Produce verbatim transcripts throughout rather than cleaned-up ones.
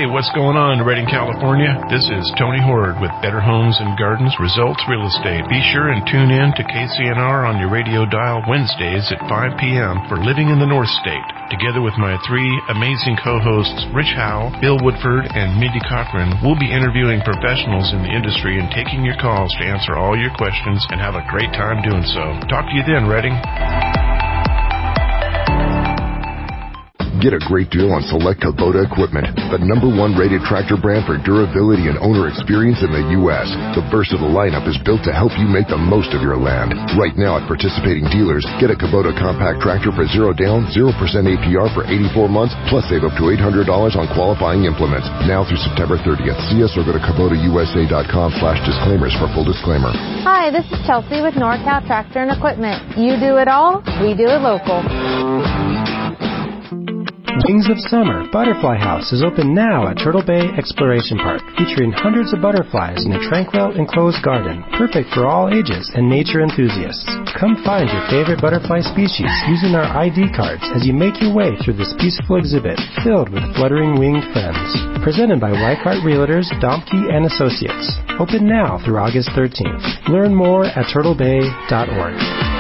Hey, what's going on, Redding, California? This is Tony Horde with Better Homes and Gardens Results Real Estate. Be sure and tune in to K C N R on your radio dial Wednesdays at five p.m. for Living in the North State. Together with my three amazing co-hosts, Rich Howe, Bill Woodford, and Mindy Cochran, we'll be interviewing professionals in the industry and taking your calls to answer all your questions and have a great time doing so. Talk to you then, Redding. Get a great deal on select Kubota equipment, the number one rated tractor brand for durability and owner experience in the U S. The versatile lineup is built to help you make the most of your land. Right now at participating dealers, get a Kubota compact tractor for zero down, zero percent A P R for eighty-four months, plus save up to eight hundred dollars on qualifying implements. Now through September thirtieth. See us or go to Kubota U S A dot com slash disclaimers for full disclaimer. Hi, this is Chelsea with NorCal Tractor and Equipment. You do it all, we do it local. Wings of Summer Butterfly House is open now at Turtle Bay Exploration Park, featuring hundreds of butterflies in a tranquil enclosed garden, perfect for all ages and nature enthusiasts. Come find your favorite butterfly species using our I D cards as you make your way through this peaceful exhibit filled with fluttering winged friends. Presented by Weichart Realtors, Domke and Associates. Open now through August thirteenth. Learn more at turtle bay dot org.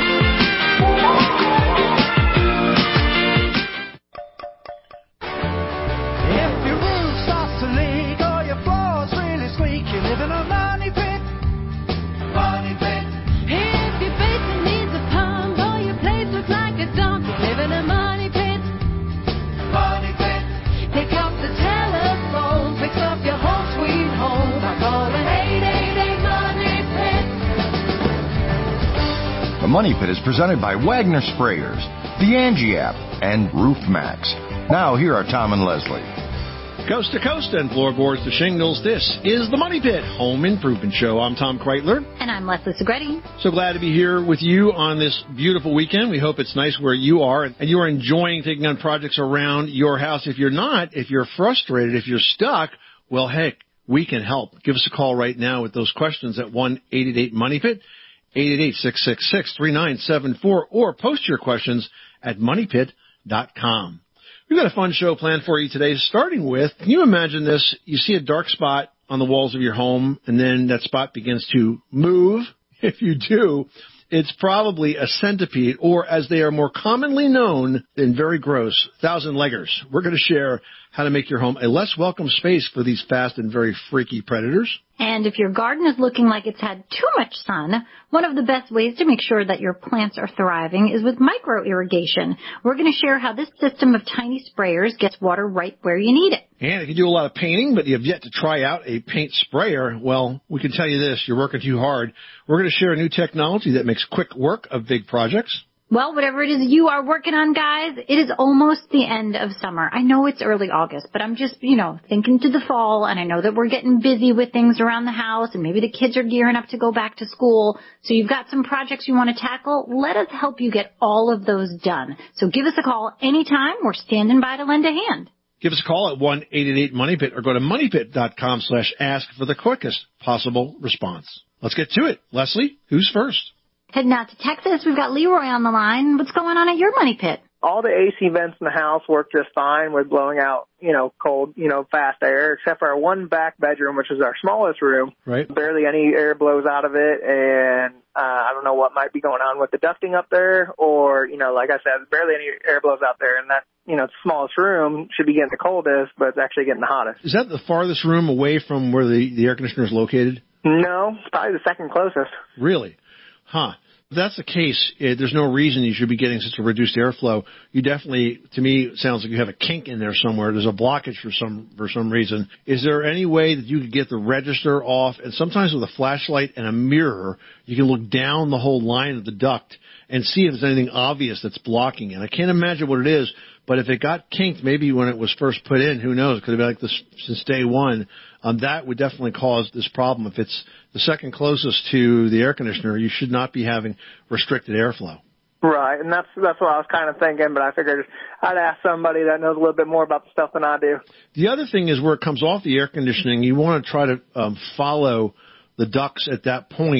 Money Pit is presented by Wagner Sprayers, the Angie app, and Roof Max. Now, here are Tom and Leslie. Coast to coast and floorboards to shingles, this is the Money Pit Home Improvement Show. I'm Tom Kreitler. And I'm Leslie Segretti. So glad to be here with you on this beautiful weekend. We hope it's nice where you are and you are enjoying taking on projects around your house. If you're not, if you're frustrated, if you're stuck, well, heck, we can help. Give us a call right now with those questions at one eight eight eight money pit. eight eight eight, six six six, three nine seven four, or post your questions at money pit dot com. We've got a fun show planned for you today, starting with, can you imagine this? You see a dark spot on the walls of your home, and then that spot begins to move. If you do, it's probably a centipede, or as they are more commonly known, and very gross, thousand-leggers. We're going to share how to make your home a less welcome space for these fast and very freaky predators. And if your garden is looking like it's had too much sun, one of the best ways to make sure that your plants are thriving is with micro-irrigation. We're going to share how this system of tiny sprayers gets water right where you need it. And if you do a lot of painting, but you have yet to try out a paint sprayer, well, we can tell you this, you're working too hard. We're going to share a new technology that makes quick work of big projects. Well, whatever it is you are working on, guys, it is almost the end of summer. I know it's early August, but I'm just, you know, thinking to the fall, and I know that we're getting busy with things around the house, and maybe the kids are gearing up to go back to school. So you've got some projects you want to tackle. Let us help you get all of those done. So give us a call anytime. We're standing by to lend a hand. Give us a call at one eight eight eight money pit or go to money pit dot com slash ask for the quickest possible response. Let's get to it. Leslie, who's first? Heading out to Texas, we've got Leroy on the line. What's going on at your Money Pit? All the A C vents in the house work just fine with blowing out, you know, cold, you know, fast air, except for our one back bedroom, which is our smallest room. Right. Barely any air blows out of it, and uh, I don't know what might be going on with the ducting up there, or, you know, like I said, barely any air blows out there, and that, you know, the smallest room should be getting the coldest, but it's actually getting the hottest. Is that the farthest room away from where the, the air conditioner is located? No, it's probably the second closest. Really? Huh. If that's the case, eh, there's no reason you should be getting such a reduced airflow. You definitely, to me, it sounds like you have a kink in there somewhere. There's a blockage for some for some reason. Is there any way that you could get the register off? And sometimes with a flashlight and a mirror, you can look down the whole line of the duct and see if there's anything obvious that's blocking it. I can't imagine what it is, but if it got kinked maybe when it was first put in, who knows? It could have been like this since day one. Um, that would definitely cause this problem. If it's the second closest to the air conditioner, you should not be having restricted airflow. Right, and that's that's what I was kind of thinking, but I figured I'd ask somebody that knows a little bit more about the stuff than I do. The other thing is where it comes off the air conditioning, you want to try to um, follow the ducts at that point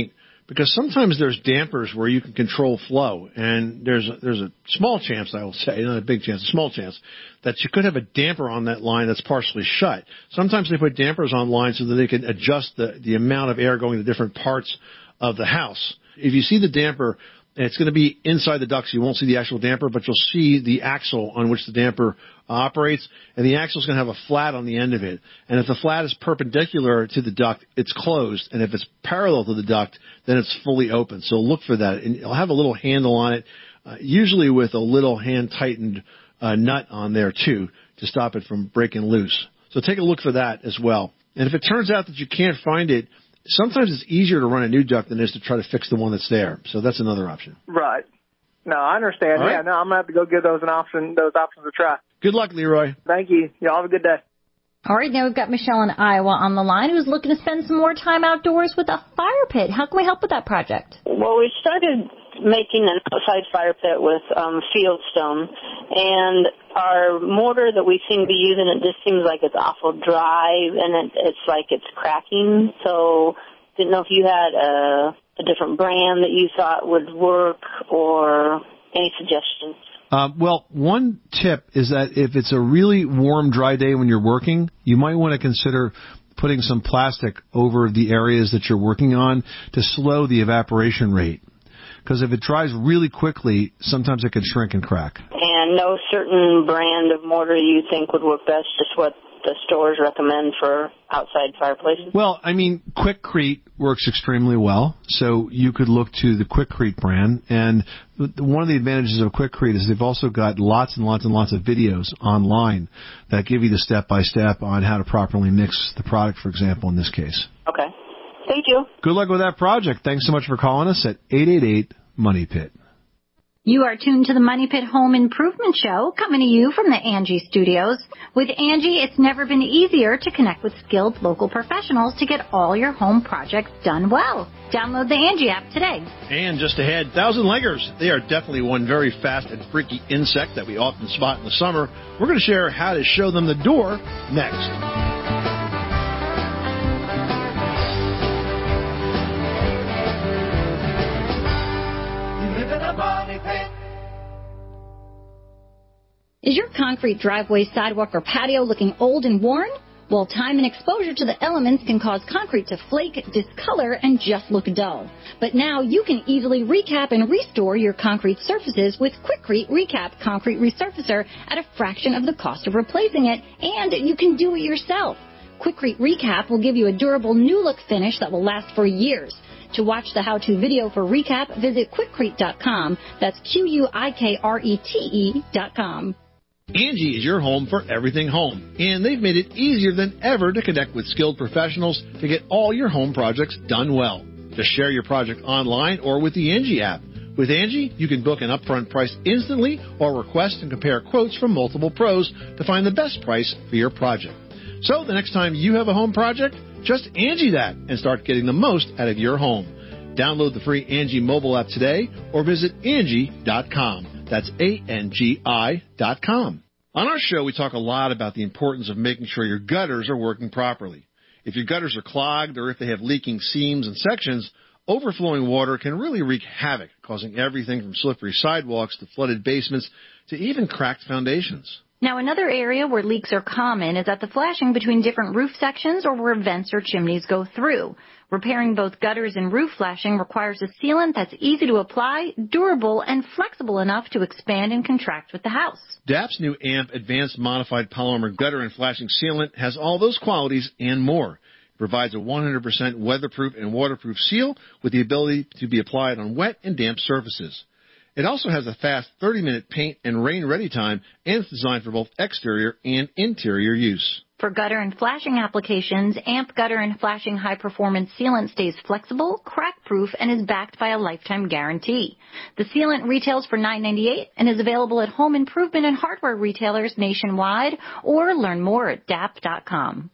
because sometimes there's dampers where you can control flow, and there's a, there's a small chance, I will say, not a big chance, a small chance, that you could have a damper on that line that's partially shut. Sometimes they put dampers on lines so that they can adjust the, the amount of air going to different parts of the house. If you see the damper, it's going to be inside the ducts. You won't see the actual damper, but you'll see the axle on which the damper operates, and the axle is going to have a flat on the end of it. And if the flat is perpendicular to the duct, it's closed, and if it's parallel to the duct, then it's fully open. So look for that, and it'll have a little handle on it, uh, usually with a little hand-tightened uh, nut on there, too, to stop it from breaking loose. So take a look for that as well. And if it turns out that you can't find it, sometimes it's easier to run a new duct than it is to try to fix the one that's there. So that's another option. Right. No, I understand. All yeah, right. no, I'm going to have to go give those an option, those options a try. Good luck, Leroy. Thank you. Y'all have a good day. All right, now we've got Michelle in Iowa on the line who's looking to spend some more time outdoors with a fire pit. How can we help with that project? Well, we started making an outside fire pit with um, fieldstone, and our mortar that we seem to be using, it just seems like it's awful dry, and it, it's like it's cracking. So didn't know if you had a, a different brand that you thought would work or any suggestions. Uh, well, one tip is that if it's a really warm, dry day when you're working, you might want to consider putting some plastic over the areas that you're working on to slow the evaporation rate. Because if it dries really quickly, sometimes it can shrink and crack. And no certain brand of mortar you think would work best, just what the stores recommend for outside fireplaces? Well, I mean, Quikrete works extremely well, so you could look to the Quikrete brand. And one of the advantages of Quikrete is they've also got lots and lots and lots of videos online that give you the step-by-step on how to properly mix the product, for example, in this case. Okay. Thank you. Good luck with that project. Thanks so much for calling us at eight eight eight, MONEY PIT. You are tuned to the Money Pit Home Improvement Show, coming to you from the Angie Studios. With Angie, it's never been easier to connect with skilled local professionals to get all your home projects done well. Download the Angie app today. And just ahead, thousand leggers. They are definitely one very fast and freaky insect that we often spot in the summer. We're going to share how to show them the door next. Is your concrete driveway, sidewalk, or patio looking old and worn? Well, time and exposure to the elements can cause concrete to flake, discolor, and just look dull. But now you can easily recap and restore your concrete surfaces with Quikrete Recap Concrete Resurfacer at a fraction of the cost of replacing it, and you can do it yourself. Quikrete Recap will give you a durable new look finish that will last for years. To watch the how-to video for Recap, visit Quikrete dot com. That's Q U I K R E T E dot com. Angie is your home for everything home, and they've made it easier than ever to connect with skilled professionals to get all your home projects done well. Just share your project online or with the Angie app. With Angie, you can book an upfront price instantly or request and compare quotes from multiple pros to find the best price for your project. So the next time you have a home project, just Angie that and start getting the most out of your home. Download the free Angie mobile app today or visit Angie dot com. That's A N G I dot com. On our show, we talk a lot about the importance of making sure your gutters are working properly. If your gutters are clogged or if they have leaking seams and sections, overflowing water can really wreak havoc, causing everything from slippery sidewalks to flooded basements to even cracked foundations. Now, another area where leaks are common is at the flashing between different roof sections or where vents or chimneys go through. Repairing both gutters and roof flashing requires a sealant that's easy to apply, durable, and flexible enough to expand and contract with the house. D A P's new A M P Advanced Modified Polymer Gutter and Flashing Sealant has all those qualities and more. It provides a one hundred percent weatherproof and waterproof seal with the ability to be applied on wet and damp surfaces. It also has a fast thirty-minute paint and rain-ready time, and it's designed for both exterior and interior use. For gutter and flashing applications, A M P Gutter and Flashing High Performance Sealant stays flexible, crack-proof, and is backed by a lifetime guarantee. The sealant retails for nine ninety-eight and is available at home improvement and hardware retailers nationwide, or learn more at D A P dot com.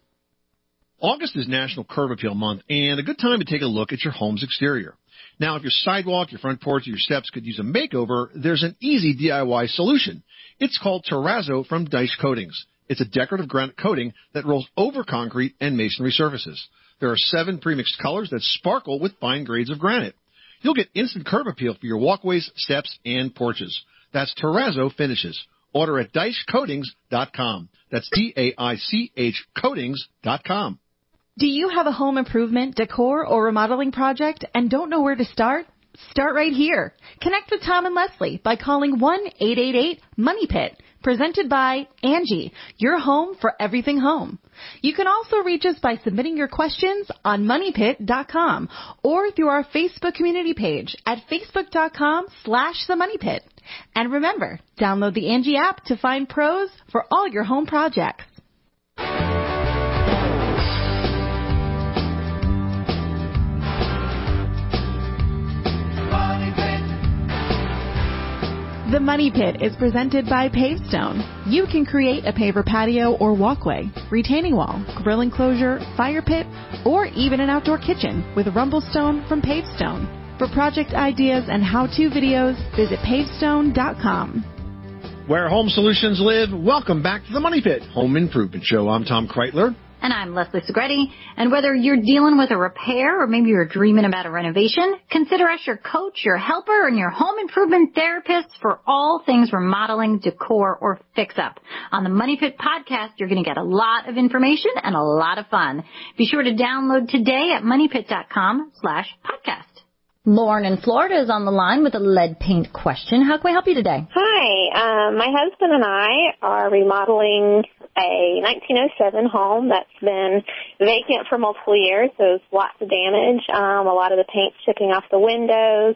August is National Curb Appeal Month, and a good time to take a look at your home's exterior. Now, if your sidewalk, your front porch, or your steps could use a makeover, there's an easy D I Y solution. It's called Terrazzo from Dice Coatings. It's a decorative granite coating that rolls over concrete and masonry surfaces. There are seven premixed colors that sparkle with fine grades of granite. You'll get instant curb appeal for your walkways, steps, and porches. That's Terrazzo Finishes. Order at dice coatings dot com. That's D A I C H coatings dot com. Do you have a home improvement, decor, or remodeling project and don't know where to start? Start right here. Connect with Tom and Leslie by calling one eight eight eight money pit. Presented by Angie, your home for everything home. You can also reach us by submitting your questions on money pit dot com or through our Facebook community page at facebook dot com slash the money pit. And remember, download the Angie app to find pros for all your home projects. The Money Pit is presented by Pavestone. You can create a paver patio or walkway, retaining wall, grill enclosure, fire pit, or even an outdoor kitchen with Rumblestone from Pavestone. For project ideas and how-to videos, visit pavestone dot com. Where home solutions live, welcome back to the Money Pit Home Improvement Show. I'm Tom Kreitler. And I'm Leslie Segretti. And whether you're dealing with a repair or maybe you're dreaming about a renovation, consider us your coach, your helper, and your home improvement therapist for all things remodeling, decor, or fix-up. On the Money Pit podcast, you're going to get a lot of information and a lot of fun. Be sure to download today at money pit dot com slash podcast. Lauren in Florida is on the line with a lead paint question. How can we help you today? Hi. Um, my husband and I are remodeling a nineteen oh seven home that's been vacant for multiple years. So there's lots of damage. Um, a lot of the paint's chipping off the windows.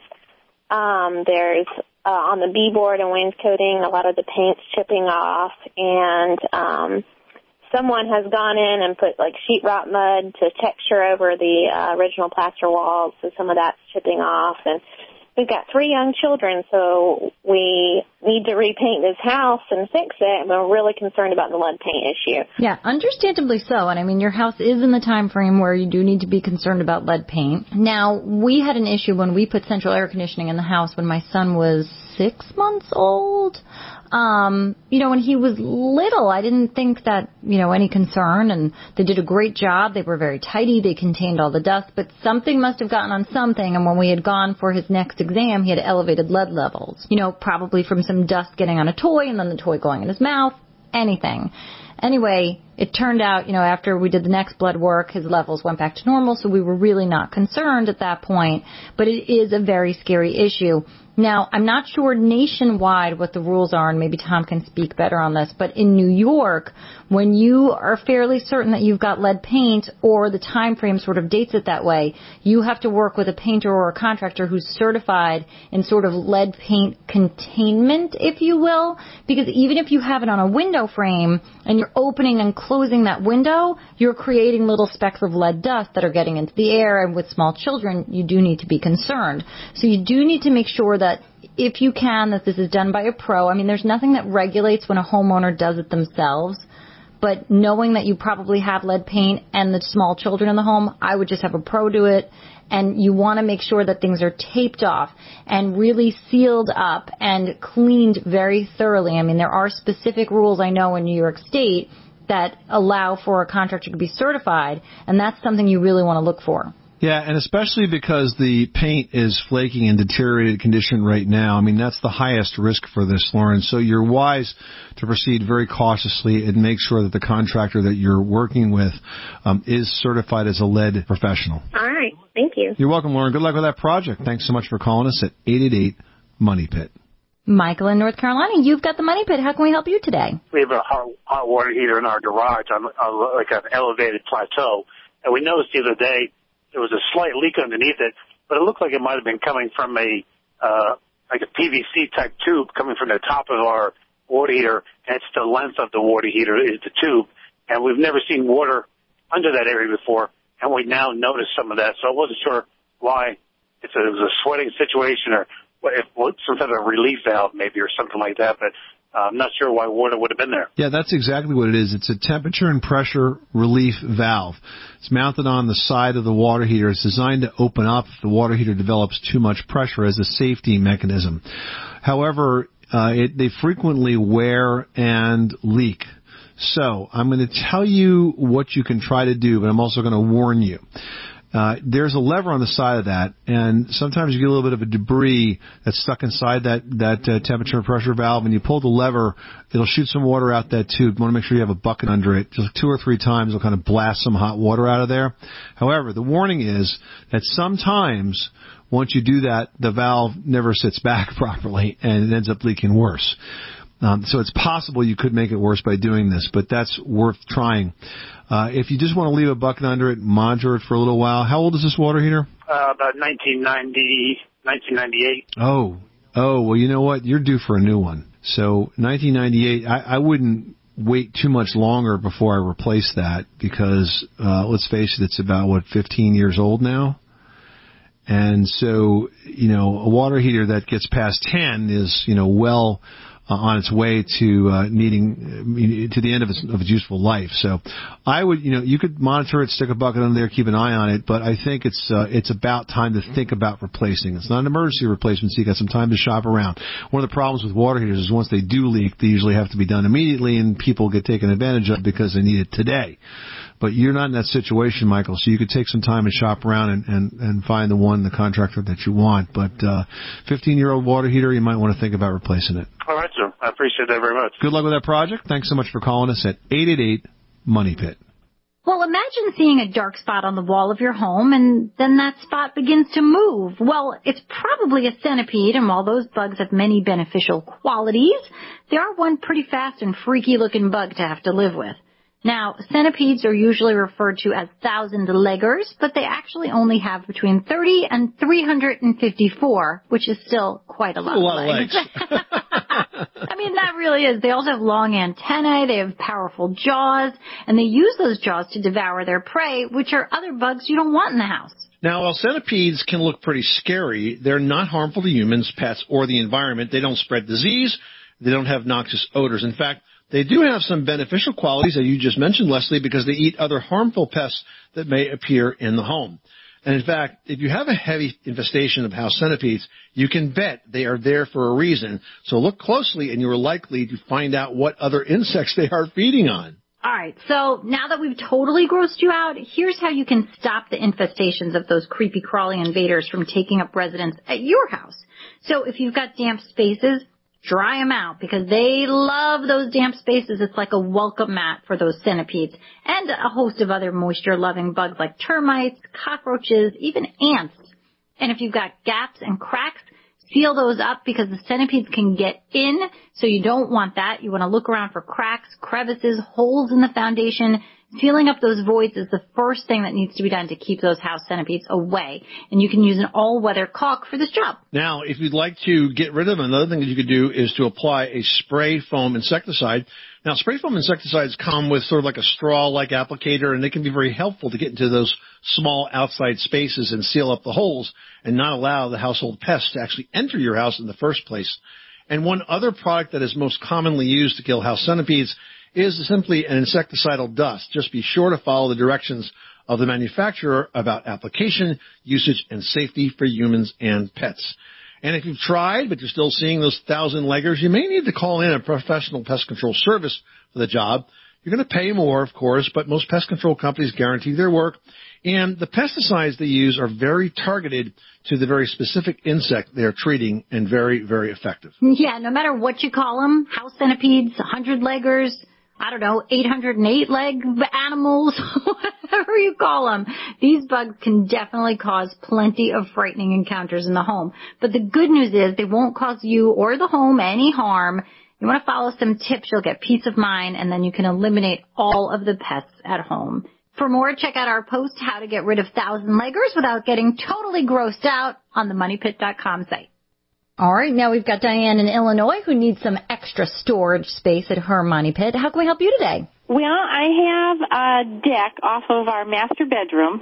Um, there's uh, on the B-board and wainscoting, a lot of the paint's chipping off. And um, someone has gone in and put like sheetrock mud to texture over the uh, original plaster walls, so some of that's chipping off. And we've got three young children, so we need to repaint this house and fix it, and we're really concerned about the lead paint issue. Yeah, understandably so. And I mean, your house is in the time frame where you do need to be concerned about lead paint. Now, we had an issue when we put central air conditioning in the house when my son was six months old. Um, you know, when he was little, I didn't think that, you know, any concern, and they did a great job. They were very tidy. They contained all the dust, but something must have gotten on something, and when we had gone for his next exam, he had elevated lead levels, you know, probably from some dust getting on a toy and then the toy going in his mouth, anything. Anyway, it turned out, you know, after we did the next blood work, his levels went back to normal, so we were really not concerned at that point, but it is a very scary issue. Now, I'm not sure nationwide what the rules are, and maybe Tom can speak better on this, but in New York, when you are fairly certain that you've got lead paint or the time frame sort of dates it that way, you have to work with a painter or a contractor who's certified in sort of lead paint containment, if you will, because even if you have it on a window frame and you're opening and closing that window, you're creating little specks of lead dust that are getting into the air, and with small children, you do need to be concerned. So you do need to make sure that if you can, that this is done by a pro. I mean, there's nothing that regulates when a homeowner does it themselves, but knowing that you probably have lead paint and the small children in the home, I would just have a pro do it. And you want to make sure that things are taped off and really sealed up and cleaned very thoroughly. I mean, there are specific rules I know in New York State that allow for a contractor to be certified, and that's something you really want to look for. Yeah, and especially because the paint is flaking in deteriorated condition right now. I mean, that's the highest risk for this, Lauren. So you're wise to proceed very cautiously and make sure that the contractor that you're working with um, is certified as a lead professional. All right. Thank you. You're welcome, Lauren. Good luck with that project. Thanks so much for calling us at eight eight eight money pit. Michael in North Carolina, you've got the Money Pit. How can we help you today? We have a hot, hot water heater in our garage on, on like an elevated plateau, and we noticed the other day there was a slight leak underneath it, but it looked like it might have been coming from a uh, like a P V C type tube coming from the top of our water heater, and it's the length of the water heater is the tube, and we've never seen water under that area before, and we now notice some of that. So I wasn't sure why. If it was a sweating situation or if some type of relief valve maybe or something like that, but uh, I'm not sure why water would have been there. Yeah, that's exactly what it is. It's a temperature and pressure relief valve. It's mounted on the side of the water heater. It's designed to open up if the water heater develops too much pressure as a safety mechanism. However, uh, it, they frequently wear and leak. So I'm going to tell you what you can try to do, but I'm also going to warn you. Uh, there's a lever on the side of that, and sometimes you get a little bit of a debris that's stuck inside that, that uh, temperature and pressure valve. When you pull the lever, it'll shoot some water out that tube. You want to make sure you have a bucket under it. Just two or three times, it'll kind of blast some hot water out of there. However, the warning is that sometimes once you do that, the valve never sits back properly, and it ends up leaking worse. Um, so it's possible you could make it worse by doing this, but that's worth trying. Uh, if you just want to leave a bucket under it, monitor it for a little while. How old is this water heater? Uh, about nineteen ninety, nineteen ninety-eight. Oh, oh, well, you know what? You're due for a new one. So nineteen ninety-eight, I, I wouldn't wait too much longer before I replace that because, uh, let's face it, it's about, what, fifteen years old now? And so, you know, a water heater that gets past ten is, you know, well uh, on its way to uh, needing uh, to the end of its, of its useful life. So I would, you know, you could monitor it, stick a bucket under there, keep an eye on it, but I think it's uh, it's about time to think about replacing. It's not an emergency replacement, so you got some time to shop around. One of the problems with water heaters is once they do leak, they usually have to be done immediately, and people get taken advantage of because they need it today. But you're not in that situation, Michael, so you could take some time and shop around and, and, and find the one, the contractor that you want. But uh fifteen-year-old water heater, you might want to think about replacing it. All right, sir. I appreciate that very much. Good luck with that project. Thanks so much for calling us at eight eight eight, money pit. Well, imagine seeing a dark spot on the wall of your home, and then that spot begins to move. Well, it's probably a centipede, and while those bugs have many beneficial qualities, they are one pretty fast and freaky-looking bug to have to live with. Now, centipedes are usually referred to as thousand-leggers, but they actually only have between thirty and three hundred fifty-four, which is still quite a lot, a lot of legs. Of legs. I mean, that really is. They also have long antennae, they have powerful jaws, and they use those jaws to devour their prey, which are other bugs you don't want in the house. Now, while centipedes can look pretty scary, they're not harmful to humans, pets, or the environment. They don't spread disease. They don't have noxious odors. In fact, they do have some beneficial qualities that you just mentioned, Leslie, because they eat other harmful pests that may appear in the home. And in fact, if you have a heavy infestation of house centipedes, you can bet they are there for a reason. So look closely and you are likely to find out what other insects they are feeding on. All right, so now that we've totally grossed you out, here's how you can stop the infestations of those creepy crawling invaders from taking up residence at your house. So if you've got damp spaces, dry them out because they love those damp spaces. It's like a welcome mat for those centipedes and a host of other moisture-loving bugs like termites, cockroaches, even ants. And if you've got gaps and cracks, seal those up because the centipedes can get in, so you don't want that. You want to look around for cracks, crevices, holes in the foundation. Sealing up those voids is the first thing that needs to be done to keep those house centipedes away. And you can use an all-weather caulk for this job. Now, if you'd like to get rid of them, another thing that you could do is to apply a spray foam insecticide. Now, spray foam insecticides come with sort of like a straw-like applicator, and they can be very helpful to get into those small outside spaces and seal up the holes and not allow the household pests to actually enter your house in the first place. And one other product that is most commonly used to kill house centipedes is simply an insecticidal dust. Just be sure to follow the directions of the manufacturer about application, usage, and safety for humans and pets. And if you've tried, but you're still seeing those thousand-leggers, you may need to call in a professional pest control service for the job. You're going to pay more, of course, but most pest control companies guarantee their work. And the pesticides they use are very targeted to the very specific insect they're treating and very, very effective. Yeah, no matter what you call them, house centipedes, hundred-leggers, I don't know, eight hundred eight leg animals, whatever you call them. These bugs can definitely cause plenty of frightening encounters in the home. But the good news is they won't cause you or the home any harm. You want to follow some tips, you'll get peace of mind, and then you can eliminate all of the pests at home. For more, check out our post, How to Get Rid of Thousand-Leggers Without Getting Totally Grossed Out, on the money pit dot com site. All right, now we've got Diane in Illinois who needs some extra storage space at her money pit. How can we help you today? Well, I have a deck off of our master bedroom,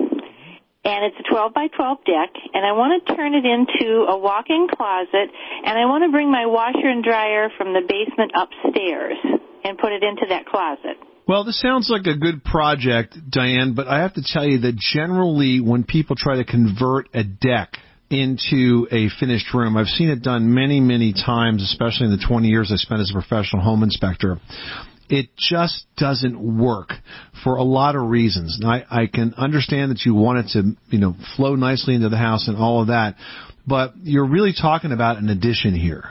and it's a twelve by twelve deck, and I want to turn it into a walk-in closet, and I want to bring my washer and dryer from the basement upstairs and put it into that closet. Well, this sounds like a good project, Diane, but I have to tell you that generally when people try to convert a deck into a finished room, I've seen it done many, many times, especially in the twenty years I spent as a professional home inspector. it just doesn't work for a lot of reasons. And I, I can understand that you want it to, you know, flow nicely into the house and all of that, but you're really talking about an addition here.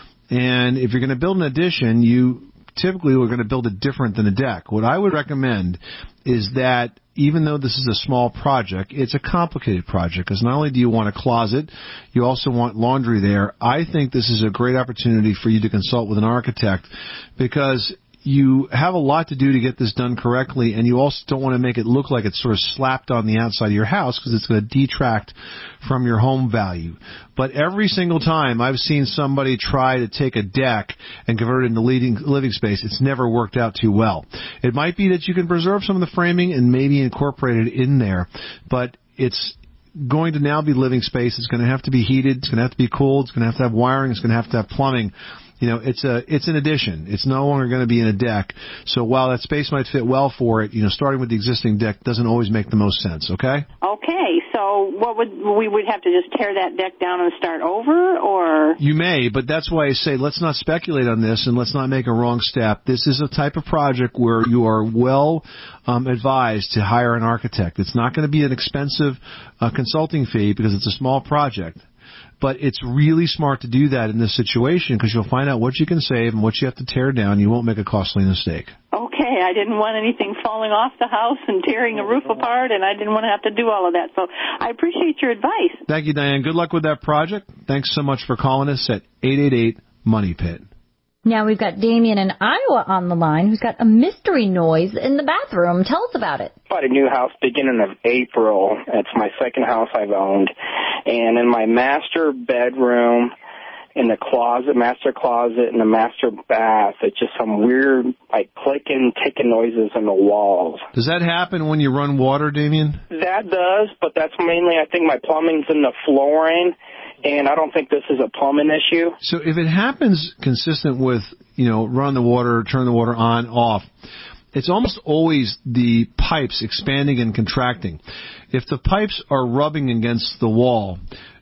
And if you're going to build an addition, you typically are going to build it different than a deck. What I would recommend is that even though this is a small project, it's a complicated project because not only do you want a closet, you also want laundry there. I think this is a great opportunity for you to consult with an architect because you have a lot to do to get this done correctly, and you also don't want to make it look like it's sort of slapped on the outside of your house because it's going to detract from your home value. But every single time I've seen somebody try to take a deck and convert it into living, living space, it's never worked out too well. It might be that you can preserve some of the framing and maybe incorporate it in there, but it's going to now be living space. It's going to have to be heated. It's going to have to be cooled. It's going to have to have wiring. It's going to have to have plumbing. You know, it's a it's an addition. It's no longer going to be in a deck. So while that space might fit well for it, you know, starting with the existing deck doesn't always make the most sense. Okay. Okay. So what would we would have to just tear that deck down and start over, or? You may, but that's why I say let's not speculate on this and let's not make a wrong step. This is a type of project where you are well um, advised to hire an architect. It's not going to be an expensive uh, consulting fee because it's a small project. But it's really smart to do that in this situation because you'll find out what you can save and what you have to tear down. You won't make a costly mistake. Okay, I didn't want anything falling off the house and tearing a roof apart, and I didn't want to have to do all of that. So I appreciate your advice. Thank you, Diane. Good luck with that project. Thanks so much for calling us at eight eight eight, MONEY PIT. Now we've got Damien in Iowa on the line who's got a mystery noise in the bathroom. Tell us about it. I bought a new house beginning of April. It's my second house I've owned. And in my master bedroom, in the closet, master closet, and the master bath, it's just some weird, like, clicking, ticking noises in the walls. Does that happen when you run water, Damien? That does, but that's mainly, I think my plumbing's in the flooring. And I don't think this is a plumbing issue. So if it happens consistent with, you know, run the water, turn the water on, off, it's almost always the pipes expanding and contracting. If the pipes are rubbing against the wall,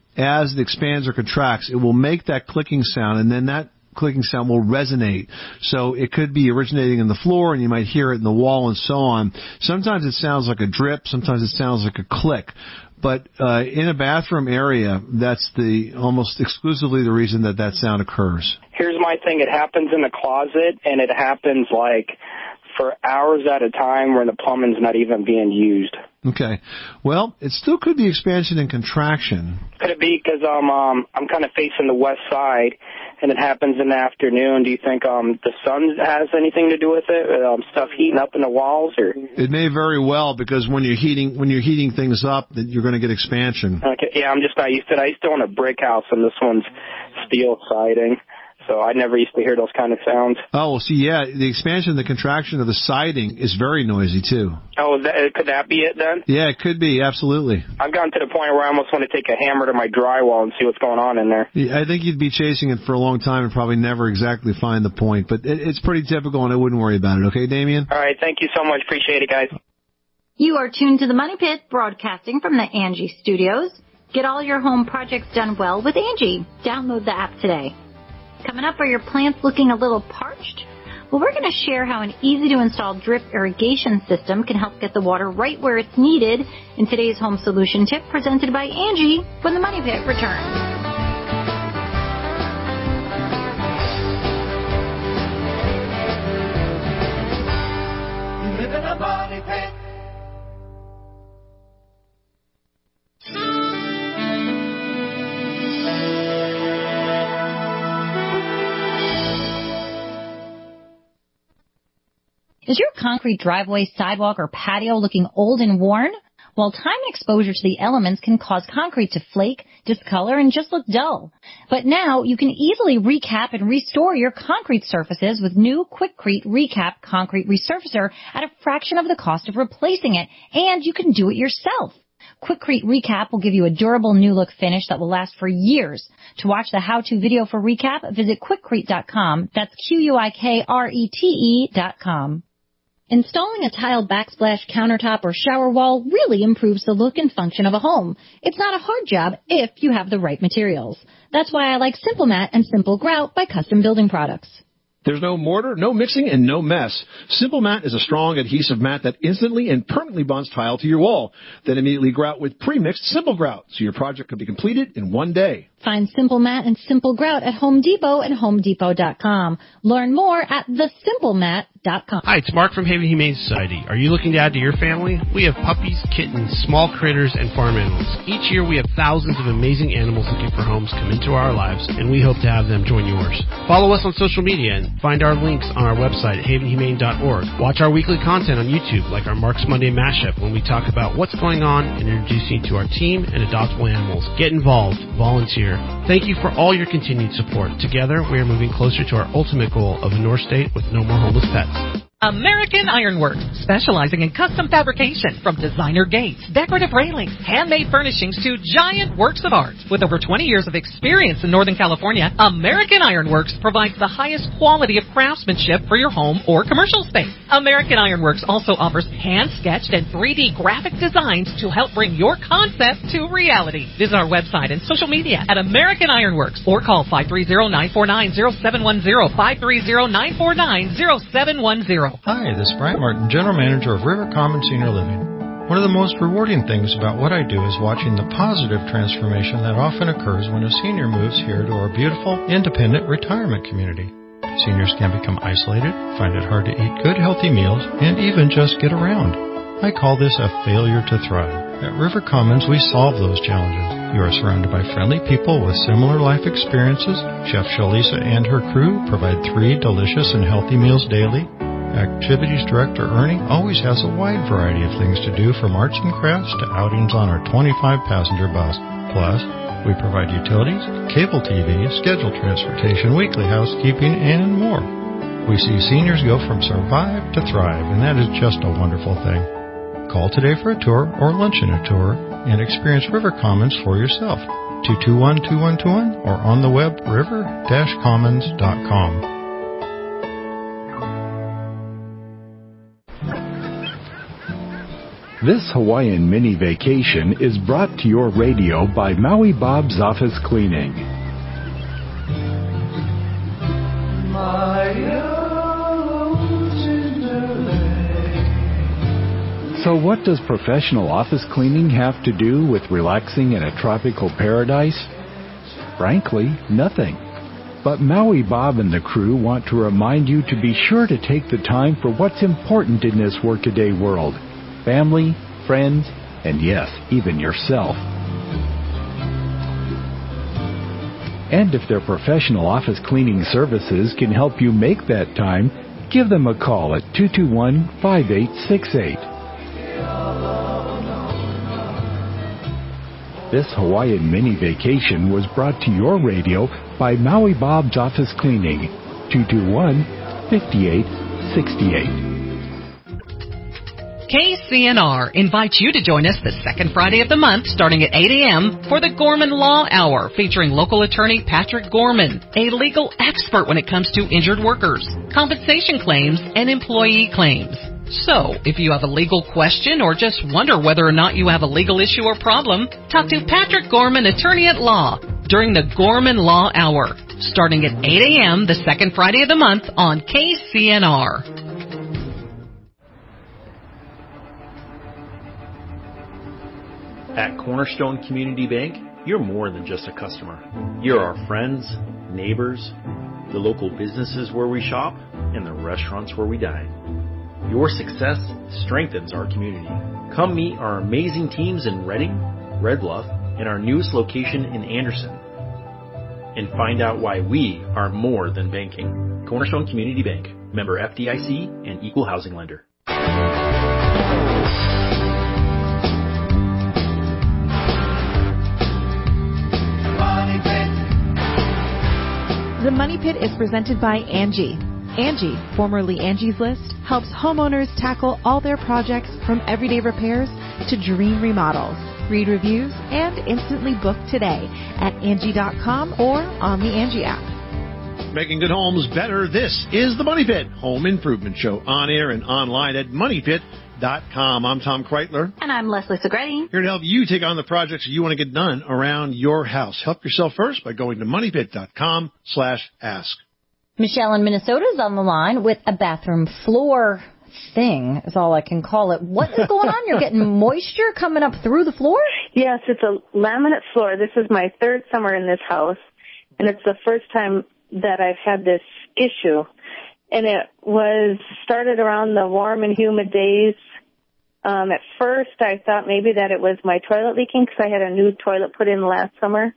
as it expands or contracts, it will make that clicking sound, and then that clicking sound will resonate. So it could be originating in the floor, and you might hear it in the wall and so on. Sometimes it sounds like a drip. Sometimes it sounds like a click. But uh, in a bathroom area, that's the almost exclusively the reason that that sound occurs. Here's my thing. It happens in the closet, and it happens like for hours at a time when the plumbing's not even being used. Okay. Well, it still could be expansion and contraction. Could it be because um, um, I'm kind of facing the west side, and it happens in the afternoon? Do you think um, the sun has anything to do with it? Um, stuff heating up in the walls, or? It may very well, because when you're heating when you're heating things up, that you're going to get expansion. Okay. Yeah, I'm just not used to it. I used to own a brick house, and this one's steel siding. So I never used to hear those kind of sounds. Oh, well, see, yeah, the expansion, the contraction of the siding is very noisy, too. Oh, that, could that be it, then? Yeah, it could be, absolutely. I've gotten to the point where I almost want to take a hammer to my drywall and see what's going on in there. Yeah, I think you'd be chasing it for a long time and probably never exactly find the point. But it, it's pretty typical, and I wouldn't worry about it. Okay, Damien? All right, thank you so much. Appreciate it, guys. You are tuned to the Money Pit, broadcasting from the Angie Studios. Get all your home projects done well with Angie. Download the app today. Coming up, are your plants looking a little parched? Well, we're going to share how an easy-to-install drip irrigation system can help get the water right where it's needed in today's home solution tip presented by Angie when the Money Pit returns. You live in a money pit. Is your concrete driveway, sidewalk, or patio looking old and worn? Well, time and exposure to the elements can cause concrete to flake, discolor, and just look dull. But now you can easily recap and restore your concrete surfaces with new Quikrete Recap Concrete Resurfacer at a fraction of the cost of replacing it, and you can do it yourself. Quikrete Recap will give you a durable new look finish that will last for years. To watch the how-to video for Recap, visit quikrete dot com. That's Q U I K R E T E dot com. Installing a tile backsplash countertop or shower wall really improves the look and function of a home. It's not a hard job if you have the right materials. That's why I like Simple Mat and Simple Grout by Custom Building Products. There's no mortar, no mixing, and no mess. Simple Mat is a strong adhesive mat that instantly and permanently bonds tile to your wall. Then immediately grout with pre-mixed Simple Grout, so your project can be completed in one day. Find Simple Mat and Simple Grout at Home Depot and home depot dot com. Learn more at the simple mat dot com. Hi, it's Mark from Haven Humane Society. Are you looking to add to your family? We have puppies, kittens, small critters, and farm animals. Each year we have thousands of amazing animals looking for homes come into our lives, and we hope to have them join yours. Follow us on social media and find our links on our website at haven humane dot org. Watch our weekly content on YouTube, like our Mark's Monday Mashup, when we talk about what's going on and introduce you to our team and adoptable animals. Get involved. Volunteer. Thank you for all your continued support. Together, we are moving closer to our ultimate goal of a North State with no more homeless pets. American Ironworks, specializing in custom fabrication from designer gates, decorative railings, handmade furnishings to giant works of art. With over twenty years of experience in Northern California, American Ironworks provides the highest quality of craftsmanship for your home or commercial space. American Ironworks also offers hand-sketched and three D graphic designs to help bring your concept to reality. Visit our website and social media at American Ironworks or call five three zero, nine four nine, zero seven one zero, five three zero, nine four nine, zero seven one zero. Hi, this is Brian Martin, General Manager of River Commons Senior Living. One of the most rewarding things about what I do is watching the positive transformation that often occurs when a senior moves here to our beautiful, independent retirement community. Seniors can become isolated, find it hard to eat good, healthy meals, and even just get around. I call this a failure to thrive. At River Commons, we solve those challenges. You are surrounded by friendly people with similar life experiences. Chef Shalisa and her crew provide three delicious and healthy meals daily. Activities Director Ernie always has a wide variety of things to do, from arts and crafts to outings on our twenty-five passenger bus. Plus, we provide utilities, cable T V, scheduled transportation, weekly housekeeping, and more. We see seniors go from survive to thrive, and that is just a wonderful thing. Call today for a tour or luncheon a tour and experience River Commons for yourself. two two one, two one two one or on the web river dash commons dot com. This Hawaiian mini vacation is brought to your radio by Maui Bob's Office Cleaning. So what does professional office cleaning have to do with relaxing in a tropical paradise? Frankly, nothing. But Maui Bob and the crew want to remind you to be sure to take the time for what's important in this workaday world. Family, friends, and yes, even yourself. And if their professional office cleaning services can help you make that time, give them a call at two two one, five eight six eight. This Hawaiian mini vacation was brought to your radio by Maui Bob's Office Cleaning, two two one, five eight six eight. K C N R invites you to join us the second Friday of the month, starting at eight a.m. for the Gorman Law Hour, featuring local attorney Patrick Gorman, a legal expert when it comes to injured workers, compensation claims, and employee claims. So, if you have a legal question or just wonder whether or not you have a legal issue or problem, talk to Patrick Gorman, attorney at law, during the Gorman Law Hour, starting at eight a.m. the second Friday of the month on K C N R. At Cornerstone Community Bank, you're more than just a customer. You're our friends, neighbors, the local businesses where we shop, and the restaurants where we dine. Your success strengthens our community. Come meet our amazing teams in Redding, Red Bluff, and our newest location in Anderson. And find out why we are more than banking. Cornerstone Community Bank, member F D I C and equal housing lender. The Money Pit is presented by Angie. Angie, formerly Angie's List, helps homeowners tackle all their projects from everyday repairs to dream remodels. Read reviews and instantly book today at Angie dot com or on the Angie app. Making good homes better. This is the Money Pit Home Improvement Show, on air and online at money pit dot com. I'm Tom Kreitler. And I'm Leslie Segretti. Here to help you take on the projects you want to get done around your house. Help yourself first by going to money pit dot com slash ask. Michelle in Minnesota is on the line with a bathroom floor thing, is all I can call it. What is going on? You're getting moisture coming up through the floor? Yes, it's a laminate floor. This is my third summer in this house, and it's the first time that I've had this issue. And it was started around the warm and humid days. Um, at first, I thought maybe that it was my toilet leaking because I had a new toilet put in last summer.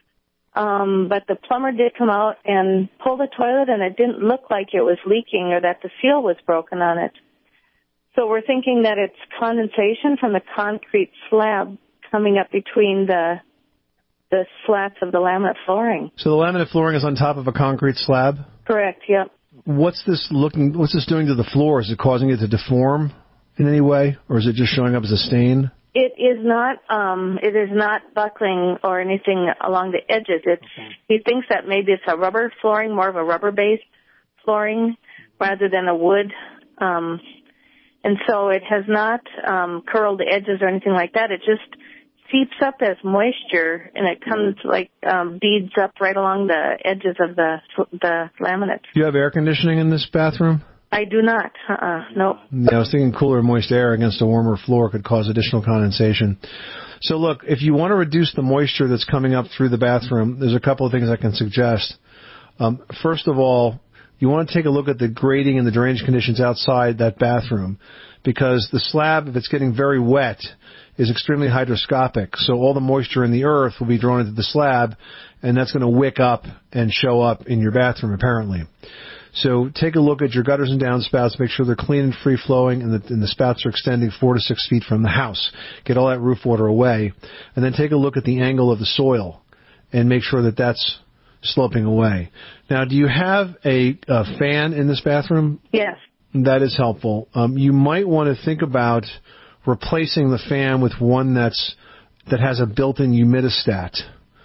Um, but the plumber did come out and pull the toilet, and it didn't look like it was leaking or that the seal was broken on it. So we're thinking that it's condensation from the concrete slab coming up between the the slats of the laminate flooring. So the laminate flooring is on top of a concrete slab? Correct, yep. What's this looking? What's this doing to the floor? Is it causing it to deform in any way, or is it just showing up as a stain? It is not. Um, it is not buckling or anything along the edges. It's. Okay. He thinks that maybe it's a rubber flooring, more of a rubber-based flooring, rather than a wood. Um, and so it has not um, curled the edges or anything like that. It just seeps up as moisture, and it comes like um, beads up right along the edges of the the laminate. Do you have air conditioning in this bathroom? I do not. Uh-uh. Nope. Yeah, I was thinking cooler, moist air against a warmer floor could cause additional condensation. So look, if you want to reduce the moisture that's coming up through the bathroom, there's a couple of things I can suggest. Um, first of all, you want to take a look at the grading and the drainage conditions outside that bathroom, because the slab, if it's getting very wet, is extremely hygroscopic. So all the moisture in the earth will be drawn into the slab, and that's going to wick up and show up in your bathroom, apparently. So take a look at your gutters and downspouts, make sure they're clean and free-flowing, and the, and the spouts are extending four to six feet from the house. Get all that roof water away. And then take a look at the angle of the soil and make sure that that's sloping away. Now, do you have a, a fan in this bathroom? Yes. That is helpful. Um, you might want to think about replacing the fan with one that's that has a built-in humidistat,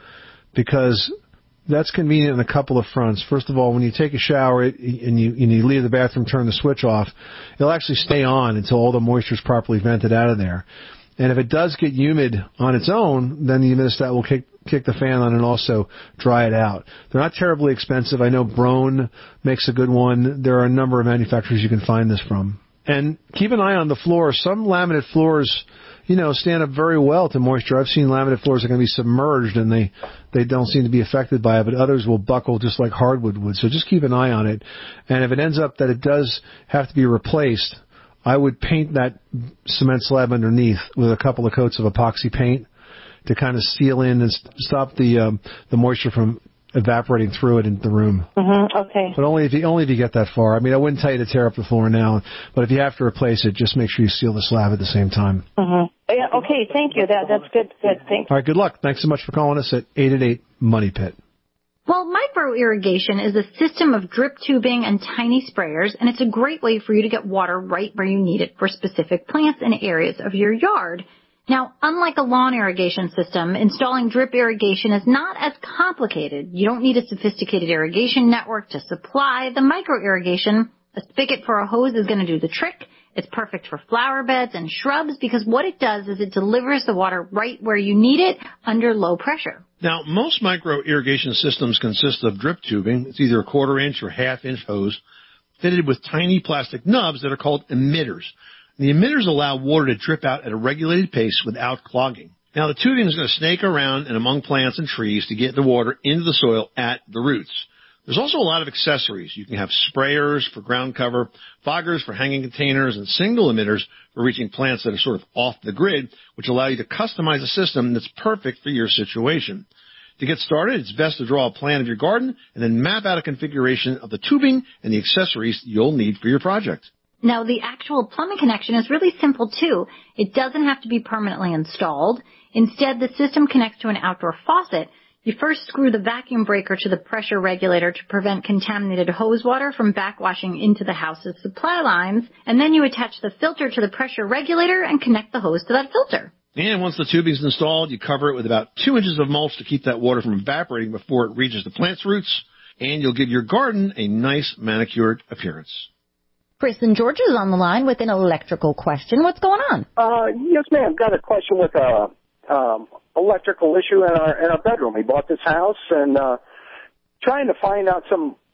because that's convenient on a couple of fronts. First of all, when you take a shower and you, and you leave the bathroom, turn the switch off, it'll actually stay on until all the moisture is properly vented out of there. And if it does get humid on its own, then the humidistat will kick, kick the fan on and also dry it out. They're not terribly expensive. I know Broan makes a good one. There are a number of manufacturers you can find this from. And keep an eye on the floor. Some laminate floors, you know, stand up very well to moisture. I've seen laminate floors that are going to be submerged and they, they don't seem to be affected by it, but others will buckle just like hardwood would. So just keep an eye on it. And if it ends up that it does have to be replaced, I would paint that cement slab underneath with a couple of coats of epoxy paint to kind of seal in and st- stop the um, the moisture from evaporating through it into the room. Mm-hmm. Okay. But only if you only if you get that far. I mean, I wouldn't tell you to tear up the floor now, but if you have to replace it, just make sure you seal the slab at the same time. Mm-hmm. Yeah. Okay. Thank you. That that's good. Good. Thanks. All right. Good luck. Thanks so much for calling us at eight eight eight Money Pit. Well, micro irrigation is a system of drip tubing and tiny sprayers, and it's a great way for you to get water right where you need it for specific plants and areas of your yard. Now, unlike a lawn irrigation system, installing drip irrigation is not as complicated. You don't need a sophisticated irrigation network to supply the micro irrigation. A spigot for a hose is going to do the trick. It's perfect for flower beds and shrubs because what it does is it delivers the water right where you need it under low pressure. Now, most micro irrigation systems consist of drip tubing. It's either a quarter inch or half inch hose fitted with tiny plastic nubs that are called emitters. The emitters allow water to drip out at a regulated pace without clogging. Now, the tubing is going to snake around and among plants and trees to get the water into the soil at the roots. There's also a lot of accessories. You can have sprayers for ground cover, foggers for hanging containers, and single emitters for reaching plants that are sort of off the grid, which allow you to customize a system that's perfect for your situation. To get started, it's best to draw a plan of your garden and then map out a configuration of the tubing and the accessories you'll need for your project. Now, the actual plumbing connection is really simple, too. It doesn't have to be permanently installed. Instead, the system connects to an outdoor faucet. You first screw the vacuum breaker to the pressure regulator to prevent contaminated hose water from backwashing into the house's supply lines, and then you attach the filter to the pressure regulator and connect the hose to that filter. And once the tubing is installed, you cover it with about two inches of mulch to keep that water from evaporating before it reaches the plant's roots, and you'll give your garden a nice manicured appearance. Chris in Georgia is on the line with an electrical question. What's going on? Uh, yes, ma'am. Got a question with a um, electrical issue in our in our bedroom. We bought this house and uh, trying to find out some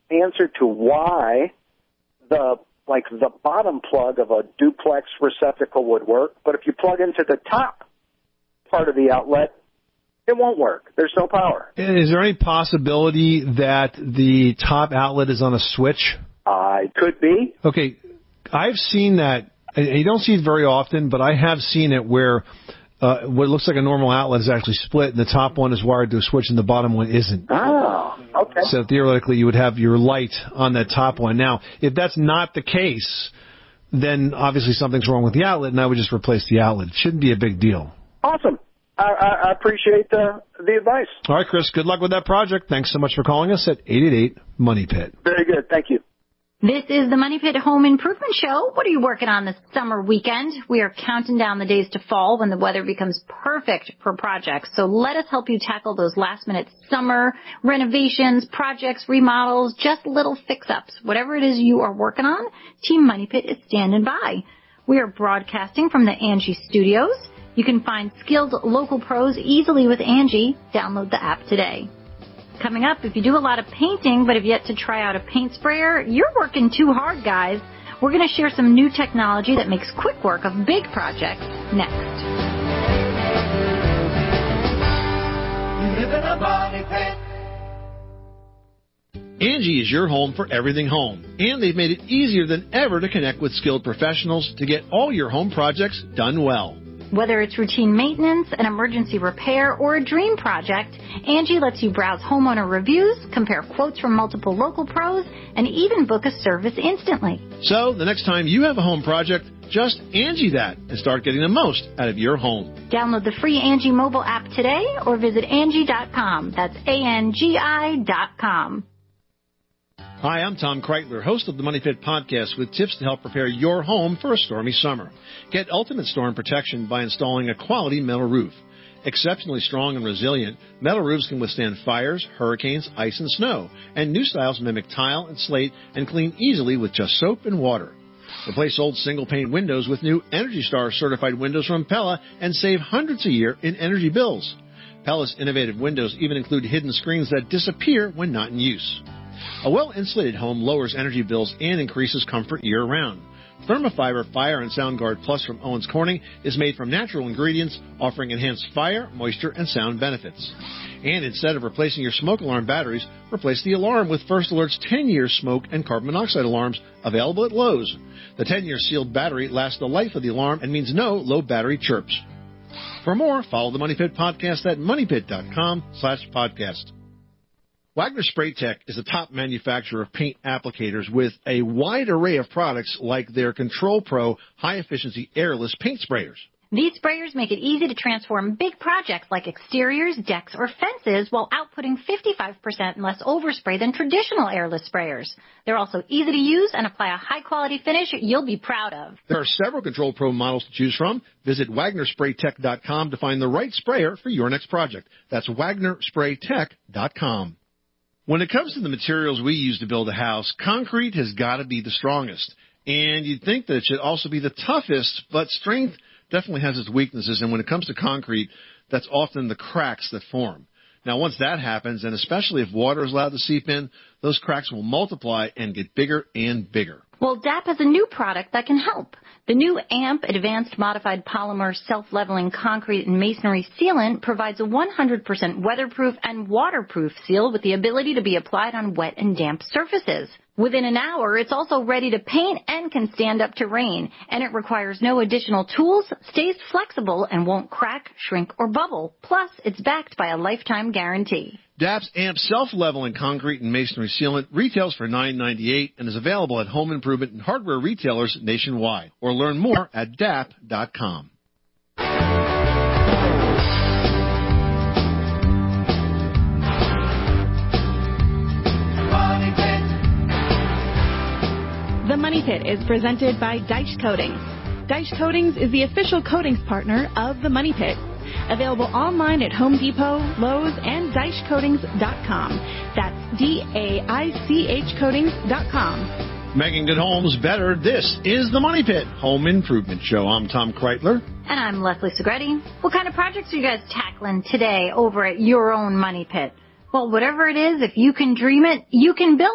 answer to why the like the bottom plug of a duplex receptacle would work, but if you plug into the top part of the outlet, it won't work. There's no power. Is there any possibility that the top outlet is on a switch? Uh, it could be. Okay, I've seen that. You don't see it very often, but I have seen it where uh, what looks like a normal outlet is actually split, and the top one is wired to a switch, and the bottom one isn't. Oh, okay. So theoretically, you would have your light on that top one. Now, if that's not the case, then obviously something's wrong with the outlet, and I would just replace the outlet. It shouldn't be a big deal. Awesome. I, I, I appreciate the, the advice. All right, Chris, good luck with that project. Thanks so much for calling us at eight eight eight, MONEY PIT. Very good. Thank you. This is the Money Pit Home Improvement Show. What are you working on this summer weekend? We are counting down the days to fall when the weather becomes perfect for projects. So let us help you tackle those last-minute summer renovations, projects, remodels, just little fix-ups. Whatever it is you are working on, Team Money Pit is standing by. We are broadcasting from the Angie Studios. You can find skilled local pros easily with Angie. Download the app today. Coming up, if you do a lot of painting but have yet to try out a paint sprayer, you're working too hard, guys. We're going to share some new technology that makes quick work of big projects next. You live in a money pit. Angie is your home for everything home, and they've made it easier than ever to connect with skilled professionals to get all your home projects done well. Whether it's routine maintenance, an emergency repair, or a dream project, Angie lets you browse homeowner reviews, compare quotes from multiple local pros, and even book a service instantly. So the next time you have a home project, just Angie that and start getting the most out of your home. Download the free Angie mobile app today or visit Angie dot com. That's A N G I dot com. Hi, I'm Tom Kreitler, host of the Money Pit Podcast, with tips to help prepare your home for a stormy summer. Get ultimate storm protection by installing a quality metal roof. Exceptionally strong and resilient, metal roofs can withstand fires, hurricanes, ice, and snow, and new styles mimic tile and slate and clean easily with just soap and water. Replace old single-pane windows with new Energy Star certified windows from Pella and save hundreds a year in energy bills. Pella's innovative windows even include hidden screens that disappear when not in use. A well-insulated home lowers energy bills and increases comfort year-round. Thermofiber Fire and Sound Guard Plus from Owens Corning is made from natural ingredients, offering enhanced fire, moisture, and sound benefits. And instead of replacing your smoke alarm batteries, replace the alarm with First Alert's ten-year smoke and carbon monoxide alarms, available at Lowe's. The ten-year sealed battery lasts the life of the alarm and means no low battery chirps. For more, follow the Money Pit Podcast at money pit dot com slash podcast. Wagner Spray Tech is a top manufacturer of paint applicators with a wide array of products like their Control Pro high-efficiency airless paint sprayers. These sprayers make it easy to transform big projects like exteriors, decks, or fences while outputting fifty-five percent less overspray than traditional airless sprayers. They're also easy to use and apply a high-quality finish you'll be proud of. There are several Control Pro models to choose from. Visit Wagner Spray Tech dot com to find the right sprayer for your next project. That's Wagner Spray Tech dot com. When it comes to the materials we use to build a house, concrete has got to be the strongest. And you'd think that it should also be the toughest, but strength definitely has its weaknesses. And when it comes to concrete, that's often the cracks that form. Now, once that happens, and especially if water is allowed to seep in, those cracks will multiply and get bigger and bigger. Well, D A P has a new product that can help. The new A M P Advanced Modified Polymer Self-Leveling Concrete and Masonry Sealant provides a one hundred percent weatherproof and waterproof seal with the ability to be applied on wet and damp surfaces. Within an hour, it's also ready to paint and can stand up to rain. And it requires no additional tools, stays flexible, and won't crack, shrink, or bubble. Plus, it's backed by a lifetime guarantee. D A P's A M P Self-Leveling Concrete and Masonry Sealant retails for nine ninety-eight and is available at home improvement and hardware retailers nationwide. Or learn more at D A P dot com. The Money Pit is presented by Deitch Coatings. Deitch Coatings is the official coatings partner of The Money Pit. Available online at Home Depot, Lowe's, and Deitch Coatings dot com. That's D A I C H Coatings dot com. Making good homes better, this is The Money Pit Home Improvement Show. I'm Tom Kreitler. And I'm Leslie Segretti. What kind of projects are you guys tackling today over at your own Money Pit? Well, whatever it is, if you can dream it, you can build it.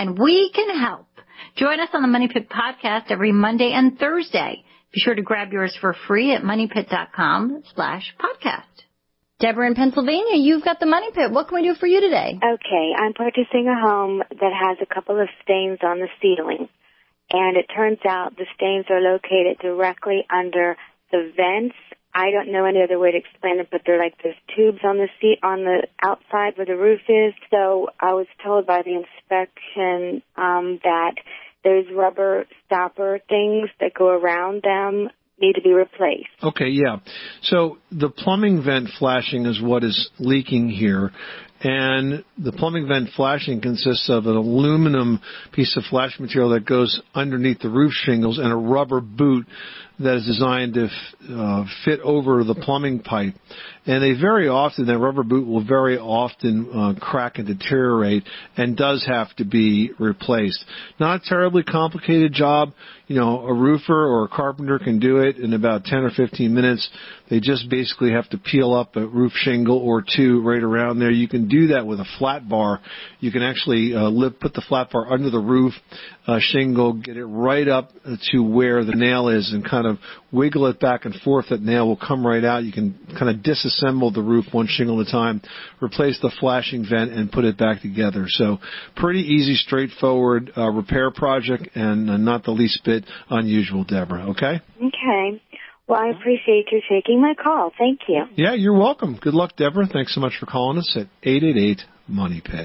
and we can help. Join us on the Money Pit podcast every Monday and Thursday. Be sure to grab yours for free at moneypit.com slash podcast. Deborah in Pennsylvania, you've got the Money Pit. What can we do for you today? Okay, I'm purchasing a home that has a couple of stains on the ceiling. And it turns out the stains are located directly under the vents. I don't know any other way to explain it, but they're like there's tubes on the seat on the outside where the roof is. So I was told by the inspection um, that there's rubber stopper things that go around them need to be replaced. Okay, yeah. So the plumbing vent flashing is what is leaking here. And the plumbing vent flashing consists of an aluminum piece of flash material that goes underneath the roof shingles and a rubber boot that is designed to uh, fit over the plumbing pipe. And they very often, that rubber boot will very often uh, crack and deteriorate and does have to be replaced. Not a terribly complicated job. You know, a roofer or a carpenter can do it in about ten or fifteen minutes. They just basically have to peel up a roof shingle or two right around there. You can do that with a flat bar. You can actually uh, live, put the flat bar under the roof uh, shingle, get it right up to where the nail is and kind of wiggle it back and forth. That nail will come right out. You can kind of disassemble the roof one shingle at a time, replace the flashing vent, and put it back together. So pretty easy, straightforward uh, repair project, and uh, not the least bit unusual, Deborah. Okay? Okay. Well, I appreciate you taking my call. Thank you. Yeah, you're welcome. Good luck, Deborah. Thanks so much for calling us at eight eight eight, money pit.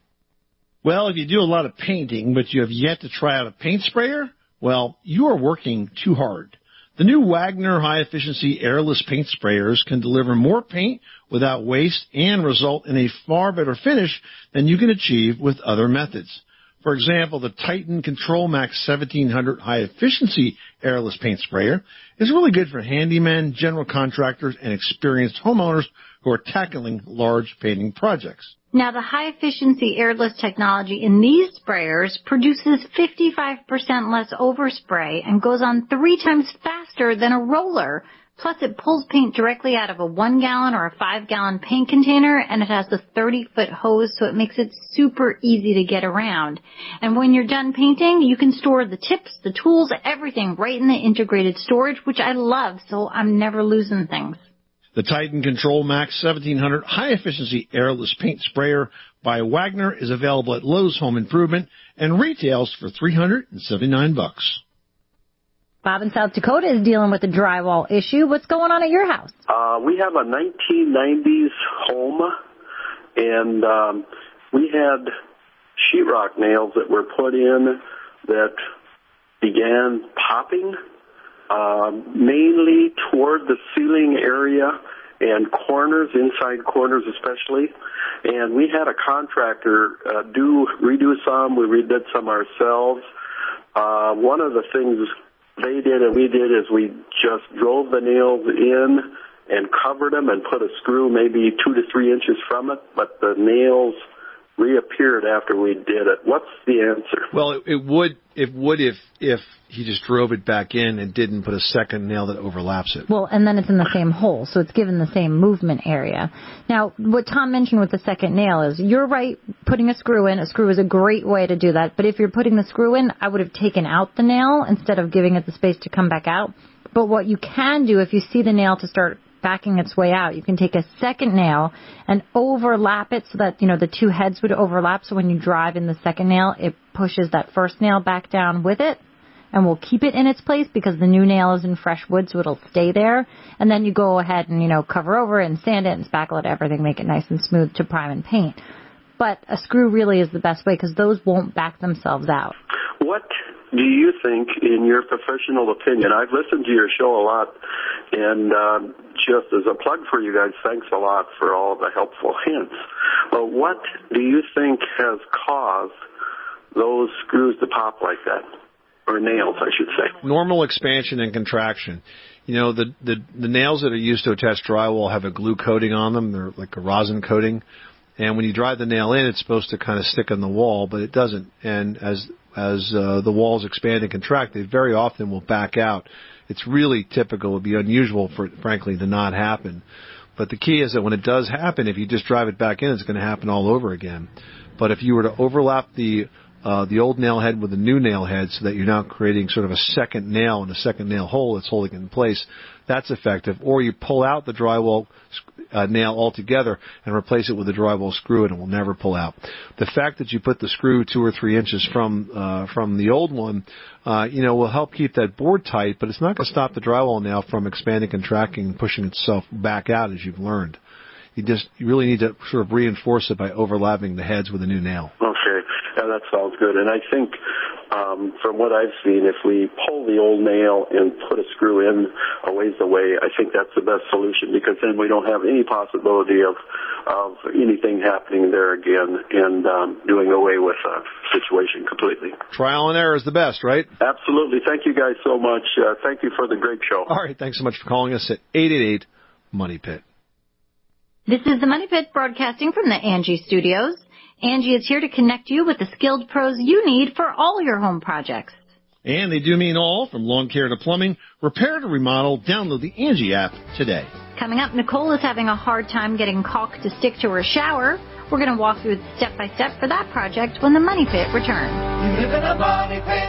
Well, if you do a lot of painting, but you have yet to try out a paint sprayer, well, you are working too hard. The new Wagner high-efficiency airless paint sprayers can deliver more paint without waste and result in a far better finish than you can achieve with other methods. For example, the Titan Control Max seventeen hundred high-efficiency airless paint sprayer is really good for handymen, general contractors, and experienced homeowners who are tackling large painting projects. Now, the high-efficiency airless technology in these sprayers produces fifty-five percent less overspray and goes on three times faster than a roller. Plus, it pulls paint directly out of a one-gallon or a five-gallon paint container, and it has a thirty-foot hose, so it makes it super easy to get around. And when you're done painting, you can store the tips, the tools, everything right in the integrated storage, which I love, so I'm never losing things. The Titan Control Max seventeen hundred high-efficiency airless paint sprayer by Wagner is available at Lowe's Home Improvement and retails for three hundred seventy-nine bucks. Bob in South Dakota is dealing with a drywall issue. What's going on at your house? Uh, we have a nineteen nineties home, and um, we had sheetrock nails that were put in that began popping, uh, mainly toward the ceiling area and corners, inside corners especially. And we had a contractor uh, do redo some. We redid some ourselves. Uh, one of the things they did and we did is we just drove the nails in and covered them and put a screw maybe two to three inches from it, but the nails reappeared after we did it. What's the answer? Well, it, it would it would if if he just drove it back in and didn't put a second nail that overlaps it. Well, and then it's in the same hole, so it's given the same movement area. Now, what Tom mentioned with the second nail is, you're right, putting a screw in. A screw is a great way to do that. But if you're putting the screw in, I would have taken out the nail instead of giving it the space to come back out. But what you can do, if you see the nail to start backing its way out, you can take a second nail and overlap it so that, you know, the two heads would overlap. So when you drive in the second nail, it pushes that first nail back down with it and will keep it in its place because the new nail is in fresh wood, so it'll stay there. And then you go ahead and, you know, cover over it and sand it and spackle it, everything, make it nice and smooth to prime and paint. But a screw really is the best way because those won't back themselves out. What do you think, in your professional opinion? I've listened to your show a lot, and um, just as a plug for you guys, thanks a lot for all the helpful hints. But what do you think has caused those screws to pop like that? Or nails, I should say. Normal expansion and contraction. You know, the, the, the nails that are used to attach drywall have a glue coating on them. They're like a rosin coating. And when you drive the nail in, it's supposed to kind of stick on the wall, but it doesn't. And as as uh, the walls expand and contract, they very often will back out. It's really typical. It would be unusual for it, frankly, to not happen. But the key is that when it does happen, if you just drive it back in, it's going to happen all over again. But if you were to overlap the uh, the old nail head with a new nail head so that you're now creating sort of a second nail and a second nail hole that's holding it in place. That's effective. Or you pull out the drywall uh, nail altogether and replace it with a drywall screw, and it will never pull out. The fact that you put the screw two or three inches from uh, from the old one, uh, you know, will help keep that board tight, but it's not going to stop the drywall nail from expanding, contracting, and pushing itself back out, as you've learned. You just you really need to sort of reinforce it by overlapping the heads with a new nail. Okay, yeah, that sounds good. And I think um, from what I've seen, if we pull the old nail and put a screw in a ways away, I think that's the best solution, because then we don't have any possibility of of anything happening there again and um, doing away with a situation completely. Trial and error is the best, right? Absolutely. Thank you guys so much. Uh, thank you for the great show. All right, thanks so much for calling us at eight eight eight, Money Pit. This is the Money Pit broadcasting from the Angie Studios. Angie is here to connect you with the skilled pros you need for all your home projects. And they do mean all, from lawn care to plumbing, repair to remodel. Download the Angie app today. Coming up, Nicole is having a hard time getting caulk to stick to her shower. We're going to walk through step-by-step for that project when the Money Pit returns. You live in a money pit.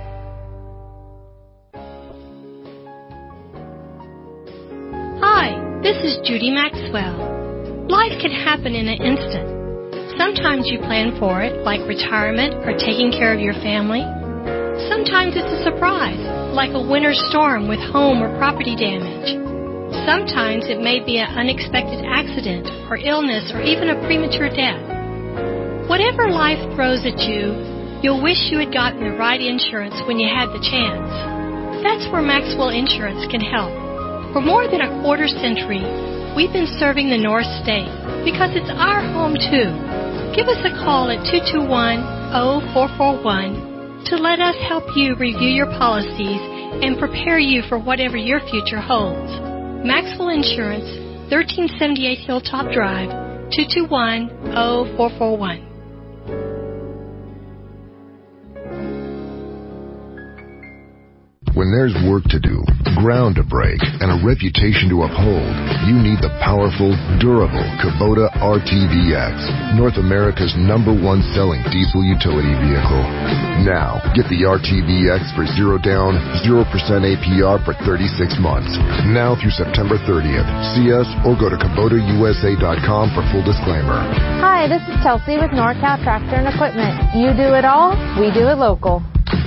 Hi, this is Judy Maxwell. Life can happen in an instant. Sometimes you plan for it, like retirement or taking care of your family. Sometimes it's a surprise, like a winter storm with home or property damage. Sometimes it may be an unexpected accident or illness or even a premature death. Whatever life throws at you, you'll wish you had gotten the right insurance when you had the chance. That's where Maxwell Insurance can help. For more than a quarter century, we've been serving the North State because it's our home too. Give us a call at two two one, zero four four one to let us help you review your policies and prepare you for whatever your future holds. Maxwell Insurance, thirteen seventy-eight Hilltop Drive, two two one, zero four four one. When there's work to do, ground to break, and a reputation to uphold, you need the powerful, durable Kubota R T V X, North America's number one selling diesel utility vehicle. Now, get the R T V X for zero down, zero percent A P R for thirty-six months. Now through September thirtieth. See us or go to Kubota U S A dot com for full disclaimer. Hi, this is Chelsea with NorCal Tractor and Equipment. You do it all, we do it local.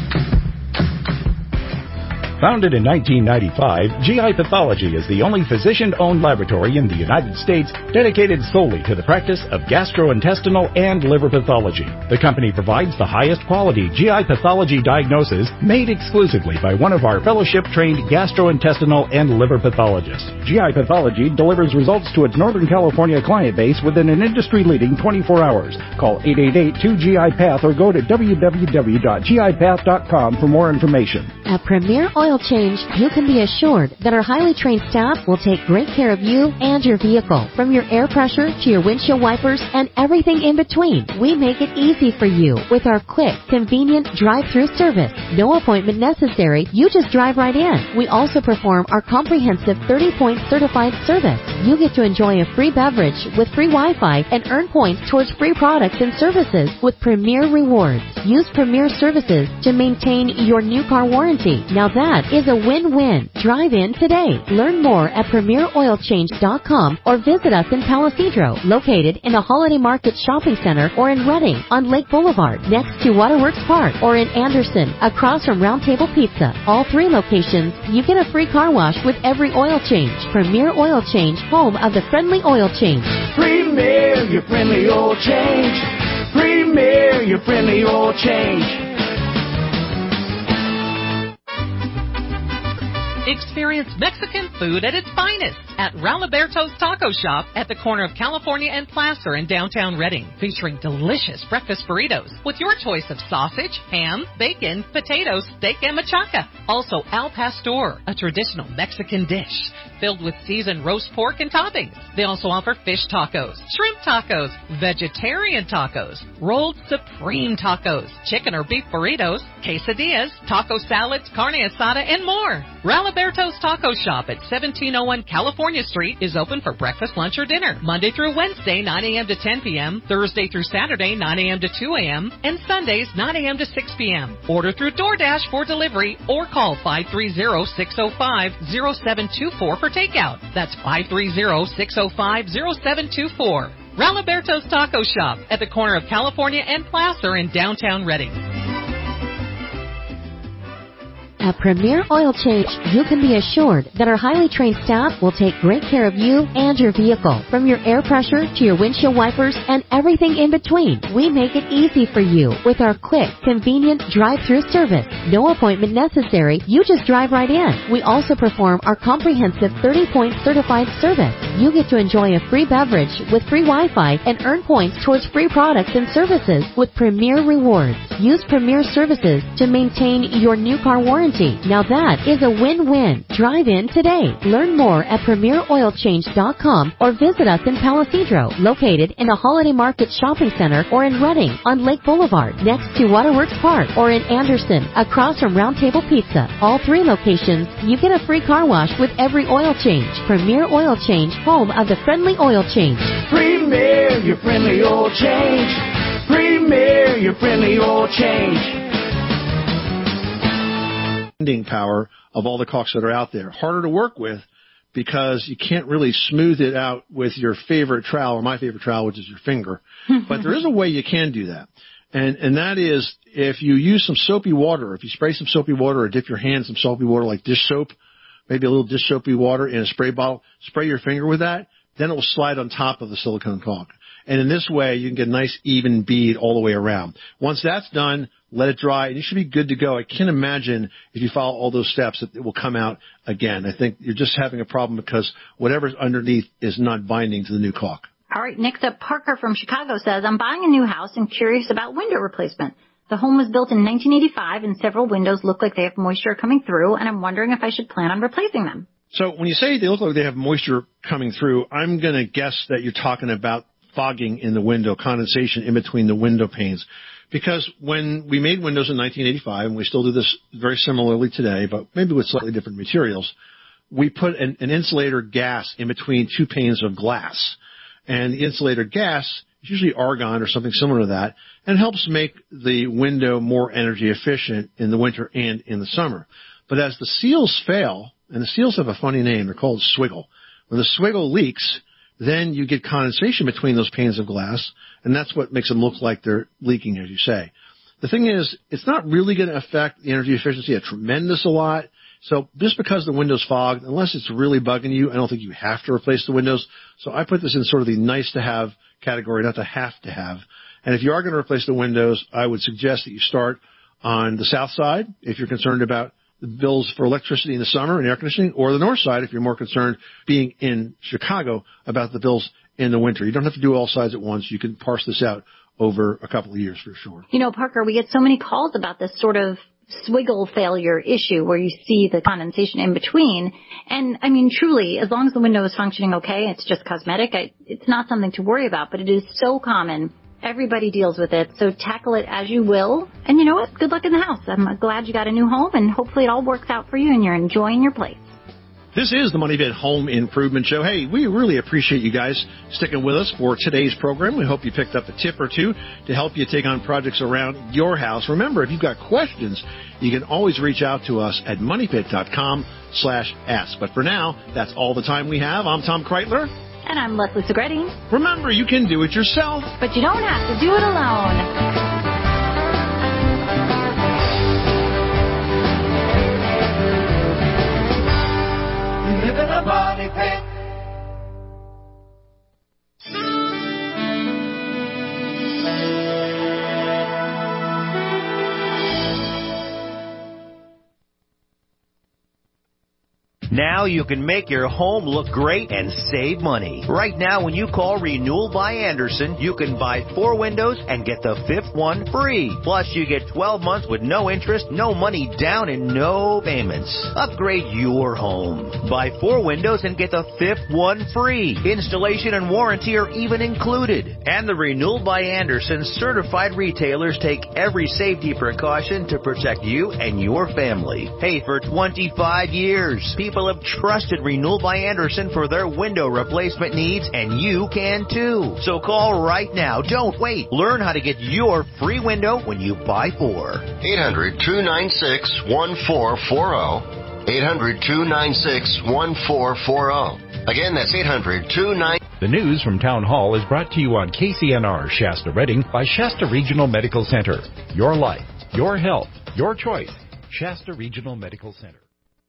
Founded in nineteen ninety-five, G I Pathology is the only physician-owned laboratory in the United States dedicated solely to the practice of gastrointestinal and liver pathology. The company provides the highest quality G I pathology diagnosis made exclusively by one of our fellowship-trained gastrointestinal and liver pathologists. G I Pathology delivers results to its Northern California client base within an industry-leading twenty-four hours. Call eight eight eight, two G I Path or go to w w w dot g i path dot com for more information. At Premier Oil Change, you can be assured that our highly trained staff will take great care of you and your vehicle. From your air pressure to your windshield wipers and everything in between, we make it easy for you with our quick, convenient drive-through service. No appointment necessary. You just drive right in. We also perform our comprehensive thirty-point certified service. You get to enjoy a free beverage with free Wi-Fi and earn points towards free products and services with Premier Rewards. Use Premier Services to maintain your new car warranty. Now that is a win-win. Drive in today. Learn more at premier oil change dot com or visit us in Palisadro, located in the Holiday Market Shopping Center, or in Redding on Lake Boulevard next to Waterworks Park, or in Anderson across from Round Table Pizza. All three locations, you get a free car wash with every oil change. Premier Oil Change, home of the friendly oil change. Premier, your friendly oil change. Premier, your friendly oil change. Experience Mexican food at its finest at Raliberto's Taco Shop at the corner of California and Placer in downtown Redding, featuring delicious breakfast burritos with your choice of sausage, ham, bacon, potatoes, steak, and machaca. Also, Al Pastor, a traditional Mexican dish filled with seasoned roast pork and toppings. They also offer fish tacos, shrimp tacos, vegetarian tacos, rolled supreme tacos, chicken or beef burritos, quesadillas, taco salads, carne asada, and more. Raliberto's Taco Shop at seventeen oh one California California Street is open for breakfast, lunch, or dinner. Monday through Wednesday, nine a.m. to ten p.m., Thursday through Saturday, nine a.m. to two a.m., and Sundays, nine a.m. to six p.m. Order through DoorDash for delivery or call five three zero, six zero five, zero seven two four for takeout. That's five three zero, six zero five, zero seven two four. Raliberto's Taco Shop at the corner of California and Placer in downtown Redding. At Premier Oil Change, you can be assured that our highly trained staff will take great care of you and your vehicle. From your air pressure to your windshield wipers and everything in between, we make it easy for you with our quick, convenient drive-through service. No appointment necessary. You just drive right in. We also perform our comprehensive thirty-point certified service. You get to enjoy a free beverage with free Wi-Fi and earn points towards free products and services with Premier Rewards. Use Premier Services to maintain your new car warranty. Now that is a win-win. Drive in today. Learn more at premier oil change dot com or visit us in Palisadro, located in the Holiday Market Shopping Center, or in Redding on Lake Boulevard, next to Waterworks Park, or in Anderson, across from Round Table Pizza. All three locations, you get a free car wash with every oil change. Premier Oil Change, home of the friendly oil change. Premier, your friendly oil change. Premier, your friendly oil change. Power of all the caulks that are out there. Harder to work with because you can't really smooth it out with your favorite trowel, or my favorite trowel, which is your finger. But there is a way you can do that. And and that is if you use some soapy water, if you spray some soapy water or dip your hand in some soapy water like dish soap, maybe a little dish soapy water in a spray bottle, spray your finger with that, then it will slide on top of the silicone caulk. And in this way, you can get a nice even bead all the way around. Once that's done, let it dry, and you should be good to go. I can't imagine if you follow all those steps that it will come out again. I think you're just having a problem because whatever's underneath is not binding to the new caulk. All right, next up, Parker from Chicago says, I'm buying a new house and curious about window replacement. The home was built in nineteen eighty-five, and several windows look like they have moisture coming through, and I'm wondering if I should plan on replacing them. So when you say they look like they have moisture coming through, I'm going to guess that you're talking about fogging in the window, condensation in between the window panes. Because when we made windows in nineteen eighty-five, and we still do this very similarly today, but maybe with slightly different materials, we put an, an insulator gas in between two panes of glass. And the insulator gas is usually argon or something similar to that, and helps make the window more energy efficient in the winter and in the summer. But as the seals fail, and the seals have a funny name, they're called swiggle. When the swiggle leaks, then you get condensation between those panes of glass, and that's what makes them look like they're leaking, as you say. The thing is, it's not really going to affect the energy efficiency a tremendous a lot. So just because the window's fogged, unless it's really bugging you, I don't think you have to replace the windows. So I put this in sort of the nice-to-have category, not the have-to-have. And if you are going to replace the windows, I would suggest that you start on the south side if you're concerned about the bills for electricity in the summer and air conditioning, or the north side if you're more concerned, being in Chicago, about the bills in the winter. You don't have to do all sides at once. You can parse this out over a couple of years for sure. You know, Parker, we get so many calls about this sort of swiggle failure issue where you see the condensation in between. And, I mean, truly, as long as the window is functioning okay, it's just cosmetic, I, it's not something to worry about, but it is so common. Everybody deals with it, so tackle it as you will. And you know what? Good luck in the house. I'm glad you got a new home, and hopefully it all works out for you and you're enjoying your place. This is the Money Pit Home Improvement Show. Hey, we really appreciate you guys sticking with us for today's program. We hope you picked up a tip or two to help you take on projects around your house. Remember, if you've got questions, you can always reach out to us at moneypit.com slash ask. But for now, that's all the time we have. I'm Tom Kreitler. And I'm Leslie Segretti. Remember, you can do it yourself, but you don't have to do it alone. You live in a money pit. Now you can make your home look great and save money. Right now, when you call Renewal by Andersen, you can buy four windows and get the fifth one free. Plus, you get twelve months with no interest, no money down, and no payments. Upgrade your home. Buy four windows and get the fifth one free. Installation and warranty are even included. And the Renewal by Andersen certified retailers take every safety precaution to protect you and your family. Hey, for twenty-five years, people have trusted Renewal by Andersen for their window replacement needs, and you can too. So call right now. Don't wait. Learn how to get your free window when you buy four. eight hundred, two nine six, one four four zero. eight hundred, two nine six, one four four zero. Again, that's eight hundred, two nine six. The news from Town Hall is brought to you on K C N R Shasta Redding by Shasta Regional Medical Center. Your life, your health, your choice. Shasta Regional Medical Center.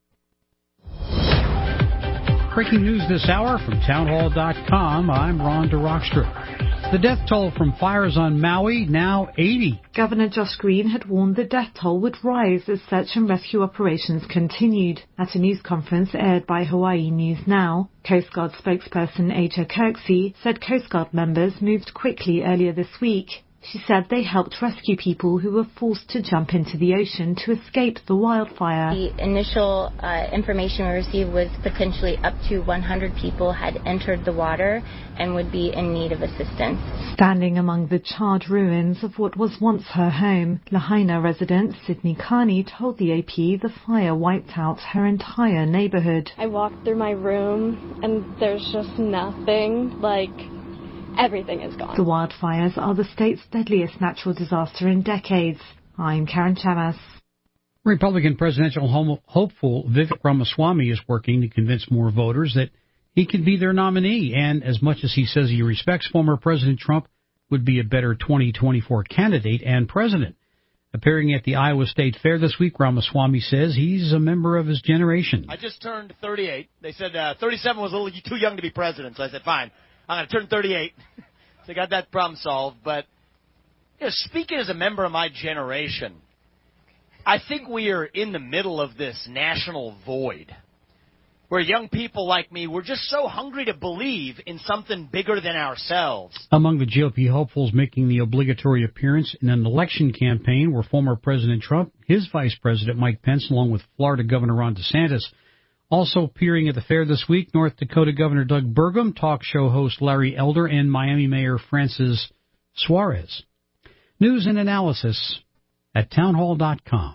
Breaking news this hour from town hall dot com. I'm Ron DeRockstra. The death toll from fires on Maui, now eighty. Governor Josh Green had warned the death toll would rise as search and rescue operations continued. At a news conference aired by Hawaii News Now, Coast Guard spokesperson Aja Kirksey said Coast Guard members moved quickly earlier this week. She said they helped rescue people who were forced to jump into the ocean to escape the wildfire. The initial uh, information we received was potentially up to one hundred people had entered the water and would be in need of assistance. Standing among the charred ruins of what was once her home, Lahaina resident Sydney Carney told the A P the fire wiped out her entire neighborhood. I walked through my room and there's just nothing, like... everything is gone. The wildfires are the state's deadliest natural disaster in decades. I'm Karen Chamas. Republican presidential hopeful Vivek Ramaswamy is working to convince more voters that he can be their nominee, and as much as he says he respects former President Trump, would be a better twenty twenty-four candidate and president. Appearing at the Iowa State Fair this week, Ramaswamy says he's a member of his generation. I just turned thirty-eight. They said uh, thirty-seven was a little too young to be president, so I said, fine. I'm going to turn thirty-eight. So I got that problem solved. But you know, speaking as a member of my generation, I think we are in the middle of this national void where young people like me, we're just so hungry to believe in something bigger than ourselves. Among the G O P hopefuls making the obligatory appearance in an election campaign were former President Trump, his Vice President Mike Pence, along with Florida Governor Ron DeSantis. Also appearing at the fair this week, North Dakota Governor Doug Burgum, talk show host Larry Elder, and Miami Mayor Francis Suarez. News and analysis at town hall dot com.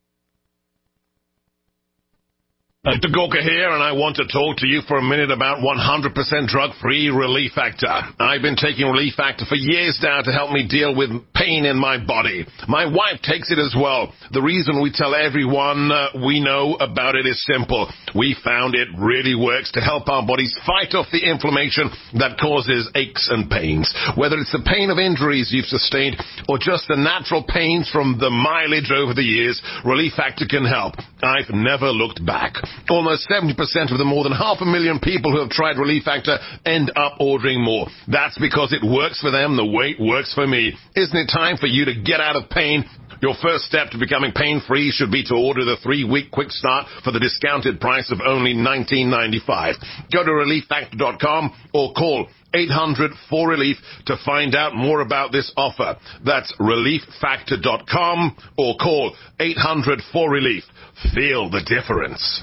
Doctor Gorka here, and I want to talk to you for a minute about one hundred percent drug-free Relief Factor. I've been taking Relief Factor for years now to help me deal with pain in my body. My wife takes it as well. The reason we tell everyone uh, we know about it is simple. We found it really works to help our bodies fight off the inflammation that causes aches and pains. Whether it's the pain of injuries you've sustained or just the natural pains from the mileage over the years, Relief Factor can help. I've never looked back. Almost seventy percent of the more than half a million people who have tried Relief Factor end up ordering more. That's because it works for them the way it works for me. Isn't it time for you to get out of pain? Your first step to becoming pain-free should be to order the three-week quick start for the discounted price of only nineteen ninety-five. Go to relief factor dot com or call eight hundred four relief to find out more about this offer. That's relief factor dot com or call eight hundred four relief. Feel the difference.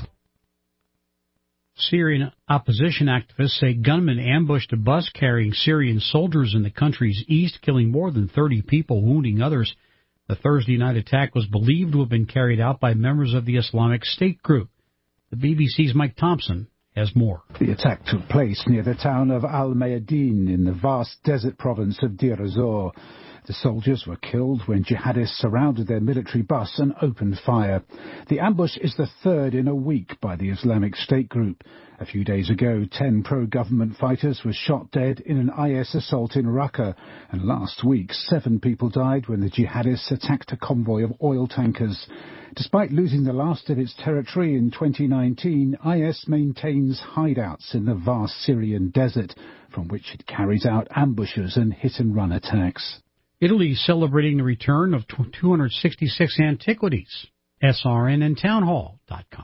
Syrian opposition activists say gunmen ambushed a bus carrying Syrian soldiers in the country's east, killing more than thirty people, wounding others. The Thursday night attack was believed to have been carried out by members of the Islamic State group. The B B C's Mike Thompson has more. The attack took place near the town of Al-Mayadeen in the vast desert province of Deir ez-Zor. The soldiers were killed when jihadists surrounded their military bus and opened fire. The ambush is the third in a week by the Islamic State group. A few days ago, ten pro-government fighters were shot dead in an I S assault in Raqqa. And last week, seven people died when the jihadists attacked a convoy of oil tankers. Despite losing the last of its territory in twenty nineteen, I S maintains hideouts in the vast Syrian desert, from which it carries out ambushes and hit-and-run attacks. Italy is celebrating the return of two hundred sixty-six antiquities. S R N and town hall dot com.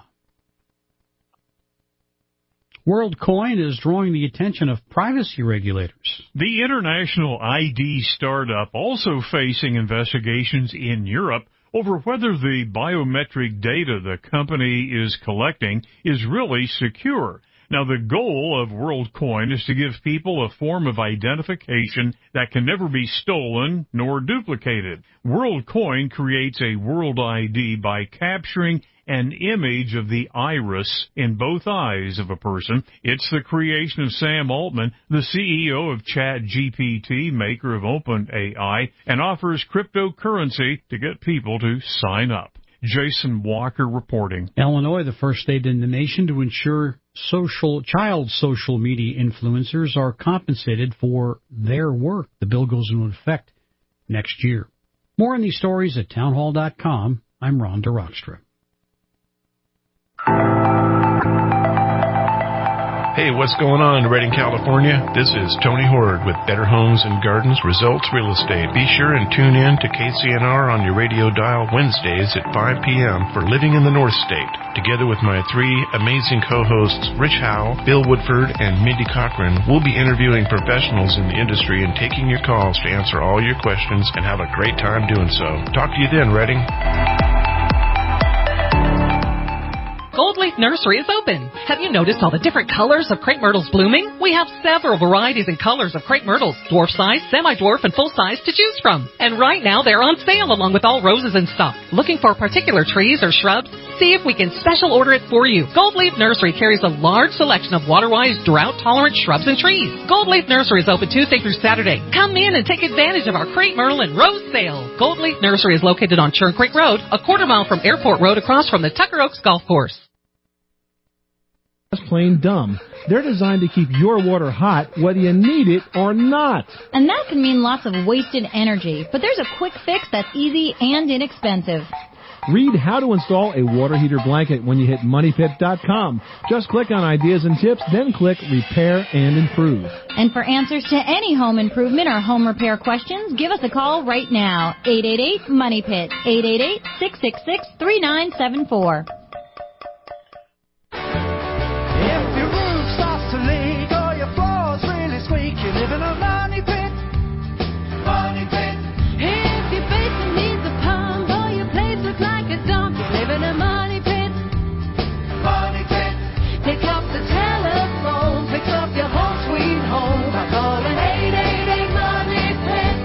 WorldCoin is drawing the attention of privacy regulators. The international I D startup also facing investigations in Europe over whether the biometric data the company is collecting is really secure. Now, the goal of WorldCoin is to give people a form of identification that can never be stolen nor duplicated. WorldCoin creates a world I D by capturing an image of the iris in both eyes of a person. It's the creation of Sam Altman, the C E O of ChatGPT, maker of OpenAI, and offers cryptocurrency to get people to sign up. Jason Walker reporting. Illinois, the first state in the nation to ensure social child social media influencers are compensated for their work. The bill goes into effect next year. More on these stories at townhall dot com. I'm Ron DeRockstra. Hey, what's going on in Redding, California? This is Tony Horde with Better Homes and Gardens Results Real Estate. Be sure and tune in to K C N R on your radio dial Wednesdays at five p.m. for Living in the North State. Together with my three amazing co-hosts, Rich Howe, Bill Woodford, and Mindy Cochran, we'll be interviewing professionals in the industry and taking your calls to answer all your questions and have a great time doing so. Talk to you then, Redding. Gold Leaf Nursery is open. Have you noticed all the different colors of crepe myrtles blooming? We have several varieties and colors of crepe myrtles, dwarf size, semi-dwarf, and full size to choose from. And right now they're on sale along with all roses in stock. Looking for particular trees or shrubs? See if we can special order it for you. Gold Leaf Nursery carries a large selection of water-wise, drought-tolerant shrubs and trees. Gold Leaf Nursery is open Tuesday through Saturday. Come in and take advantage of our crepe myrtle and rose sale. Gold Leaf Nursery is located on Churn Creek Road, a quarter mile from Airport Road across from the Tucker Oaks Golf Course. That's plain dumb. They're designed to keep your water hot whether you need it or not. And that can mean lots of wasted energy, but there's a quick fix that's easy and inexpensive. Read how to install a water heater blanket when you hit money pit dot com. Just click on Ideas and Tips, then click Repair and Improve. And for answers to any home improvement or home repair questions, give us a call right now. eight eight eight, money pit, eight eight eight, six six six, three nine seven four. You live in a money pit, money pit. If your basement needs a pump or your place looks like a dump, you live in a money pit, money pit. Pick up the telephone, pick up your home sweet home by calling eight eight eight, money pit.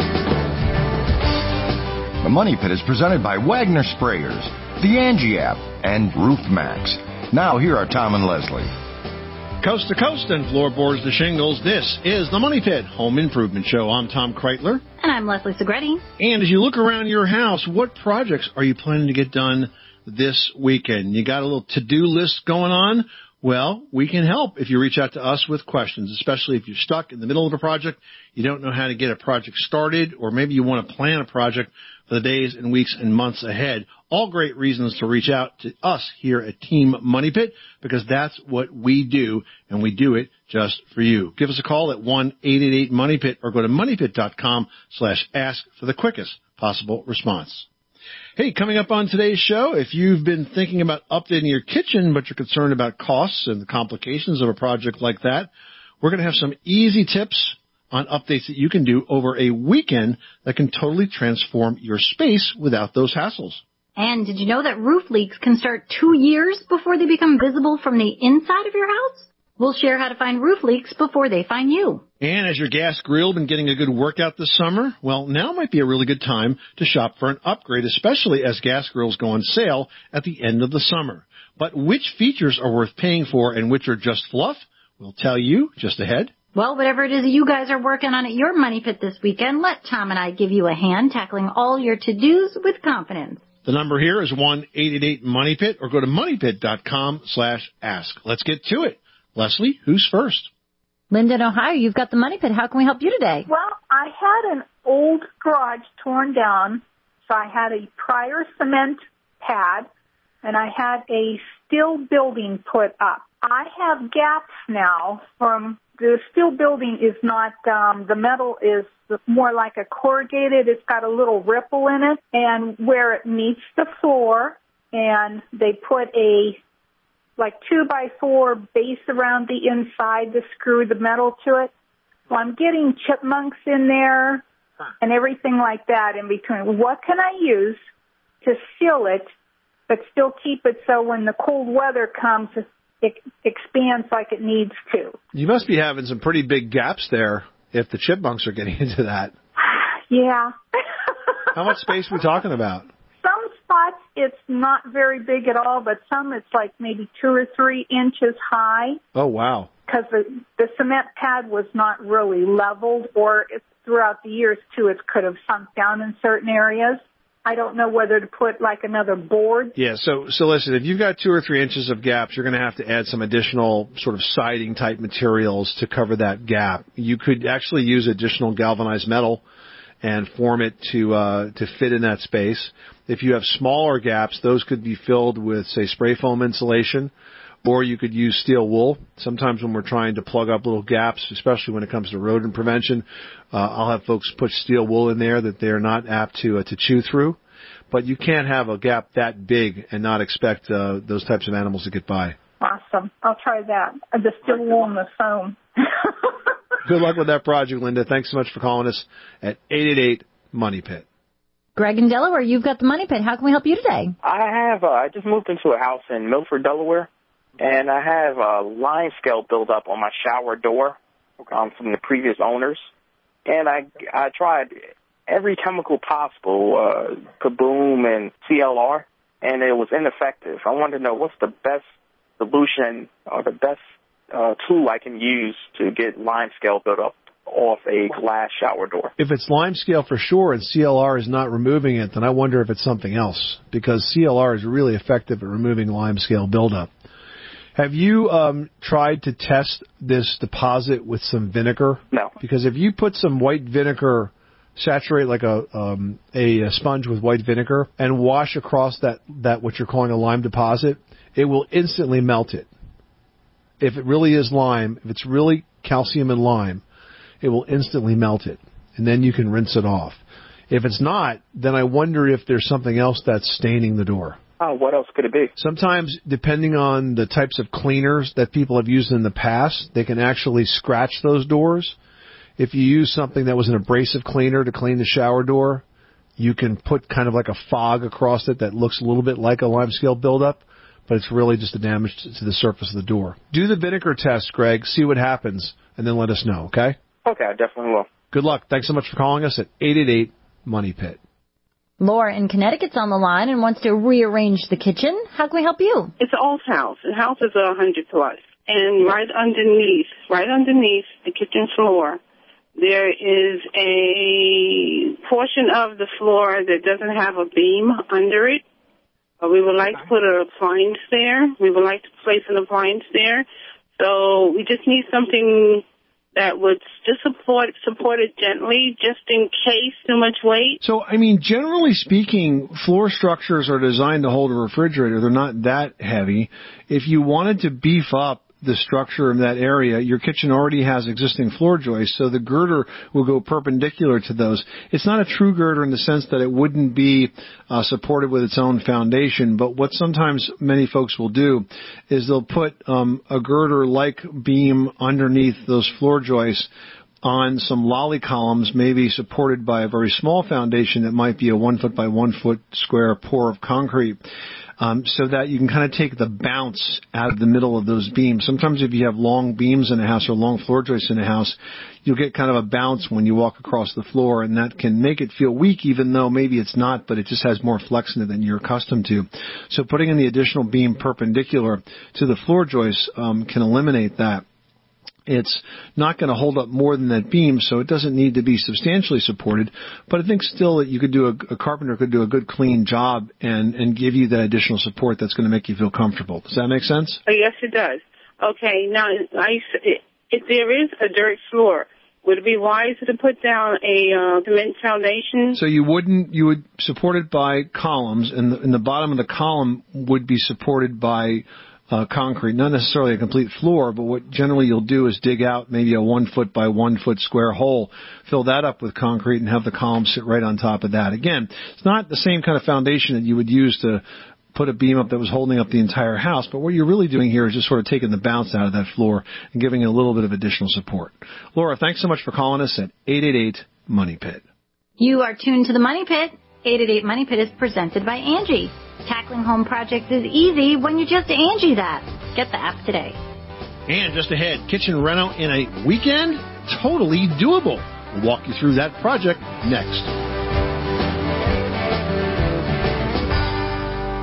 The Money Pit is presented by Wagner Sprayers, the Angie app, and Roof Max. Now here are Tom and Leslie. Coast to coast and floorboards to shingles, this is the Money Pit Home Improvement Show. I'm Tom Kreitler. And I'm Leslie Segretti. And as you look around your house, what projects are you planning to get done this weekend? You got a little to-do list going on? Well, we can help if you reach out to us with questions, especially if you're stuck in the middle of a project, you don't know how to get a project started, or maybe you want to plan a project for the days and weeks and months ahead. All great reasons to reach out to us here at Team Money Pit, because that's what we do, and we do it just for you. Give us a call at one eight eight eight, money pit or go to money pit dot com slash ask for the quickest possible response. Hey, coming up on today's show, if you've been thinking about updating your kitchen, but you're concerned about costs and the complications of a project like that, we're going to have some easy tips on updates that you can do over a weekend that can totally transform your space without those hassles. And did you know that roof leaks can start two years before they become visible from the inside of your house? We'll share how to find roof leaks before they find you. And has your gas grill been getting a good workout this summer? Well, now might be a really good time to shop for an upgrade, especially as gas grills go on sale at the end of the summer. But which features are worth paying for and which are just fluff? We'll tell you just ahead. Well, whatever it is you guys are working on at your Money Pit this weekend, let Tom and I give you a hand tackling all your to-dos with confidence. The number here is one eight eight eight, money pit or go to money pit dot com slash ask. Let's get to it. Leslie, who's first? Linda in Ohio, you've got the Money Pit. How can we help you today? Well, I had an old garage torn down, so I had a prior cement pad, and I had a steel building put up. I have gaps now from the steel building is not, um, the metal is more like a corrugated. It's got a little ripple in it, and where it meets the floor, and they put a like two by four base around the inside to screw the metal to it. Well, I'm getting chipmunks in there and everything like that in between. What can I use to seal it but still keep it so when the cold weather comes, it expands like it needs to? You must be having some pretty big gaps there if the chipmunks are getting into that. Yeah. How much space are we talking about? Some spots it's not very big at all, but some it's like maybe two or three inches high. Oh, wow. Because the, the cement pad was not really leveled, or it, throughout the years, too, it could have sunk down in certain areas. I don't know whether to put like another board. Yeah, so so listen, if you've got two or three inches of gaps, you're going to have to add some additional sort of siding type materials to cover that gap. You could actually use additional galvanized metal and form it to uh, to fit in that space. If you have smaller gaps, those could be filled with, say, spray foam insulation, or you could use steel wool. Sometimes when we're trying to plug up little gaps, especially when it comes to rodent prevention, uh, I'll have folks put steel wool in there that they're not apt to uh, to chew through. But you can't have a gap that big and not expect uh, those types of animals to get by. Awesome. I'll try that. The steel wool and the foam. Good luck with that project, Linda. Thanks so much for calling us at eight eight eight, MONEY PIT. Greg in Delaware, you've got the Money Pit. How can we help you today? I have, uh, I just moved into a house in Milford, Delaware, and I have a line scale built up on my shower door um, from the previous owners. And I, I tried every chemical possible, uh, Kaboom and C L R, and it was ineffective. I wanted to know what's the best solution or the best uh, tool I can use to get line scale built up off a glass shower door. If it's lime scale for sure and C L R is not removing it, then I wonder if it's something else, because C L R is really effective at removing lime scale buildup. Have you um, tried to test this deposit with some vinegar? No. Because if you put some white vinegar, saturate like a, um, a a sponge with white vinegar and wash across that, that what you're calling a lime deposit, it will instantly melt it. If it really is lime, if it's really calcium and lime, it will instantly melt it, and then you can rinse it off. If it's not, then I wonder if there's something else that's staining the door. Oh, what else could it be? Sometimes, depending on the types of cleaners that people have used in the past, they can actually scratch those doors. If you use something that was an abrasive cleaner to clean the shower door, you can put kind of like a fog across it that looks a little bit like a limescale buildup, but it's really just the damage to the surface of the door. Do the vinegar test, Greg, see what happens, and then let us know, okay? Okay, I definitely will. Good luck. Thanks so much for calling us at eight eight eight, MONEY PIT. Laura in Connecticut's on the line and wants to rearrange the kitchen. How can we help you? It's an old house. The house is a hundred plus. And right underneath, right underneath the kitchen floor, there is a portion of the floor that doesn't have a beam under it. Uh, we would like to put an appliance there. We would like to place an appliance there. So we just need something that would just support support it gently, just in case too much weight. So, I mean, generally speaking, floor structures are designed to hold a refrigerator. They're not that heavy. If you wanted to beef up the structure of that area, your kitchen already has existing floor joists, so the girder will go perpendicular to those. It's not a true girder in the sense that it wouldn't be uh, supported with its own foundation, but what sometimes many folks will do is they'll put um, a girder-like beam underneath those floor joists on some lolly columns, maybe supported by a very small foundation that might be a one foot by one foot square pour of concrete. Um, so that you can kind of take the bounce out of the middle of those beams. Sometimes if you have long beams in a house or long floor joists in a house, you'll get kind of a bounce when you walk across the floor, and that can make it feel weak, even though maybe it's not, but it just has more flex in it than you're accustomed to. So putting in the additional beam perpendicular to the floor joists um, can eliminate that. It's not going to hold up more than that beam, so it doesn't need to be substantially supported. But I think still that you could do a, a carpenter could do a good clean job and, and give you that additional support that's going to make you feel comfortable. Does that make sense? Oh, yes, it does. Okay, now I, if there is a dirt floor, would it be wiser to put down a uh, cement foundation? So you wouldn't, you would support it by columns, and the, and the bottom of the column would be supported by Uh, concrete, not necessarily a complete floor, but what generally you'll do is dig out maybe a one foot by one foot square hole, fill that up with concrete, and have the column sit right on top of that. Again, it's not the same kind of foundation that you would use to put a beam up that was holding up the entire house, but what you're really doing here is just sort of taking the bounce out of that floor and giving it a little bit of additional support. Laura, thanks so much for calling us at eight eight eight, MONEY PIT. You are tuned to the Money Pit. eight eight eight, MONEY PIT is presented by Angie. Tackling home projects is easy when you just Angie that. Get the app today. And just ahead, kitchen reno in a weekend? Totally doable. We'll walk you through that project next.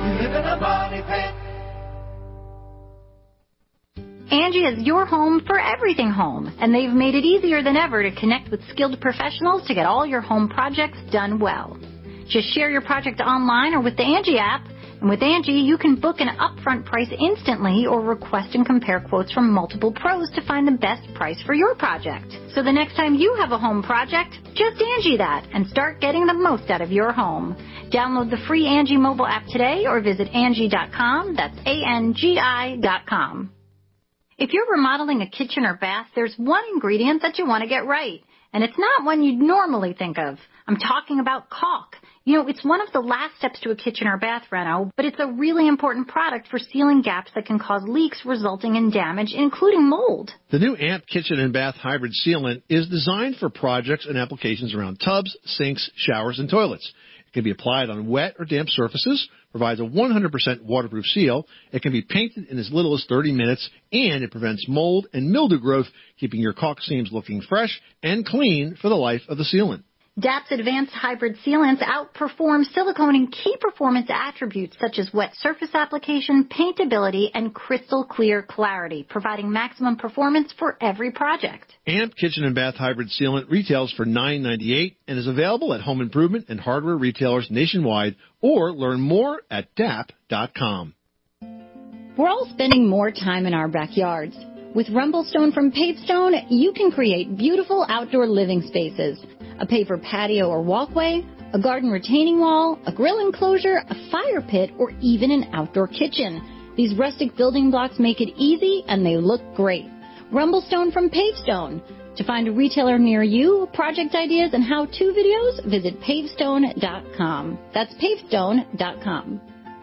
Angie is your home for everything home, and they've made it easier than ever to connect with skilled professionals to get all your home projects done well. Just share your project online or with the Angie app, and with Angie, you can book an upfront price instantly or request and compare quotes from multiple pros to find the best price for your project. So the next time you have a home project, just Angie that and start getting the most out of your home. Download the free Angie mobile app today or visit Angie dot com. That's A N G I dot com. If you're remodeling a kitchen or bath, there's one ingredient that you want to get right, and it's not one you'd normally think of. I'm talking about caulk. You know, it's one of the last steps to a kitchen or bath reno, but it's a really important product for sealing gaps that can cause leaks resulting in damage, including mold. The new A M P Kitchen and Bath Hybrid Sealant is designed for projects and applications around tubs, sinks, showers, and toilets. It can be applied on wet or damp surfaces, provides a one hundred percent waterproof seal. It can be painted in as little as thirty minutes, and it prevents mold and mildew growth, keeping your caulk seams looking fresh and clean for the life of the sealant. D A P's advanced hybrid sealants outperform silicone in key performance attributes such as wet surface application, paintability, and crystal clear clarity, providing maximum performance for every project. A M P Kitchen and Bath Hybrid Sealant retails for nine ninety-eight and is available at home improvement and hardware retailers nationwide, or learn more at D A P dot com. We're all spending more time in our backyards. With Rumblestone from Pavestone, you can create beautiful outdoor living spaces. A paver patio or walkway, a garden retaining wall, a grill enclosure, a fire pit, or even an outdoor kitchen. These rustic building blocks make it easy and they look great. Rumblestone from Pavestone. To find a retailer near you, project ideas, and how-to videos, visit pavestone dot com. That's pavestone dot com.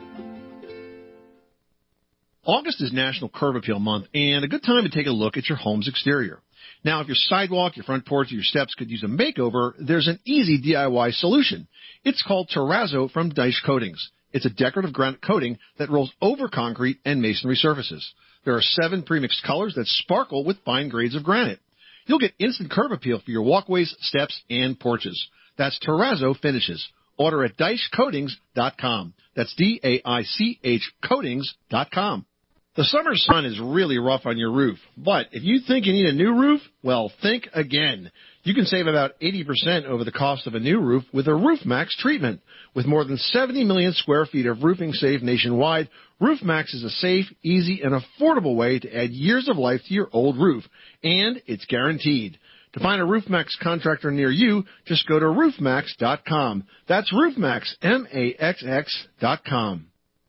August is National Curb Appeal Month, and a good time to take a look at your home's exterior. Now, if your sidewalk, your front porch, or your steps could use a makeover, there's an easy D I Y solution. It's called Terrazzo from Deich Coatings. It's a decorative granite coating that rolls over concrete and masonry surfaces. There are seven premixed colors that sparkle with fine grades of granite. You'll get instant curb appeal for your walkways, steps, and porches. That's Terrazzo Finishes. Order at Deich Coatings dot com. That's D A I C H Coatings dot com. The summer sun is really rough on your roof, but if you think you need a new roof, well, think again. You can save about eighty percent over the cost of a new roof with a RoofMax treatment. With more than seventy million square feet of roofing saved nationwide, RoofMax is a safe, easy, and affordable way to add years of life to your old roof, and it's guaranteed. To find a RoofMax contractor near you, just go to roof max dot com. That's RoofMax, M A X X dot com.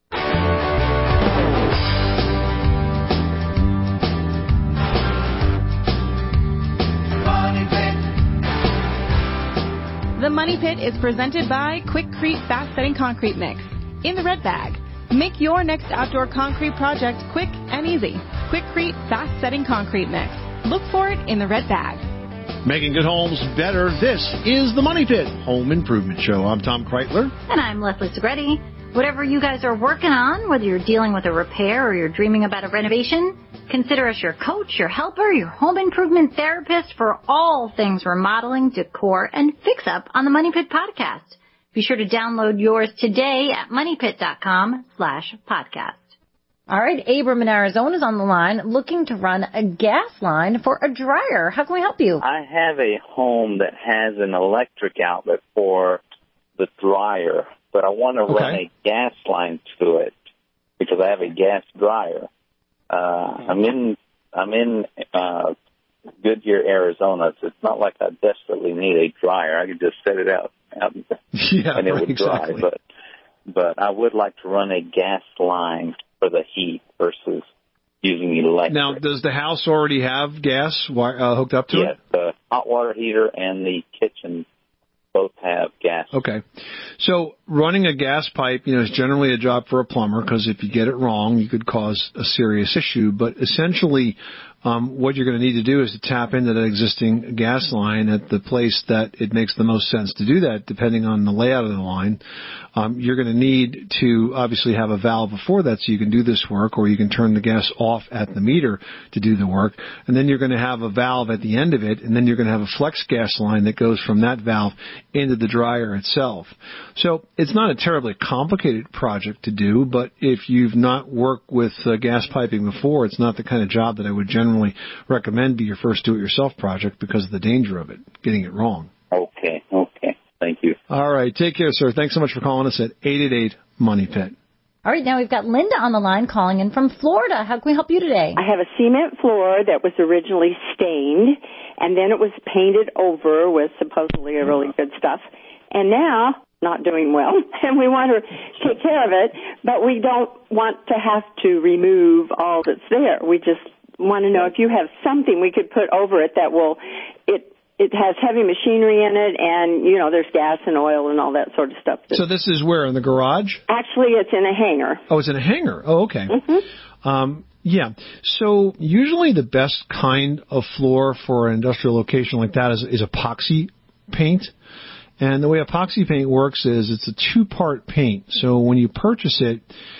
The Money Pit is presented by Quikrete Fast Setting Concrete Mix in the red bag. Make your next outdoor concrete project quick and easy. Quikrete Fast Setting Concrete Mix. Look for it in the red bag. Making good homes better. This is the Money Pit Home Improvement Show. I'm Tom Kreitler. And I'm Leslie Segretti. Whatever you guys are working on, whether you're dealing with a repair or you're dreaming about a renovation, consider us your coach, your helper, your home improvement therapist for all things remodeling, decor, and fix-up on the Money Pit podcast. Be sure to download yours today at money pit dot com slash podcast. All right, Abram in Arizona is on the line looking to run a gas line for a dryer. How can we help you? I have a home that has an electric outlet for the dryer, but I want to okay. run a gas line to it because I have a gas dryer. Uh, I'm in, I'm in, uh, Goodyear, Arizona. So it's not like I desperately need a dryer. I could just set it out, out yeah, and it would exactly. dry. But, but I would like to run a gas line for the heat versus using electric. Now, does the house already have gas uh, hooked up to yes, it? Yes, the hot water heater and the kitchen both have gas. Okay. So running a gas pipe, you know, is generally a job for a plumber because if you get it wrong, you could cause a serious issue. But essentially, um, what you're going to need to do is to tap into that existing gas line at the place that it makes the most sense to do that, depending on the layout of the line. Um, you're going to need to obviously have a valve before that so you can do this work, or you can turn the gas off at the meter to do the work. And then you're going to have a valve at the end of it, and then you're going to have a flex gas line that goes from that valve into the dryer itself. So it's not a terribly complicated project to do, but if you've not worked with uh, gas piping before, it's not the kind of job that I would generally recommend be your first do-it-yourself project because of the danger of it, getting it wrong. Okay, okay. Thank you. All right. Take care, sir. Thanks so much for calling us at eight eight eight, money pit. All right. Now we've got Linda on the line calling in from Florida. How can we help you today? I have a cement floor that was originally stained, and then it was painted over with supposedly a really good stuff. And now, not doing well, and we want to take care of it, but we don't want to have to remove all that's there. We just want to know if you have something we could put over it that will, it it has heavy machinery in it, and, you know, there's gas and oil and all that sort of stuff. So this is where, in the garage? Actually, it's in a hangar. Oh, it's in a hangar. Oh, okay. Mm-hmm. Um, yeah. So usually the best kind of floor for an industrial location like that is, is epoxy paint. And the way epoxy paint works is it's a two-part paint. So when you purchase it,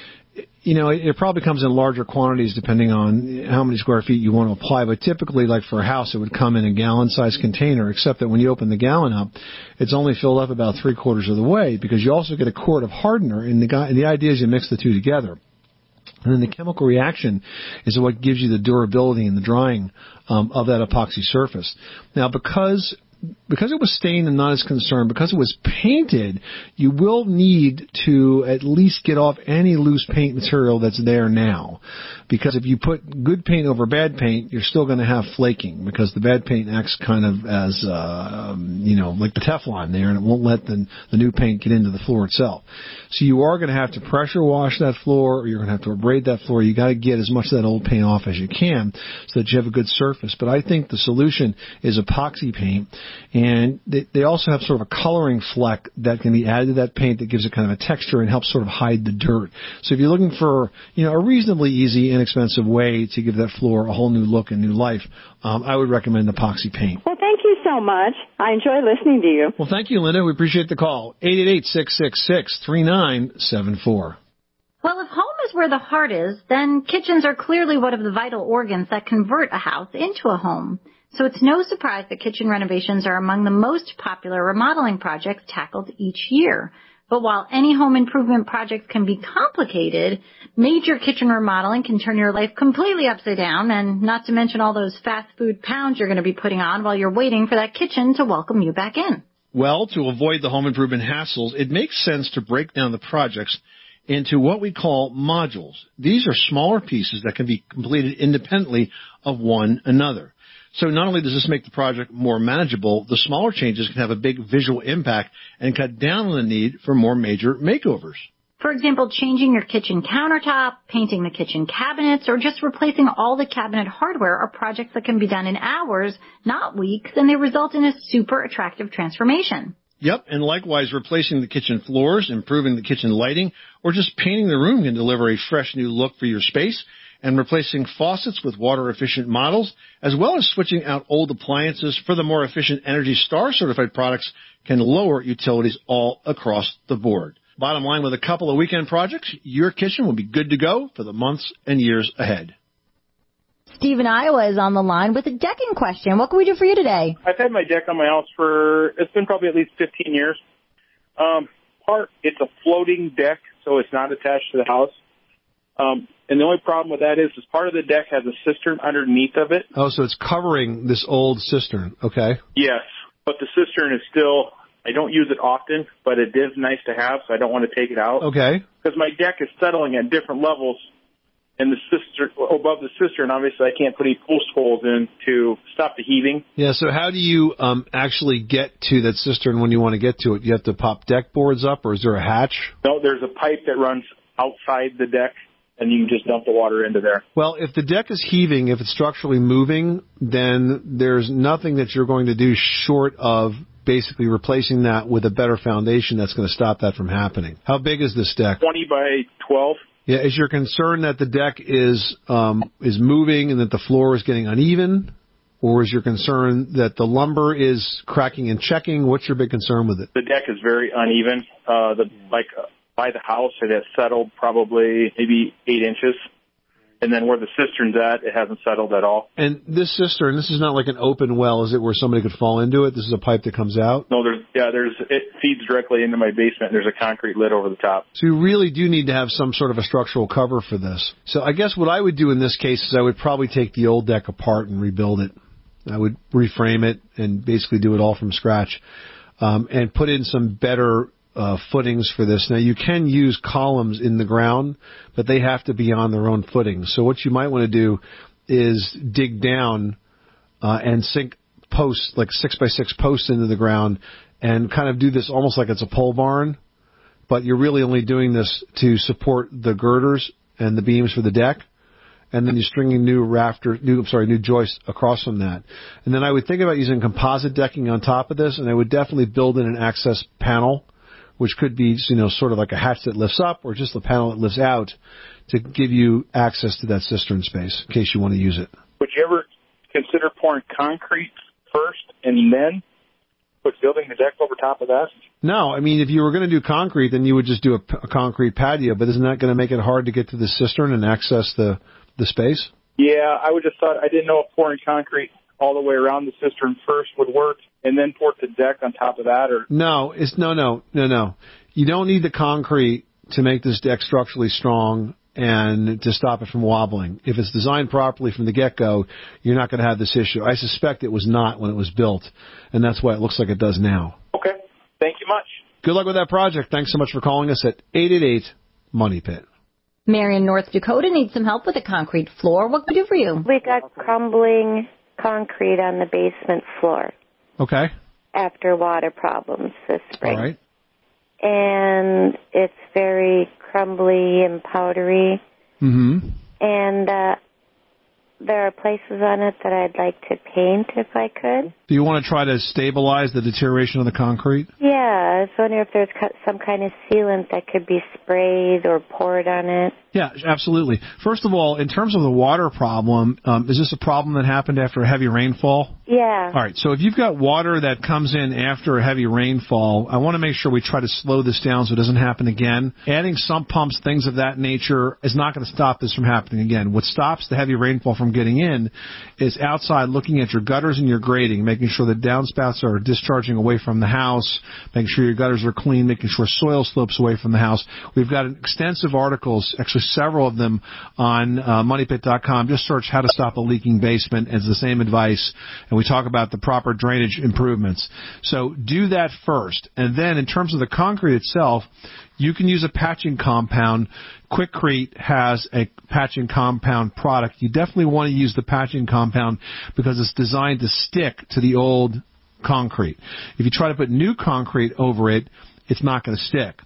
you know, it, it probably comes in larger quantities depending on how many square feet you want to apply. But typically, like for a house, it would come in a gallon-sized container, except that when you open the gallon up, it's only filled up about three-quarters of the way because you also get a quart of hardener. And the, and the idea is you mix the two together. And then the chemical reaction is what gives you the durability and the drying um, of that epoxy surface. Now, because... Because it was stained and not as concerned, because it was painted, you will need to at least get off any loose paint material that's there now. Because if you put good paint over bad paint, you're still going to have flaking because the bad paint acts kind of as, uh, you know, like the Teflon there, and it won't let the, the new paint get into the floor itself. So you are going to have to pressure wash that floor, or you're going to have to abrade that floor. You got to get as much of that old paint off as you can so that you have a good surface. But I think the solution is epoxy paint. And they, they also have sort of a coloring fleck that can be added to that paint that gives it kind of a texture and helps sort of hide the dirt. So if you're looking for, you know, a reasonably easy, inexpensive way to give that floor a whole new look and new life, um, I would recommend epoxy paint. Well, thank you so much. I enjoy listening to you. Well, thank you, Linda. We appreciate the call. eight eight eight, six six six, three nine seven four. Well, if home is where the heart is, then kitchens are clearly one of the vital organs that convert a house into a home. So it's no surprise that kitchen renovations are among the most popular remodeling projects tackled each year. But while any home improvement projects can be complicated, major kitchen remodeling can turn your life completely upside down, and not to mention all those fast food pounds you're going to be putting on while you're waiting for that kitchen to welcome you back in. Well, to avoid the home improvement hassles, it makes sense to break down the projects into what we call modules. These are smaller pieces that can be completed independently of one another. So not only does this make the project more manageable, the smaller changes can have a big visual impact and cut down on the need for more major makeovers. For example, changing your kitchen countertop, painting the kitchen cabinets, or just replacing all the cabinet hardware are projects that can be done in hours, not weeks, and they result in a super attractive transformation. Yep, and likewise, replacing the kitchen floors, improving the kitchen lighting, or just painting the room can deliver a fresh new look for your space. And replacing faucets with water-efficient models, as well as switching out old appliances for the more efficient Energy Star certified products, can lower utilities all across the board. Bottom line, with a couple of weekend projects, your kitchen will be good to go for the months and years ahead. Steve in Iowa is on the line with a decking question. What can we do for you today? I've had my deck on my house for, it's been probably at least fifteen years. Um, part, it's a floating deck, so it's not attached to the house. Um, and the only problem with that is, is part of the deck has a cistern underneath of it. Oh, so it's covering this old cistern. Okay. Yes, but the cistern is still, I don't use it often, but it is nice to have, so I don't want to take it out. Okay. Because my deck is settling at different levels, and the cistern, above the cistern, obviously I can't put any post holes in to stop the heaving. Yeah, so how do you um, actually get to that cistern when you want to get to it? You have to pop deck boards up, or is there a hatch? No, there's a pipe that runs outside the deck, and you can just dump the water into there. Well, if the deck is heaving, if it's structurally moving, then there's nothing that you're going to do short of basically replacing that with a better foundation that's going to stop that from happening. How big is this deck? twenty by twelve. Yeah, is your concern that the deck is um, is moving and that the floor is getting uneven? Or is your concern that the lumber is cracking and checking? What's your big concern with it? The deck is very uneven. Uh, the like uh, by the house, it has settled probably maybe eight inches. And then where the cistern's at, it hasn't settled at all. And this cistern, this is not like an open well, is it, where somebody could fall into it? This is a pipe that comes out? No, there's yeah, there's it feeds directly into my basement. There's a concrete lid over the top. So you really do need to have some sort of a structural cover for this. So I guess what I would do in this case is I would probably take the old deck apart and rebuild it. I would reframe it and basically do it all from scratch, um, and put in some better uh, footings for this. Now, you can use columns in the ground, but they have to be on their own footing. So what you might want to do is dig down uh, and sink posts, like six by six posts into the ground, and kind of do this almost like it's a pole barn, but you're really only doing this to support the girders and the beams for the deck. And then you're stringing new rafter, new, I'm sorry, new joists across from that. And then I would think about using composite decking on top of this, and I would definitely build in an access panel, which could be, you know, sort of like a hatch that lifts up or just a panel that lifts out to give you access to that cistern space in case you want to use it. Would you ever consider pouring concrete first and then put building the deck over top of that? No, I mean, if you were going to do concrete, then you would just do a, a concrete patio, but isn't that going to make it hard to get to the cistern and access the the space? Yeah, I would just thought, I didn't know if pouring concrete all the way around the cistern first would work and then pour the deck on top of that, or... No, it's no, no, no, no. You don't need the concrete to make this deck structurally strong and to stop it from wobbling. If it's designed properly from the get-go, you're not going to have this issue. I suspect it was not when it was built, and that's why it looks like it does now. Okay. Thank you much. Good luck with that project. Thanks so much for calling us at eight eight eight, MONEY PIT. Mary in North Dakota needs some help with a concrete floor. What can we do for you? We got crumbling concrete on the basement floor. Okay. After water problems this spring. All right. And it's very crumbly and powdery. Mm-hmm. And uh, there are places on it that I'd like to paint if I could. Do you want to try to stabilize the deterioration of the concrete? Yeah, I was wondering if there's some kind of sealant that could be sprayed or poured on it. Yeah, absolutely. First of all, in terms of the water problem, um, is this a problem that happened after a heavy rainfall? Yeah. All right, so if you've got water that comes in after a heavy rainfall, I want to make sure we try to slow this down so it doesn't happen again. Adding sump pumps, things of that nature, is not going to stop this from happening again. What stops the heavy rainfall from getting in is outside looking at your gutters and your grading, making sure that downspouts are discharging away from the house, making sure your gutters are clean, making sure soil slopes away from the house. We've got extensive articles, actually several of them, on uh, money pit dot com. Just search how to stop a leaking basement. It's the same advice, and we talk about the proper drainage improvements. So do that first. And then in terms of the concrete itself, you can use a patching compound. Quikrete has a patching compound product. You definitely want to use the patching compound because it's designed to stick to the old concrete. If you try to put new concrete over it, it's not going to stick.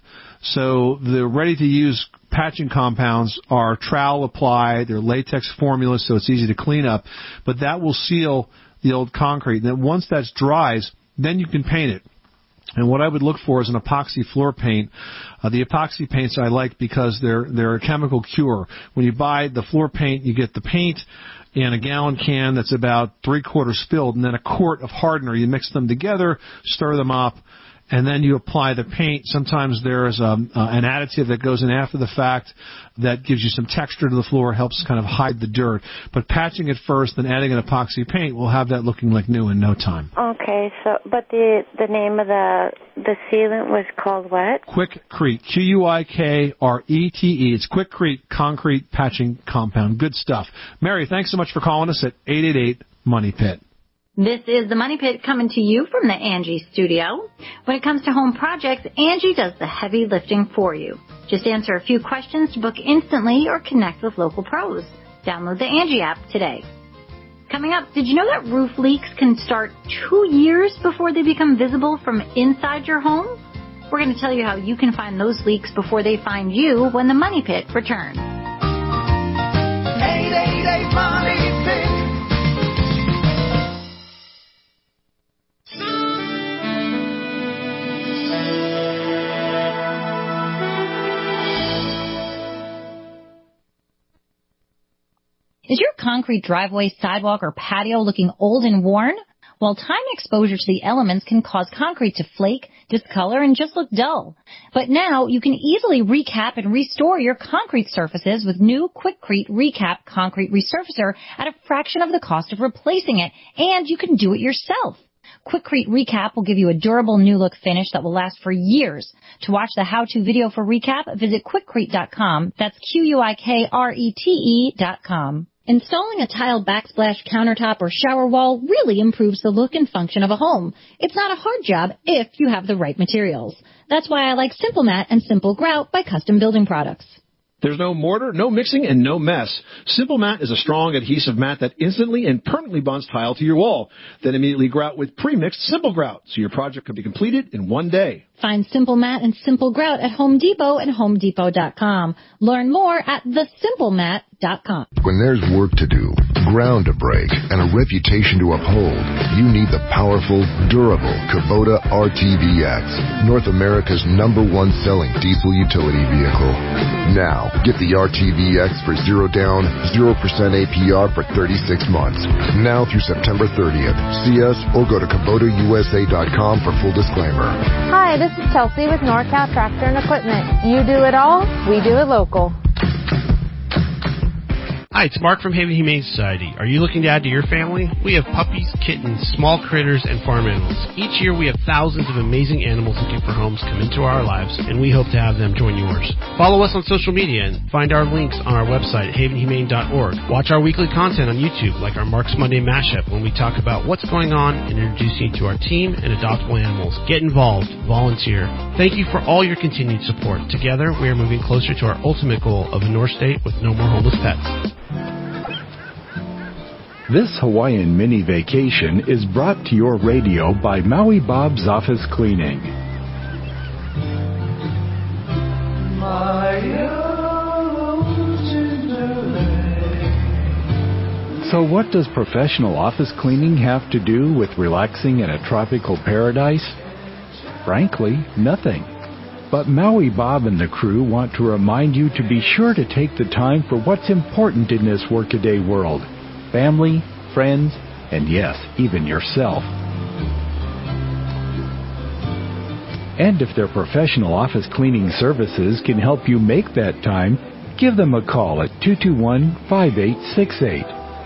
So the ready-to-use patching compounds are trowel applied, they're latex formulas, so it's easy to clean up, but that will seal the old concrete. And then once that dries, then you can paint it. And what I would look for is an epoxy floor paint. Uh, the epoxy paints I like because they're they're a chemical cure. When you buy the floor paint, you get the paint in a gallon can that's about three quarters filled, and then a quart of hardener. You mix them together, stir them up, and then you apply the paint. Sometimes there is um, uh, an additive that goes in after the fact that gives you some texture to the floor, helps kind of hide the dirt. But patching it first, then adding an epoxy paint will have that looking like new in no time. Okay, so but the the name of the the sealant was called what? Quikrete, Q U I K R E T E. It's Quikrete Concrete Patching Compound. Good stuff. Mary, thanks so much for calling us at eight eight eight, MONEY PIT. This is the Money Pit coming to you from the Angie studio. When it comes to home projects, Angie does the heavy lifting for you. Just answer a few questions to book instantly or connect with local pros. Download the Angie app today. Coming up, did you know that roof leaks can start two years before they become visible from inside your home? We're going to tell you how you can find those leaks before they find you when the Money Pit returns. eight eight eight, Money Pit. Is your concrete driveway, sidewalk, or patio looking old and worn? Well, time exposure to the elements can cause concrete to flake, discolor, and just look dull. But now you can easily recap and restore your concrete surfaces with new Quikrete Recap Concrete Resurfacer at a fraction of the cost of replacing it, and you can do it yourself. Quikrete Recap will give you a durable new look finish that will last for years. To watch the how-to video for Recap, visit Quikrete dot com. That's Q U I K R E T E dot com. Installing a tiled backsplash countertop or shower wall really improves the look and function of a home. It's not a hard job if you have the right materials. That's why I like Simple Mat and Simple Grout by Custom Building Products. There's no mortar, no mixing, and no mess. Simple Mat is a strong adhesive mat that instantly and permanently bonds tile to your wall. Then immediately grout with pre-mixed Simple Grout, so your project can be completed in one day. Find Simple Mat and Simple Grout at Home Depot and Home Depot dot com. Learn more at the simple mat dot com. When there's work to do, ground to break, and a reputation to uphold, you need the powerful, durable Kubota R T V X, North America's number one selling diesel utility vehicle. Now, get the R T V X for zero down, zero percent A P R for thirty-six months. Now through September thirtieth. See us or go to Kubota U S A dot com for full disclaimer. Hi, this is Chelsea with NorCal Tractor and Equipment. You do it all, we do it local. Hi, it's Mark from Haven Humane Society. Are you looking to add to your family? We have puppies, kittens, small critters, and farm animals. Each year we have thousands of amazing animals looking for homes come into our lives, and we hope to have them join yours. Follow us on social media and find our links on our website, haven humane dot org. Watch our weekly content on YouTube, like our Mark's Monday Mashup, when we talk about what's going on and introduce you to our team and adoptable animals. Get involved. Volunteer. Thank you for all your continued support. Together, we are moving closer to our ultimate goal of a North State with no more homeless pets. This Hawaiian mini vacation is brought to your radio by Maui Bob's Office Cleaning. So what does professional office cleaning have to do with relaxing in a tropical paradise? Frankly, nothing. But Maui Bob and the crew want to remind you to be sure to take the time for what's important in this workaday world. Family, friends, and yes, even yourself. And if their professional office cleaning services can help you make that time, give them a call at two two one, five eight six eight.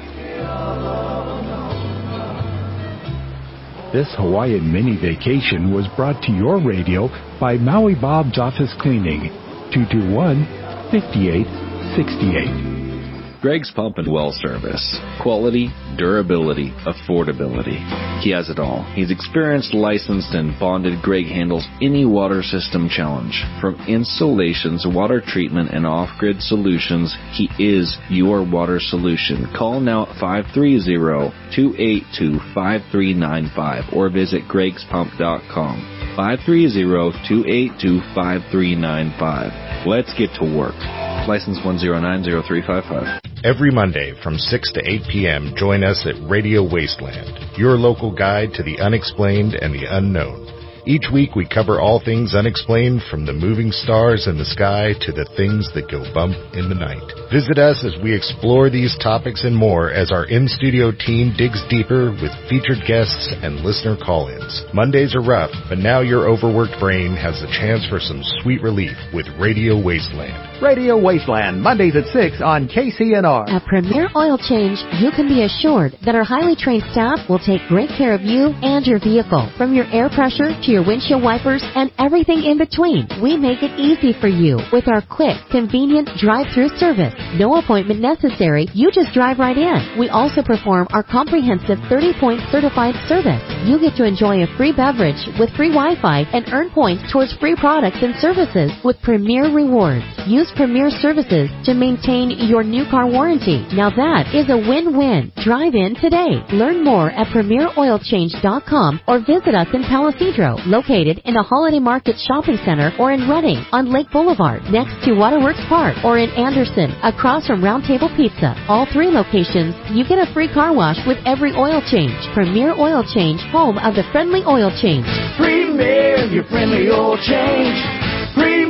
This Hawaiian mini vacation was brought to your radio by Maui Bob's Office Cleaning, two two one, five eight six eight. Greg's Pump and Well Service. Quality, durability, affordability. He has it all. He's experienced, licensed, and bonded. Greg handles any water system challenge. From installations, water treatment, and off-grid solutions, he is your water solution. Call now at five three zero, two eight two, five three nine five or visit gregs pump dot com. five three zero, two eight two, five three nine five. Let's get to work. License one zero nine zero three five five. Every Monday from six to eight p.m., join us at Radio Wasteland, your local guide to the unexplained and the unknown. Each week we cover all things unexplained, from the moving stars in the sky to the things that go bump in the night. Visit us as we explore these topics and more as our in-studio team digs deeper with featured guests and listener call-ins. Mondays are rough, but now your overworked brain has a chance for some sweet relief with Radio Wasteland. Radio Wasteland, Mondays at six on K C N R. At Premier Oil Change, you can be assured that our highly trained staff will take great care of you and your vehicle. From your air pressure to your windshield wipers and everything in between, we make it easy for you with our quick, convenient drive-through service. No appointment necessary. You just drive right in. We also perform our comprehensive thirty-point certified service. You get to enjoy a free beverage with free Wi-Fi and earn points towards free products and services with Premier Rewards. Use Premier Services to maintain your new car warranty. Now that is a win-win. Drive in today. Learn more at premier oil change dot com or visit us in Palisadro, located in the Holiday Market Shopping Center, or in Redding on Lake Boulevard, next to Waterworks Park, or in Anderson, across from Round Table Pizza. All three locations, you get a free car wash with every oil change. Premier Oil Change, home of the friendly oil change. Premier, your friendly oil change.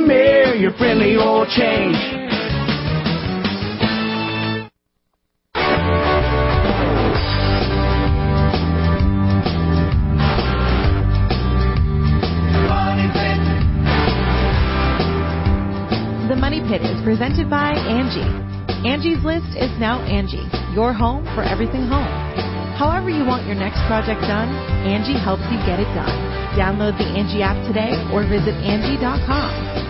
Premier, your friendly oil change. presented by Angie. Angie's List is now Angie, your home for everything home. However you want your next project done, Angie helps you get it done. Download the Angie app today or visit Angie dot com.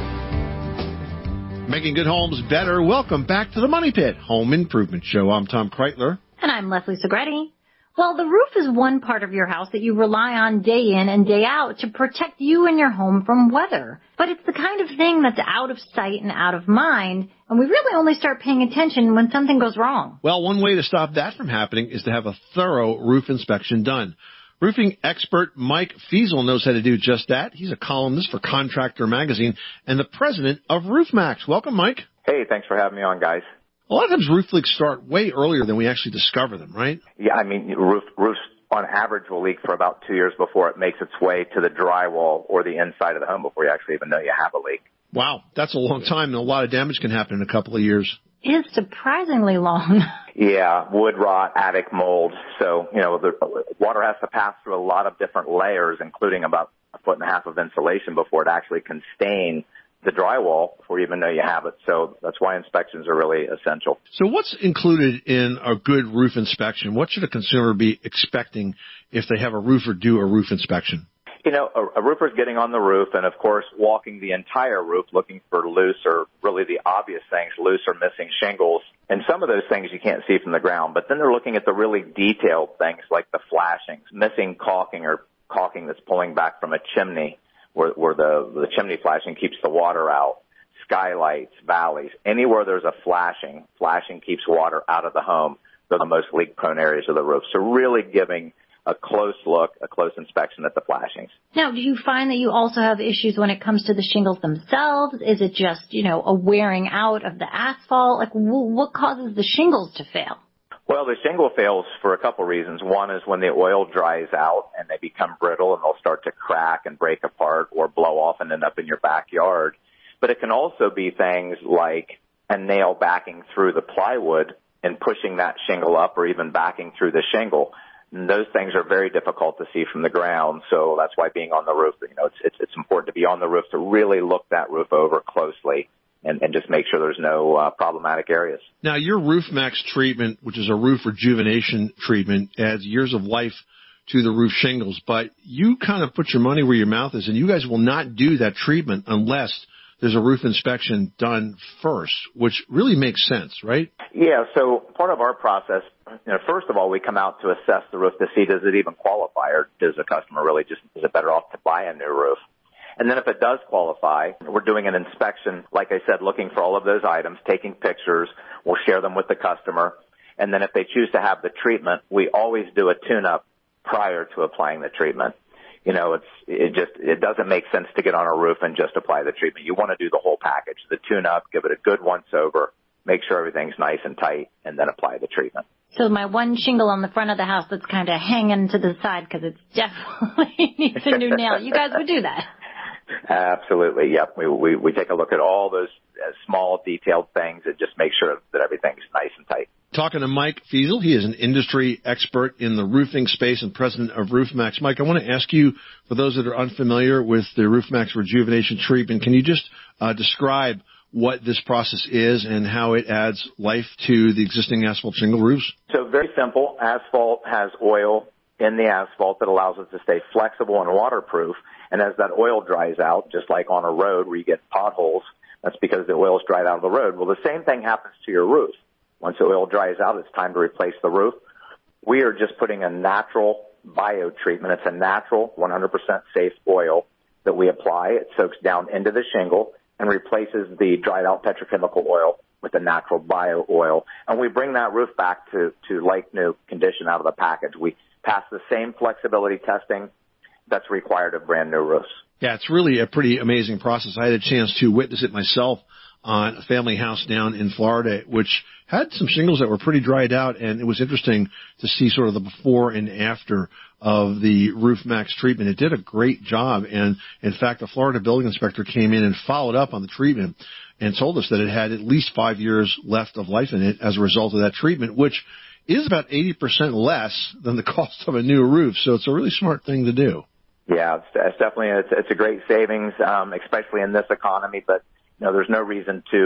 Making good homes better. Welcome back to the Money Pit Home Improvement Show. I'm Tom Kreitler. And I'm Leslie Segretti. Well, the roof is one part of your house that you rely on day in and day out to protect you and your home from weather. But it's the kind of thing that's out of sight and out of mind, and we really only start paying attention when something goes wrong. Well, one way to stop that from happening is to have a thorough roof inspection done. Roofing expert Mike Feasel knows how to do just that. He's a columnist for Contractor Magazine and the president of RoofMax. Welcome, Mike. Hey, thanks for having me on, guys. A lot of times roof leaks start way earlier than we actually discover them, right? Yeah, I mean, roof, roofs on average will leak for about two years before it makes its way to the drywall or the inside of the home before you actually even know you have a leak. Wow, that's a long time, and a lot of damage can happen in a couple of years. It is surprisingly long. Yeah, wood rot, attic mold. So, you know, the water has to pass through a lot of different layers, including about a foot and a half of insulation before it actually can stain the drywall before you even know you have it. So that's why inspections are really essential. So what's included in a good roof inspection? What should a consumer be expecting if they have a roofer do a roof inspection? You know, a, a roofer's getting on the roof and, of course, walking the entire roof looking for loose or really the obvious things, loose or missing shingles. And some of those things you can't see from the ground. But then they're looking at the really detailed things like the flashings, missing caulking or caulking that's pulling back from a chimney, where, where the, the chimney flashing keeps the water out, skylights, valleys, anywhere there's a flashing, flashing keeps water out of the home. They're the most leak-prone areas of the roof. So really giving a close look, a close inspection at the flashings. Now, do you find that you also have issues when it comes to the shingles themselves? Is it just, you know, a wearing out of the asphalt? Like, w- what causes the shingles to fail? Well, the shingle fails for a couple reasons. One is when the oil dries out and they become brittle and they'll start to crack and break apart or blow off and end up in your backyard. But it can also be things like a nail backing through the plywood and pushing that shingle up, or even backing through the shingle. And those things are very difficult to see from the ground, so that's why being on the roof, you know, it's it's, it's important to be on the roof to really look that roof over closely and, and just make sure there's no uh, problematic areas. Now, your RoofMax treatment, which is a roof rejuvenation treatment, adds years of life to the roof shingles, but you kind of put your money where your mouth is, and you guys will not do that treatment unless there's a roof inspection done first, which really makes sense, right? Yeah, so part of our process, you know, first of all, we come out to assess the roof to see does it even qualify, or does the customer really just, is it better off to buy a new roof? And then if it does qualify, we're doing an inspection, like I said, looking for all of those items, taking pictures, we'll share them with the customer. And then if they choose to have the treatment, we always do a tune-up prior to applying the treatment. You know, it's, it just, it doesn't make sense to get on a roof and just apply the treatment. You want to do the whole package, the tune-up, give it a good once over, make sure everything's nice and tight, and then apply the treatment. So my one shingle on the front of the house that's kind of hanging to the side because it definitely needs a new nail. You guys would do that. Absolutely, yep. We, we, we take a look at all those uh, small, detailed things and just make sure that everything's nice and tight. Talking to Mike Feasel. He is an industry expert in the roofing space and president of RoofMax. Mike, I want to ask you, for those that are unfamiliar with the RoofMax rejuvenation treatment, can you just uh, describe what this process is and how it adds life to the existing asphalt shingle roofs? So very simple. Asphalt has oil in the asphalt that allows it to stay flexible and waterproof. And as that oil dries out, just like on a road where you get potholes, that's because the oil's dried out of the road. Well, the same thing happens to your roof. Once the oil dries out, it's time to replace the roof. We are just putting a natural bio treatment. It's a natural, one hundred percent safe oil that we apply. It soaks down into the shingle and replaces the dried out petrochemical oil with a natural bio oil. And we bring that roof back to, to like new condition out of the package. We pass the same flexibility testing that's required of brand new roofs. Yeah, it's really a pretty amazing process. I had a chance to witness it myself on a family house down in Florida, which had some shingles that were pretty dried out, and it was interesting to see sort of the before and after of the RoofMax treatment. It did a great job, and in fact, the Florida building inspector came in and followed up on the treatment and told us that it had at least five years left of life in it as a result of that treatment, which is about eighty percent less than the cost of a new roof. So it's a really smart thing to do. Yeah, it's, it's definitely, it's, it's a great savings, um, especially in this economy, but you know, there's no reason to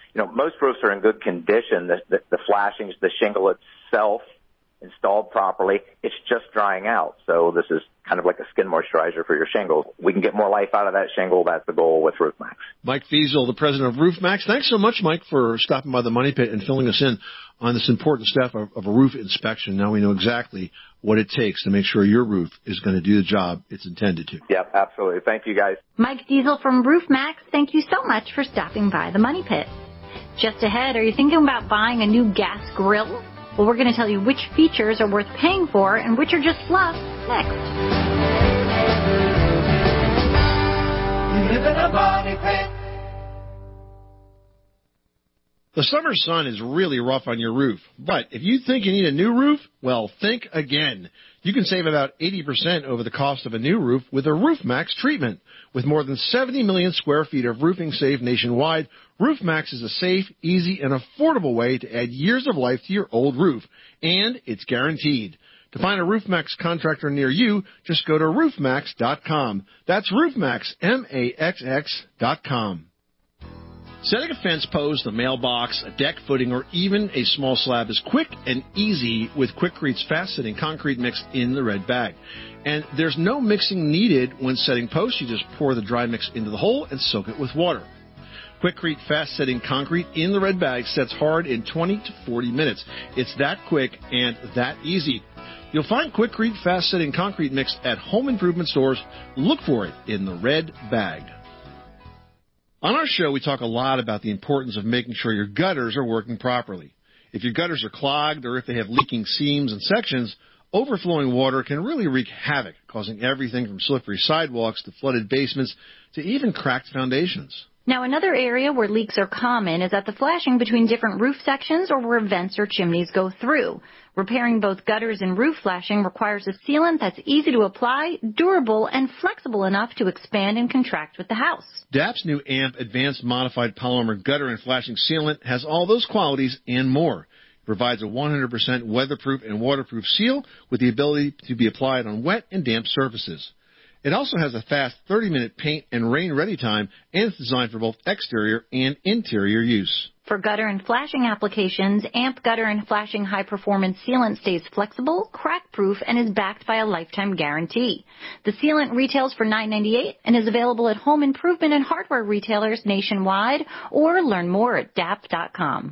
you know, most roofs are in good condition. The, the, the flashings, the shingle itself installed properly, it's just drying out. So this is kind of like a skin moisturizer for your shingles. We can get more life out of that shingle. That's the goal with RoofMax. Mike Fiesel, the president of RoofMax. Thanks so much, Mike, for stopping by the Money Pit and filling us in on this important step of, of a roof inspection. Now we know exactly what it takes to make sure your roof is going to do the job it's intended to. Yep, absolutely. Thank you, guys. Mike Diesel from RoofMax, thank you so much for stopping by the Money Pit. Just ahead, are you thinking about buying a new gas grill? Well, we're going to tell you which features are worth paying for and which are just fluff next. You live in a money pit. The summer sun is really rough on your roof, but if you think you need a new roof, well, think again. You can save about eighty percent over the cost of a new roof with a RoofMax treatment. With more than seventy million square feet of roofing saved nationwide, RoofMax is a safe, easy, and affordable way to add years of life to your old roof, and it's guaranteed. To find a RoofMax contractor near you, just go to roof max dot com. That's RoofMax, M A X X dot com. Setting a fence post, a mailbox, a deck footing, or even a small slab is quick and easy with Quickcrete's fast-setting concrete mix in the red bag. And there's no mixing needed when setting posts. You just pour the dry mix into the hole and soak it with water. Quickcrete fast-setting concrete in the red bag sets hard in twenty to forty minutes. It's that quick and that easy. You'll find Quickcrete fast-setting concrete mix at home improvement stores. Look for it in the red bag. On our show, we talk a lot about the importance of making sure your gutters are working properly. If your gutters are clogged or if they have leaking seams and sections, overflowing water can really wreak havoc, causing everything from slippery sidewalks to flooded basements to even cracked foundations. Now, another area where leaks are common is at the flashing between different roof sections or where vents or chimneys go through. Repairing both gutters and roof flashing requires a sealant that's easy to apply, durable, and flexible enough to expand and contract with the house. D A P's new A M P Advanced Modified Polymer Gutter and Flashing Sealant has all those qualities and more. It provides a one hundred percent weatherproof and waterproof seal with the ability to be applied on wet and damp surfaces. It also has a fast thirty-minute paint and rain-ready time, and it's designed for both exterior and interior use. For gutter and flashing applications, A M P Gutter and Flashing High Performance Sealant stays flexible, crack-proof, and is backed by a lifetime guarantee. The sealant retails for nine ninety-eight and is available at home improvement and hardware retailers nationwide, or learn more at D A P dot com.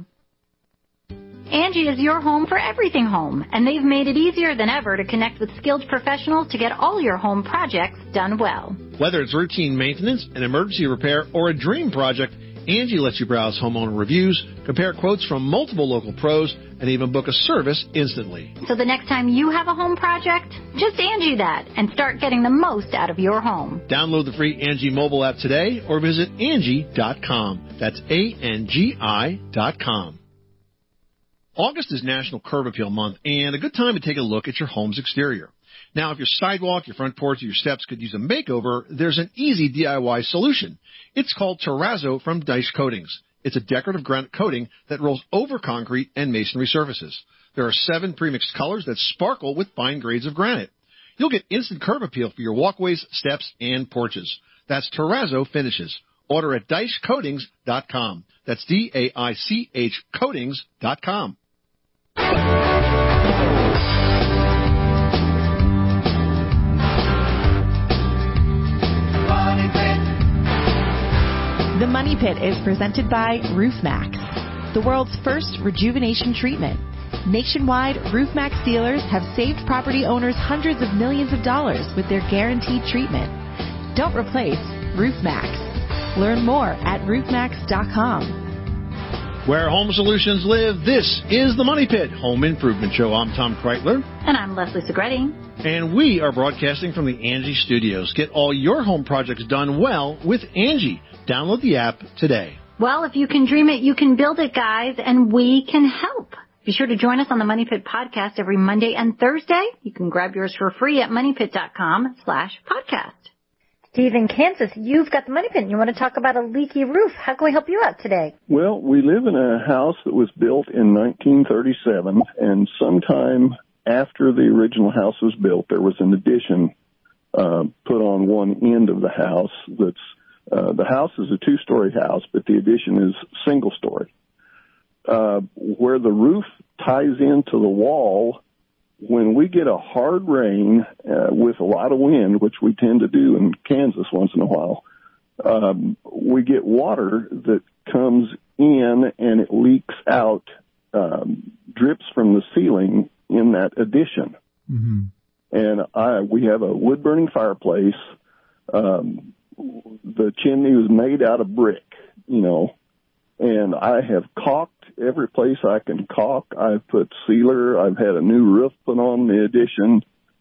Angie is your home for everything home, and they've made it easier than ever to connect with skilled professionals to get all your home projects done well. Whether it's routine maintenance, an emergency repair, or a dream project, Angie lets you browse homeowner reviews, compare quotes from multiple local pros, and even book a service instantly. So the next time you have a home project, just Angie that and start getting the most out of your home. Download the free Angie mobile app today or visit Angie dot com. That's A N G I dot com. August is National Curb Appeal Month, and a good time to take a look at your home's exterior. Now, if your sidewalk, your front porch, or your steps could use a makeover, there's an easy D I Y solution. It's called Terrazzo from Dyche Coatings. It's a decorative granite coating that rolls over concrete and masonry surfaces. There are seven premixed colors that sparkle with fine grades of granite. You'll get instant curb appeal for your walkways, steps, and porches. That's Terrazzo Finishes. Order at Dyche Coatings dot com. That's D A I C H Coatings dot com. The Money Pit is presented by RoofMax, the world's first rejuvenation treatment. Nationwide, RoofMax dealers have saved property owners hundreds of millions of dollars with their guaranteed treatment. Don't replace RoofMax. Learn more at roof max dot com. Where home solutions live, this is the Money Pit Home Improvement Show. I'm Tom Kreitler. And I'm Leslie Segretti. And we are broadcasting from the Angie Studios. Get all your home projects done well with Angie. Download the app today. Well, if you can dream it, you can build it, guys, and we can help. Be sure to join us on the Money Pit podcast every Monday and Thursday. You can grab yours for free at money pit dot com slash podcast. Steve in Kansas, you've got the Money Pit and you want to talk about a leaky roof. How can we help you out today? Well, we live in a house that was built in nineteen thirty-seven, and sometime after the original house was built, there was an addition uh, put on one end of the house that's Uh, the house is a two-story house, but the addition is single-story. Uh, where the roof ties into the wall, when we get a hard rain uh, with a lot of wind, which we tend to do in Kansas once in a while, um, we get water that comes in and it leaks out, um, drips from the ceiling in that addition. Mm-hmm. And I, we have a wood-burning fireplace. Um, the chimney was made out of brick, you know, and I have caulked every place I can caulk. I've put sealer. I've had a new roof put on the addition,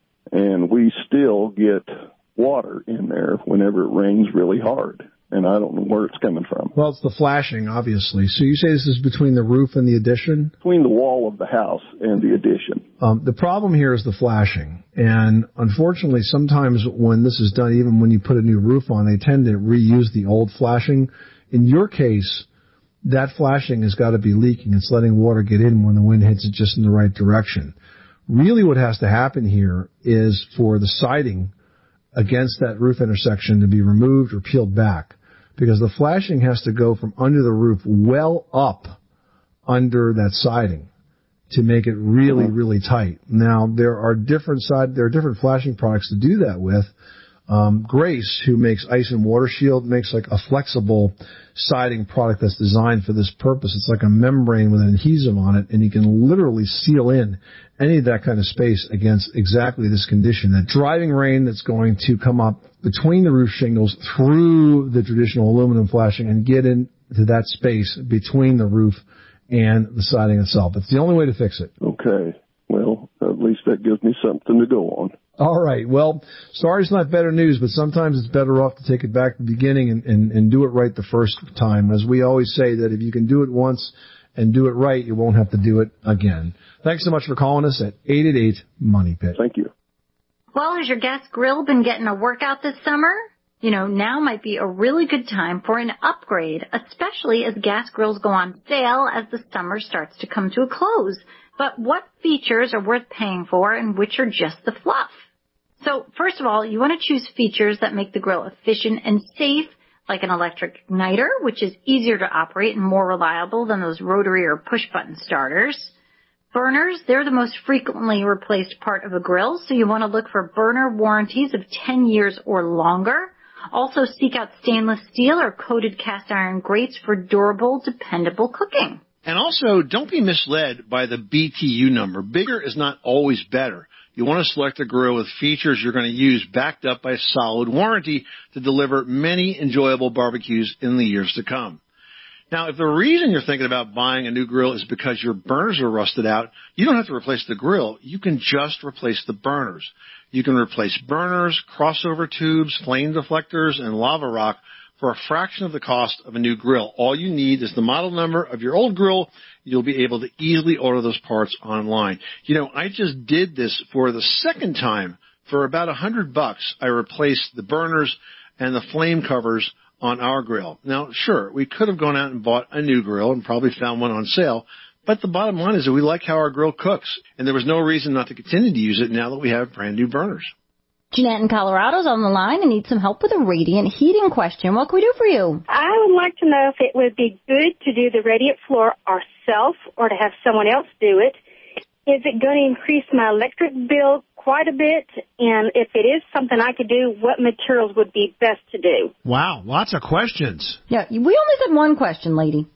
and we still get water in there whenever it rains really hard. And I don't know where it's coming from. Well, it's the flashing, obviously. So you say this is between the roof and the addition? Between the wall of the house and the addition. Um, the problem here is the flashing. And unfortunately, sometimes when this is done, even when you put a new roof on, they tend to reuse the old flashing. In your case, that flashing has got to be leaking. It's letting water get in when the wind hits it just in the right direction. Really what has to happen here is for the siding against that roof intersection to be removed or peeled back, because the flashing has to go from under the roof well up under that siding to make it really, really tight. Now, there are different side, there are different flashing products to do that with. Um, Grace, who makes Ice and Water Shield, makes like a flexible siding product that's designed for this purpose. It's like a membrane with an adhesive on it, and you can literally seal in any of that kind of space against exactly this condition. That driving rain that's going to come up between the roof shingles through the traditional aluminum flashing and get into that space between the roof and the siding itself. It's the only way to fix it. Okay. Well, at least that gives me something to go on. All right. Well, sorry it's not better news, but sometimes it's better off to take it back to the beginning and, and, and do it right the first time. As we always say, that if you can do it once and do it right, you won't have to do it again. Thanks so much for calling us at eight eight eight, money pit. Thank you. Well, has your gas grill been getting a workout this summer? You know, now might be a really good time for an upgrade, especially as gas grills go on sale as the summer starts to come to a close. But what features are worth paying for and which are just the fluff? So, first of all, you want to choose features that make the grill efficient and safe, like an electric igniter, which is easier to operate and more reliable than those rotary or push-button starters. Burners, they're the most frequently replaced part of a grill, so you want to look for burner warranties of ten years or longer. Also, seek out stainless steel or coated cast iron grates for durable, dependable cooking. And also, don't be misled by the B T U number. Bigger is not always better. You want to select a grill with features you're going to use backed up by a solid warranty to deliver many enjoyable barbecues in the years to come. Now, if the reason you're thinking about buying a new grill is because your burners are rusted out, you don't have to replace the grill. You can just replace the burners. You can replace burners, crossover tubes, flame deflectors, and lava rock for a fraction of the cost of a new grill. All you need is the model number of your old grill. You'll be able to easily order those parts online. You know, I just did this for the second time. For about a hundred bucks, I replaced the burners and the flame covers on our grill. Now, sure, we could have gone out and bought a new grill and probably found one on sale, but the bottom line is that we like how our grill cooks, and there was no reason not to continue to use it now that we have brand new burners. Jeanette in Colorado's on the line and needs some help with a radiant heating question. What can we do for you? I would like to know if it would be good to do the radiant floor ourselves or to have someone else do it. Is it going to increase my electric bill quite a bit? And if it is something I could do, what materials would be best to do? Wow, lots of questions. Yeah, we only said one question, lady.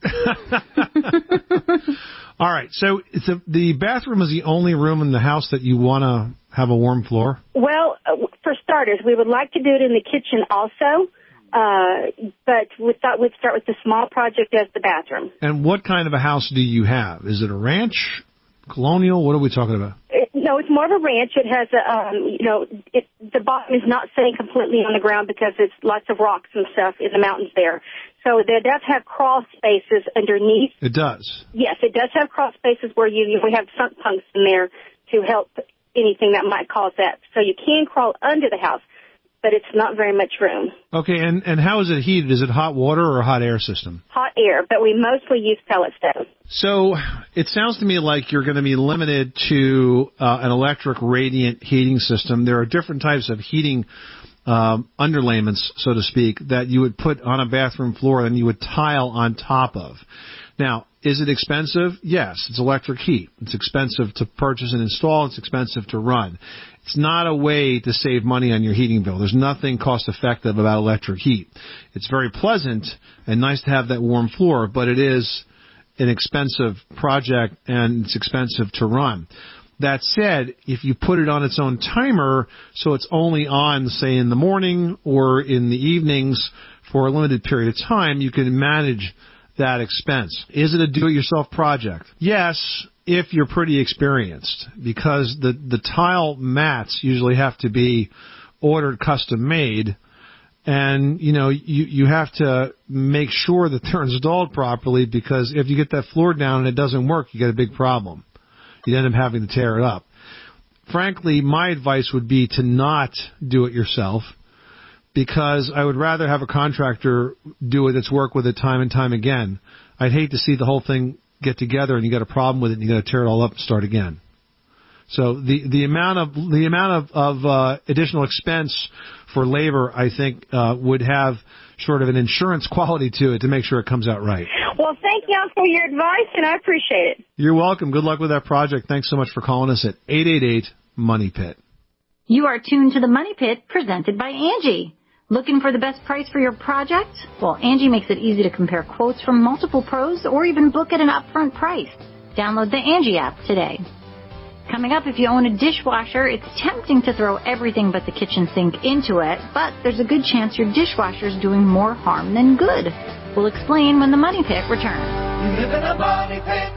All right, so it's a, the bathroom is the only room in the house that you want to have a warm floor? Well, uh, for starters, we would like to do it in the kitchen also, uh, but we thought we'd start with the small project as the bathroom. And what kind of a house do you have? Is it a ranch, colonial? What are we talking about? It, no, it's more of a ranch. It has a, um, you know, it, the bottom is not sitting completely on the ground because it's lots of rocks and stuff in the mountains there. So it does have crawl spaces underneath. It does? Yes, it does have crawl spaces where you, you we have sunk punks in there to help anything that might cause that. So you can crawl under the house, but it's not very much room. Okay, and, and how is it heated? Is it hot water or a hot air system? Hot air, but we mostly use pellet stove. So it sounds to me like you're going to be limited to uh, an electric radiant heating system. There are different types of heating um, underlayments, so to speak, that you would put on a bathroom floor and you would tile on top of. Now, is it expensive? Yes, it's electric heat. It's expensive to purchase and install. It's expensive to run. It's not a way to save money on your heating bill. There's nothing cost-effective about electric heat. It's very pleasant and nice to have that warm floor, but it is an expensive project and it's expensive to run. That said, if you put it on its own timer, so it's only on, say, in the morning or in the evenings for a limited period of time, you can manage that expense. Is it a do-it-yourself project? Yes, if you're pretty experienced, because the, the tile mats usually have to be ordered custom-made, and, you know, you, you have to make sure that they're installed properly, because if you get that floor down and it doesn't work, you get a big problem. You end up having to tear it up. Frankly, my advice would be to not do it yourself, because I would rather have a contractor do it that's worked with it time and time again. I'd hate to see the whole thing get together and you got a problem with it and you got to tear it all up and start again. So the the amount of the amount of, of uh, additional expense for labor, I think, uh, would have sort of an insurance quality to it to make sure it comes out right. Well, thank you for your advice, and I appreciate it. You're welcome. Good luck with that project. Thanks so much for calling us at eight eight eight, money pit. You are tuned to the Money Pit, presented by Angie. Looking for the best price for your project? Well, Angie makes it easy to compare quotes from multiple pros or even book at an upfront price. Download the Angie app today. Coming up, if you own a dishwasher, it's tempting to throw everything but the kitchen sink into it, but there's a good chance your dishwasher's doing more harm than good. We'll explain when the Money Pit returns. You live in a money pit.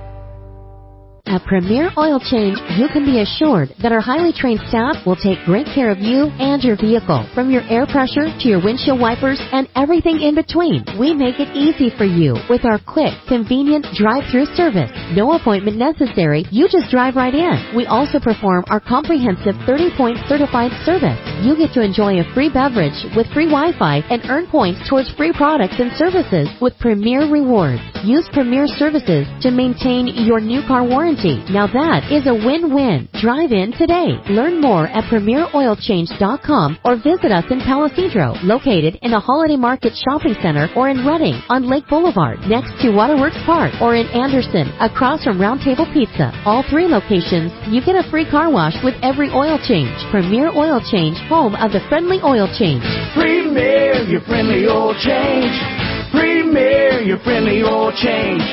At Premier Oil Change, you can be assured that our highly trained staff will take great care of you and your vehicle. From your air pressure to your windshield wipers and everything in between, we make it easy for you with our quick, convenient drive-through service. No appointment necessary. You just drive right in. We also perform our comprehensive thirty-point certified service. You get to enjoy a free beverage with free Wi-Fi and earn points towards free products and services with Premier Rewards. Use Premier Services to maintain your new car warranty. Now that is a win-win. Drive in today. Learn more at premier oil change dot com or visit us in Palisadro, located in the Holiday Market Shopping Center, or in Redding on Lake Boulevard, next to Waterworks Park, or in Anderson, across from Round Table Pizza. All three locations, you get a free car wash with every oil change. Premier Oil Change, home of the friendly oil change. Premier, your friendly oil change. Premier, your friendly oil change.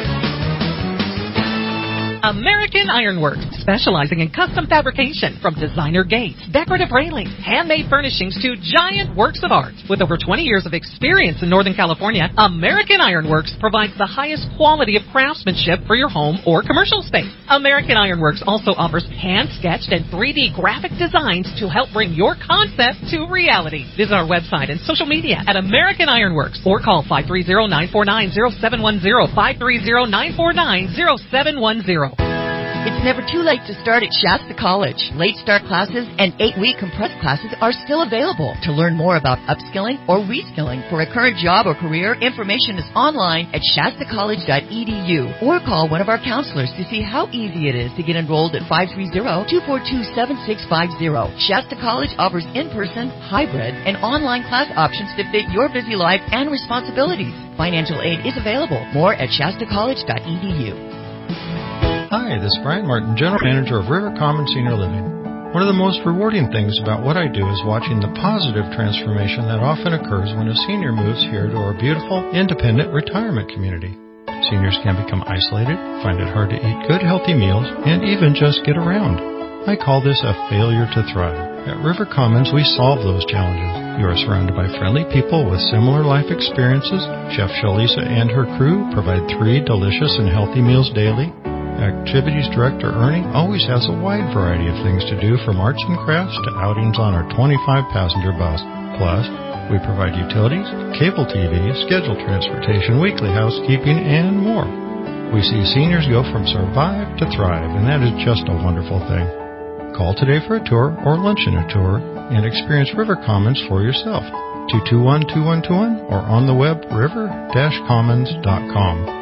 American Ironworks, specializing in custom fabrication from designer gates, decorative railings, handmade furnishings to giant works of art. With over twenty years of experience in Northern California, American Ironworks provides the highest quality of craftsmanship for your home or commercial space. American Ironworks also offers hand-sketched and three D graphic designs to help bring your concept to reality. Visit our website and social media at American Ironworks or call five three zero, nine four nine, zero seven one zero, five three zero, nine four nine, zero seven one zero. It's never too late to start at Shasta College. Late start classes and eight-week compressed classes are still available. To learn more about upskilling or reskilling for a current job or career, information is online at shasta college dot e d u or call one of our counselors to see how easy it is to get enrolled at five three zero, two four two, seven six five zero. Shasta College offers in-person, hybrid, and online class options to fit your busy life and responsibilities. Financial aid is available. More at shasta college dot e d u. Hi, this is Brian Martin, General Manager of River Commons Senior Living. One of the most rewarding things about what I do is watching the positive transformation that often occurs when a senior moves here to our beautiful, independent retirement community. Seniors can become isolated, find it hard to eat good, healthy meals, and even just get around. I call this a failure to thrive. At River Commons, we solve those challenges. You are surrounded by friendly people with similar life experiences. Chef Shalisa and her crew provide three delicious and healthy meals daily. Activities Director Ernie always has a wide variety of things to do, from arts and crafts to outings on our twenty-five passenger bus. Plus, we provide utilities, cable T V, scheduled transportation, weekly housekeeping, and more. We see seniors go from survive to thrive, and that is just a wonderful thing. Call today for a tour or lunch and a tour and experience River Commons for yourself. two two one, two one two one or on the web river dash commons dot com.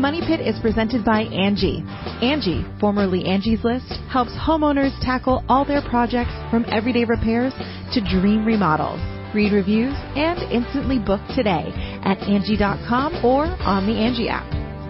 Money Pit is presented by Angie. Angie, formerly Angie's List, helps homeowners tackle all their projects from everyday repairs to dream remodels. Read reviews and instantly book today at Angie dot com or on the Angie app.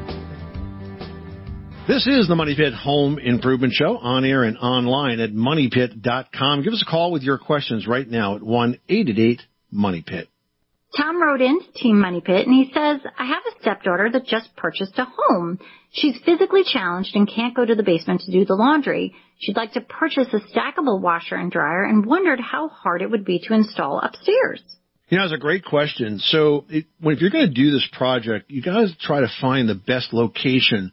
This is the Money Pit Home Improvement Show, on air and online at money pit dot com. Give us a call with your questions right now at one eight eight eight money pit. Tom wrote in to Team Money Pit, and he says, I have a stepdaughter that just purchased a home. She's physically challenged and can't go to the basement to do the laundry. She'd like to purchase a stackable washer and dryer and wondered how hard it would be to install upstairs. You know, that's a great question. So it, when, if you're going to do this project, you got to try to find the best location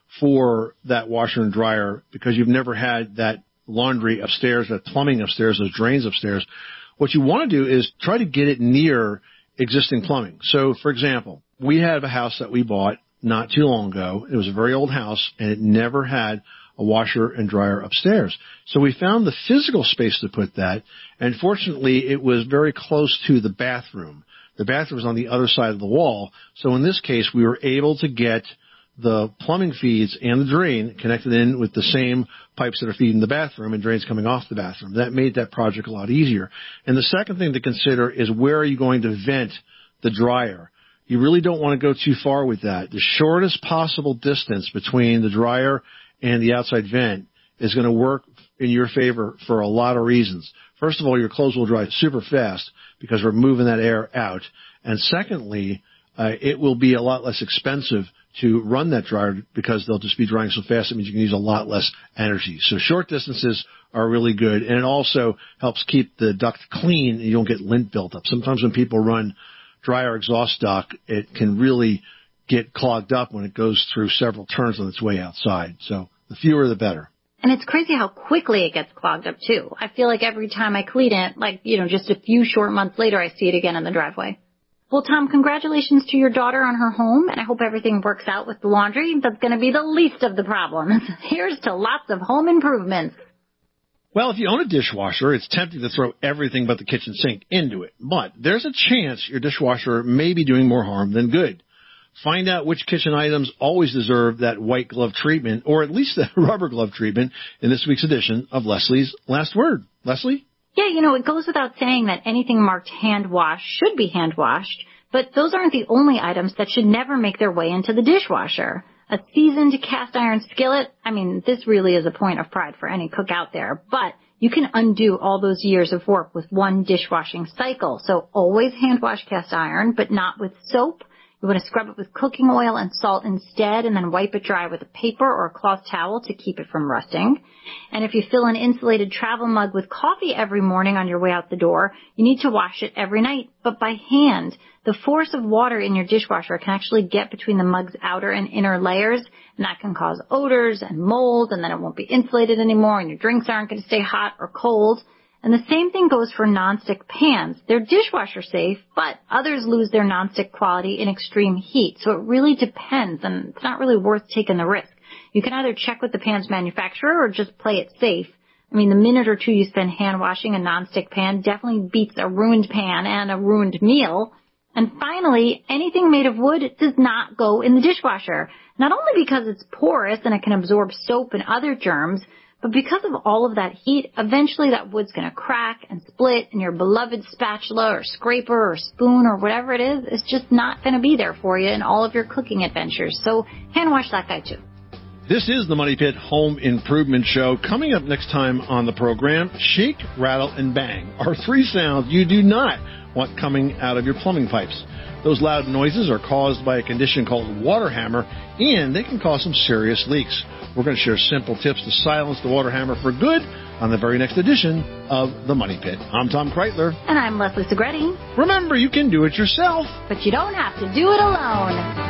for that washer and dryer because you've never had that laundry upstairs, that plumbing upstairs, those drains upstairs. What you want to do is try to get it near existing plumbing. So, for example, we have a house that we bought not too long ago. It was a very old house, and it never had a washer and dryer upstairs. So we found the physical space to put that, and fortunately, it was very close to the bathroom. The bathroom was on the other side of the wall. So in this case, we were able to get the plumbing feeds and the drain connected in with the same pipes that are feeding the bathroom and drains coming off the bathroom. That made that project a lot easier. And the second thing to consider is where are you going to vent the dryer? You really don't want to go too far with that. The shortest possible distance between the dryer and the outside vent is going to work in your favor for a lot of reasons. First of all, your clothes will dry super fast because we're moving that air out. And secondly, uh, it will be a lot less expensive to run that dryer because they'll just be drying so fast. It means you can use a lot less energy. So short distances are really good. And it also helps keep the duct clean and you don't get lint built up. Sometimes when people run dryer exhaust duct, it can really get clogged up when it goes through several turns on its way outside. So the fewer the better. And it's crazy how quickly it gets clogged up, too. I feel like every time I clean it, like, you know, just a few short months later, I see it again in the driveway. Well, Tom, congratulations to your daughter on her home, and I hope everything works out with the laundry. That's going to be the least of the problems. Here's to lots of home improvements. Well, if you own a dishwasher, it's tempting to throw everything but the kitchen sink into it. But there's a chance your dishwasher may be doing more harm than good. Find out which kitchen items always deserve that white glove treatment, or at least the rubber glove treatment, in this week's edition of Leslie's Last Word. Leslie? Yeah, you know, it goes without saying that anything marked hand wash should be hand washed, but those aren't the only items that should never make their way into the dishwasher. A seasoned cast iron skillet, I mean, this really is a point of pride for any cook out there, but you can undo all those years of work with one dishwashing cycle. So always hand wash cast iron, but not with soap. You want to scrub it with cooking oil and salt instead, and then wipe it dry with a paper or a cloth towel to keep it from rusting. And if you fill an insulated travel mug with coffee every morning on your way out the door, you need to wash it every night, but by hand. The force of water in your dishwasher can actually get between the mug's outer and inner layers, and that can cause odors and mold, and then it won't be insulated anymore, and your drinks aren't going to stay hot or cold. And the same thing goes for nonstick pans. They're dishwasher safe, but others lose their nonstick quality in extreme heat. So it really depends, and it's not really worth taking the risk. You can either check with the pan's manufacturer or just play it safe. I mean, the minute or two you spend hand washing a nonstick pan definitely beats a ruined pan and a ruined meal. And finally, anything made of wood does not go in the dishwasher. Not only because it's porous and it can absorb soap and other germs, but because of all of that heat, eventually that wood's going to crack and split, and your beloved spatula or scraper or spoon or whatever it is is just not going to be there for you in all of your cooking adventures. So hand wash that guy too. This is the Money Pit Home Improvement Show. Coming up next time on the program, shake, rattle, and bang are three sounds you do not want coming out of your plumbing pipes. Those loud noises are caused by a condition called water hammer, and they can cause some serious leaks. We're going to share simple tips to silence the water hammer for good on the very next edition of The Money Pit. I'm Tom Kreitler. And I'm Leslie Segretti. Remember, you can do it yourself, but you don't have to do it alone.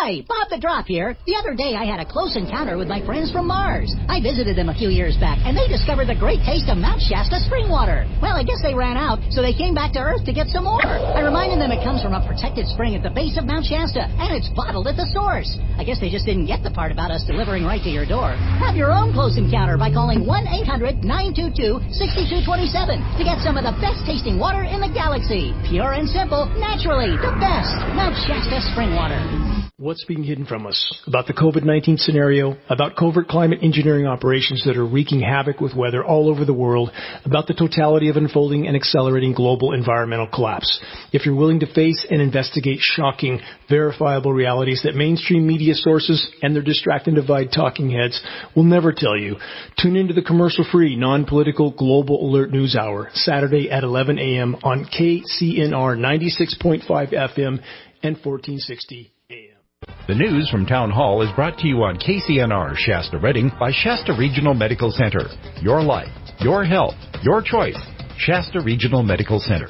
Hi, Bob the Drop here. The other day I had a close encounter with my friends from Mars. I visited them a few years back, and they discovered the great taste of Mount Shasta spring water. Well, I guess they ran out, so they came back to Earth to get some more. I reminded them it comes from a protected spring at the base of Mount Shasta, and it's bottled at the source. I guess they just didn't get the part about us delivering right to your door. Have your own close encounter by calling one eight hundred nine two two six two two seven to get some of the best tasting water in the galaxy. Pure and simple, naturally, the best. Mount Shasta spring water. What's being hidden from us about the COVID nineteen scenario, about covert climate engineering operations that are wreaking havoc with weather all over the world, about the totality of unfolding and accelerating global environmental collapse. If you're willing to face and investigate shocking, verifiable realities that mainstream media sources and their distract and divide talking heads will never tell you, tune into the commercial-free, non-political Global Alert News Hour, Saturday at eleven a.m. on K C N R ninety-six point five F M and fourteen sixty. The news from Town Hall is brought to you on K C N R Shasta Redding by Shasta Regional Medical Center. Your life, your health, your choice. Shasta Regional Medical Center.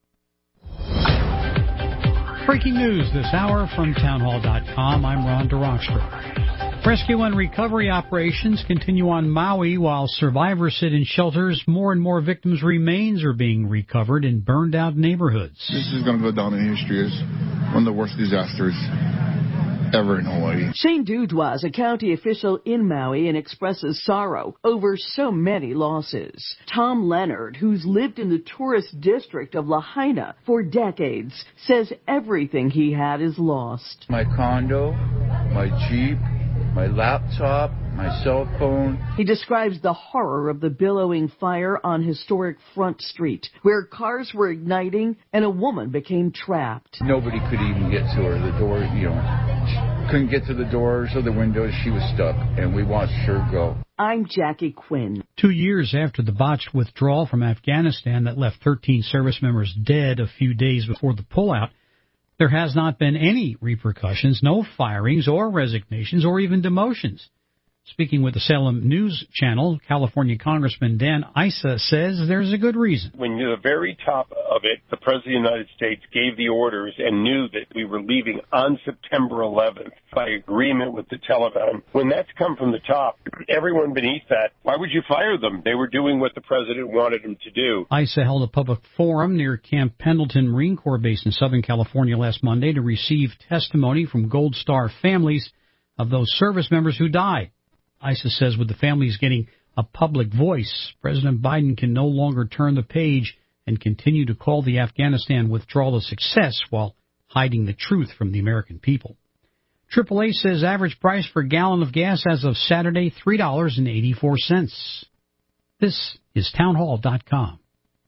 Breaking news this hour from townhall dot com. I'm Ron DeRockstra. Rescue and recovery operations continue on Maui while survivors sit in shelters. More and more victims' remains are being recovered in burned-out neighborhoods. This is going to go down in history as one of the worst disasters ever in Hawaii. Shane Dudois is a county official in Maui and expresses sorrow over so many losses. Tom Leonard, who's lived in the tourist district of Lahaina for decades, says everything he had is lost. My condo, my Jeep, my laptop, my cell phone. He describes the horror of the billowing fire on historic Front Street, where cars were igniting and a woman became trapped. Nobody could even get to her. The door, you know, couldn't get to the doors or the windows. She was stuck, and we watched her go. I'm Jackie Quinn. Two years after the botched withdrawal from Afghanistan that left thirteen service members dead a few days before the pullout, there has not been any repercussions, no firings or resignations or even demotions. Speaking with the Salem News Channel, California Congressman Dan Issa says there's a good reason. When you're the very top of it, the President of the United States gave the orders and knew that we were leaving on September eleventh by agreement with the Taliban. When that's come from the top, everyone beneath that, why would you fire them? They were doing what the President wanted them to do. Issa held a public forum near Camp Pendleton Marine Corps Base in Southern California last Monday to receive testimony from Gold Star families of those service members who died. Issa says with the families getting a public voice, President Biden can no longer turn the page and continue to call the Afghanistan withdrawal a success while hiding the truth from the American people. triple A says average price per gallon of gas as of Saturday, three dollars and eighty-four cents. This is townhall dot com.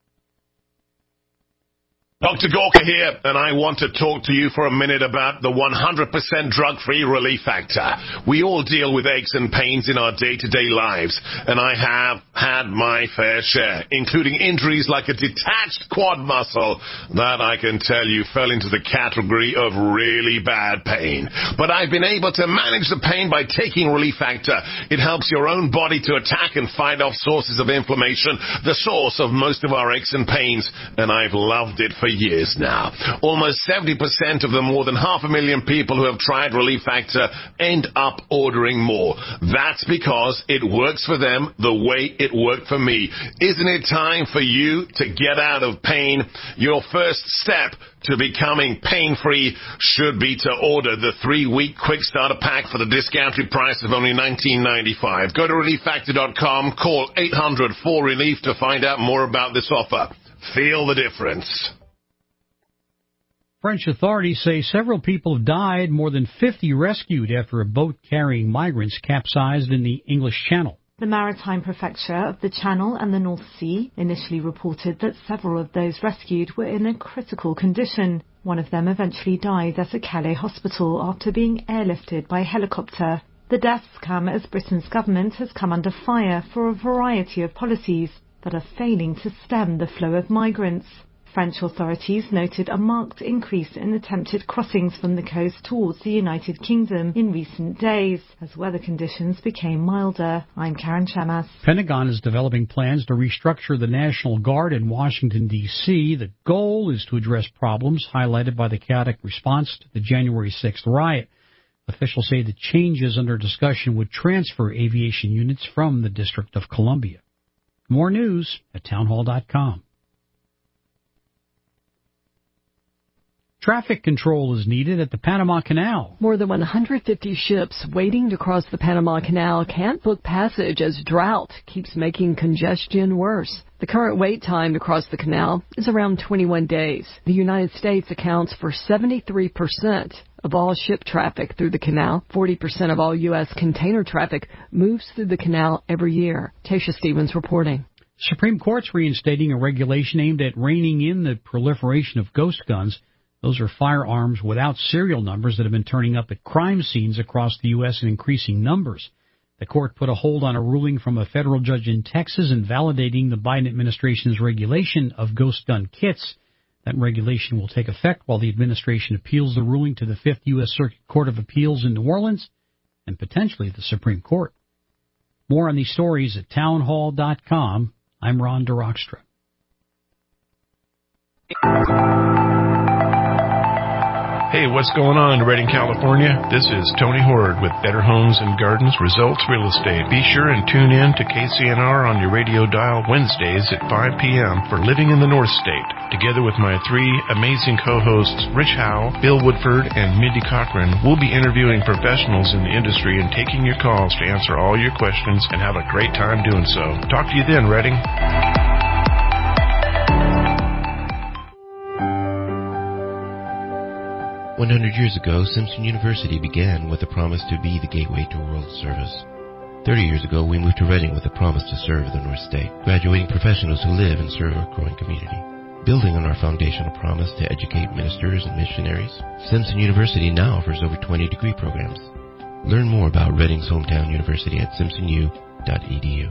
Doctor Gorka here, and I want to talk to you for a minute about the one hundred percent drug-free Relief Factor. We all deal with aches and pains in our day-to-day lives, and I have had my fair share, including injuries like a detached quad muscle that I can tell you fell into the category of really bad pain. But I've been able to manage the pain by taking Relief Factor. It helps your own body to attack and fight off sources of inflammation, the source of most of our aches and pains, and I've loved it for years now. Almost seventy percent of the more than half a million people who have tried Relief Factor end up ordering more. That's because it works for them the way it worked for me. Isn't it time for you to get out of pain? Your first step to becoming pain-free should be to order the three-week quick starter pack for the discounted price of only nineteen ninety-five. Go to relief factor dot com, call eight hundred four relief to find out more about this offer. Feel the difference. French authorities say several people have died, more than fifty rescued after a boat carrying migrants capsized in the English Channel. The Maritime Prefecture of the Channel and the North Sea initially reported that several of those rescued were in a critical condition. One of them eventually died at a Calais hospital after being airlifted by helicopter. The deaths come as Britain's government has come under fire for a variety of policies that are failing to stem the flow of migrants. French authorities noted a marked increase in attempted crossings from the coast towards the United Kingdom in recent days, as weather conditions became milder. I'm Karen Chamas. Pentagon is developing plans to restructure the National Guard in Washington, D C The goal is to address problems highlighted by the chaotic response to the January sixth riot. Officials say the changes under discussion would transfer aviation units from the District of Columbia. More news at townhall dot com. Traffic control is needed at the Panama Canal. More than one hundred fifty ships waiting to cross the Panama Canal can't book passage as drought keeps making congestion worse. The current wait time to cross the canal is around twenty-one days. The United States accounts for seventy-three percent of all ship traffic through the canal. forty percent of all U S container traffic moves through the canal every year. Tasha Stevens reporting. Supreme Court's reinstating a regulation aimed at reining in the proliferation of ghost guns. Those are firearms without serial numbers that have been turning up at crime scenes across the U S in increasing numbers. The court put a hold on a ruling from a federal judge in Texas invalidating the Biden administration's regulation of ghost gun kits. That regulation will take effect while the administration appeals the ruling to the Fifth U S Circuit Court of Appeals in New Orleans and potentially the Supreme Court. More on these stories at townhall dot com. I'm Ron DeRockstra. Hey, what's going on in Redding, California? This is Tony Horde with Better Homes and Gardens Results Real Estate. Be sure and tune in to K C N R on your radio dial Wednesdays at five p.m. for Living in the North State. Together with my three amazing co-hosts, Rich Howe, Bill Woodford, and Mindy Cochran, we'll be interviewing professionals in the industry and taking your calls to answer all your questions and have a great time doing so. Talk to you then, Redding. one hundred years ago, Simpson University began with a promise to be the gateway to world service. thirty years ago, we moved to Redding with a promise to serve the North State, graduating professionals who live and serve our growing community. Building on our foundational promise to educate ministers and missionaries, Simpson University now offers over twenty degree programs. Learn more about Redding's hometown university at simpson u dot e d u.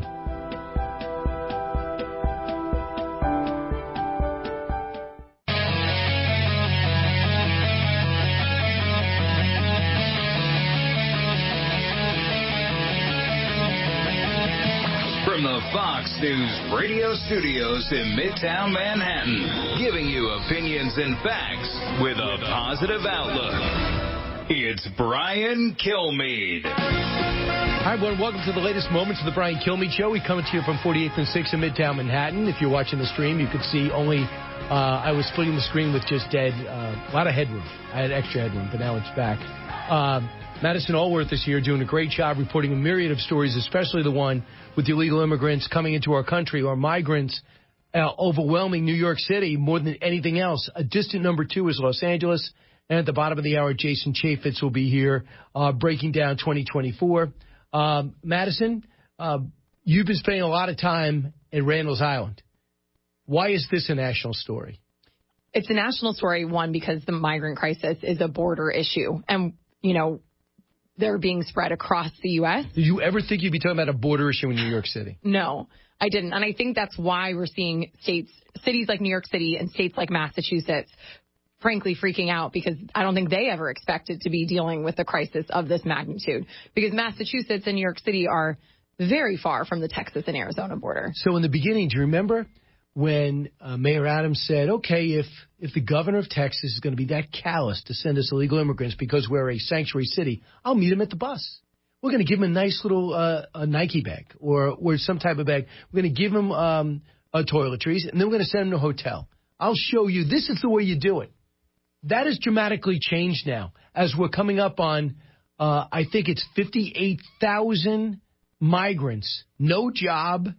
From the Fox News radio studios in Midtown Manhattan, giving you opinions and facts with a positive outlook. It's Brian Kilmeade. Hi, everyone. Welcome to the latest moments of the Brian Kilmeade Show. We come to you from forty-eighth and sixth in Midtown Manhattan. If you're watching the stream, you could see only, uh, I was splitting the screen with just dead, uh, a lot of headroom. I had extra headroom, but now it's back. Uh, Madison Allworth is here doing a great job reporting a myriad of stories, especially the one with the illegal immigrants coming into our country or migrants uh, overwhelming New York City more than anything else. A distant number two is Los Angeles. And at the bottom of the hour, Jason Chaffetz will be here uh, breaking down twenty twenty-four. Um, Madison, uh, you've been spending a lot of time at Randall's Island. Why is this a national story? It's a national story, one, because the migrant crisis is a border issue. And, you know, they're being spread across the U S. Did you ever think you'd be talking about a border issue in New York City? No, I didn't. And I think that's why we're seeing states, cities like New York City and states like Massachusetts, frankly, freaking out, because I don't think they ever expected to be dealing with a crisis of this magnitude, because Massachusetts and New York City are very far from the Texas and Arizona border. So in the beginning, do you remember when uh, Mayor Adams said, okay, if if the governor of Texas is going to be that callous to send us illegal immigrants because we're a sanctuary city, I'll meet him at the bus. We're going to give him a nice little uh, a Nike bag or, or some type of bag. We're going to give him um, uh, toiletries, and then we're going to send him to a hotel. I'll show you. This is the way you do it. That has dramatically changed now as we're coming up on, uh, I think it's fifty-eight thousand migrants, no job,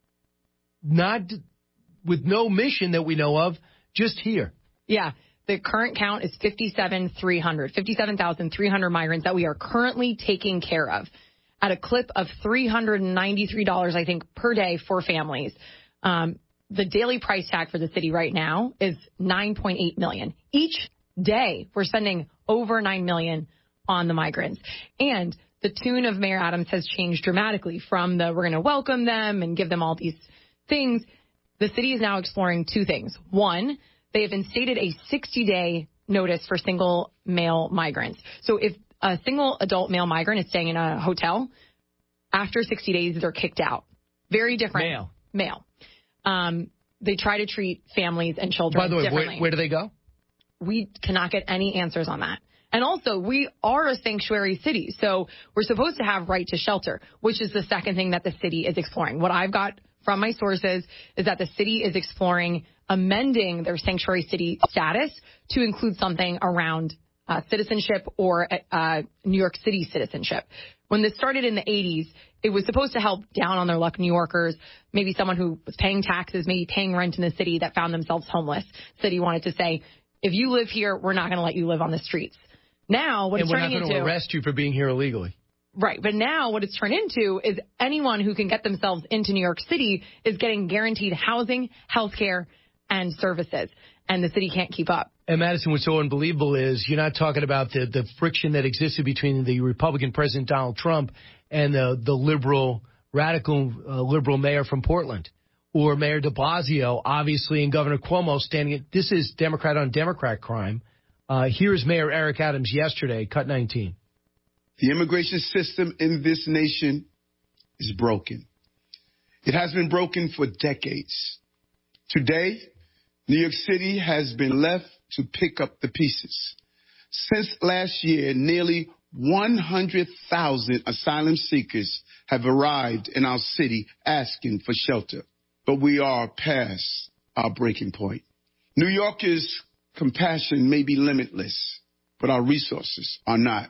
not with no mission that we know of, just here. Yeah. The current count is fifty-seven thousand three hundred, fifty-seven thousand three hundred migrants that we are currently taking care of at a clip of three hundred ninety-three dollars, I think, per day for families. Um, the daily price tag for the city right now is nine point eight million dollars. Each day we're spending over nine million dollars on the migrants. And the tune of Mayor Adams has changed dramatically from the we're going to welcome them and give them all these things. The city is now exploring two things. One, they have instated a sixty-day notice for single male migrants. So if a single adult male migrant is staying in a hotel, after sixty days, they're kicked out. Very different. Male. Male. Um, they try to treat families and children By the way, differently. where, where do they go? We cannot get any answers on that. And also, we are a sanctuary city, so we're supposed to have right to shelter, which is the second thing that the city is exploring. What I've got from my sources is that the city is exploring amending their sanctuary city status to include something around uh, citizenship or uh, New York City citizenship. When this started in the eighties, it was supposed to help down on their luck New Yorkers, maybe someone who was paying taxes, maybe paying rent in the city that found themselves homeless. The city wanted to say, if you live here, we're not going to let you live on the streets. Now, what and it's we're turning not going into, to arrest you for being here illegally. Right. But now what it's turned into is anyone who can get themselves into New York City is getting guaranteed housing, health care, and services. And the city can't keep up. And Madison, what's so unbelievable is you're not talking about the, the friction that existed between the Republican President Donald Trump and the, the liberal, radical uh, liberal mayor from Portland, or Mayor de Blasio, obviously, and Governor Cuomo standing it. This is Democrat on Democrat crime. Uh, here's Mayor Eric Adams yesterday, cut nineteen. The immigration system in this nation is broken. It has been broken for decades. Today, New York City has been left to pick up the pieces. Since last year, nearly one hundred thousand asylum seekers have arrived in our city asking for shelter. But we are past our breaking point. New Yorkers' compassion may be limitless, but our resources are not.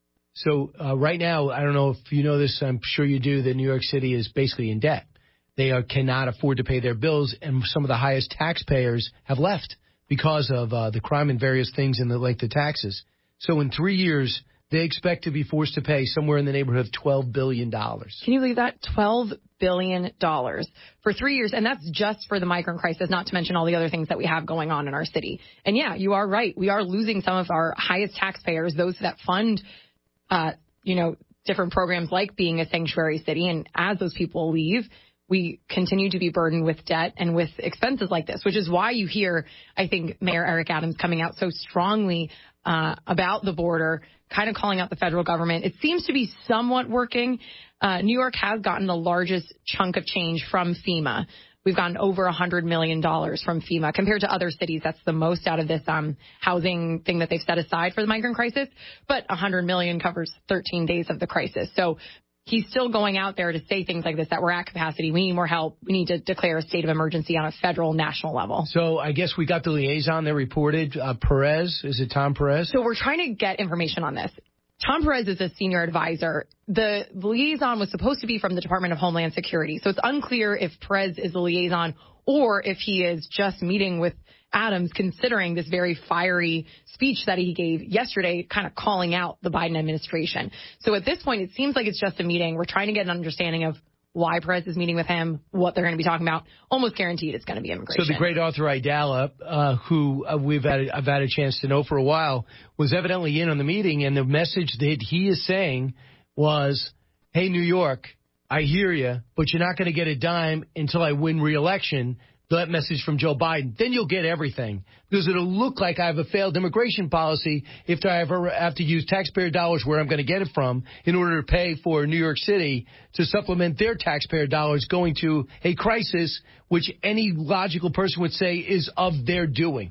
So uh, right now, I don't know if you know this, I'm sure you do, that New York City is basically in debt. They are, cannot afford to pay their bills, and some of the highest taxpayers have left because of uh, the crime and various things in the length of taxes. So in three years, they expect to be forced to pay somewhere in the neighborhood of twelve billion dollars. Can you believe that? twelve billion dollars for three years. And that's just for the migrant crisis, not to mention all the other things that we have going on in our city. And yeah, you are right. We are losing some of our highest taxpayers, those that fund, uh, you know, different programs like being a sanctuary city. And as those people leave, we continue to be burdened with debt and with expenses like this, which is why you hear, I think, Mayor Eric Adams coming out so strongly uh, about the border, kind of calling out the federal government. It seems to be somewhat working. Uh, New York has gotten the largest chunk of change from FEMA. We've gotten over one hundred million dollars from FEMA compared to other cities. That's the most out of this um, housing thing that they've set aside for the migrant crisis. But one hundred million dollars covers thirteen days of the crisis. So he's still going out there to say things like this, that we're at capacity. We need more help. We need to declare a state of emergency on a federal, national level. So I guess we got the liaison that reported, uh, Perez. Is it Tom Perez? So we're trying to get information on this. Tom Perez is a senior advisor. The liaison was supposed to be from the Department of Homeland Security. So it's unclear if Perez is the liaison or if he is just meeting with Adams, considering this very fiery speech that he gave yesterday, kind of calling out the Biden administration. So at this point, it seems like it's just a meeting. We're trying to get an understanding of why Perez is meeting with him, what they're going to be talking about. Almost guaranteed it's going to be immigration. So the great Arthur Aidala, uh, who uh, we've had, I've had a chance to know for a while, was evidently in on the meeting, and the message that he is saying was, hey, New York, I hear you, but you're not going to get a dime until I win re-election. That message from Joe Biden, then you'll get everything, because it'll look like I have a failed immigration policy if I ever have to use taxpayer dollars where I'm going to get it from in order to pay for New York City to supplement their taxpayer dollars going to a crisis which any logical person would say is of their doing.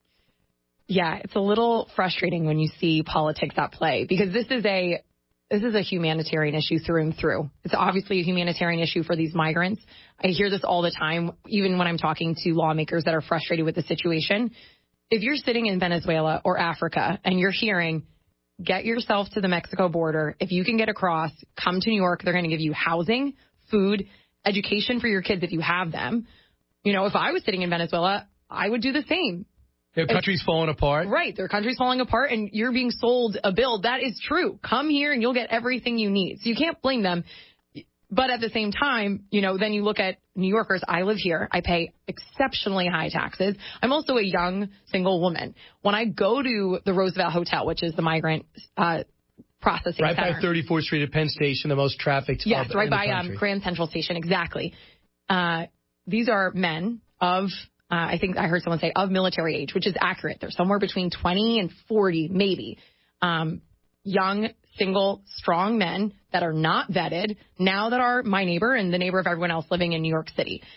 Yeah, it's a little frustrating when you see politics at play, because this is a This is a humanitarian issue through and through. It's obviously a humanitarian issue for these migrants. I hear this all the time, even when I'm talking to lawmakers that are frustrated with the situation. If you're sitting in Venezuela or Africa and you're hearing, get yourself to the Mexico border. If you can get across, come to New York. They're going to give you housing, food, education for your kids if you have them. You know, if I was sitting in Venezuela, I would do the same. Their country's falling apart. Right. Their country's falling apart, and you're being sold a bill. That is true. Come here, and you'll get everything you need. So you can't blame them. But at the same time, you know, then you look at New Yorkers. I live here. I pay exceptionally high taxes. I'm also a young single woman. When I go to the Roosevelt Hotel, which is the migrant uh, processing right center. Right by thirty-fourth Street at Penn Station, the most trafficked yes, hub right in by the country. um, Grand Central Station. Exactly. Uh, these are men of... Uh, I think I heard someone say of military age, which is accurate. They're somewhere between twenty and forty, maybe. Um, young, single, strong men that are not vetted, now that are my neighbor and the neighbor of everyone else living in New York City.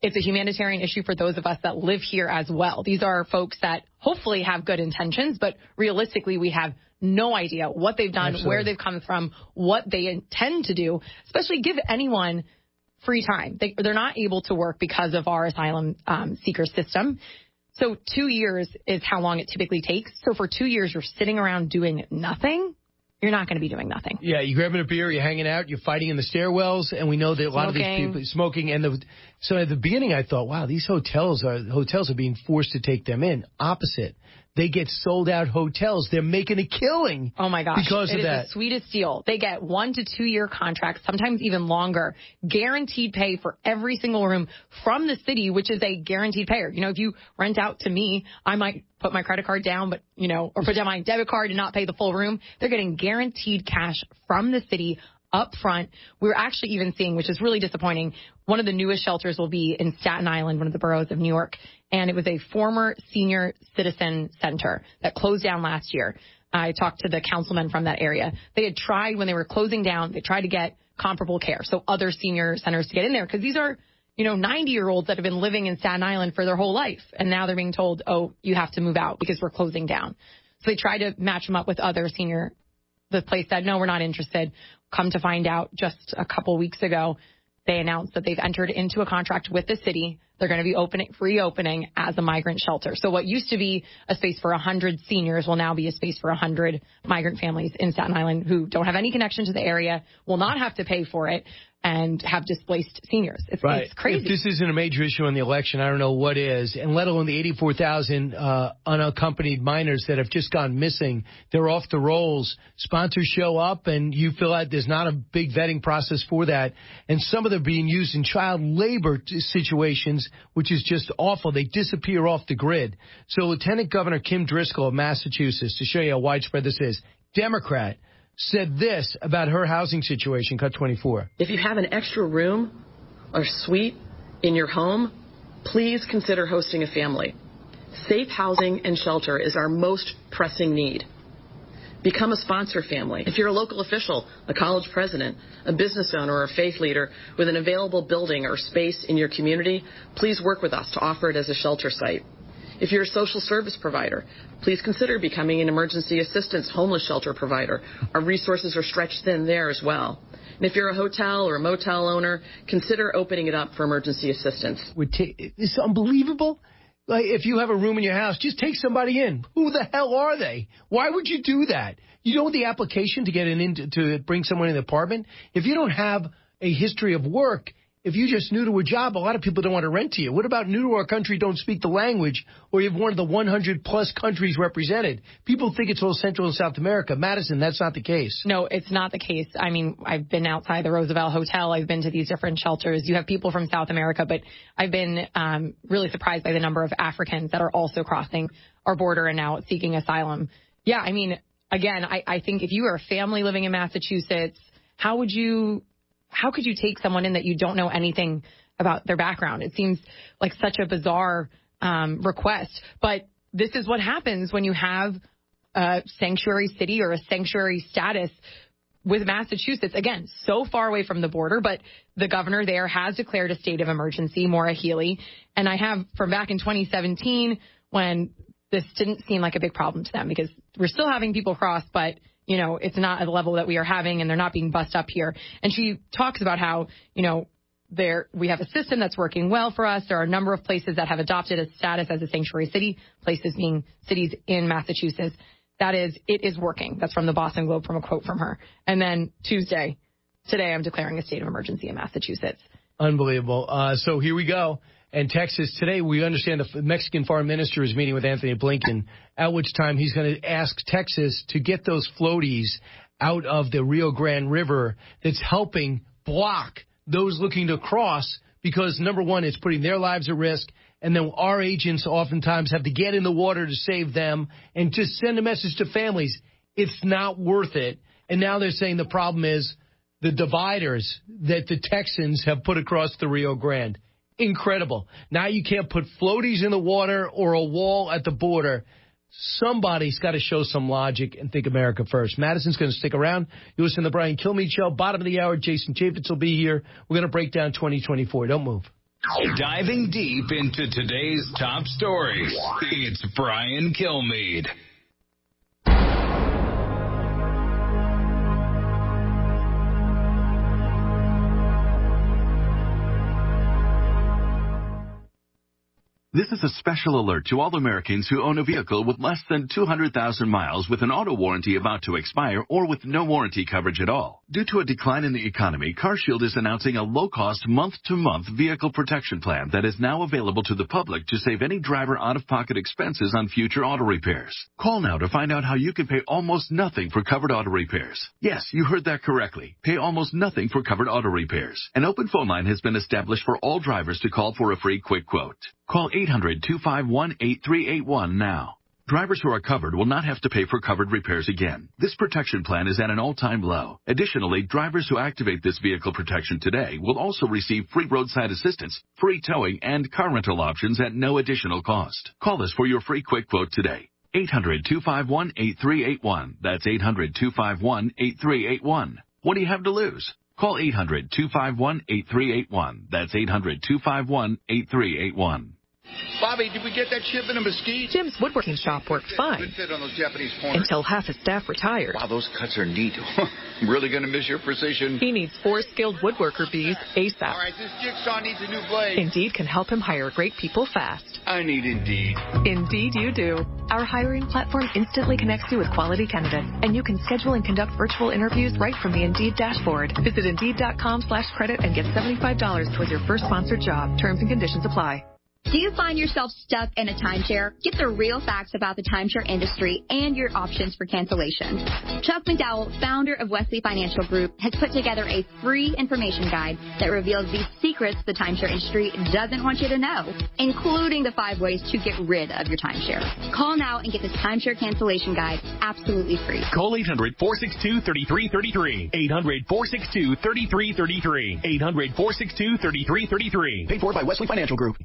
it's a humanitarian issue for those of us that live here as well. These are folks that hopefully have good intentions, but realistically, we have no idea what they've done, Absolutely. Where they've come from, what they intend to do, especially give anyone free time. They, they're not able to work because of our asylum um, seeker system. So two years is how long it typically takes. So for two years, you're sitting around doing nothing. You're not going to be doing nothing. Yeah, you're grabbing a beer, you're hanging out, you're fighting in the stairwells, and we know that a smoking. lot of these people smoking. And the, so at the beginning, I thought, wow, these hotels are hotels are being forced to take them in. Opposite. They get sold out hotels. They're making a killing. Oh, my gosh. Because it of is that. the sweetest deal. They get one to two year contracts, sometimes even longer, guaranteed pay for every single room from the city, which is a guaranteed payer. You know, if you rent out to me, I might put my credit card down, but, you know, or put down my debit card and not pay the full room. They're getting guaranteed cash from the city up front. We're actually even seeing, which is really disappointing, one of the newest shelters will be in Staten Island, one of the boroughs of New York. And it was a former senior citizen center that closed down last year. I talked to the councilman from that area. They had tried, when they were closing down, they tried to get comparable care, so other senior centers to get in there, because these are, you know, ninety-year-olds that have been living in Staten Island for their whole life. And now they're being told, oh, you have to move out because we're closing down. So they tried to match them up with other senior. The place said, no, we're not interested. Come to find out, just a couple weeks ago, they announced that they've entered into a contract with the city. They're going to be opening, reopening as a migrant shelter. So what used to be a space for one hundred seniors will now be a space for one hundred migrant families in Staten Island who don't have any connection to the area, will not have to pay for it, and have displaced seniors. It's, right. it's crazy. If this isn't a major issue in the election, I don't know what is, and let alone the eighty-four thousand uh, unaccompanied minors that have just gone missing. They're off the rolls. Sponsors show up, and you fill out. There's not a big vetting process for that, and some of them are being used in child labor situations, which is just awful. They disappear off the grid. So Lieutenant Governor Kim Driscoll of Massachusetts, to show you how widespread this is, Democrat, said this about her housing situation, cut twenty-four. If you have an extra room or suite in your home, please consider hosting a family. Safe housing and shelter is our most pressing need. Become a sponsor family. If you're a local official, a college president, a business owner, or a faith leader with an available building or space in your community, please work with us to offer it as a shelter site. If you're a social service provider, please consider becoming an emergency assistance homeless shelter provider. Our resources are stretched thin there as well. And if you're a hotel or a motel owner, consider opening it up for emergency assistance. It's unbelievable. Like, if you have a room in your house, just take somebody in. Who the hell are they? Why would you do that? You know the application to get an in to, to bring someone in the apartment? If you don't have a history of work, if you're just new to a job, a lot of people don't want to rent to you. What about new to our country, don't speak the language, or you have one of the one hundred plus countries represented? People think it's all Central and South America. Madison, that's not the case. No, it's not the case. I mean, I've been outside the Roosevelt Hotel. I've been to these different shelters. You have people from South America, but I've been um, really surprised by the number of Africans that are also crossing our border and now seeking asylum. Yeah, I mean, again, I, I think if you are a family living in Massachusetts, how would you... How could you take someone in that you don't know anything about their background? It seems like such a bizarre um, request. But this is what happens when you have a sanctuary city or a sanctuary status with Massachusetts. Again, so far away from the border, but the governor there has declared a state of emergency, Maura Healey. And I have from back in twenty seventeen when this didn't seem like a big problem to them because we're still having people cross, but you know, it's not at the level that we are having, and they're not being bussed up here. And she talks about how, you know, there we have a system that's working well for us. There are a number of places that have adopted a status as a sanctuary city, places being cities in Massachusetts. That is, it is working. That's from the Boston Globe, from a quote from her. And then Tuesday, today, I'm declaring a state of emergency in Massachusetts. Unbelievable. Uh, so here we go. And Texas, today, we understand the Mexican foreign minister is meeting with Anthony Blinken, at which time he's going to ask Texas to get those floaties out of the Rio Grande River that's helping block those looking to cross because, number one, it's putting their lives at risk, and then our agents oftentimes have to get in the water to save them and just send a message to families. It's not worth it. And now they're saying the problem is the dividers that the Texans have put across the Rio Grande. Incredible. Now you can't put floaties in the water or a wall at the border. Somebody's got to show some logic and think America first. Madison's going to stick around. You listen to the Brian Kilmeade Show. Bottom of the hour, Jason Chaffetz will be here. We're going to break down twenty twenty-four. Don't move. Diving deep into today's top stories, it's Brian Kilmeade. This is a special alert to all Americans who own a vehicle with less than two hundred thousand miles with an auto warranty about to expire or with no warranty coverage at all. Due to a decline in the economy, CarShield is announcing a low-cost month-to-month vehicle protection plan that is now available to the public to save any driver out-of-pocket expenses on future auto repairs. Call now to find out how you can pay almost nothing for covered auto repairs. Yes, you heard that correctly. Pay almost nothing for covered auto repairs. An open phone line has been established for all drivers to call for a free quick quote. Call eight hundred, two five one, eight three eight one now. Drivers who are covered will not have to pay for covered repairs again. This protection plan is at an all-time low. Additionally, drivers who activate this vehicle protection today will also receive free roadside assistance, free towing, and car rental options at no additional cost. Call us for your free quick quote today. eight hundred, two five one, eight three eight one. That's eight hundred, two five one, eight three eight one. What do you have to lose? Call eight hundred, two five one, eight three eight one. That's eight hundred, two five one, eight three eight one. Bobby, did we get that shipment of mesquite? Jim's woodworking shop worked fine. Good fit on those Japanese corners. Until half his staff retired. Wow, those cuts are neat. I'm really going to miss your precision. He needs four skilled woodworker bees ASAP. All right, this jigsaw needs a new blade. Indeed can help him hire great people fast. I need Indeed. Indeed you do. Our hiring platform instantly connects you with quality candidates, and you can schedule and conduct virtual interviews right from the Indeed dashboard. Visit Indeed.com slash credit and get seventy-five dollars towards your first sponsored job. Terms and conditions apply. Do you find yourself stuck in a timeshare? Get the real facts about the timeshare industry and your options for cancellation. Chuck McDowell, founder of Wesley Financial Group, has put together a free information guide that reveals the secrets the timeshare industry doesn't want you to know, including the five ways to get rid of your timeshare. Call now and get this timeshare cancellation guide absolutely free. Call eight hundred, four six two, three three three three. eight hundred, four six two, three three three three. eight hundred, four six two, three three three three. Paid for by Wesley Financial Group.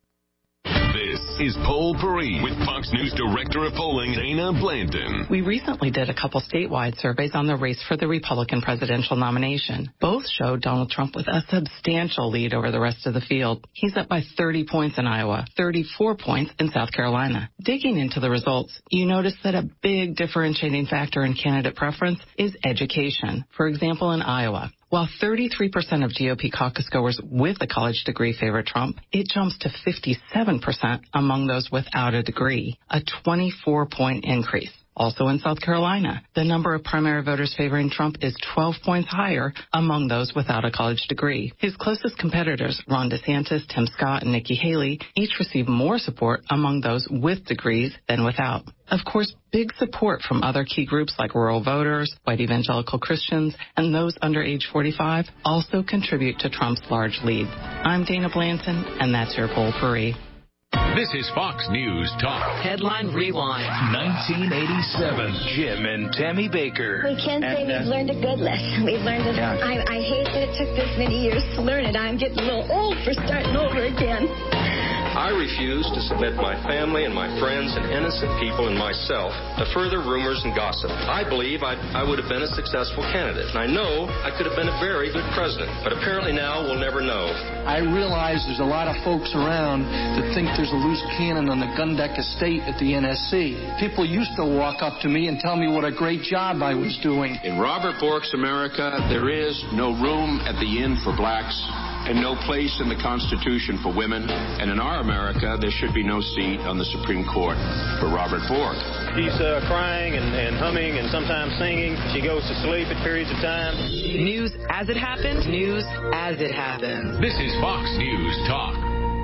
This is Poll Parade with Fox News Director of Polling, Dana Blandon. We recently did a couple statewide surveys on the race for the Republican presidential nomination. Both showed Donald Trump with a substantial lead over the rest of the field. He's up by thirty points in Iowa, thirty-four points in South Carolina. Digging into the results, you notice that a big differentiating factor in candidate preference is education. For example, in Iowa, while thirty-three percent of G O P caucus goers with a college degree favor Trump, it jumps to fifty-seven percent among those without a degree, a twenty-four point increase. Also in South Carolina, the number of primary voters favoring Trump is twelve points higher among those without a college degree. His closest competitors, Ron DeSantis, Tim Scott, and Nikki Haley, each receive more support among those with degrees than without. Of course, big support from other key groups like rural voters, white evangelical Christians, and those under age forty-five also contribute to Trump's large lead. I'm Dana Blanton, and that's your Poll Parade. This is Fox News Talk. Headline Rewind. nineteen eighty-seven. Jim and Tammy Baker. We can't say we've learned a good lesson. We've learned it. Yeah. I, I hate that it took this many years to learn it. I'm getting a little old for starting over again. I refuse to submit my family and my friends and innocent people and myself to further rumors and gossip. I believe I'd, I would have been a successful candidate, and I know I could have been a very good president, but apparently now we'll never know. I realize there's a lot of folks around that think there's a loose cannon on the gun deck estate at the N S C. People used to walk up to me and tell me what a great job I was doing. In Robert Bork's America, there is no room at the inn for blacks and no place in the Constitution for women. And in our America, there should be no seat on the Supreme Court for Robert Bork. She's uh, crying and, and humming and sometimes singing. She goes to sleep at periods of time. News as it happens, news as it happens. This is Fox News Talk.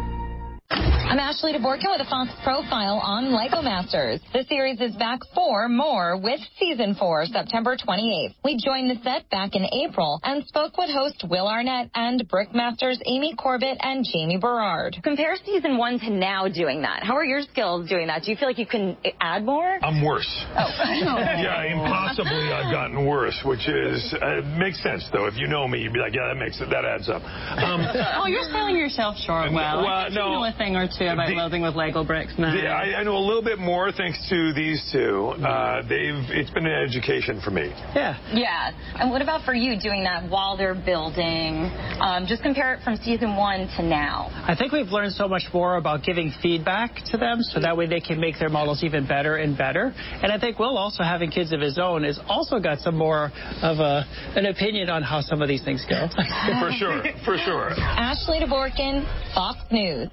I'm Ashley DeBorkin with a Fox profile on Lego Masters. The series is back for more with Season four, September twenty-eighth. We joined the set back in April and spoke with host Will Arnett and Brickmasters Amy Corbett and Jamie Berard. Compare Season one to now doing that. How are your skills doing that? Do you feel like you can add more? I'm worse. Oh. Yeah, impossibly I've gotten worse, which is, uh, makes sense, though. If you know me, you'd be like, yeah, that makes it, that adds up. Um, oh, you're selling yourself short, Will. Well, I no. know a thing or two. too about the, building with Lego bricks. No. The, I, I know a little bit more thanks to these two. Uh, they've it's been an education for me. Yeah. Yeah. And what about for you doing that while they're building? Um, just compare it from season one to now. I think we've learned so much more about giving feedback to them, so that way they can make their models even better and better. And I think Will, also having kids of his own, has also got some more of a, an opinion on how some of these things go. For sure. For sure. Ashley DeBorkin, Fox News.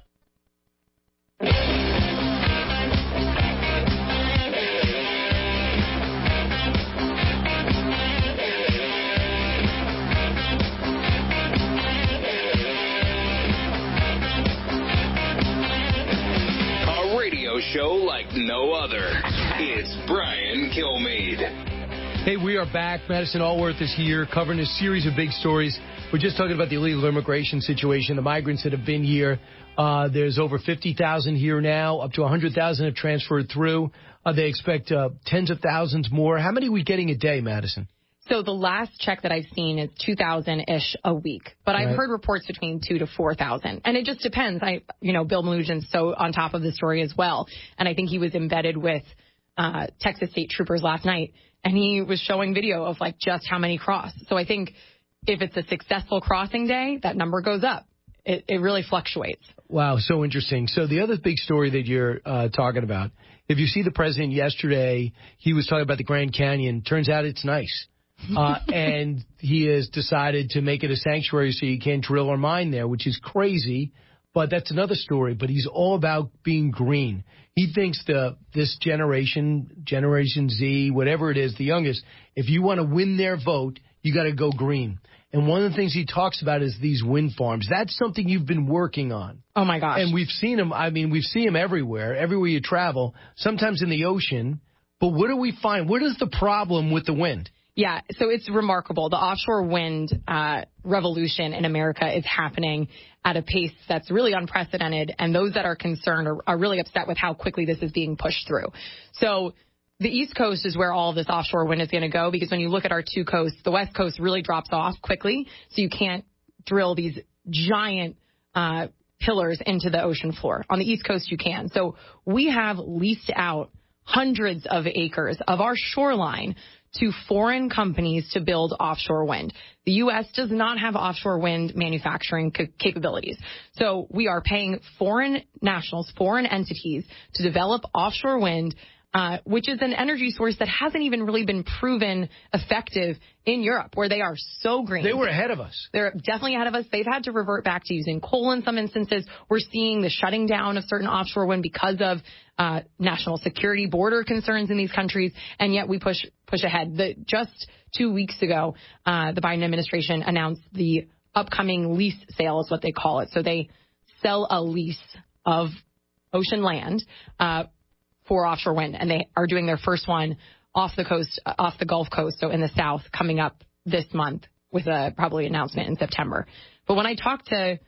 A radio show like no other. It's Brian Kilmeade. Hey, we are back. Madison Allworth is here covering a series of big stories. We're just talking about the illegal immigration situation, the migrants that have been here. Uh, there's over fifty thousand here now. Up to one hundred thousand have transferred through. Uh, they expect uh, tens of thousands more. How many are we getting a day, Madison? So the last check that I've seen is two thousand-ish a week. But I've Right. heard reports between two to four thousand. And it just depends. I, you know, Bill Melugent's so on top of the story as well. And I think he was embedded with uh, Texas State Troopers last night. And he was showing video of, like, just how many cross. So I think if it's a successful crossing day, that number goes up. It, it really fluctuates. Wow, so interesting. So the other big story that you're uh, talking about, if you see the president yesterday, he was talking about the Grand Canyon. Turns out it's nice. Uh, and he has decided to make it a sanctuary so you can't drill or mine there, which is crazy. But that's another story. But he's all about being green. He thinks the this generation, Generation Z, whatever it is, the youngest, if you want to win their vote, you got to go green. And one of the things he talks about is these wind farms. That's something you've been working on. Oh, my gosh. And we've seen them. I mean, we've seen them everywhere, everywhere you travel, sometimes in the ocean. But what do we find? What is the problem with the wind? Yeah, so it's remarkable. The offshore wind uh, revolution in America is happening at a pace that's really unprecedented, and those that are concerned are, are really upset with how quickly this is being pushed through. So the East Coast is where all of this offshore wind is going to go, because when you look at our two coasts, the West Coast really drops off quickly, so you can't drill these giant uh, pillars into the ocean floor. On the East Coast, you can. So we have leased out hundreds of acres of our shoreline to foreign companies to build offshore wind. The U S does not have offshore wind manufacturing ca- capabilities. So we are paying foreign nationals, foreign entities to develop offshore wind, uh, which is an energy source that hasn't even really been proven effective in Europe, where they are so green. They were ahead of us. They're definitely ahead of us. They've had to revert back to using coal in some instances. We're seeing the shutting down of certain offshore wind because of uh, national security, border concerns in these countries, and yet we push push ahead. The, just two weeks ago, uh, the Biden administration announced the upcoming lease sale is what they call it. So they sell a lease of ocean land uh, for offshore wind, and they are doing their first one off the coast, uh, off the Gulf Coast, so in the South, coming up this month with a probably announcement in September. But when I talk to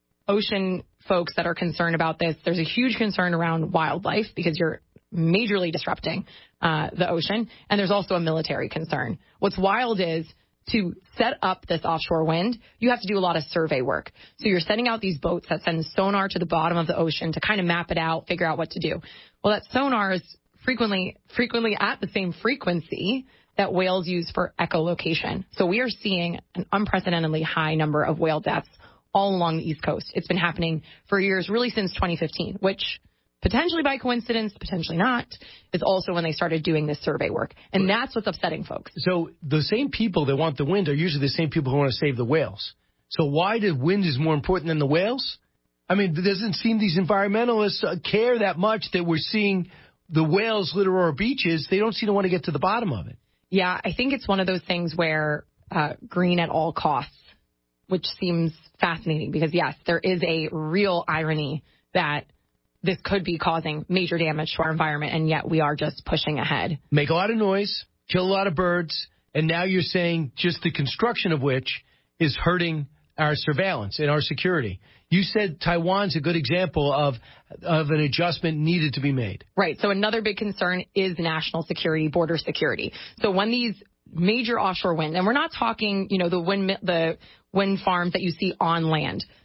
ocean folks that are concerned about this, there's a huge concern around wildlife because you're majorly disrupting uh, the ocean, and there's also a military concern. What's wild is to set up this offshore wind, you have to do a lot of survey work. So you're sending out these boats that send sonar to the bottom of the ocean to kind of map it out, figure out what to do. Well, that sonar is frequently frequently at the same frequency that whales use for echolocation. So we are seeing an unprecedentedly high number of whale deaths all along the East Coast. It's been happening for years, really since twenty fifteen, which potentially by coincidence, potentially not, is also when they started doing this survey work. And that's what's upsetting folks. So the same people that want the wind are usually the same people who want to save the whales. So why the wind is more important than the whales? I mean, it doesn't seem these environmentalists care that much that we're seeing the whales litter our beaches. They don't seem to want to get to the bottom of it. Yeah, I think it's one of those things where uh, green at all costs, which seems fascinating because, yes, there is a real irony that this could be causing major damage to our environment, and yet we are just pushing ahead. Make a lot of noise, kill a lot of birds, and now you're saying just the construction of which is hurting our surveillance and our security. You said Taiwan's a good example of of an adjustment needed to be made. Right. So another big concern is national security, border security. So when these major offshore wind, and we're not talking, you know, the wind the wind farms that you see on land.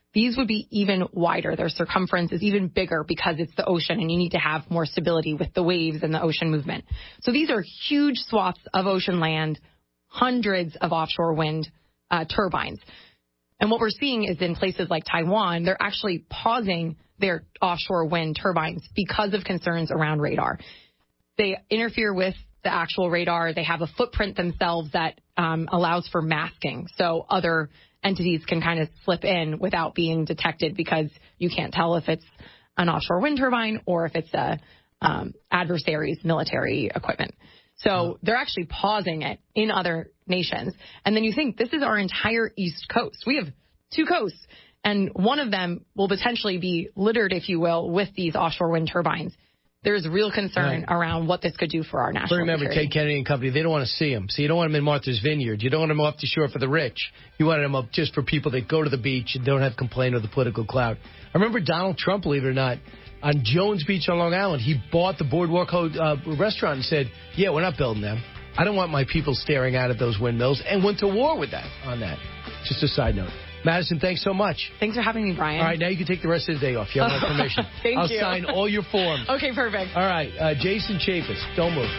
these would be even wider. Their circumference is even bigger because it's the ocean and you need to have more stability with the waves and the ocean movement. So these are huge swaths of ocean land, hundreds of offshore wind uh, turbines. And what we're seeing is in places like Taiwan, they're actually pausing their offshore wind turbines because of concerns around radar. They interfere with the actual radar. They have a footprint themselves that um, allows for masking. So other entities can kind of slip in without being detected because you can't tell if it's an offshore wind turbine or if it's a um, adversary's military equipment. So they're actually pausing it in other nations. And then you think, this is our entire East Coast. We have two coasts, and one of them will potentially be littered, if you will, with these offshore wind turbines. There's real concern right. around what this could do for our national But remember, security. Ted Kennedy and company, they don't want to see them. So you don't want them in Martha's Vineyard. You don't want them up the shore for the rich. You want them up just for people that go to the beach and don't have complaint of the political cloud. I remember Donald Trump, believe it or not, on Jones Beach on Long Island, he bought the Boardwalk uh, restaurant and said, yeah, we're not building them. I don't want my people staring out at those windmills, and went to war with that on that. Just a side note. Madison, thanks so much. Thanks for having me, Brian. All right, now you can take the rest of the day off. You have my permission. Thank I'll you. sign all your forms. Okay, perfect. All right, uh, Jason Chaffetz, don't move.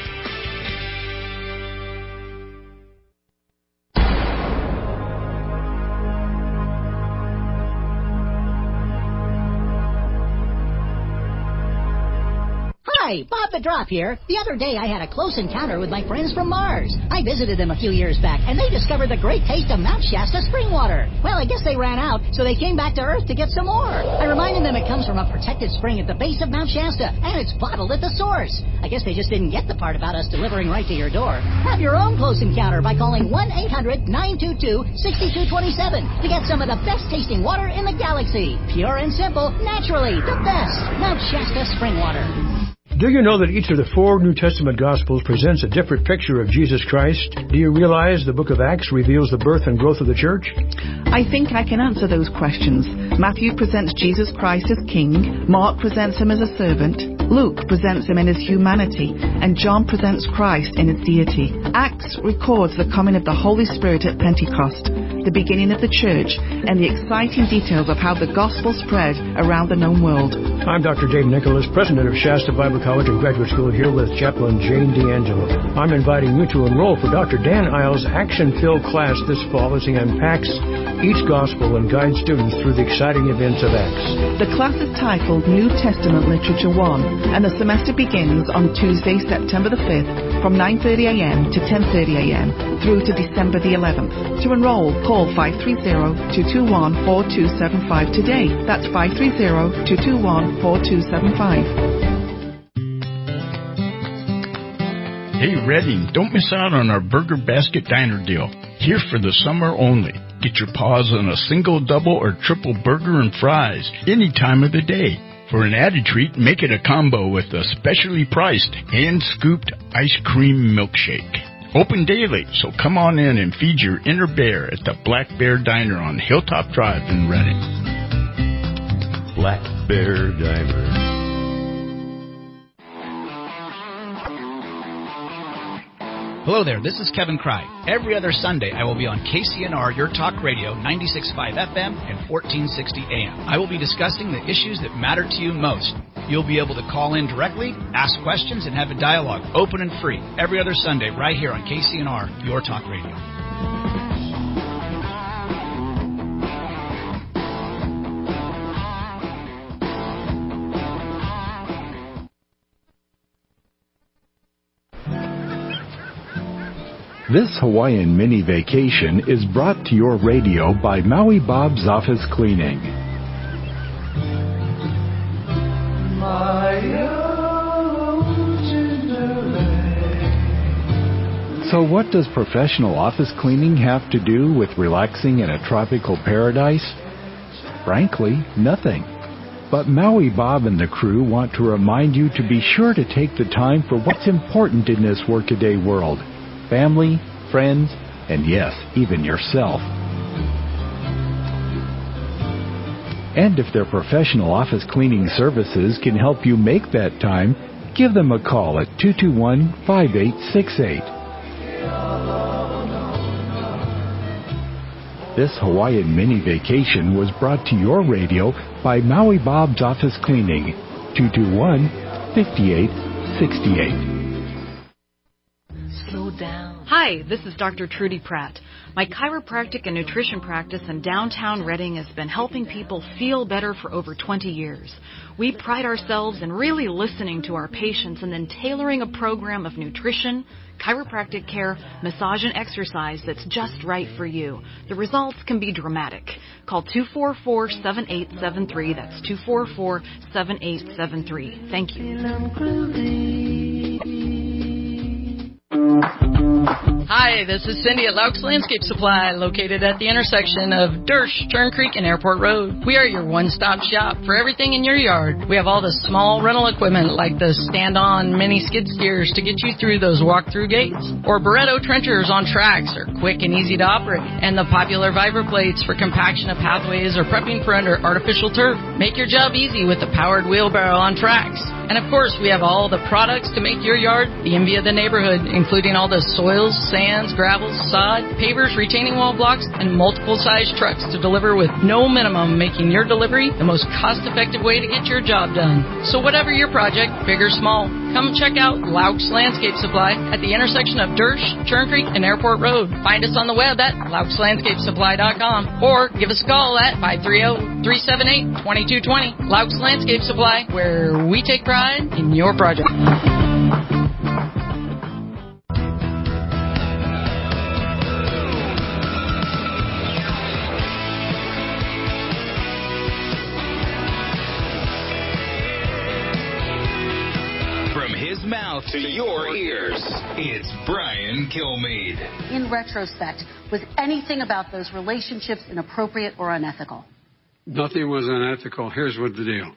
Hi, Bob the Drop here. The other day I had a close encounter with my friends from Mars. I visited them a few years back, and they discovered the great taste of Mount Shasta spring water. Well, I guess they ran out, so they came back to Earth to get some more. I reminded them it comes from a protected spring at the base of Mount Shasta, and it's bottled at the source. I guess they just didn't get the part about us delivering right to your door. Have your own close encounter by calling one eight hundred nine two two six two two seven to get some of the best-tasting water in the galaxy. Pure and simple, naturally, the best. Mount Shasta spring water. Do you know that each of the four New Testament Gospels presents a different picture of Jesus Christ? Do you realize the book of Acts reveals the birth and growth of the church? I think I can answer those questions. Matthew presents Jesus Christ as King, Mark presents him as a servant, Luke presents him in his humanity, and John presents Christ in his deity. Acts records the coming of the Holy Spirit at Pentecost, the beginning of the church, and the exciting details of how the gospel spread around the known world. I'm Doctor Dave Nicholas, president of Shasta Bible College and Graduate School, here with Chaplain Jane D'Angelo. I'm inviting you to enroll for Doctor Dan Isles' action-filled class this fall as he unpacks each gospel and guides students through the exciting events of Acts. The class is titled New Testament Literature one, and the semester begins on Tuesday, September the fifth from nine thirty a.m. to ten thirty a.m. through to December the eleventh. To enroll, call five three zero, two two one, four two seven five today. That's five three zero, two two one, four two seven five. Hey, Redding, don't miss out on our Burger Basket Diner deal. Here for the summer only. Get your paws on a single, double, or triple burger and fries any time of the day. For an added treat, make it a combo with a specially priced, hand-scooped ice cream milkshake. Open daily, so come on in and feed your inner bear at the Black Bear Diner on Hilltop Drive in Redding. Black Bear Diner. Hello there, this is Kevin Cry. Every other Sunday, I will be on K C N R, Your Talk Radio, ninety-six point five F M and fourteen sixty A M. I will be discussing the issues that matter to you most. You'll be able to call in directly, ask questions, and have a dialogue, open and free, every other Sunday right here on K C N R, Your Talk Radio. This Hawaiian mini vacation is brought to your radio by Maui Bob's Office Cleaning. So what does professional office cleaning have to do with relaxing in a tropical paradise? Frankly, nothing. But Maui Bob and the crew want to remind you to be sure to take the time for what's important in this workaday world. Family, friends, and yes, even yourself. And if their professional office cleaning services can help you make that time, give them a call at two two one, five eight six eight. This Hawaiian mini vacation was brought to your radio by Maui Bob's Office Cleaning, two two one, five eight six eight. Slow down. Hi, this is Doctor Trudy Pratt. My chiropractic and nutrition practice in downtown Redding has been helping people feel better for over twenty years. We pride ourselves in really listening to our patients and then tailoring a program of nutrition, chiropractic care, massage, and exercise that's just right for you. The results can be dramatic. Call two four four, seven eight seven three. That's two four four, seven eight seven three. Thank you. Hi, this is Cindy at Laux Landscape Supply, located at the intersection of Dersh, Turn Creek, and Airport Road. We are your one-stop shop for everything in your yard. We have all the small rental equipment like the stand-on mini skid steers to get you through those walk-through gates, or Barretto trenchers on tracks are quick and easy to operate, and the popular Viper plates for compaction of pathways or prepping for under artificial turf. Make your job easy with the powered wheelbarrow on tracks. And of course, we have all the products to make your yard the envy of the neighborhood, including all the soils, sands, gravels, sod, pavers, retaining wall blocks, and multiple size trucks to deliver with no minimum, making your delivery the most cost-effective way to get your job done. So whatever your project, big or small, come check out Laux Landscape Supply at the intersection of Dersh, Churn Creek, and Airport Road. Find us on the web at laux landscape supply dot com or give us a call at five three zero, three seven eight, two two two zero. Laux Landscape Supply, where we take pride in your project. From his mouth to your ears, it's Brian Kilmeade. In retrospect, was anything about those relationships inappropriate or unethical? Nothing was unethical. Here's what the deal.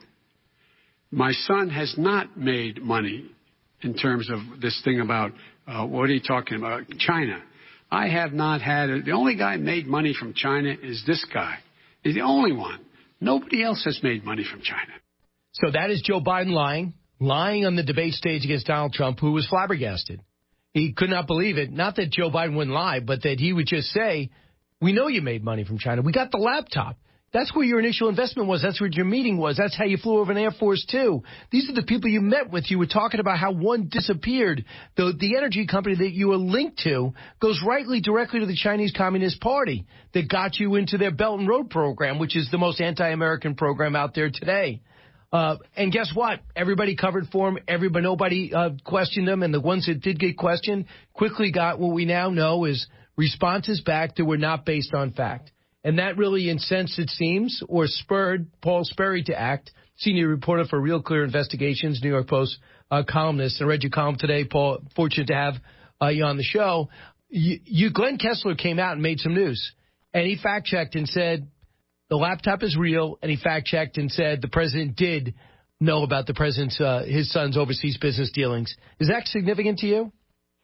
My son has not made money in terms of this thing about, uh, what are you talking about, China. I have not had it. The only guy made money from China is this guy. He's the only one. Nobody else has made money from China. So that is Joe Biden lying, lying on the debate stage against Donald Trump, who was flabbergasted. He could not believe it. Not that Joe Biden wouldn't lie, but that he would just say, we know you made money from China. We got the laptop. That's where your initial investment was. That's where your meeting was. That's how you flew over an Air Force Two. These are the people you met with. You were talking about how one disappeared. The, the energy company that you were linked to goes rightly directly to the Chinese Communist Party that got you into their Belt and Road program, which is the most anti-American program out there today. Uh, and guess what? Everybody covered for him. Everybody, nobody uh, questioned him. And the ones that did get questioned quickly got what we now know is responses back that were not based on fact. And that really incensed, it seems, or spurred Paul Sperry to act, senior reporter for Real Clear Investigations, New York Post uh, columnist. I read your column today, Paul. Fortunate to have uh, you on the show. You, you, Glenn Kessler came out and made some news, and he fact-checked and said the laptop is real, and he fact-checked and said the president did know about the president's, uh, his son's overseas business dealings. Is that significant to you?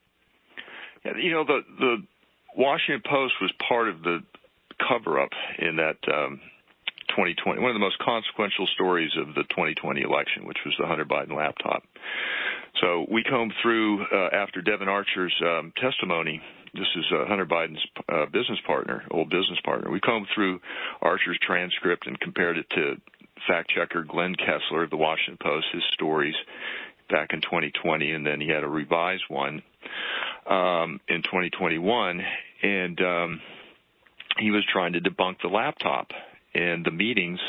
Yeah, you know, the, the Washington Post was part of the cover-up in that um, twenty twenty, one of the most consequential stories of the twenty twenty election, which was the Hunter Biden laptop. So we combed through, uh, after Devin Archer's um, testimony, this is uh, Hunter Biden's uh, business partner, old business partner, we combed through Archer's transcript and compared it to fact-checker Glenn Kessler of the Washington Post, his stories back in twenty twenty, and then he had a revised one um, in twenty twenty-one, and um, he was trying to debunk the laptop and the meetings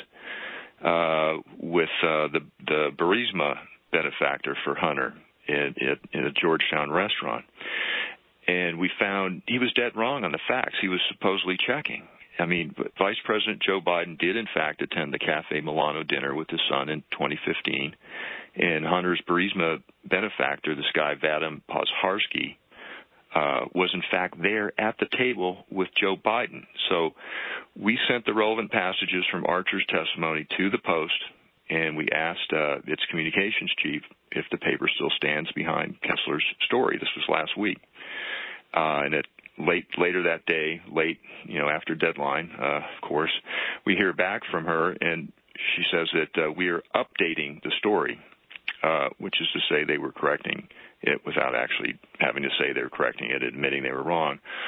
uh, with uh, the, the Burisma benefactor for Hunter in, in a Georgetown restaurant. And we found he was dead wrong on the facts he was supposedly checking. I mean, Vice President Joe Biden did, in fact, attend the Cafe Milano dinner with his son in twenty fifteen. And Hunter's Burisma benefactor, this guy Vadim Pozharsky, Uh, was in fact there at the table with Joe Biden. So we sent the relevant passages from Archer's testimony to the Post, and we asked uh, its communications chief if the paper still stands behind Kessler's story. This was last week. Uh, and at late later that day, late, you know, after deadline, uh, of course, we hear back from her, and she says that uh, we are updating the story, uh, which is to say they were correcting it without actually having to say they were correcting it, admitting they were wrong.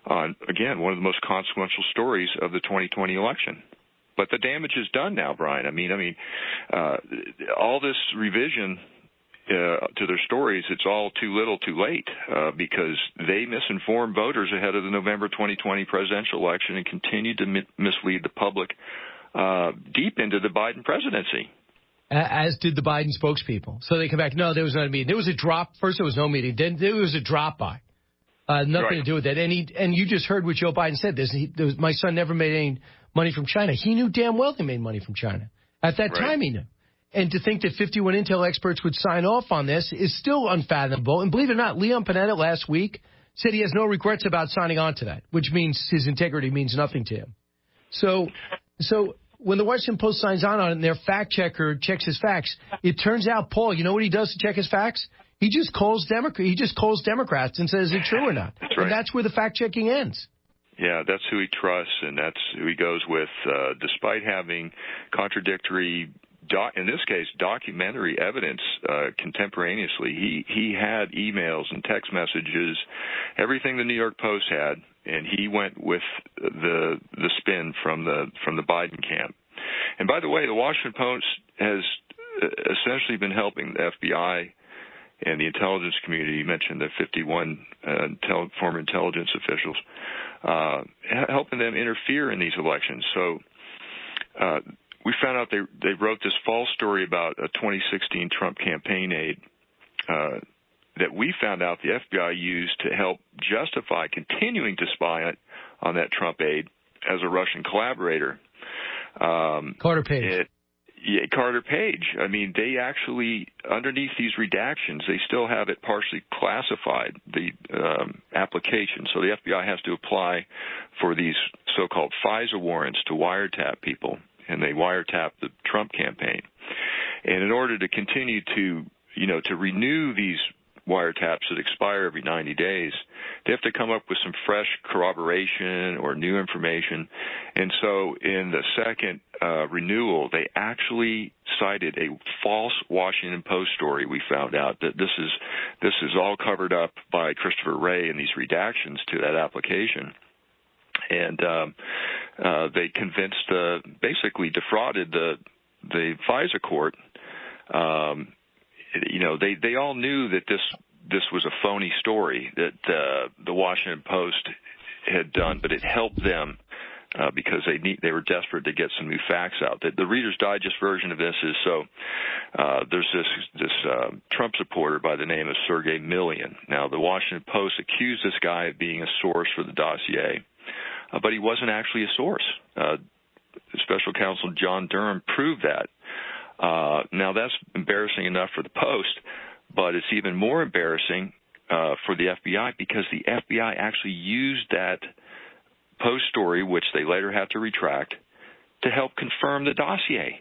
on, again, one of the most consequential stories of the twenty twenty election. But the damage is done now, Brian. I mean, I mean, uh, all this revision uh, to their stories, it's all too little, too late, uh, because they misinformed voters ahead of the November twenty twenty presidential election and continued to mi- mislead the public uh, deep into the Biden presidency. As did the Biden spokespeople. So they come back, no, there was not a meeting. There was a drop. First, there was no meeting. Then there was a drop-by. Uh, nothing right. to do with that. And he, and you just heard what Joe Biden said. This, he, there was, my son never made any money from China. He knew damn well they made money from China. At that right. time, he knew. And to think that fifty-one Intel experts would sign off on this is still unfathomable. And believe it or not, Leon Panetta last week said he has no regrets about signing on to that, which means his integrity means nothing to him. So, so when the Washington Post signs on on it and their fact checker checks his facts, it turns out, Paul, you know what he does to check his facts? He just calls Democrat. He just calls Democrats and says, is it true or not? That's right. And that's where the fact-checking ends. Yeah, that's who he trusts, and that's who he goes with, uh, despite having contradictory, doc, in this case, documentary evidence uh, contemporaneously. He he had emails and text messages, everything the New York Post had, and he went with the the spin from the from the Biden camp. And by the way, the Washington Post has essentially been helping the F B I and the intelligence community. You mentioned the fifty-one uh, intel- former intelligence officials, uh, helping them interfere in these elections. So uh, we found out they they wrote this false story about a twenty sixteen Trump campaign aid uh, that we found out the F B I used to help justify continuing to spy on, on that Trump aide as a Russian collaborator. Um, Carter Page. It, Yeah, Carter Page. I mean, they actually, underneath these redactions, they still have it partially classified, the um, application. So the F B I has to apply for these so-called FISA warrants to wiretap people, and they wiretap the Trump campaign. And in order to continue to, you know, to renew these wiretaps that expire every ninety days, they have to come up with some fresh corroboration or new information. And so in the second uh, renewal, they actually cited a false Washington Post story. We found out that this is this is all covered up by Christopher Wray in these redactions to that application. And um, uh, they convinced, uh, basically defrauded the the FISA court. Um, You know, they, they all knew that this this was a phony story that uh, the Washington Post had done, but it helped them uh, because they need, they were desperate to get some new facts out. The, the Reader's Digest version of this is so uh, there's this this uh, Trump supporter by the name of Sergey Millian. Now, the Washington Post accused this guy of being a source for the dossier, uh, but he wasn't actually a source. Uh, Special Counsel John Durham proved that. Uh, now, that's embarrassing enough for the Post, but it's even more embarrassing uh, for the F B I because the F B I actually used that Post story, which they later had to retract, to help confirm the dossier.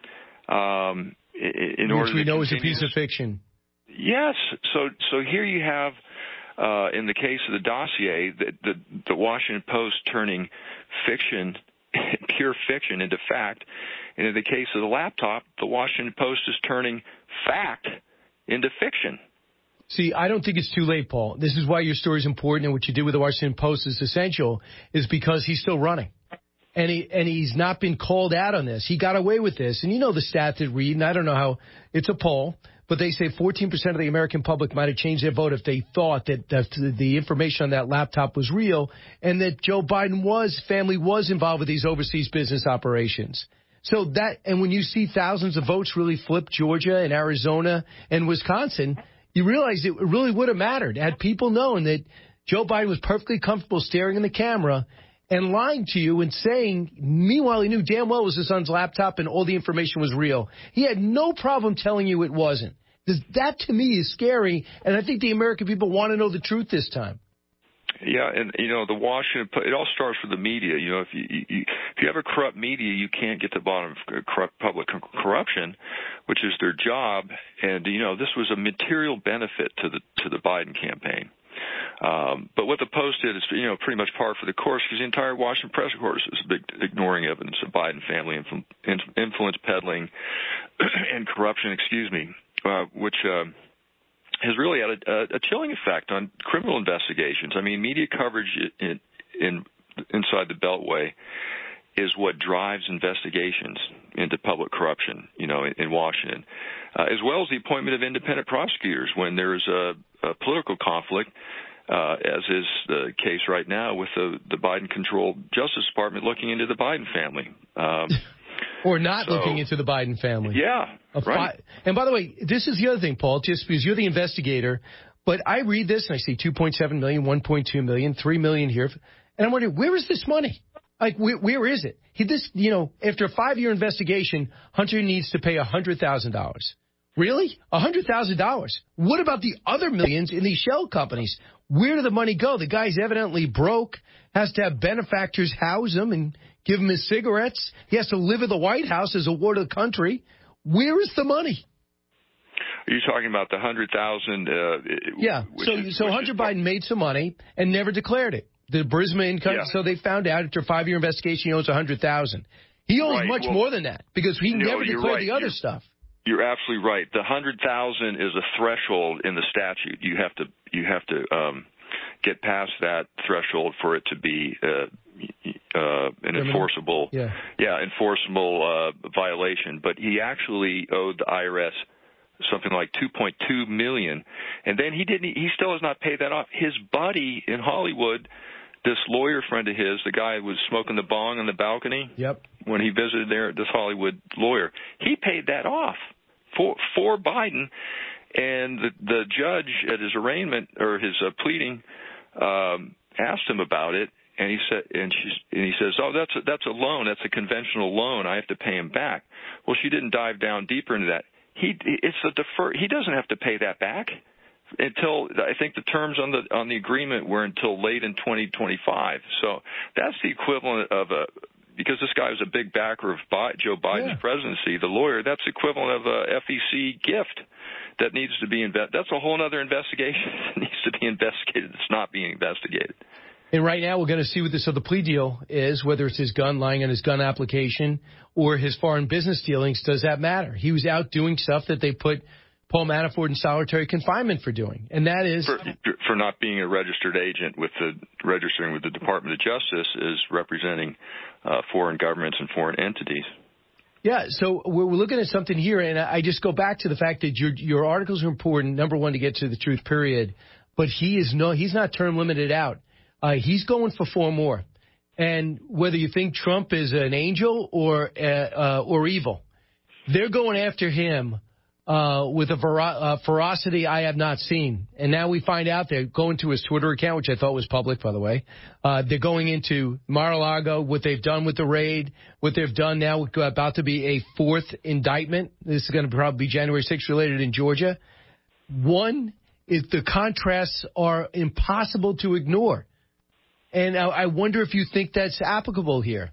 Um, in which order we to know is a continue. piece of fiction. Yes. So, so here you have, uh, in the case of the dossier, the, the, the Washington Post turning fiction, pure fiction, into fact. And in the case of the laptop, the Washington Post is turning fact into fiction. See, I don't think it's too late, Paul. This is why your story is important, and what you did with the Washington Post is essential, is because he's still running. And he and he's not been called out on this. He got away with this. And you know the stat that read, and I don't know how, it's a poll, but they say fourteen percent of the American public might have changed their vote if they thought that, that the information on that laptop was real and that Joe Biden was, family was involved with these overseas business operations. So that, and when you see thousands of votes really flip Georgia and Arizona and Wisconsin, you realize it really would have mattered had people known that Joe Biden was perfectly comfortable staring in the camera and lying to you and saying, meanwhile, he knew damn well it was his son's laptop and all the information was real. He had no problem telling you it wasn't. That, to me, is scary, and I think the American people want to know the truth this time. Yeah, and, you know, the Washington – it all starts with the media. You know, if you, you if you have a corrupt media, you can't get to the bottom of corrupt public corruption, which is their job. And, you know, this was a material benefit to the to the Biden campaign. Um, but what the Post did is, you know, pretty much par for the course because the entire Washington press corps is big, ignoring evidence of Biden family influ- influence peddling and corruption, excuse me, uh, which uh, – has really had a, a chilling effect on criminal investigations. I mean, media coverage in, in inside the Beltway is what drives investigations into public corruption, you know, in, in Washington, uh, as well as the appointment of independent prosecutors when there's a, a political conflict, uh, as is the case right now with the, the Biden-controlled Justice Department looking into the Biden family. Um, or not so, looking into the Biden family. Yeah, A right. fi- and by the way, this is the other thing, Paul, just because you're the investigator, but I read this and I see two point seven million, one point two million, three million here, and I'm wondering, where is this money? Like, where, where is it? He, this, you know, after a five-year investigation, Hunter needs to pay one hundred thousand dollars. Really? one hundred thousand dollars? What about the other millions in these shell companies? Where did the money go? The guy's evidently broke, has to have benefactors house him and give him his cigarettes. He has to live at the White House as a ward of the country. Where is the money? Are you talking about the one hundred thousand dollars? Uh, yeah. So, is, so Hunter Biden made some money and never declared it. The Burisma income, yeah. So they found out after a five-year investigation he owes one hundred thousand dollars. He owes right. much well, more than that because he no, never declared right. the other you're, stuff. You're absolutely right. The one hundred thousand dollars is a threshold in the statute. You have to you have to um, get past that threshold for it to be uh, uh, an enforceable, yeah, yeah enforceable uh, violation. But he actually owed the I R S something like two point two million dollars, and then he didn't. He still has not paid that off. His buddy in Hollywood, this lawyer friend of his, the guy who was smoking the bong on the balcony yep. when he visited there, this Hollywood lawyer, he paid that off for for Biden. And the, the judge at his arraignment or his uh, pleading um, asked him about it, and he said, and, she, and he says, "Oh, that's a, that's a loan. That's a conventional loan. I have to pay him back." Well, she didn't dive down deeper into that. He it's a defer. He doesn't have to pay that back until I think the terms on the on the agreement were until late in twenty twenty-five. So that's the equivalent of a because this guy was a big backer of Joe Biden's yeah. presidency. The lawyer, that's the equivalent of a F E C gift that needs to be invested. That's a whole other investigation that needs to be investigated. It's not being investigated. And right now we're going to see what this other plea deal is, whether it's his gun, lying on his gun application, or his foreign business dealings. Does that matter? He was out doing stuff that they put Paul Manafort in solitary confinement for doing, and that is for, for not being a registered agent with the registering with the Department of Justice is representing uh, foreign governments and foreign entities. Yeah, so we're looking at something here, and I just go back to the fact that your your articles are important. Number one, to get to the truth, period. But he is no, he's not term limited out. Uh, he's going for four more, and whether you think Trump is an angel or uh, uh, or evil, they're going after him uh, with a vero- uh, ferocity I have not seen. And now we find out they're going to his Twitter account, which I thought was public, by the way. Uh, they're going into Mar-a-Lago, what they've done with the raid, what they've done now, about to be a fourth indictment. This is going to probably be January sixth related in Georgia. One is the contrasts are impossible to ignore. And I, I wonder if you think that's applicable here.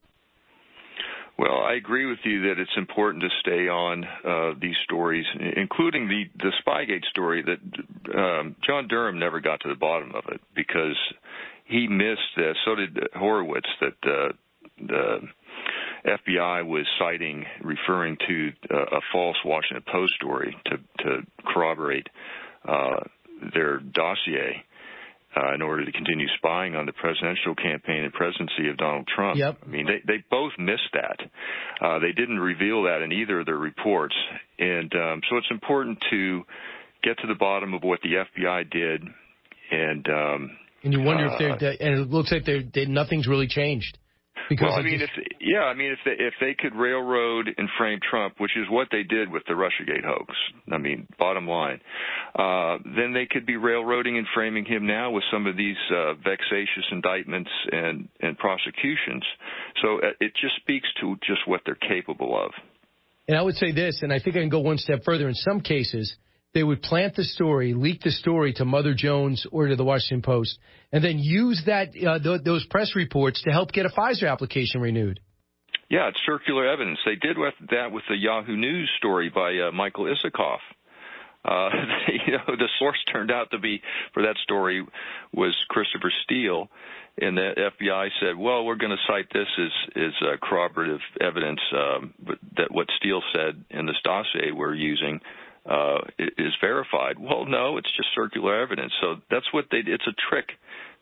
Well, I agree with you that it's important to stay on uh, these stories, including the, the Spygate story that um, John Durham never got to the bottom of it because he missed, uh, so did Horowitz, that uh, the F B I was citing, referring to uh, a false Washington Post story to, to corroborate uh, their dossier. Uh, in order to continue spying on the presidential campaign and presidency of Donald Trump. Yep. I mean, they, they both missed that. Uh, they didn't reveal that in either of their reports. And um, so it's important to get to the bottom of what the F B I did. And um, and you wonder uh, if they're, and it looks like they're, they, nothing's really changed. Because well, I mean, just... if yeah, I mean, if they if they could railroad and frame Trump, which is what they did with the Russiagate hoax, I mean, bottom line, uh, then they could be railroading and framing him now with some of these uh, vexatious indictments and and prosecutions. So it just speaks to just what they're capable of. And I would say this, and I think I can go one step further. In some cases, they would plant the story, leak the story to Mother Jones or to the Washington Post, and then use that uh, th- those press reports to help get a FISA application renewed. Yeah, it's circular evidence. They did with that with the Yahoo News story by uh, Michael Isikoff. Uh, you know, the source turned out to be for that story was Christopher Steele, and the F B I said, "Well, we're going to cite this as as uh, corroborative evidence, um, but that what Steele said in this dossier we're using." Uh, is verified. Well, no, it's just circular evidence. So that's what they. It's a trick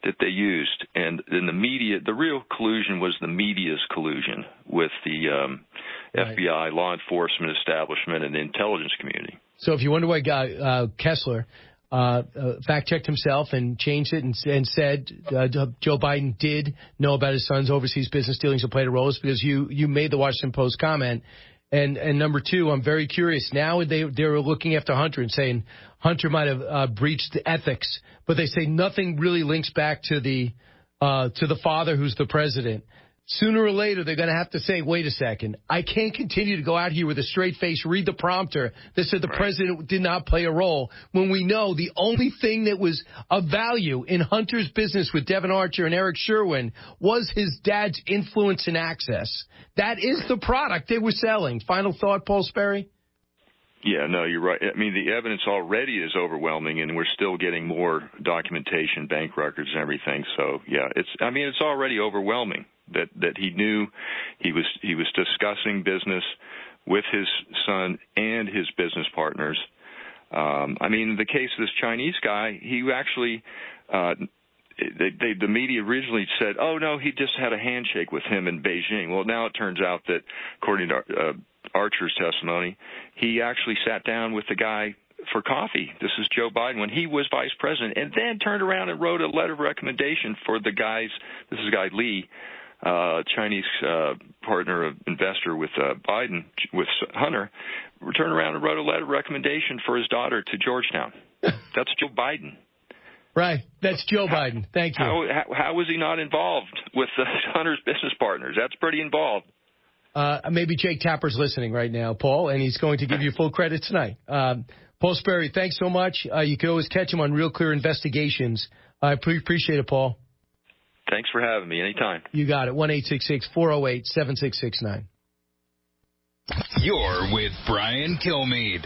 that they used. And in the media, the real collusion was the media's collusion with the um, right. F B I, law enforcement establishment, and the intelligence community. So if you wonder why uh, Kessler uh, uh, fact-checked himself and changed it and, and said uh, Joe Biden did know about his son's overseas business dealings and played a role, it's because you, you made the Washington Post comment. And and number two, I'm very curious. Now they they're looking after Hunter and saying Hunter might have uh, breached the ethics, but they say nothing really links back to the uh, to the father who's the president. Sooner or later, they're going to have to say, wait a second, I can't continue to go out here with a straight face, read the prompter that said the right. president did not play a role, when we know the only thing that was of value in Hunter's business with Devon Archer and Eric Sherwin was his dad's influence and access. That is the product they were selling. Final thought, Paul Sperry? Yeah, no, you're right. I mean, the evidence already is overwhelming, and we're still getting more documentation, bank records, and everything. So, yeah, it's. I mean, it's already overwhelming that that he knew he was he was discussing business with his son and his business partners. Um, I mean, in the case of this Chinese guy, he actually. Uh, They, they, the media originally said, oh, no, he just had a handshake with him in Beijing. Well, now it turns out that, according to uh, Archer's testimony, he actually sat down with the guy for coffee. This is Joe Biden when he was vice president, and then turned around and wrote a letter of recommendation for the guys. This is guy Lee, uh, Chinese uh, partner, of investor with uh, Biden, with Hunter, turned around and wrote a letter of recommendation for his daughter to Georgetown. That's Joe Biden. Right. That's Joe Biden. Thank you. How, how, how was he not involved with uh, Hunter's business partners? That's pretty involved. Uh, maybe Jake Tapper's listening right now, Paul, and he's going to give you full credit tonight. Um, Paul Sperry, thanks so much. Uh, you can always catch him on Real Clear Investigations. I pre- appreciate it, Paul. Thanks for having me. Anytime. You got it. one eight six six, four oh eight, seven six six nine. You're with Brian Kilmeade.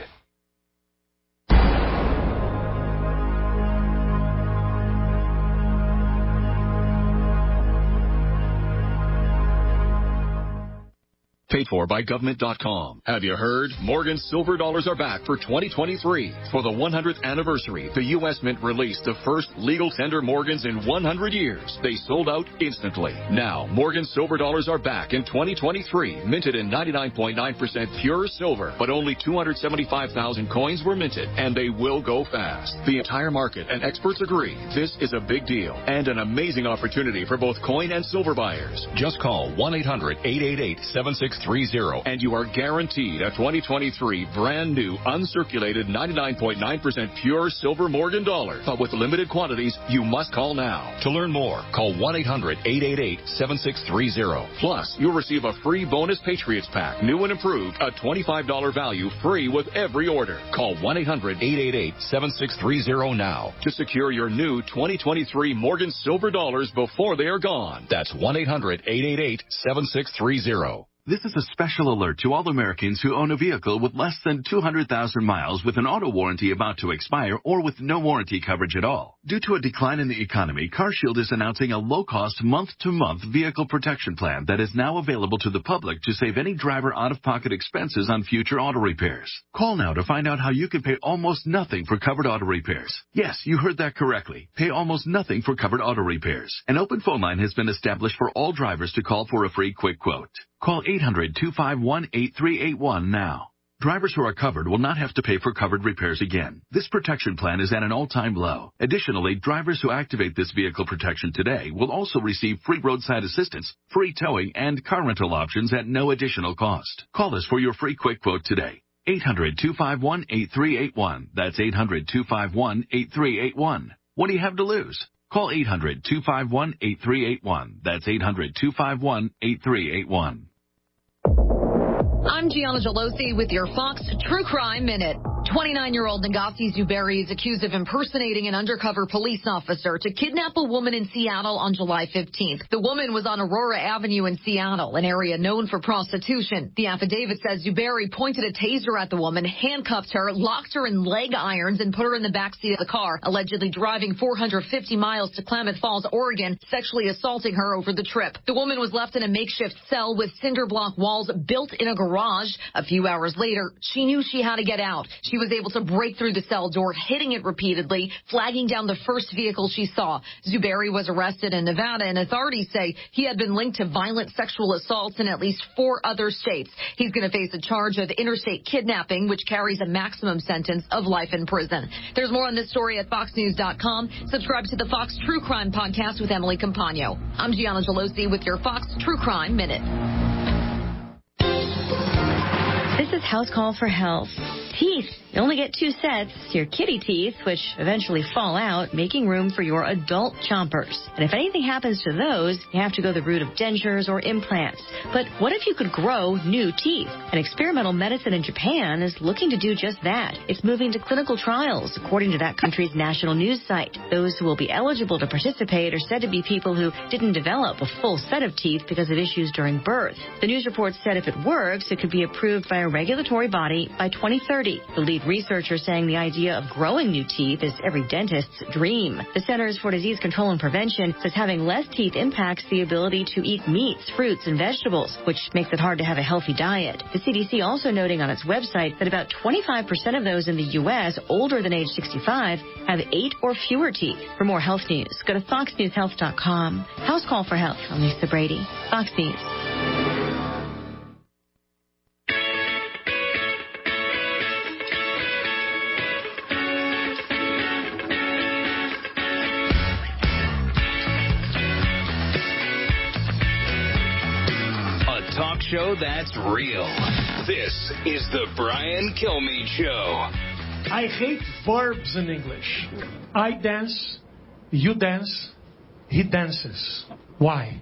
Paid for by government dot com. Have you heard? Morgan's silver dollars are back for twenty twenty-three. For the one hundredth anniversary, the U S Mint released the first legal tender Morgans in one hundred years. They sold out instantly. Now, Morgan's silver dollars are back in twenty twenty-three, minted in ninety-nine point nine percent pure silver, but only two hundred seventy-five thousand coins were minted, and they will go fast. The entire market and experts agree this is a big deal and an amazing opportunity for both coin and silver buyers. Just call one eight hundred, eight eight eight, seven six three zero and you are guaranteed a twenty twenty-three brand new uncirculated ninety-nine point nine percent pure silver Morgan dollar. But with limited quantities, you must call now. To learn more, call one eight hundred, eight eight eight, seven six three zero. Plus, you'll receive a free bonus Patriots pack, new and improved, a twenty-five dollars value, free with every order. Call one eight hundred, eight eight eight, seven six three zero now to secure your new twenty twenty-three Morgan silver dollars before they are gone. That's one eight hundred, eight eight eight, seven six three zero. This is a special alert to all Americans who own a vehicle with less than two hundred thousand miles with an auto warranty about to expire or with no warranty coverage at all. Due to a decline in the economy, CarShield is announcing a low-cost month-to-month vehicle protection plan that is now available to the public to save any driver out-of-pocket expenses on future auto repairs. Call now to find out how you can pay almost nothing for covered auto repairs. Yes, you heard that correctly. Pay almost nothing for covered auto repairs. An open phone line has been established for all drivers to call for a free quick quote. Call eight hundred, two five one, eight three eight one now. Drivers who are covered will not have to pay for covered repairs again. This protection plan is at an all-time low. Additionally, drivers who activate this vehicle protection today will also receive free roadside assistance, free towing, and car rental options at no additional cost. Call us for your free quick quote today. eight hundred, two five one, eight three eight one. That's eight hundred, two five one, eight three eight one. What do you have to lose? Call eight hundred, two five one, eight three eight one. That's eight hundred, two five one, eight three eight one. I'm Gianna Gelosi with your Fox True Crime Minute. twenty-nine-year-old Ngasi Zuberi is accused of impersonating an undercover police officer to kidnap a woman in Seattle on July fifteenth. The woman was on Aurora Avenue in Seattle, an area known for prostitution. The affidavit says Zuberi pointed a taser at the woman, handcuffed her, locked her in leg irons, and put her in the backseat of the car, allegedly driving four hundred fifty miles to Klamath Falls, Oregon, sexually assaulting her over the trip. The woman was left in a makeshift cell with cinder block walls built in a garage. A few hours later, she knew she had to get out. She was was able to break through the cell door, hitting it repeatedly, flagging down the first vehicle she saw. Zuberi was arrested in Nevada, and authorities say he had been linked to violent sexual assaults in at least four other states. He's going to face a charge of interstate kidnapping, which carries a maximum sentence of life in prison. There's more on this story at fox news dot com. Subscribe to the Fox True Crime Podcast with Emily Compagno. I'm Gianna Gelosi with your Fox True Crime Minute. This is House Call for Health. Teeth. You only get two sets, your kitty teeth, which eventually fall out, making room for your adult chompers. And if anything happens to those, you have to go the route of dentures or implants. But what if you could grow new teeth? An experimental medicine in Japan is looking to do just that. It's moving to clinical trials, according to that country's national news site. Those who will be eligible to participate are said to be people who didn't develop a full set of teeth because of issues during birth. The news report said if it works, it could be approved by a regulatory body by twenty thirty. The lead researcher saying the idea of growing new teeth is every dentist's dream. The Centers for Disease Control and Prevention says having less teeth impacts the ability to eat meats, fruits, and vegetables, which makes it hard to have a healthy diet. The C D C also noting on its website that about twenty-five percent of those in the U S older than age sixty-five have eight or fewer teeth. For more health news, go to fox news health dot com. House Call for Health. I'm Lisa Brady. Fox News. Show that's real. This is the Brian Kilmeade Show. I hate verbs in English. I dance, you dance, he dances. Why?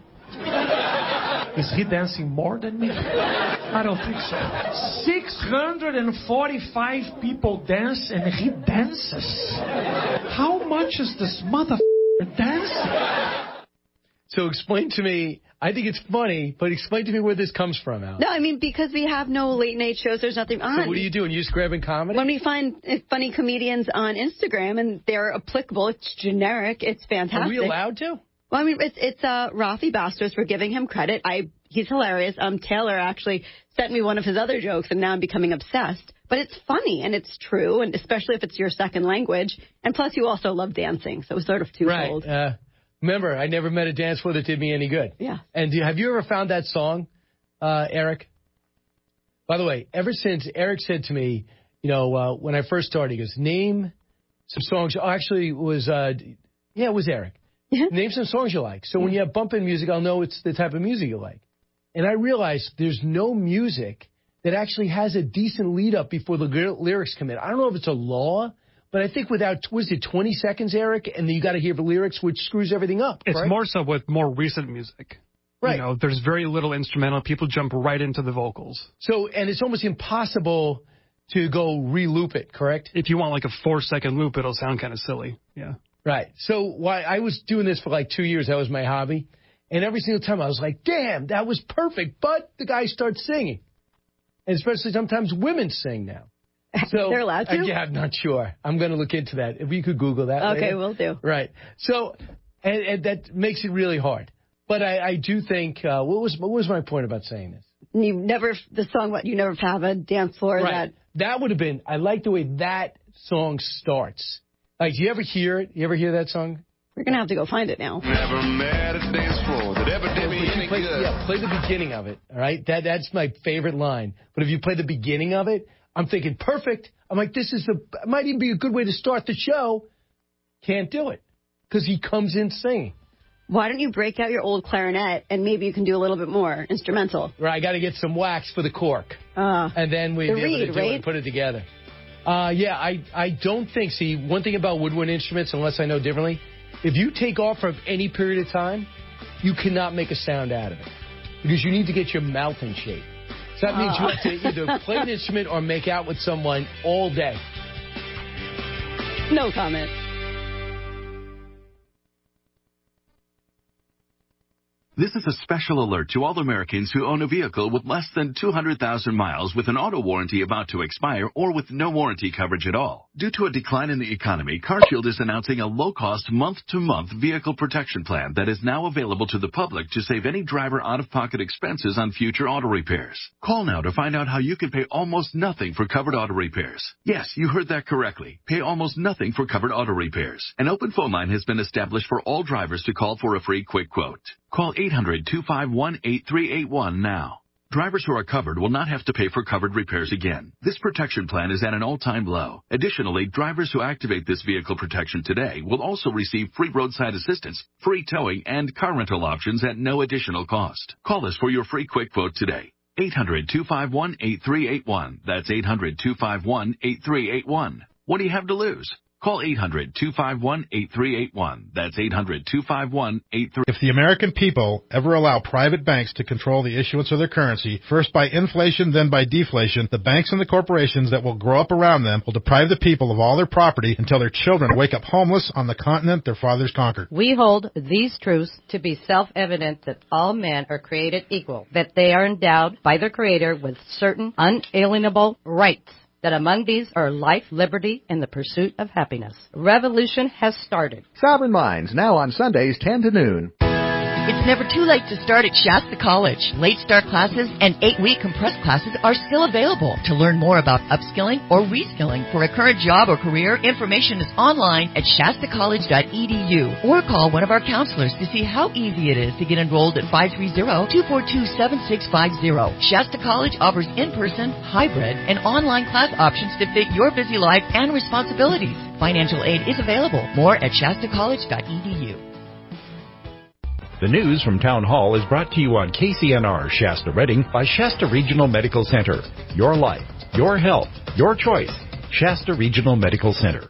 Is he dancing more than me? I don't think so. six hundred forty-five people dance and he dances. How much is this motherfucker dancing? So explain to me, I think it's funny, but explain to me where this comes from, Al. No, I mean, because we have no late night shows, there's nothing on. So what are you doing? You just grabbing comedy? When we find funny comedians on Instagram and they're applicable, it's generic, it's fantastic. Are we allowed to? Well, I mean, it's, it's uh, Rafi Bastos. We're giving him credit. I He's hilarious. Um, Taylor actually sent me one of his other jokes, and now I'm becoming obsessed. But it's funny, and it's true, and especially if it's your second language. And plus, you also love dancing, so it's sort of twofold. Right. Uh, Remember, I never met a dance floor that did me any good. Yeah. And do, have you ever found that song, uh, Eric? By the way, ever since Eric said to me, you know, uh, when I first started, he goes, name some songs. Oh, actually, it was, uh, yeah, it was Eric. Yeah. Name some songs you like. So yeah. when you have bump-in music, I'll know it's the type of music you like. And I realized there's no music that actually has a decent lead-up before the ly- lyrics come in. I don't know if it's a law. But I think without, was it twenty seconds, Eric, and then you got to hear the lyrics, which screws everything up. It's right? more so with more recent music. Right. You know, there's very little instrumental. People jump right into the vocals. So, and it's almost impossible to go re-loop it, correct? If you want like a four-second loop, it'll sound kind of silly. Yeah. Right. So why I was doing this for like two years. That was my hobby. And every single time I was like, damn, that was perfect. But the guy starts singing. And especially sometimes women sing now. So, they're allowed to? Uh, yeah, I'm not sure. I'm going to look into that. If you could Google that. Okay, later. we'll do. Right. So, and, and that makes it really hard. But I, I do think, uh, what was what was my point about saying this? You never, the song, what, you never have a dance floor right. that. That would have been, I like the way that song starts. Like, do you ever hear it? You ever hear that song? We're going to have to go find it now. Never met a dance floor that ever did me any play, good. Yeah, play the beginning of it, all right? That That's my favorite line. But if you play the beginning of it, I'm thinking, perfect. I'm like, this is a, might even be a good way to start the show. Can't do it because he comes in singing. Why don't you break out your old clarinet and maybe you can do a little bit more instrumental? Right, I got to get some wax for the cork. Uh, and then we the be able reed, to do right? it and put it together. Uh, yeah, I, I don't think, see, one thing about woodwind instruments, unless I know differently, if you take off for any period of time, you cannot make a sound out of it because you need to get your mouth in shape. So that means you have to either play an instrument or make out with someone all day. No comment. This is a special alert to all Americans who own a vehicle with less than two hundred thousand miles with an auto warranty about to expire or with no warranty coverage at all. Due to a decline in the economy, CarShield is announcing a low-cost month-to-month vehicle protection plan that is now available to the public to save any driver out-of-pocket expenses on future auto repairs. Call now to find out how you can pay almost nothing for covered auto repairs. Yes, you heard that correctly. Pay almost nothing for covered auto repairs. An open phone line has been established for all drivers to call for a free quick quote. Call eight hundred, two five one, eight three eight one now. Drivers who are covered will not have to pay for covered repairs again. This protection plan is at an all-time low. Additionally, drivers who activate this vehicle protection today will also receive free roadside assistance, free towing, and car rental options at no additional cost. Call us for your free quick quote today. eight hundred, two five one, eight three eight one. That's eight hundred, two five one, eight three eight one. What do you have to lose? Call eight hundred, two five one, eight three eight one. That's eight hundred, two five one, eight three eight one. If the American people ever allow private banks to control the issuance of their currency, first by inflation, then by deflation, the banks and the corporations that will grow up around them will deprive the people of all their property until their children wake up homeless on the continent their fathers conquered. We hold these truths to be self-evident that all men are created equal, that they are endowed by their Creator with certain unalienable rights, that among these are life, liberty, and the pursuit of happiness. Revolution has started. Sovereign Minds, now on Sundays, ten to noon. It's never too late to start at Shasta College. Late start classes and eight-week compressed classes are still available. To learn more about upskilling or reskilling for a current job or career, information is online at shasta college dot e d u or call one of our counselors to see how easy it is to get enrolled at five three zero, two four two, seven six five zero. Shasta College offers in-person, hybrid, and online class options to fit your busy life and responsibilities. Financial aid is available. More at shasta college dot e d u. The news from Town Hall is brought to you on K C N R Shasta Redding by Shasta Regional Medical Center. Your life, your health, your choice. Shasta Regional Medical Center.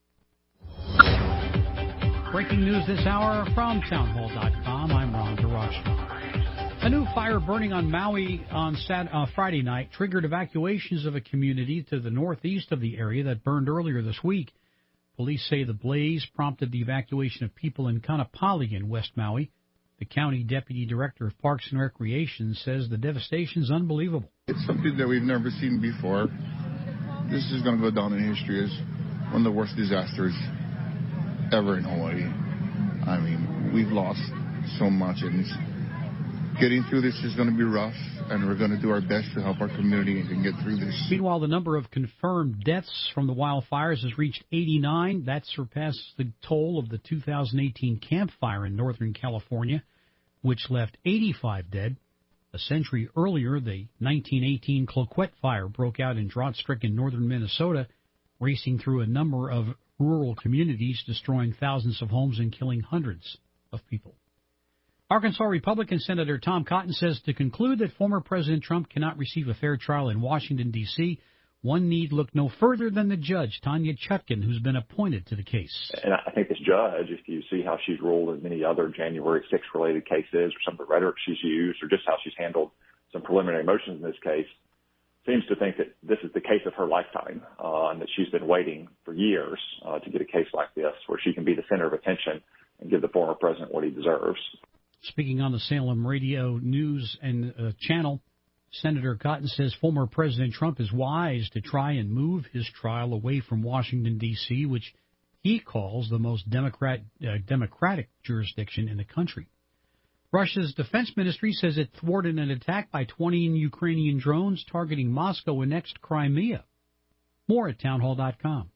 Breaking news this hour from town hall dot com. I'm Ron DeRoche. A new fire burning on Maui on Sat- uh, Friday night triggered evacuations of a community to the northeast of the area that burned earlier this week. Police say the blaze prompted the evacuation of people in Kanapali in West Maui. The county deputy director of Parks and Recreation says the devastation is unbelievable. It's something that we've never seen before. This is going to go down in history as one of the worst disasters ever in Hawaii. I mean, we've lost so much, and it's, getting through this is going to be rough, and we're going to do our best to help our community and get through this. Meanwhile, the number of confirmed deaths from the wildfires has reached eighty-nine. That surpasses the toll of the two thousand eighteen Camp Fire in Northern California, which left eighty-five dead. A century earlier, the nineteen eighteen Cloquet Fire broke out in drought-stricken northern Minnesota, racing through a number of rural communities, destroying thousands of homes and killing hundreds of people. Arkansas Republican Senator Tom Cotton says to conclude that former President Trump cannot receive a fair trial in Washington, D C, one need look no further than the judge, Tanya Chutkan, who's been appointed to the case. And I think this judge, if you see how she's ruled in many other January sixth-related cases, or some of the rhetoric she's used, or just how she's handled some preliminary motions in this case, seems to think that this is the case of her lifetime, uh, and that she's been waiting for years uh, to get a case like this where she can be the center of attention and give the former president what he deserves. Speaking on the Salem Radio News and uh, channel, Senator Cotton says former President Trump is wise to try and move his trial away from Washington, D C, which he calls the most Democrat, uh, democratic jurisdiction in the country. Russia's defense ministry says it thwarted an attack by twenty Ukrainian drones targeting Moscow annexed Crimea. More at town hall dot com.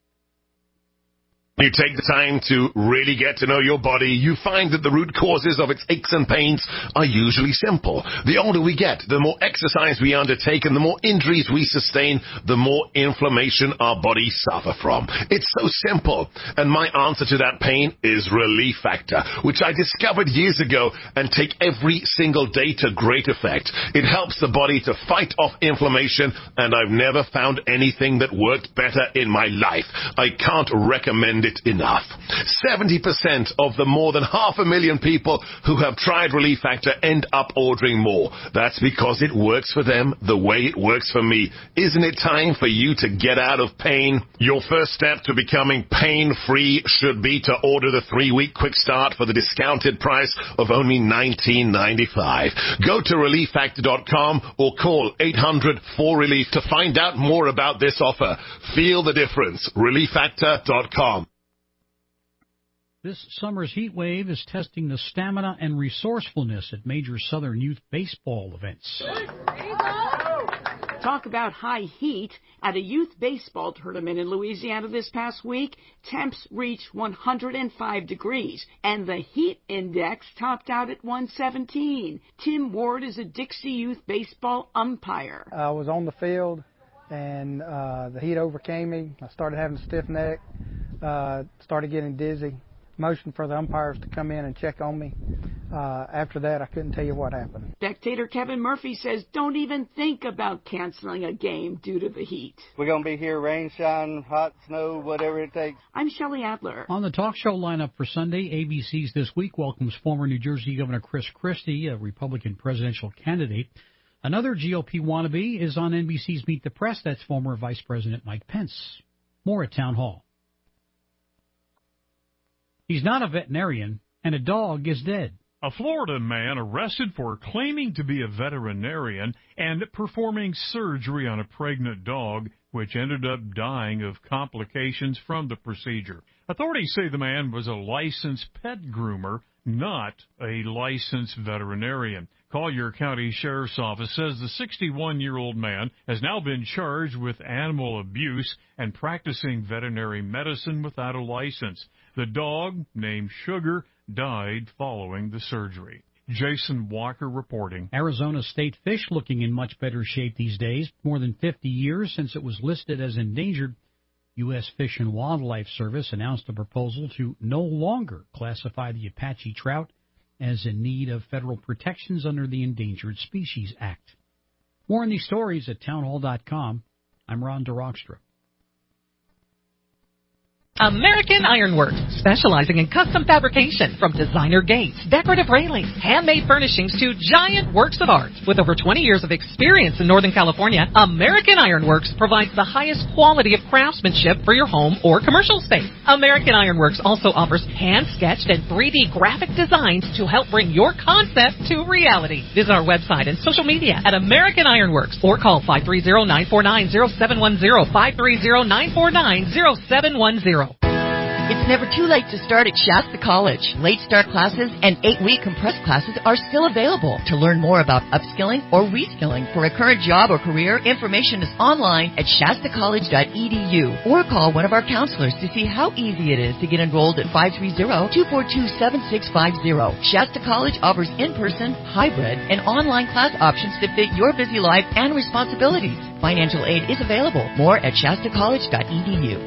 You take the time to really get to know your body, you find that the root causes of its aches and pains are usually simple. The older we get, the more exercise we undertake, and the more injuries we sustain, the more inflammation our bodies suffer from. It's so simple. And my answer to that pain is Relief Factor, which I discovered years ago and take every single day to great effect. It helps the body to fight off inflammation, and I've never found anything that worked better in my life. I can't recommend it it enough? seventy percent of the more than half a million people who have tried Relief Factor end up ordering more. That's because it works for them the way it works for me. Isn't it time for you to get out of pain? Your first step to becoming pain-free should be to order the three-week quick start for the discounted price of only nineteen ninety-five. Go to relief factor dot com or call eight hundred four relief to find out more about this offer. Feel the difference. relief factor dot com. This summer's heat wave is testing the stamina and resourcefulness at major Southern youth baseball events. Talk about high heat. At a youth baseball tournament in Louisiana this past week, temps reached one hundred five degrees, and the heat index topped out at one seventeen. Tim Ward is a Dixie Youth baseball umpire. I was on the field, and uh, the heat overcame me. I started having a stiff neck, uh, started getting dizzy. Motion for the umpires to come in and check on me. Uh, after that, I couldn't tell you what happened. Spectator Kevin Murphy says don't even think about canceling a game due to the heat. We're going to be here, rain, shine, hot, snow, whatever it takes. I'm Shelley Adler. On the talk show lineup for Sunday, A B C's This Week welcomes former New Jersey Governor Chris Christie, a Republican presidential candidate. Another G O P wannabe is on N B C's Meet the Press. That's former Vice President Mike Pence. More at Town Hall. He's not a veterinarian, and a dog is dead. A Florida man arrested for claiming to be a veterinarian and performing surgery on a pregnant dog, which ended up dying of complications from the procedure. Authorities say the man was a licensed pet groomer, not a licensed veterinarian. Collier County Sheriff's Office says the sixty-one-year-old man has now been charged with animal abuse and practicing veterinary medicine without a license. The dog, named Sugar, died following the surgery. Jason Walker reporting. Arizona state fish looking in much better shape these days. More than fifty years since it was listed as endangered. U S Fish and Wildlife Service announced a proposal to no longer classify the Apache trout as in need of federal protections under the Endangered Species Act. More on these stories at townhall dot com. I'm Ron DeRockstra. American Ironworks, specializing in custom fabrication from designer gates, decorative railings, handmade furnishings to giant works of art. With over twenty years of experience in Northern California, American Ironworks provides the highest quality of craftsmanship for your home or commercial space. American Ironworks also offers hand-sketched and three D graphic designs to help bring your concept to reality. Visit our website and social media at American Ironworks or call five three zero, nine four nine, zero seven one zero, five three zero, nine four nine, zero seven one zero. It's never too late to start at Shasta College. Late start classes and eight-week compressed classes are still available. To learn more about upskilling or reskilling for a current job or career, information is online at shasta college dot e d u or call one of our counselors to see how easy it is to get enrolled at five three zero, two four two, seven six five zero. Shasta College offers in-person, hybrid, and online class options to fit your busy life and responsibilities. Financial aid is available. More at shasta college dot e d u.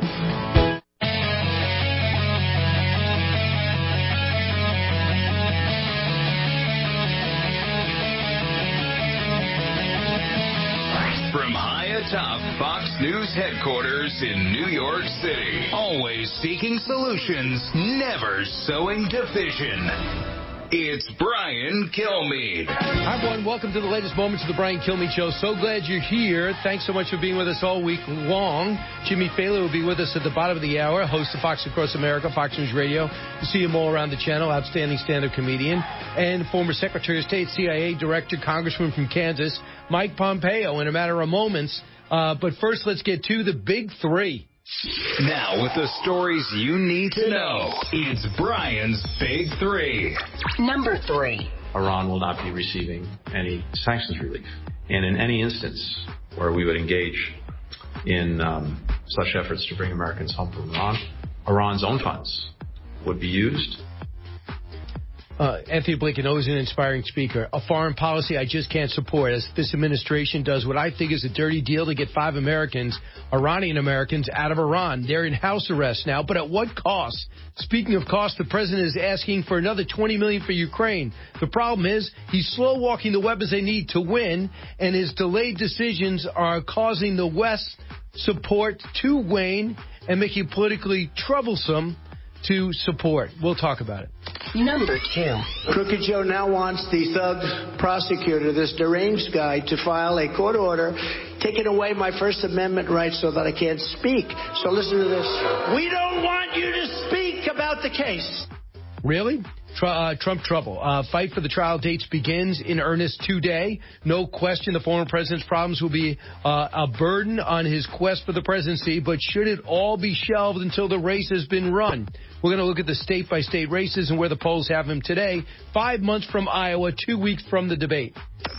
From high atop Fox News headquarters in New York City, always seeking solutions, never sowing division. It's Brian Kilmeade. Hi, everyone. Welcome to the latest moments of the Brian Kilmeade Show. So glad you're here. Thanks so much for being with us all week long. Jimmy Fallon will be with us at the bottom of the hour, host of Fox Across America, Fox News Radio. You see him all around the channel, outstanding stand-up comedian, and former Secretary of State, C I A Director, Congressman from Kansas, Mike Pompeo, in a matter of moments. Uh, but first, let's get to the big three. Now, with the stories you need to know, it's Brian's Big Three. Number three. Iran will not be receiving any sanctions relief. And in any instance where we would engage in um, such efforts to bring Americans home from Iran, Iran's own funds would be used. Uh, Anthony Blinken, always an inspiring speaker. A foreign policy I just can't support as this administration does what I think is a dirty deal to get five Americans, Iranian Americans, out of Iran. They're in house arrest now, but at what cost? Speaking of cost, the president is asking for another twenty million dollars for Ukraine. The problem is he's slow walking the weapons they need to win, and his delayed decisions are causing the West support to wane and making it politically troublesome to support. We'll talk about it. Number two. Crooked Joe now wants the thug prosecutor, this deranged guy, to file a court order taking away my First Amendment rights so that I can't speak. So listen to this. We don't want you to speak about the case. Really? Tr- uh, Trump trouble. Uh, fight for the trial dates begins in earnest today. No question the former president's problems will be uh, a burden on his quest for the presidency, but should it all be shelved until the race has been run? We're going to look at the state-by-state races and where the polls have him today, five months from Iowa, two weeks from the debate.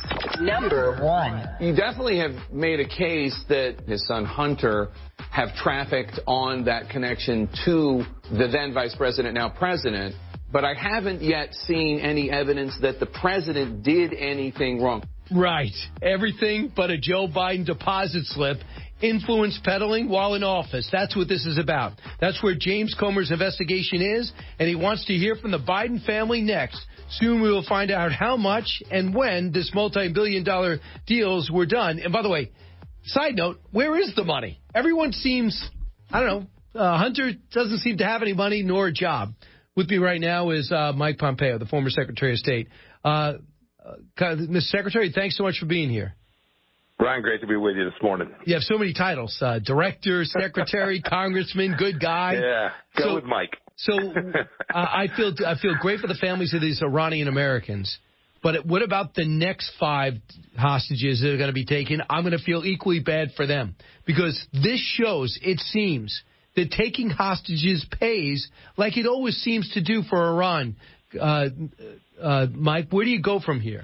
Number one. You definitely have made a case that his son Hunter have trafficked on that connection to the then vice president, now president. But I haven't yet seen any evidence that the president did anything wrong. Right. Everything but a Joe Biden deposit slip. Influence peddling while in office. That's what this is about. That's where James Comer's investigation is, and he wants to hear from the Biden family next. Soon we will find out how much and when this multi-billion dollar deals were done. And by the way, side note, where is the money? Everyone seems, I don't know, uh, Hunter doesn't seem to have any money nor a job. With me right now is uh, Mike Pompeo, the former Secretary of State. Uh, uh, Mister Secretary, thanks so much for being here. Brian, great to be with you this morning. You have so many titles, uh, director, secretary, congressman, good guy. Yeah, go so, with Mike. So uh, I feel I feel great for the families of these Iranian Americans. But what about the next five hostages that are going to be taken? I'm going to feel equally bad for them. Because this shows, it seems, that taking hostages pays like it always seems to do for Iran. Uh, uh, Mike, where do you go from here?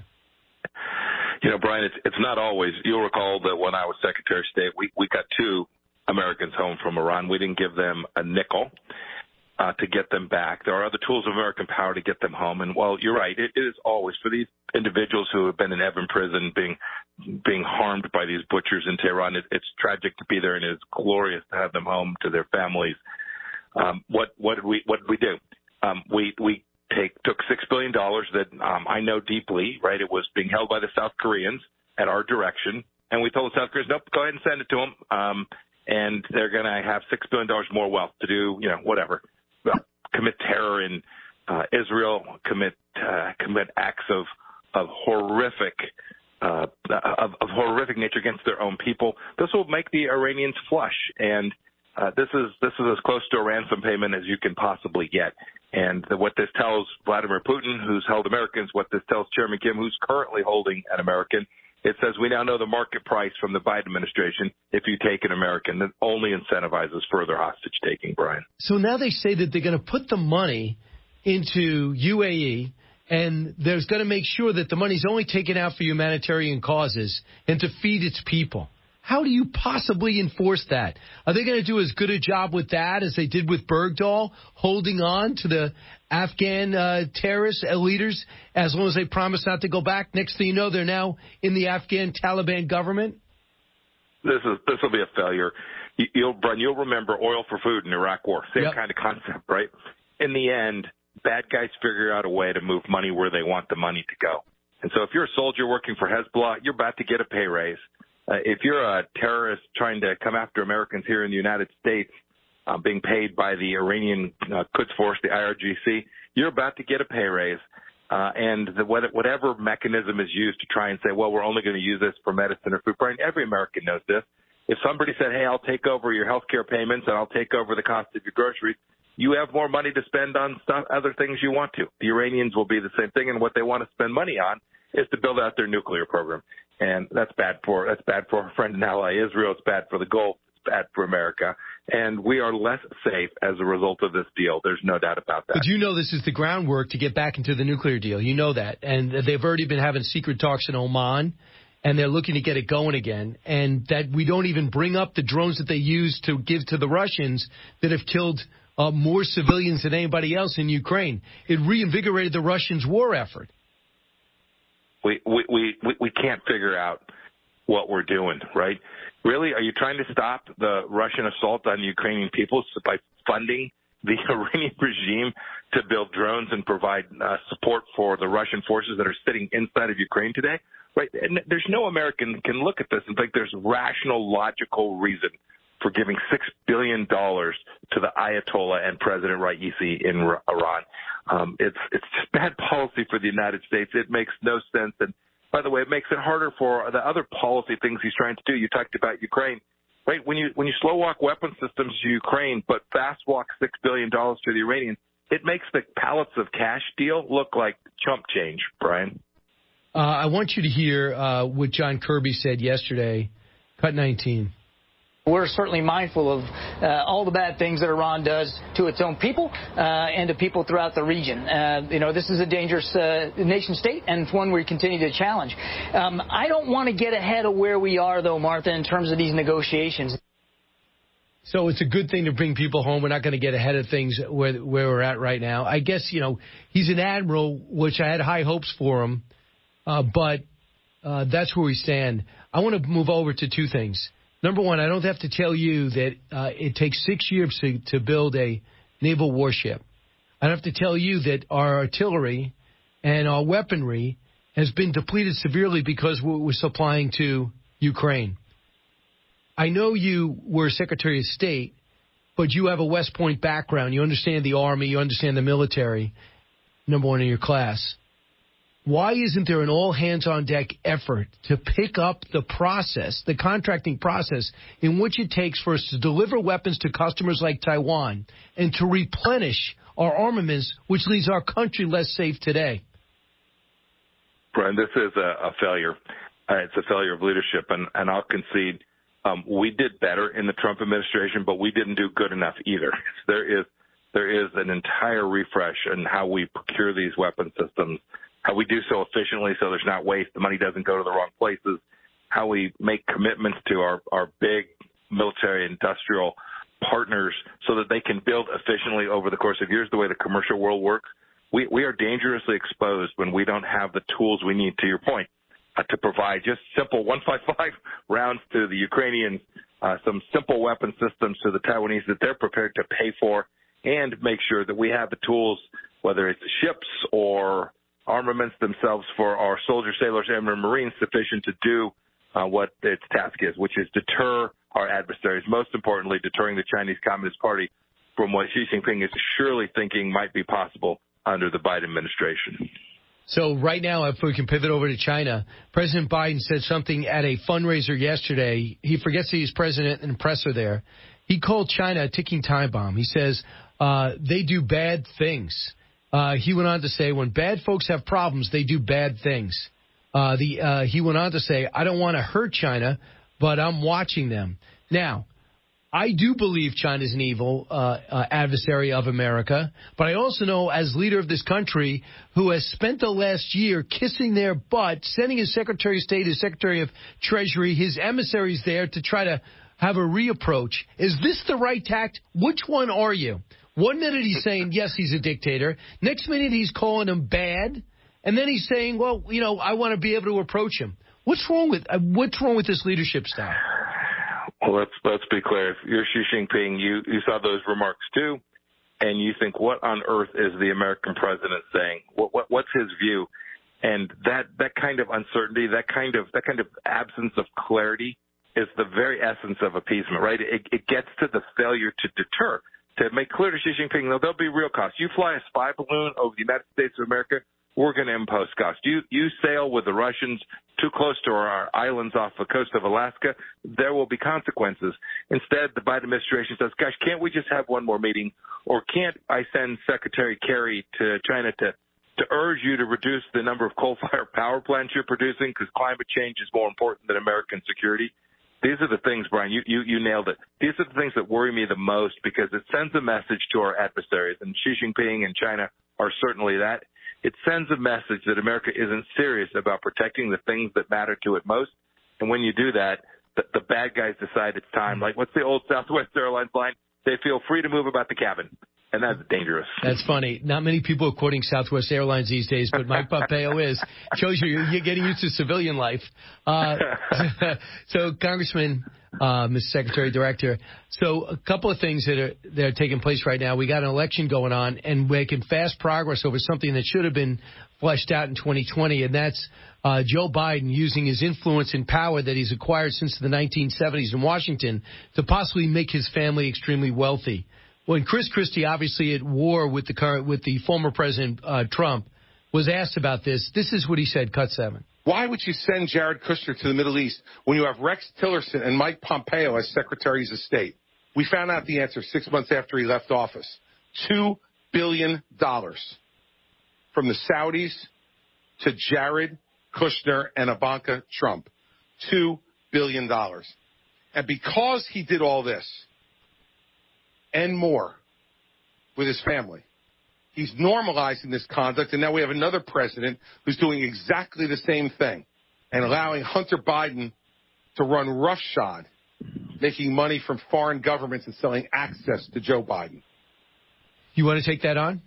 You know, Brian, it's, it's not always. You'll recall that when I was Secretary of State, we, we got two Americans home from Iran. We didn't give them a nickel uh, to get them back. There are other tools of American power to get them home. And, well, you're right. It, it is always for these individuals who have been in Evin prison being being harmed by these butchers in Tehran. It, it's tragic to be there, and it's glorious to have them home to their families. Um, what what did we what did we do? Um, we we take took six billion dollars that um, I know deeply. Right, it was being held by the South Koreans at our direction, and we told the South Koreans, nope, go ahead and send it to them, um, and they're going to have six billion dollars more wealth to do, you know, whatever, well, commit terror in uh, Israel, commit uh, commit acts of of horrific. Uh, of, of horrific nature against their own people. This will make the Iranians flush, and uh, this is this is as close to a ransom payment as you can possibly get. And the, what this tells Vladimir Putin, who's held Americans, what this tells Chairman Kim, who's currently holding an American, it says we now know the market price from the Biden administration if you take an American. That only incentivizes further hostage taking, Brian. So now they say that they're going to put the money into U A E, and there's going to make sure that the money's only taken out for humanitarian causes and to feed its people. How do you possibly enforce that? Are they going to do as good a job with that as they did with Bergdahl, holding on to the Afghan uh, terrorist uh, leaders as long as they promise not to go back? Next thing you know, they're now in the Afghan Taliban government. This is this will be a failure. You, you'll, Brian, you'll remember oil for food in the Iraq War. Same yep. kind of concept, right? In the end, bad guys figure out a way to move money where they want the money to go. And so if you're a soldier working for Hezbollah, you're about to get a pay raise. Uh, if you're a terrorist trying to come after Americans here in the United States, uh, being paid by the Iranian uh, Quds Force, the I R G C, you're about to get a pay raise. Uh, and the, whatever mechanism is used to try and say, well, we're only going to use this for medicine or food. Brian, every American knows this. If somebody said, hey, I'll take over your health care payments and I'll take over the cost of your groceries, you have more money to spend on stuff, other things you want to. The Iranians will be the same thing, and what they want to spend money on is to build out their nuclear program. And that's bad for that's bad for our friend and ally Israel. It's bad for the Gulf. It's bad for America. And we are less safe as a result of this deal. There's no doubt about that. But you know this is the groundwork to get back into the nuclear deal. You know that. And they've already been having secret talks in Oman, and they're looking to get it going again. And that we don't even bring up the drones that they used to give to the Russians that have killed uh, more civilians than anybody else in Ukraine. It reinvigorated the Russians' war effort. We, we, we, we can't figure out what we're doing, right? Really? Are you trying to stop the Russian assault on the Ukrainian people by funding the Iranian regime to build drones and provide uh, support for the Russian forces that are sitting inside of Ukraine today? Right? And there's no American can look at this and think there's rational, logical reason for giving six billion dollars to the Ayatollah and President Raisi in Iran. Um, it's it's just bad policy for the United States. It makes no sense. And by the way, it makes it harder for the other policy things he's trying to do. You talked about Ukraine. Right, when you when you slow walk weapon systems to Ukraine, but fast walk six billion dollars to the Iranians, it makes the pallets of cash deal look like chump change, Brian. Uh, I want you to hear uh, what John Kirby said yesterday. Cut nineteen. We're certainly mindful of uh, all the bad things that Iran does to its own people uh, and to people throughout the region. Uh, you know, this is a dangerous uh, nation state, and it's one we continue to challenge. Um, I don't want to get ahead of where we are, though, Martha, in terms of these negotiations. So it's a good thing to bring people home. We're not going to get ahead of things where where we're at right now. I guess, you know, he's an admiral, which I had high hopes for him, uh, but uh, that's where we stand. I want to move over to two things. Number one, I don't have to tell you that uh, it takes six years to, to build a naval warship. I don't have to tell you that our artillery and our weaponry has been depleted severely because we're supplying to Ukraine. I know you were Secretary of State, but you have a West Point background. You understand the Army. You understand the military, number one in your class. Why isn't there an all-hands-on-deck effort to pick up the process, the contracting process, in which it takes for us to deliver weapons to customers like Taiwan and to replenish our armaments, which leaves our country less safe today? Brian, this is a, a failure. Uh, it's a failure of leadership, and, and I'll concede um, we did better in the Trump administration, but we didn't do good enough either. There is there is an entire refresh in how we procure these weapon systems, how we do so efficiently so there's not waste, the money doesn't go to the wrong places, how we make commitments to our, our big military industrial partners so that they can build efficiently over the course of years the way the commercial world works. We, we are dangerously exposed when we don't have the tools we need, to your point, uh, to provide just simple one fifty-five rounds to the Ukrainians, uh, some simple weapon systems to the Taiwanese that they're prepared to pay for, and make sure that we have the tools, whether it's ships or armaments themselves for our soldiers, sailors, and marines sufficient to do uh, what its task is, which is deter our adversaries, most importantly, deterring the Chinese Communist Party from what Xi Jinping is surely thinking might be possible under the Biden administration. So right now, if we can pivot over to China, President Biden said something at a fundraiser yesterday. He forgets that he's president and presser there. He called China a ticking time bomb. He says uh, they do bad things. Uh, he went on to say, when bad folks have problems, they do bad things. Uh, the uh, he went on to say, I don't want to hurt China, but I'm watching them. Now, I do believe China's an evil uh, uh, adversary of America, but I also know as leader of this country who has spent the last year kissing their butt, sending his Secretary of State, his Secretary of Treasury, his emissaries there to try to have a reapproach. Is this the right tact? Which one are you? One minute he's saying, yes, he's a dictator. Next minute he's calling him bad. And then he's saying, well, you know, I want to be able to approach him. What's wrong with uh, what's wrong with this leadership style? Well, let's let's be clear. If you're Xi Jinping, you, you saw those remarks too, and you think, what on earth is the American president saying? What, what what's his view? And that that kind of uncertainty, that kind of that kind of absence of clarity is the very essence of appeasement, right? It, it gets to the failure to deter. To make clear to Xi Jinping, no, there'll be real costs. You fly a spy balloon over the United States of America, we're going to impose costs. You you sail with the Russians too close to our islands off the coast of Alaska, there will be consequences. Instead, the Biden administration says, gosh, can't we just have one more meeting? Or can't I send Secretary Kerry to China to, to urge you to reduce the number of coal-fired power plants you're producing because climate change is more important than American security? These are the things, Brian, you, you, you nailed it. These are the things that worry me the most because it sends a message to our adversaries, and Xi Jinping and China are certainly that. It sends a message that America isn't serious about protecting the things that matter to it most. And when you do that, the, the bad guys decide it's time. Like, what's the old Southwest Airlines line? They feel free to move about the cabin. and that's dangerous. That's funny. Not many people are quoting Southwest Airlines these days, but Mike Pompeo is. Shows you you're getting used to civilian life. Uh, so, Congressman, uh, Mister Secretary Director, so a couple of things that are that are taking place right now. We got an election going on, and we're making fast progress over something that should have been fleshed out in twenty twenty, and that's uh, Joe Biden using his influence and power that he's acquired since the nineteen seventies in Washington to possibly make his family extremely wealthy. When Chris Christie, obviously at war with the current, with the former President uh, Trump, was asked about this, this is what he said, cut seven. Why would you send Jared Kushner to the Middle East when you have Rex Tillerson and Mike Pompeo as Secretaries of State? We found out the answer six months after he left office. Two billion dollars from the Saudis to Jared Kushner and Ivanka Trump. Two billion dollars. And because he did all this and more with his family, he's normalizing this conduct, and now we have another president who's doing exactly the same thing and allowing Hunter Biden to run roughshod, making money from foreign governments and selling access to Joe Biden. You want to take that on?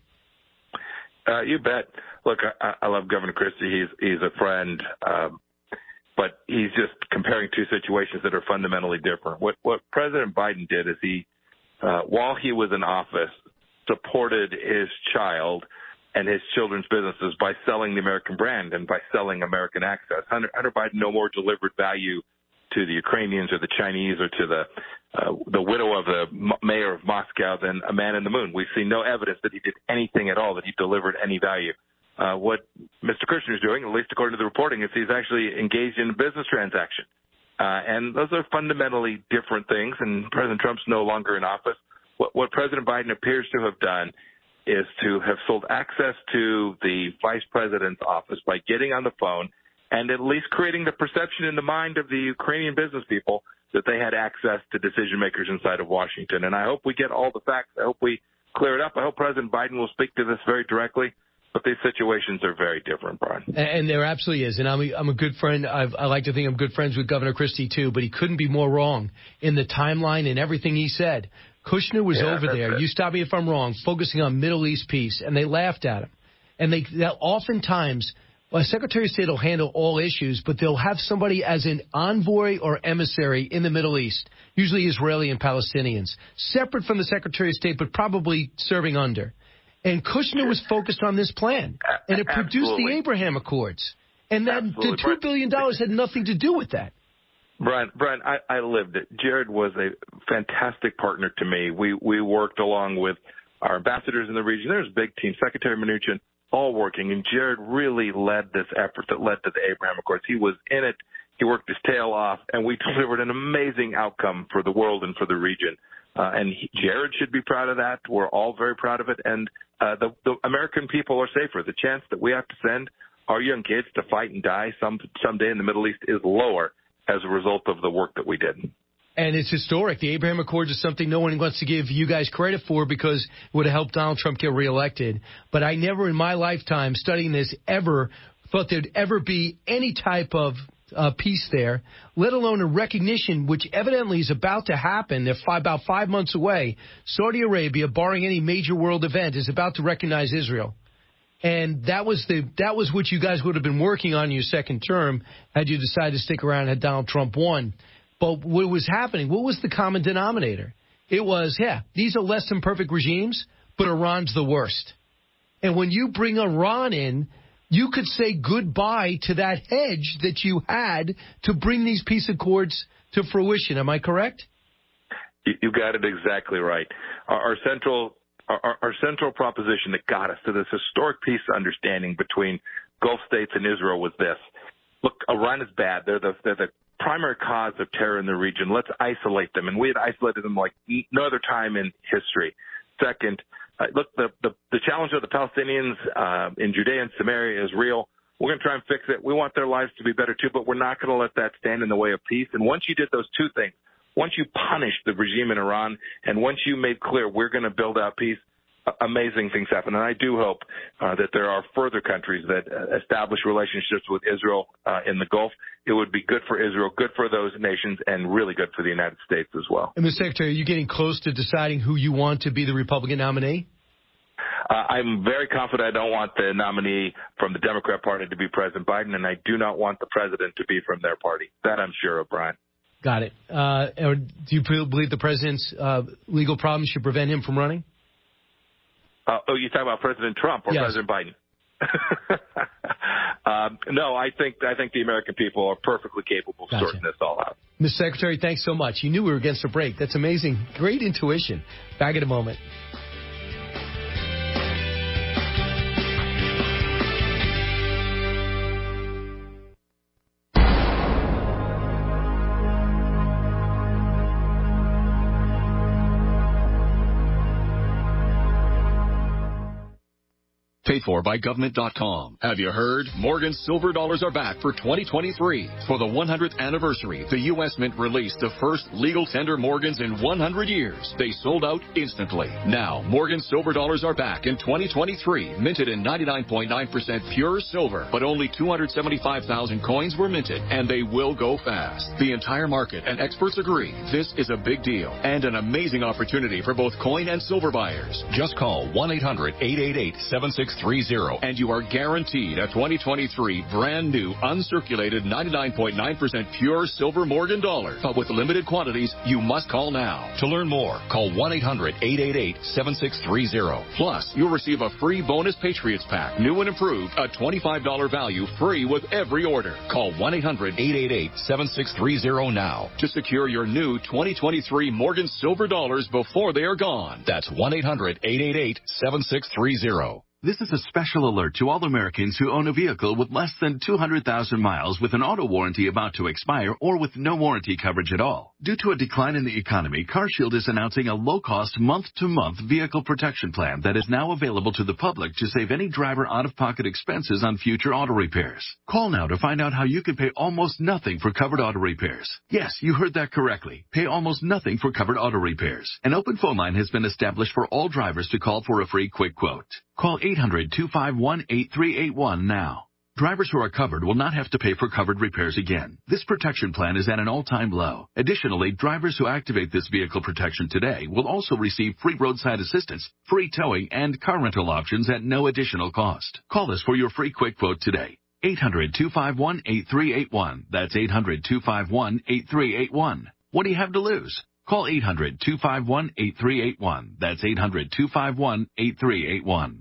Uh, you bet. Look, I, I love Governor Christie. He's he's a friend, um, but he's just comparing two situations that are fundamentally different. What what President Biden did is he, uh, while he was in office, supported his child and his children's businesses by selling the American brand and by selling American access. Hunter, Hunter Biden no more delivered value to the Ukrainians or the Chinese or to the uh, the widow of the mayor of Moscow than a man in the moon. We've seen no evidence that he did anything at all, that he delivered any value. Uh, what Mister Kushner is doing, at least according to the reporting, is he's actually engaged in a business transaction. Uh, and those are fundamentally different things, and President Trump's no longer in office. What, what President Biden appears to have done is to have sold access to the vice president's office by getting on the phone and at least creating the perception in the mind of the Ukrainian business people that they had access to decision makers inside of Washington. And I hope we get all the facts. I hope we clear it up. I hope President Biden will speak to this very directly. But these situations are very different, Brian. And there absolutely is. And I'm a, I'm a good friend. I've, I like to think I'm good friends with Governor Christie, too. But he couldn't be more wrong in the timeline and everything he said. Kushner was yeah, over there. It. You stop me if I'm wrong, focusing on Middle East peace. And they laughed at him. And they oftentimes, well, Secretary of State will handle all issues, but they'll have somebody as an envoy or emissary in the Middle East, usually Israeli and Palestinians, separate from the Secretary of State, but probably serving under. And Kushner was focused on this plan, and it produced Absolutely. the Abraham Accords. And then Absolutely. the two billion dollars had nothing to do with that. Brian, Brian, I, I lived it. Jared was a fantastic partner to me. We we worked along with our ambassadors in the region. There was a big team, Secretary Mnuchin, all working, and Jared really led this effort that led to the Abraham Accords. He was in it. He worked his tail off, and we delivered an amazing outcome for the world and for the region. Uh, and he, Jared should be proud of that. We're all very proud of it. And uh, the, the American people are safer. The chance that we have to send our young kids to fight and die some someday in the Middle East is lower as a result of the work that we did. And it's historic. The Abraham Accords is something no one wants to give you guys credit for because it would have helped Donald Trump get reelected. But I never in my lifetime studying this ever thought there'd ever be any type of uh, peace there, let alone a recognition, which evidently is about to happen. They're five, about five months away. Saudi Arabia, barring any major world event, is about to recognize Israel. And that was the that was what you guys would have been working on in your second term had you decided to stick around had Donald Trump won. But what was happening, what was the common denominator? It was, yeah, these are less than perfect regimes, but Iran's the worst. And when you bring Iran in, you could say goodbye to that hedge that you had to bring these peace accords to fruition. Am I correct? You got it exactly right. Our, our central our, our central proposition that got us to this historic peace understanding between Gulf states and Israel was this. Look, Iran is bad. They're the, they're the primary cause of terror in the region. Let's isolate them. And we had isolated them like no other time in history. Second, uh, look, the, the, the challenge of the Palestinians uh, in Judea and Samaria is real. We're going to try and fix it. We want their lives to be better, too, but we're not going to let that stand in the way of peace. And once you did those two things, once you punished the regime in Iran, and once you made clear we're going to build out peace, amazing things happen. And I do hope uh, that there are further countries that uh, establish relationships with Israel uh, in the Gulf. It would be good for Israel, good for those nations, and really good for the United States as well. And, Mister Secretary, are you getting close to deciding who you want to be the Republican nominee? Uh, I'm very confident I don't want the nominee from the Democrat Party to be President Biden, and I do not want the president to be from their party. That I'm sure of, Brian. Got it. Uh, or do you believe the president's uh, legal problems should prevent him from running? Uh, oh, you're talking about President Trump or yes. President Biden? um, no, I think I think the American people are perfectly capable of gotcha. sorting this all out. Mister Secretary, thanks so much. You knew we were against a break. That's amazing. Great intuition. Back in a moment. Paid for by government dot com. Have you heard? Morgan's silver dollars are back for twenty twenty-three. For the one hundredth anniversary, the U S Mint released the first legal tender Morgans in one hundred years. They sold out instantly. Now, Morgan's silver dollars are back in twenty twenty-three, minted in ninety-nine point nine percent pure silver, but only two hundred seventy-five thousand coins were minted, and they will go fast. The entire market and experts agree this is a big deal and an amazing opportunity for both coin and silver buyers. Just call one eight hundred eight eight eight seven six three zero and you are guaranteed a twenty twenty-three brand new uncirculated ninety-nine point nine percent pure silver Morgan dollar. But with limited quantities, you must call now. To learn more, call one eight hundred eight eight eight seven six three zero. Plus, you'll receive a free bonus Patriots pack, new and improved, a twenty-five dollars value free with every order. Call one eight hundred eight eight eight seven six three zero now to secure your new twenty twenty-three Morgan silver dollars before they are gone. That's one eight hundred eight eight eight seven six three zero. This is a special alert to all Americans who own a vehicle with less than two hundred thousand miles with an auto warranty about to expire or with no warranty coverage at all. Due to a decline in the economy, CarShield is announcing a low-cost month-to-month vehicle protection plan that is now available to the public to save any driver out-of-pocket expenses on future auto repairs. Call now to find out how you can pay almost nothing for covered auto repairs. Yes, you heard that correctly. Pay almost nothing for covered auto repairs. An open phone line has been established for all drivers to call for a free quick quote. Call eight hundred two five one eight three eight one now. Drivers who are covered will not have to pay for covered repairs again. This protection plan is at an all-time low. Additionally, drivers who activate this vehicle protection today will also receive free roadside assistance, free towing, and car rental options at no additional cost. Call us for your free quick quote today. eight hundred two five one eight three eight one. That's eight hundred two five one eight three eight one. What do you have to lose? Call eight hundred two five one eight three eight one. That's eight hundred two five one eight three eight one.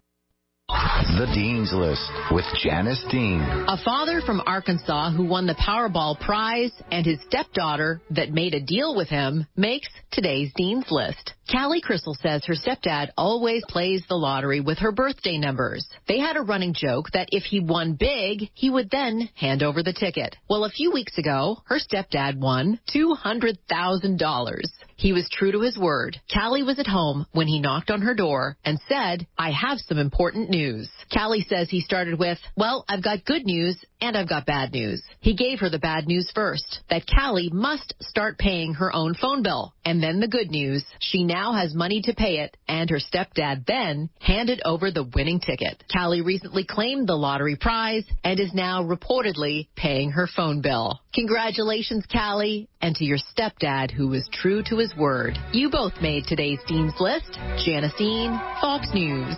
The Dean's List with Janice Dean. A father from Arkansas who won the Powerball prize and his stepdaughter that made a deal with him makes today's Dean's List. Callie Crystal says her stepdad always plays the lottery with her birthday numbers. They had a running joke that if he won big, he would then hand over the ticket. Well, a few weeks ago, her stepdad won two hundred thousand dollars. He was true to his word. Callie was at home when he knocked on her door and said, "I have some important news." Callie says he started with, "Well, I've got good news and I've got bad news." He gave her the bad news first, that Callie must start paying her own phone bill. And then the good news, she now has money to pay it, and her stepdad then handed over the winning ticket. Callie recently claimed the lottery prize and is now reportedly paying her phone bill. Congratulations, Callie, and to your stepdad who was true to his word. You both made today's Dean's List. Janice Dean, Fox News.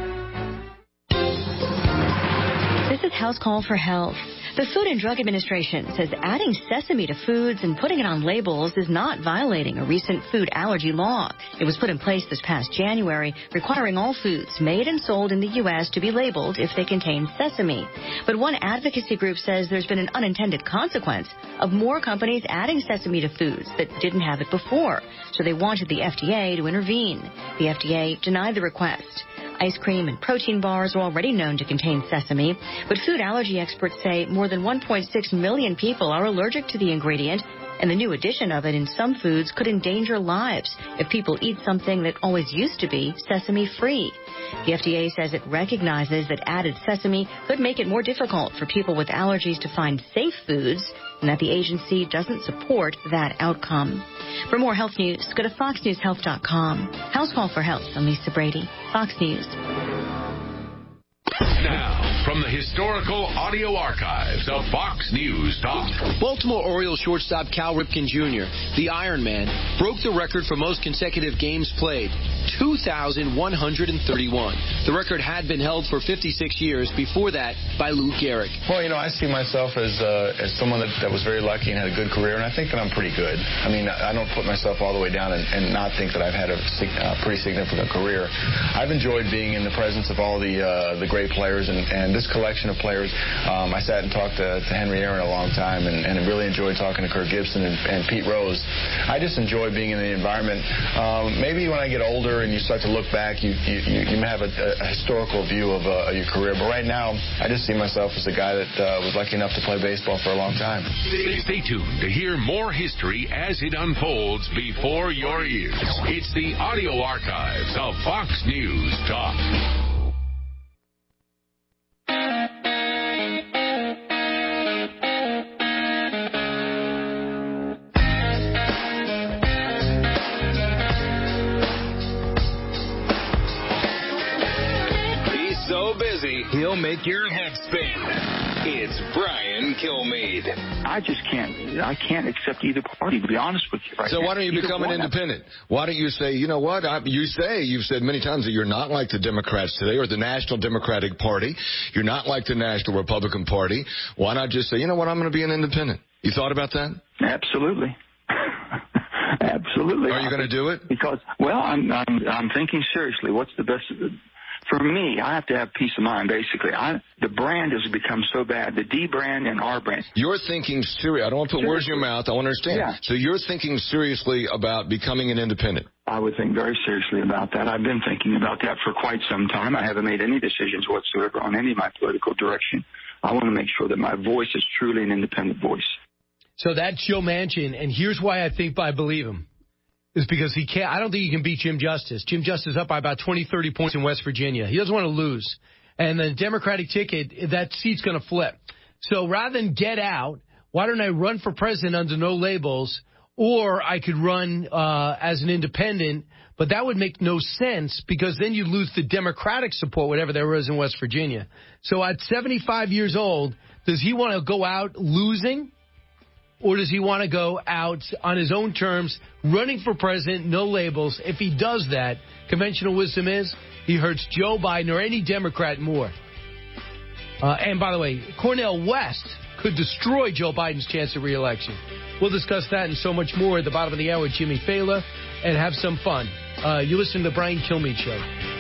This is House Call for Health. The Food and Drug Administration says adding sesame to foods and putting it on labels is not violating a recent food allergy law. It was put in place this past January, requiring all foods made and sold in the U S to be labeled if they contain sesame. But one advocacy group says there's been an unintended consequence of more companies adding sesame to foods that didn't have it before. So they wanted the F D A to intervene. The F D A denied the request. Ice cream and protein bars are already known to contain sesame, but food allergy experts say more than one point six million people are allergic to the ingredient, and the new addition of it in some foods could endanger lives if people eat something that always used to be sesame-free. The F D A says it recognizes that added sesame could make it more difficult for people with allergies to find safe foods, and that the agency doesn't support that outcome. For more health news, go to fox news health dot com. House Call for Health. I'm Lisa Brady, Fox News. Now, from the historical audio archives of Fox News Talk. Baltimore Orioles shortstop Cal Ripken Junior, the Iron Man, broke the record for most consecutive games played. two thousand one hundred thirty-one. The record had been held for fifty-six years before that by Lou Gehrig. Well, you know, I see myself as uh, as someone that, that was very lucky and had a good career, and I think that I'm pretty good. I mean, I don't put myself all the way down and, and not think that I've had a uh, pretty significant career. I've enjoyed being in the presence of all the uh, the great players, and, and this collection of players. Um, I sat and talked to, to Henry Aaron a long time, and, and really enjoyed talking to Kirk Gibson and, and Pete Rose. I just enjoy being in the environment. Um, maybe when I get older and you start to look back, you you, you may have a, a historical view of uh, your career. But right now, I just see myself as a guy that uh, was lucky enough to play baseball for a long time. Stay tuned to hear more history as it unfolds before your ears. It's the audio archives of Fox News Talk. Busy, he'll make your head spin. It's Brian Kilmeade. I just can't. I can't accept either party, to be honest with you. Right so now. why don't you either become an independent? Why don't you say, you know what? I, you say, you've said many times that you're not like the Democrats today or the National Democratic Party. You're not like the National Republican Party. Why not just say, you know what, I'm going to be an independent? You thought about that? Absolutely. Absolutely. Are you going to do it? Because, well, I'm, I'm, I'm thinking seriously. What's the best... For me, I have to have peace of mind, basically. I, the brand has become so bad, the D brand and R brand. You're thinking seriously. I don't want to put seriously. words in your mouth. I want to understand. Yeah. So you're thinking seriously about becoming an independent? I would think very seriously about that. I've been thinking about that for quite some time. I haven't made any decisions whatsoever on any of my political direction. I want to make sure that my voice is truly an independent voice. So that's Joe Manchin, and here's why I think I believe him. Is because he can't. I don't think he can beat Jim Justice. Jim Justice up by about twenty, thirty points in West Virginia. He doesn't want to lose. And the Democratic ticket, that seat's going to flip. So rather than get out, why don't I run for president under no labels, or I could run uh, as an independent, but that would make no sense because then you lose the Democratic support, whatever there is in West Virginia. So at seventy-five years old, does he want to go out losing? Or does he want to go out on his own terms, running for president, no labels? If he does that, conventional wisdom is he hurts Joe Biden or any Democrat more. Uh, and by the way, Cornel West could destroy Joe Biden's chance of re-election. We'll discuss that and so much more at the bottom of the hour with Jimmy Fela and have some fun. Uh, you listen to the Brian Kilmeade Show.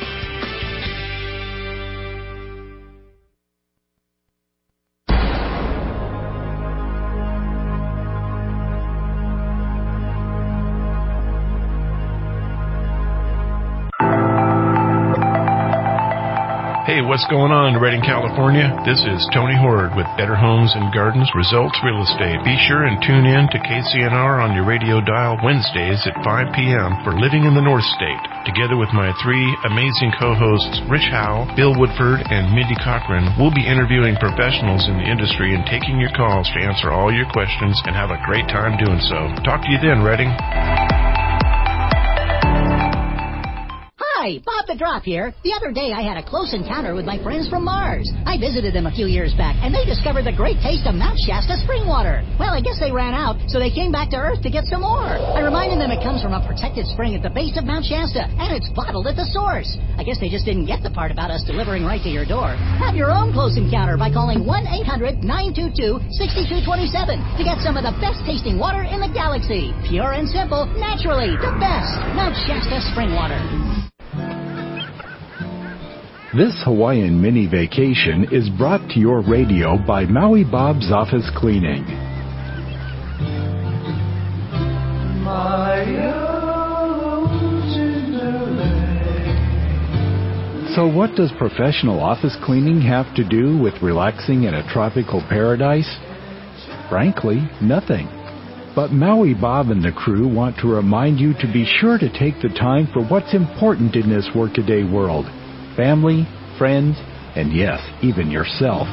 Hey, what's going on in Redding, California? This is Tony Horde with Better Homes and Gardens Results Real Estate. Be sure and tune in to K C N R on your radio dial Wednesdays at five p.m. for Living in the North State. Together with my three amazing co-hosts, Rich Howe, Bill Woodford, and Mindy Cochran, we'll be interviewing professionals in the industry and taking your calls to answer all your questions and have a great time doing so. Talk to you then, Redding. Hi, Bob the Drop here. The other day I had a close encounter with my friends from Mars. I visited them a few years back, and they discovered the great taste of Mount Shasta spring water. Well, I guess they ran out, so they came back to Earth to get some more. I reminded them it comes from a protected spring at the base of Mount Shasta, and it's bottled at the source. I guess they just didn't get the part about us delivering right to your door. Have your own close encounter by calling one eight hundred nine two two six two two seven to get some of the best tasting water in the galaxy. Pure and simple, naturally, the best. Mount Shasta spring water. This Hawaiian mini vacation is brought to your radio by Maui Bob's Office Cleaning. So what does professional office cleaning have to do with relaxing in a tropical paradise? Frankly, nothing. But Maui Bob and the crew want to remind you to be sure to take the time for what's important in this workaday world. Family, friends, and yes, even yourself.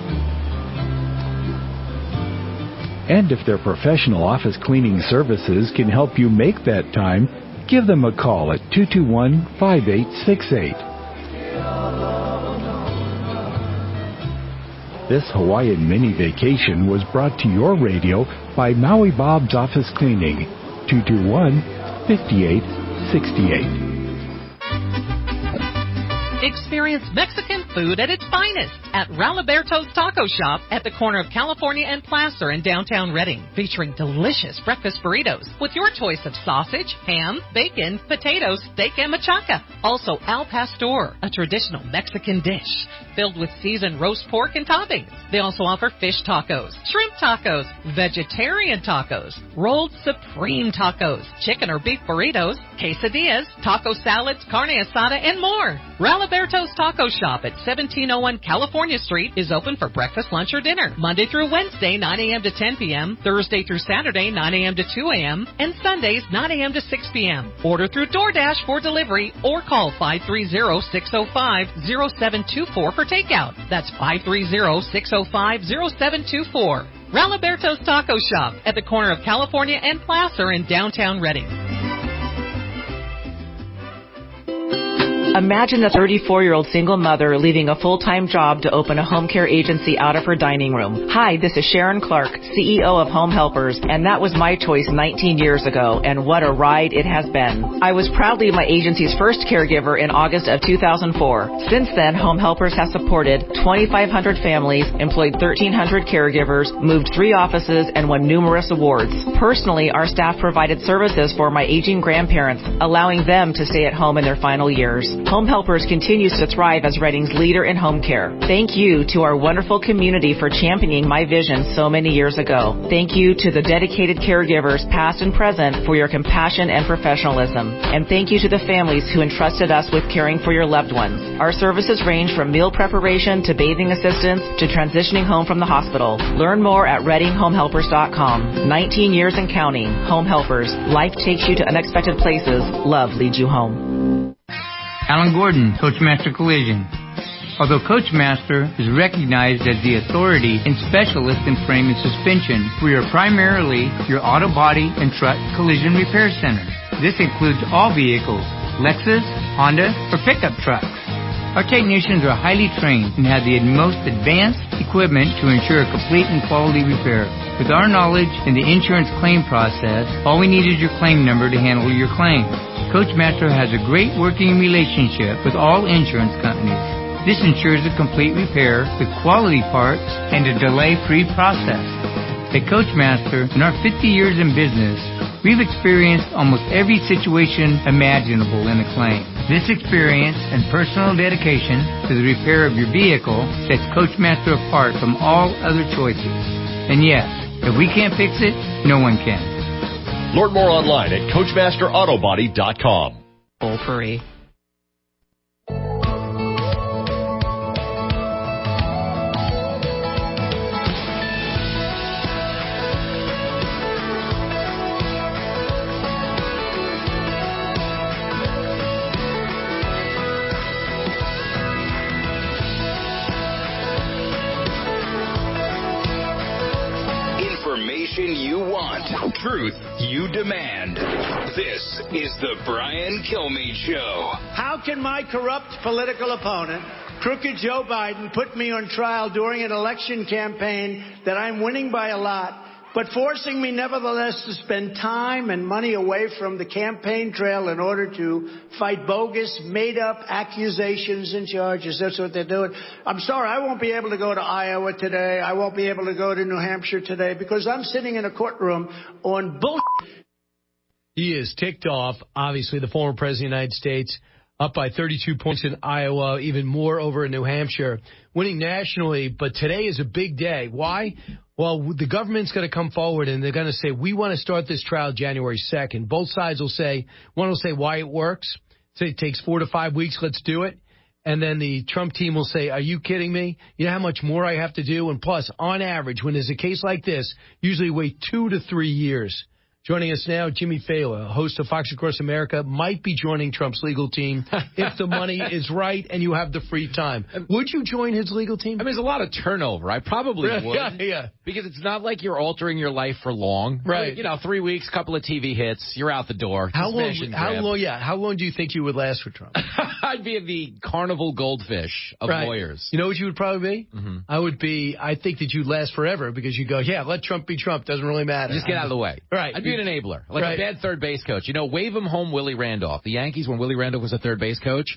And if their professional office cleaning services can help you make that time, give them a call at two two one, five eight six eight. This Hawaiian mini vacation was brought to your radio by Maui Bob's Office Cleaning, two two one, five eight six eight. Experience Mexican food at its finest at Raliberto's Taco Shop at the corner of California and Placer in downtown Redding, featuring delicious breakfast burritos with your choice of sausage, ham, bacon, potatoes, steak, and machaca. Also, Al Pastor, a traditional Mexican dish filled with seasoned roast pork and toppings. They also offer fish tacos, shrimp tacos, vegetarian tacos, rolled supreme tacos, chicken or beef burritos, quesadillas, taco salads, carne asada, and more. Raliberto's Taco Shop at seventeen oh one California Street is open for breakfast, lunch, or dinner, Monday through Wednesday, nine a.m. to ten p.m., Thursday through Saturday, nine a.m. to two a.m., and Sundays, nine a.m. to six p.m. Order through DoorDash for delivery or call five three zero, six zero five, zero seven two four for takeout. That's five three zero, six zero five, zero seven two four. Raliberto's Taco Shop at the corner of California and Placer in downtown Redding. Imagine a thirty-four-year-old single mother leaving a full-time job to open a home care agency out of her dining room. Hi, this is Sharon Clark, C E O of Home Helpers, and that was my choice nineteen years ago, and what a ride it has been. I was proudly my agency's first caregiver in August of two thousand four. Since then, Home Helpers has supported twenty-five hundred families, employed thirteen hundred caregivers, moved three offices, and won numerous awards. Personally, our staff provided services for my aging grandparents, allowing them to stay at home in their final years. Home Helpers continues to thrive as Redding's leader in home care. Thank you to our wonderful community for championing my vision so many years ago. Thank you to the dedicated caregivers, past and present, for your compassion and professionalism. And thank you to the families who entrusted us with caring for your loved ones. Our services range from meal preparation to bathing assistance to transitioning home from the hospital. Learn more at redding home helpers dot com. nineteen years and counting. Home Helpers. Life takes you to unexpected places. Love leads you home. Alan Gordon, Coachmaster Collision. Although Coachmaster is recognized as the authority and specialist in frame and suspension, we are primarily your auto body and truck collision repair center. This includes all vehicles, Lexus, Honda, or pickup trucks. Our technicians are highly trained and have the most advanced equipment to ensure a complete and quality repair. With our knowledge in the insurance claim process, all we need is your claim number to handle your claim. Coachmaster has a great working relationship with all insurance companies. This ensures a complete repair with quality parts and a delay-free process. At Coachmaster, in our fifty years in business, we've experienced almost every situation imaginable in a claim. This experience and personal dedication to the repair of your vehicle sets Coachmaster apart from all other choices. And yes, if we can't fix it, no one can. Learn more online at coachmaster auto body dot com. Old Paris. Information you want, truth you demand. This is the Brian Kilmeade Show. How can my corrupt political opponent, crooked Joe Biden, put me on trial during an election campaign that I'm winning by a lot, but forcing me nevertheless to spend time and money away from the campaign trail in order to fight bogus, made-up accusations and charges? That's what they're doing. I'm sorry, I won't be able to go to Iowa today. I won't be able to go to New Hampshire today because I'm sitting in a courtroom on bullshit. He is ticked off, obviously, the former president of the United States, up by thirty-two points in Iowa, even more over in New Hampshire, winning nationally. But today is a big day. Why? Well, the government's going to come forward and they're going to say, we want to start this trial January second. Both sides will say, one will say why it works. Say it takes four to five weeks. Let's do it. And then the Trump team will say, are you kidding me? You know how much more I have to do? And plus, on average, when there's a case like this, usually wait two to three years. Joining us now, Jimmy Fallon, host of Fox Across America, might be joining Trump's legal team if the money is right and you have the free time. Would you join his legal team? I mean, there's a lot of turnover. I probably would. Yeah, yeah. Because it's not like you're altering your life for long. Right. You know, three weeks, couple of T V hits, you're out the door. How long? How grab. long? Yeah. How long do you think you would last for Trump? I'd be the carnival goldfish of right. lawyers. You know what you would probably be? Mm-hmm. I would be. I think that you'd last forever because you go, yeah, let Trump be Trump. Doesn't really matter. Just get out of the way. Right. I'd be an enabler. Like right. a bad third base coach. You know, wave him home Willie Randolph. The Yankees, when Willie Randolph was a third base coach,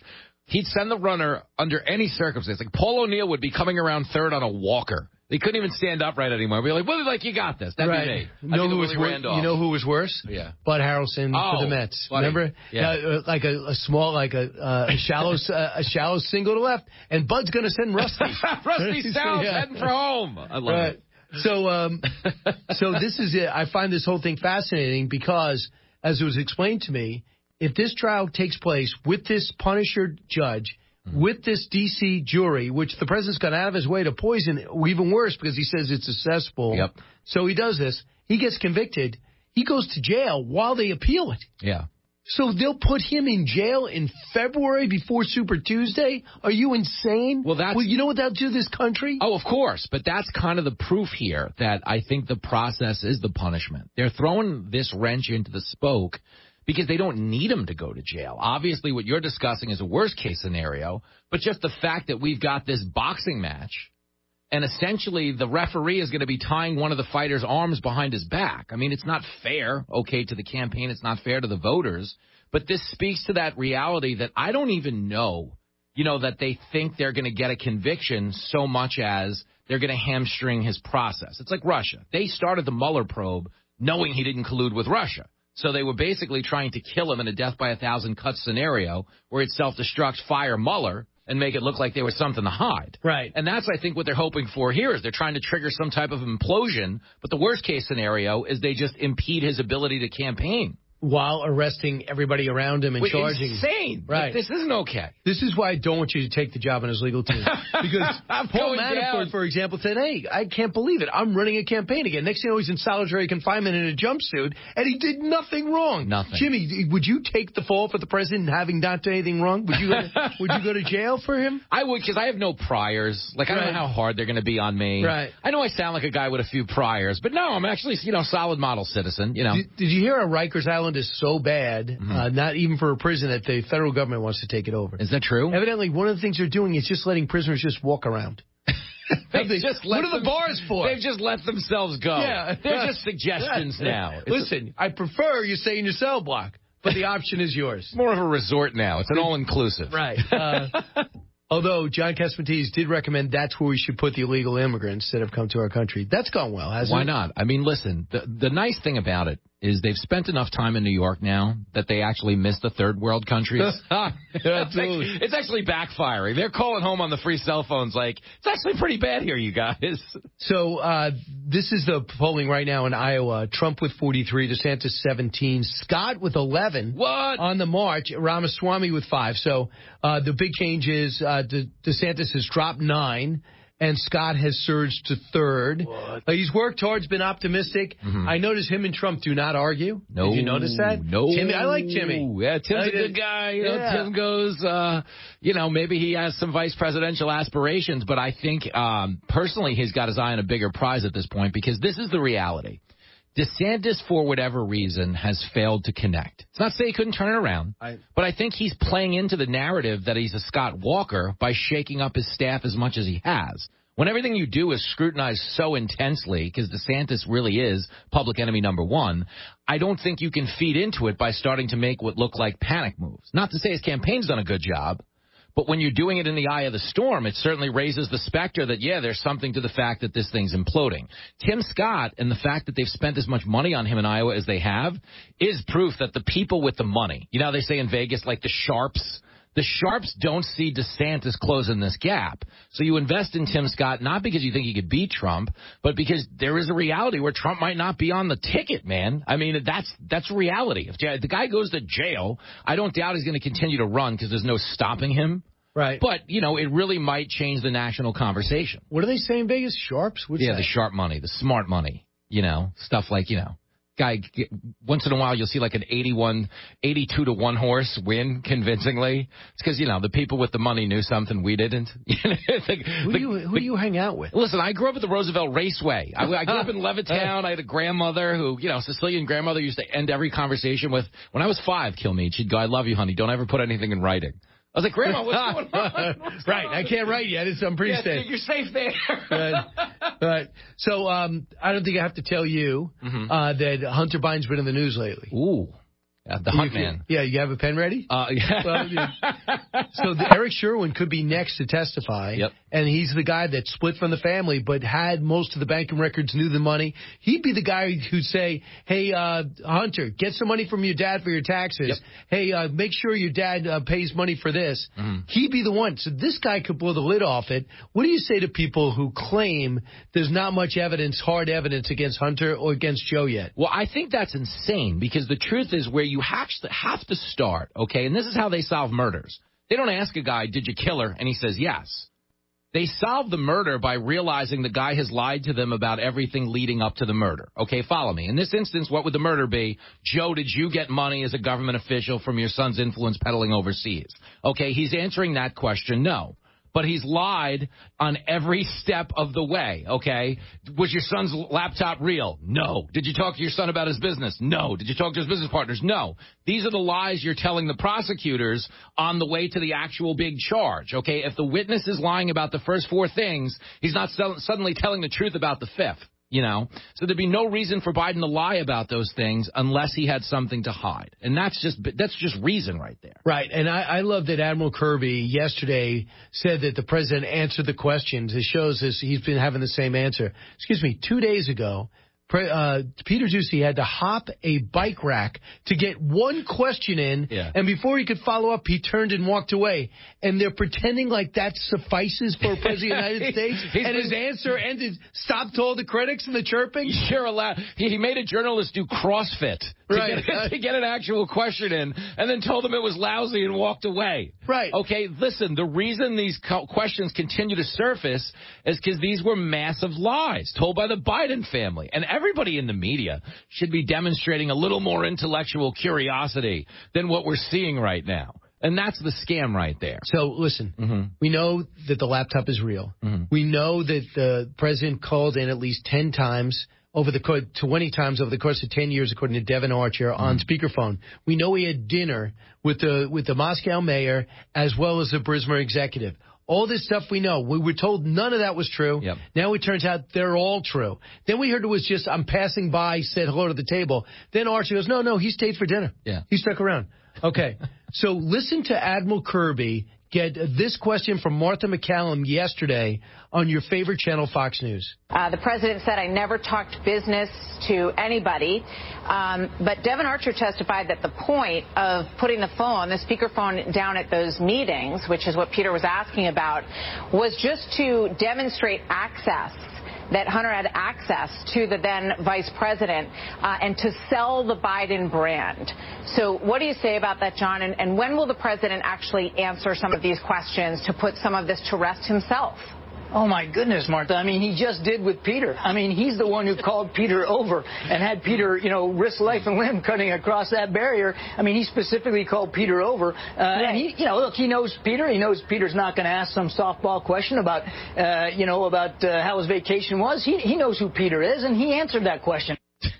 He'd send the runner under any circumstance. Like Paul O'Neill would be coming around third on a walker. They couldn't even stand upright anymore. We'd be like, well, like, you got this. That'd right. be me. You know, who was wor- you know who was worse? Yeah. Bud Harrelson oh, for the Mets. funny. Remember? Yeah. Uh, like a, a small, like a, uh, a shallow uh, a shallow single to left, and Bud's going to send Rusty. Rusty South yeah. heading for home. I love right. it. So, um, so this is it. I find this whole thing fascinating because, as it was explained to me, if this trial takes place with this Punisher judge, mm-hmm. with this D C jury, which the president's gone out of his way to poison, even worse because he says it's a cesspool. Yep. So he does this. He gets convicted. He goes to jail while they appeal it. Yeah. So they'll put him in jail in February before Super Tuesday? Are you insane? Well, that's... Well, you know what that'll do to this country? Oh, of course. But that's kind of the proof here that I think the process is the punishment. They're throwing this wrench into the spoke because they don't need him to go to jail. Obviously, what you're discussing is a worst-case scenario, but just the fact that we've got this boxing match and essentially the referee is going to be tying one of the fighter's arms behind his back. I mean, it's not fair, okay, to the campaign. It's not fair to the voters. But this speaks to that reality that I don't even know, you know, that they think they're going to get a conviction so much as they're going to hamstring his process. It's like Russia. They started the Mueller probe knowing he didn't collude with Russia. So they were basically trying to kill him in a death by a thousand cuts scenario where it self-destructs, fire Mueller, and make it look like there was something to hide. Right. And that's, I think, what they're hoping for here is they're trying to trigger some type of implosion. But the worst-case scenario is they just impede his ability to campaign. While arresting everybody around him and Wait, charging. Insane. Right. Like, this isn't okay. This is why I don't want you to take the job on his legal team. Because Paul Manafort, down. for example, said, hey, I can't believe it. I'm running a campaign again. Next thing you know, he's in solitary confinement in a jumpsuit, and he did nothing wrong. Nothing. Jimmy, would you take the fall for the president having not done anything wrong? Would you go to, would you go to jail for him? I would, because I have no priors. Like, I don't right. know how hard they're going to be on me. Right. I know I sound like a guy with a few priors, but no, I'm actually, you know, solid model citizen, you know. Did, did you hear how Rikers Island is so bad? Mm-hmm. Uh, not even for a prison that the federal government wants to take it over. Is that true? Evidently, one of the things they're doing is just letting prisoners just walk around. they just what let are them, the bars for? They've just let themselves go. Yeah. They're just suggestions now. It's Listen, a, I prefer you stay in your cell block, but the option is yours. More of a resort now. It's an all-inclusive. Right. Uh, although John Catsimatidis did recommend that's where we should put the illegal immigrants that have come to our country. That's gone well, hasn't Why it? Why not? I mean, listen, the, the nice thing about it is they've spent enough time in New York now that they actually miss the third world countries. Absolutely. It's actually backfiring. They're calling home on the free cell phones like, it's actually pretty bad here, you guys. So uh, this is the polling right now in Iowa. Trump with forty-three, DeSantis seventeen, Scott with eleven. What? On the march, Ramaswamy with five. So uh, the big change is uh, De- DeSantis has dropped nine. And Scott has surged to third. Uh, he's worked hard, he's been optimistic. Mm-hmm. I notice him and Trump do not argue. No. Did you notice that? No. Timmy, I like Timmy. Yeah, Tim's I a good did. guy. You know, yeah. Tim goes, uh, you know, maybe he has some vice presidential aspirations, but I think um, personally he's got his eye on a bigger prize at this point because this is the reality. DeSantis, for whatever reason, has failed to connect. It's not to say he couldn't turn it around, I, but I think he's playing into the narrative that he's a Scott Walker by shaking up his staff as much as he has. When everything you do is scrutinized so intensely, because DeSantis really is public enemy number one, I don't think you can feed into it by starting to make what look like panic moves. Not to say his campaign's done a good job, but when you're doing it in the eye of the storm, it certainly raises the specter that, yeah, there's something to the fact that this thing's imploding. Tim Scott and the fact that they've spent as much money on him in Iowa as they have is proof that the people with the money, you know how they say in Vegas, like the sharps, the sharps don't see DeSantis closing this gap. So you invest in Tim Scott not because you think he could beat Trump, but because there is a reality where Trump might not be on the ticket, man. I mean, that's that's reality. If the guy goes to jail, I don't doubt he's going to continue to run because there's no stopping him. Right. But, you know, it really might change the national conversation. What do they say in Vegas? Sharps? What's yeah, that? the sharp money, the smart money, you know, stuff like, you know. Guy, once in a while you'll see like an eighty-one, eighty-two to one horse win convincingly. It's because, you know, the people with the money knew something we didn't. the, who, the, do you, who the, do you hang out with? Listen, I grew up at the Roosevelt Raceway. I, I grew up in Levittown. I had a grandmother who, you know, Sicilian grandmother used to end every conversation with, when I was five, Kilmeade, she'd go, I love you, honey. Don't ever put anything in writing. I was like, Grandma, what's going on? What's right, going on? I can't write yet. It's, I'm pretty yeah, safe. You're safe there. right. right. So um, I don't think I have to tell you mm-hmm. uh, that Hunter Biden's been in the news lately. Ooh. Uh, the Hunt You- Man. Yeah, you have a pen ready? Uh, yeah. Well, yeah. So the, Eric Sherwin could be next to testify. Yep. And he's the guy that split from the family but had most of the banking records, knew the money. He'd be the guy who'd say, hey, uh, Hunter, get some money from your dad for your taxes. Yep. Hey, uh, make sure your dad uh, pays money for this. Mhm. He'd be the one. So this guy could blow the lid off it. What do you say to people who claim there's not much evidence, hard evidence against Hunter or against Joe yet? Well, I think that's insane because the truth is where you have to, have to start, okay, and this is how they solve murders. They don't ask a guy, did you kill her? And he says yes. They solve the murder by realizing the guy has lied to them about everything leading up to the murder. Okay, follow me. In this instance, what would the murder be? Joe, did you get money as a government official from your son's influence peddling overseas? Okay, he's answering that question, no. But he's lied on every step of the way, okay? Was your son's laptop real? No. Did you talk to your son about his business? No. Did you talk to his business partners? No. These are the lies you're telling the prosecutors on the way to the actual big charge, okay? If the witness is lying about the first four things, he's not suddenly telling the truth about the fifth. You know, so there'd be no reason for Biden to lie about those things unless he had something to hide. And that's just that's just reason right there. Right. And I, I love that Admiral Kirby yesterday said that the president answered the questions. It shows us he's been having the same answer. Excuse me, two days ago, Pre, uh, Peter Doocy had to hop a bike rack to get one question in. Yeah. And before he could follow up, he turned and walked away. And they're pretending like that suffices for a president of the United States. He's and his been- answer ended, stop to all the critics and the chirping. You're allowed. He, he made a journalist do CrossFit to, Right. get, to get an actual question in, and then told him it was lousy and walked away. Right. Okay. Listen, the reason these co- questions continue to surface is because these were massive lies told by the Biden family, and everybody in the media should be demonstrating a little more intellectual curiosity than what we're seeing right now. And that's the scam right there. So, listen, Mm-hmm. we know that the laptop is real. Mhm. We know that the president called in at least ten times over the course, twenty times over the course of ten years, according to Devin Archer, Mm-hmm. on speakerphone. We know he had dinner with the with the Moscow mayor as well as the Burisma executive. All this stuff we know. We were told none of that was true. Yep. Now it turns out they're all true. Then we heard it was just, I'm passing by, said hello to the table. Then Archie goes, no, no, he stayed for dinner. Yeah. He stuck around. Okay. So listen to Admiral Kirby get this question from Martha McCallum yesterday on your favorite channel, Fox News. Uh, the president said, I never talked business to anybody. Um, but Devin Archer testified that the point of putting the phone, the speakerphone down at those meetings, which is what Peter was asking about, was just to demonstrate access, that Hunter had access to the then vice president uh, and to sell the Biden brand. So what do you say about that, John? And, and when will the president actually answer some of these questions to put some of this to rest himself? Oh, my goodness, Martha. I mean, he just did with Peter. I mean, he's the one who called Peter over and had Peter, you know, risk life and limb cutting across that barrier. I mean, he specifically called Peter over. Uh, right. And, he, you know, look, he knows Peter. He knows Peter's not going to ask some softball question about, uh, you know, about uh, how his vacation was. He, he knows who Peter is, and he answered that question.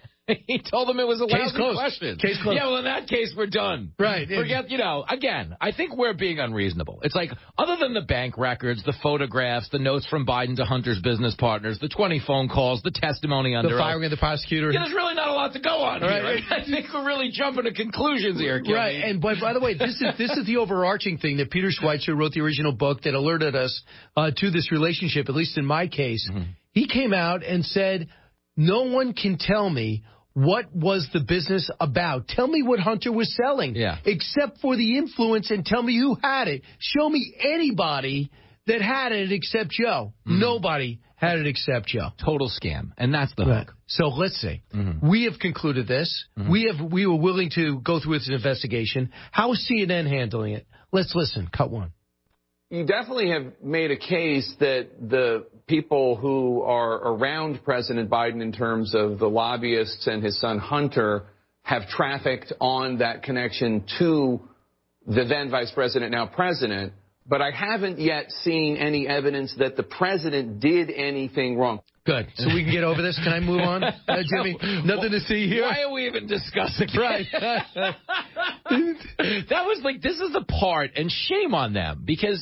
He told them it was a Case lousy closed. question. Case closed. Yeah, well, in that case, we're done. Right. Forget, you know, again, I think we're being unreasonable. It's like, other than the bank records, the photographs, the notes from Biden to Hunter's business partners, the twenty phone calls, the testimony under The oath, firing of the prosecutor. yeah, there's really not a lot to go on Right. here. I think we're really jumping to conclusions here, Gilby. Right, and by, by the way, this is this is the overarching thing that Peter Schweitzer wrote the original book that alerted us uh, to this relationship, at least in my case. Mm-hmm. He came out and said, no one can tell me what was the business about. Tell me what Hunter was selling, Yeah. except for the influence, and tell me who had it. Show me anybody that had it except Joe. Mm-hmm. Nobody had it except Joe. Total scam, and that's the Right. hook. So let's see. Mm-hmm. We have concluded this. Mhm. We have we were willing to go through this investigation. How is C N N handling it? Let's listen. Cut one. You definitely have made a case that the people who are around President Biden in terms of the lobbyists and his son Hunter have trafficked on that connection to the then vice president, now president. But I haven't yet seen any evidence that the president did anything wrong. Good. So we can get over this. Can I move on, uh, Jimmy? Nothing to see here. Why are we even discussing it? Right. That was like, this is the part, and shame on them, because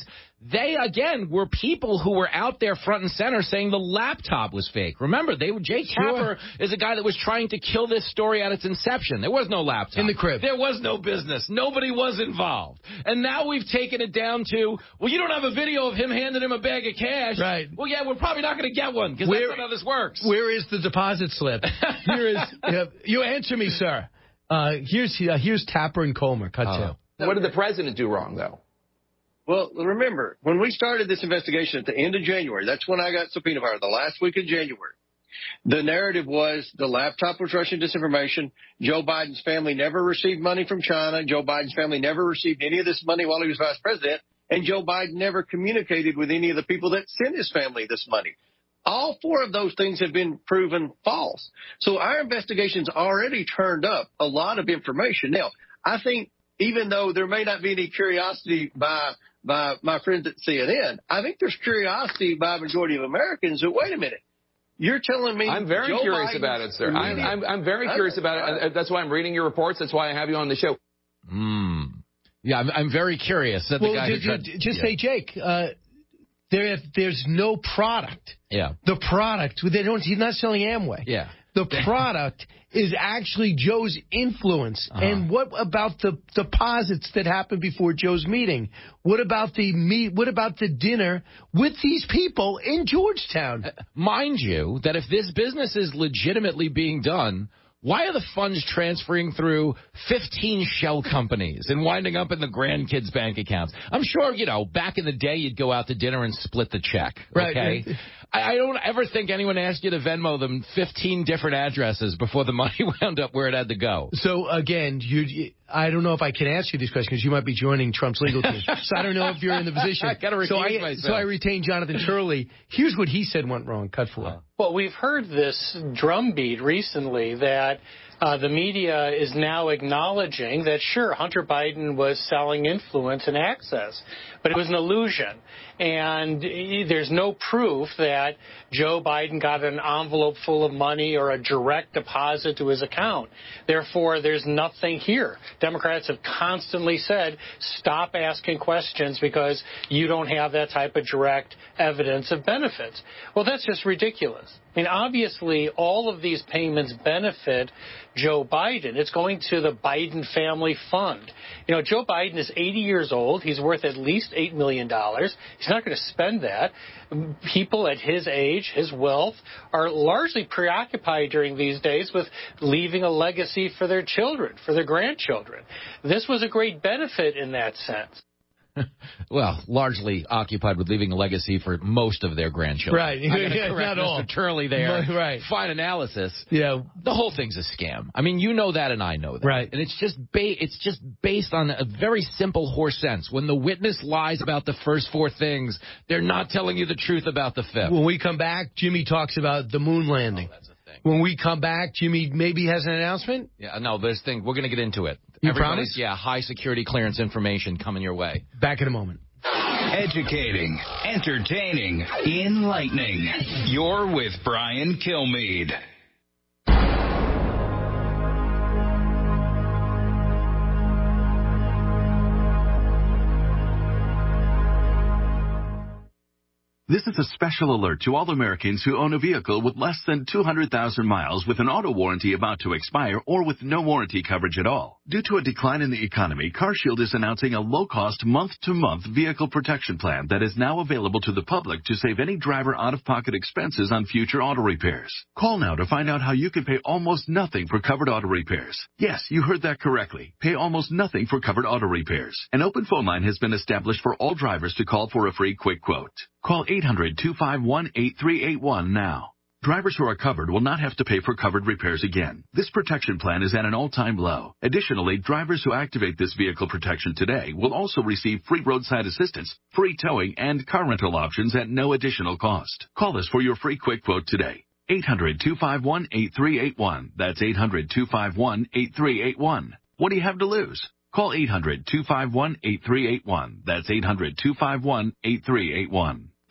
They, again, were people who were out there front and center saying the laptop was fake. Remember, they were Jake Tapper is a guy that was trying to kill this story at its inception. There was no laptop. In the crib. There was no business. Nobody was involved. And now we've taken it down to, well, you don't have a video of him handing him a bag of cash. Right. Well, yeah, we're probably not going to get one because that's not how this works. Where is the deposit slip? Here is, uh, you answer me, sir. Uh, here's uh, here's Tapper and Comer. Cut Uh, to. What did the president do wrong, though? Well, remember, when we started this investigation at the end of January, that's when I got subpoena power, the last week of January. The narrative was the laptop was Russian disinformation. Joe Biden's family never received money from China. Joe Biden's family never received any of this money while he was vice president. And Joe Biden never communicated with any of the people that sent his family this money. All four of those things have been proven false. So our investigation's already turned up a lot of information. Now, I think even though there may not be any curiosity by by my friends at C N N, I think there's curiosity by a majority of Americans that, wait a minute, you're telling me I'm very Joe curious Biden's about it, sir. I'm, I'm, I'm very curious about it. That's why I'm reading your reports. That's why I have you on the show. Hmm. Yeah, I'm, I'm very curious. That Well, the guy ju- who tried, ju- just yeah. say, Jake, uh, there, there's no product. Yeah. The product, they don't. He's not selling Amway. Yeah. The product is actually Joe's influence. Uh-huh. And what about the deposits that happened before Joe's meeting? What about the meet? What about the dinner with these people in Georgetown? Uh, mind you, that if this business is legitimately being done, why are the funds transferring through fifteen shell companies and winding up in the grandkids' bank accounts? I'm sure, you know, back in the day, you'd go out to dinner and split the check. Right. Okay? I, I don't ever think anyone asked you to Venmo them fifteen different addresses before the money wound up where it had to go. So, again, you, I don't know if I can answer these questions because you might be joining Trump's legal team. So I don't know if you're in the position. I gotta so, recuse I, myself. so I retain Jonathan Turley. Here's what he said went wrong. Cut four. Well, we've heard this drumbeat recently that uh, the media is now acknowledging that, sure, Hunter Biden was selling influence and access, but it was an illusion. And there's no proof that Joe Biden got an envelope full of money or a direct deposit to his account. Therefore, there's nothing here. Democrats have constantly said, stop asking questions because you don't have that type of direct evidence of benefits. Well, that's just ridiculous. I mean, obviously, all of these payments benefit Joe Biden. It's going to the Biden Family Fund. You know, Joe Biden is eighty years old. He's worth at least eight million dollars. He's not going to spend that. People at his age, his wealth, are largely preoccupied during these days with leaving a legacy for their children, for their grandchildren. This was a great benefit in that sense. Well, largely occupied with leaving a legacy for most of their grandchildren. Right. I'm gonna Yeah, correct not all. Mister Turley there. Right. Fine analysis. Yeah. The whole thing's a scam. I mean, you know that and I know that. Right. And it's just ba- it's just based on a very simple horse sense. When the witness lies about the first four things, they're not telling you the truth about the fifth. When we come back, Jimmy talks about the moon landing. Oh, that's a thing. When we come back, Jimmy maybe has an announcement? Yeah, no, this thing, we're going to get into it. You Everybody's- promise? Yeah, high security clearance information coming your way. Back in a moment. Educating, entertaining, enlightening. You're with Brian Kilmeade. This is a special alert to all Americans who own a vehicle with less than two hundred thousand miles with an auto warranty about to expire or with no warranty coverage at all. Due to a decline in the economy, CarShield is announcing a low-cost month-to-month vehicle protection plan that is now available to the public to save any driver out-of-pocket expenses on future auto repairs. Call now to find out how you can pay almost nothing for covered auto repairs. Yes, you heard that correctly. Pay almost nothing for covered auto repairs. An open phone line has been established for all drivers to call for a free quick quote. Call eight hundred, two five one, eight three eight one now. Drivers who are covered will not have to pay for covered repairs again. This protection plan is at an all-time low. Additionally, drivers who activate this vehicle protection today will also receive free roadside assistance, free towing, and car rental options at no additional cost. Call us for your free quick quote today. eight hundred, two five one, eight three eight one. That's eight hundred, two five one, eight three eight one. What do you have to lose? Call eight hundred, two five one, eight three eight one. That's eight hundred, two five one, eight three eight one.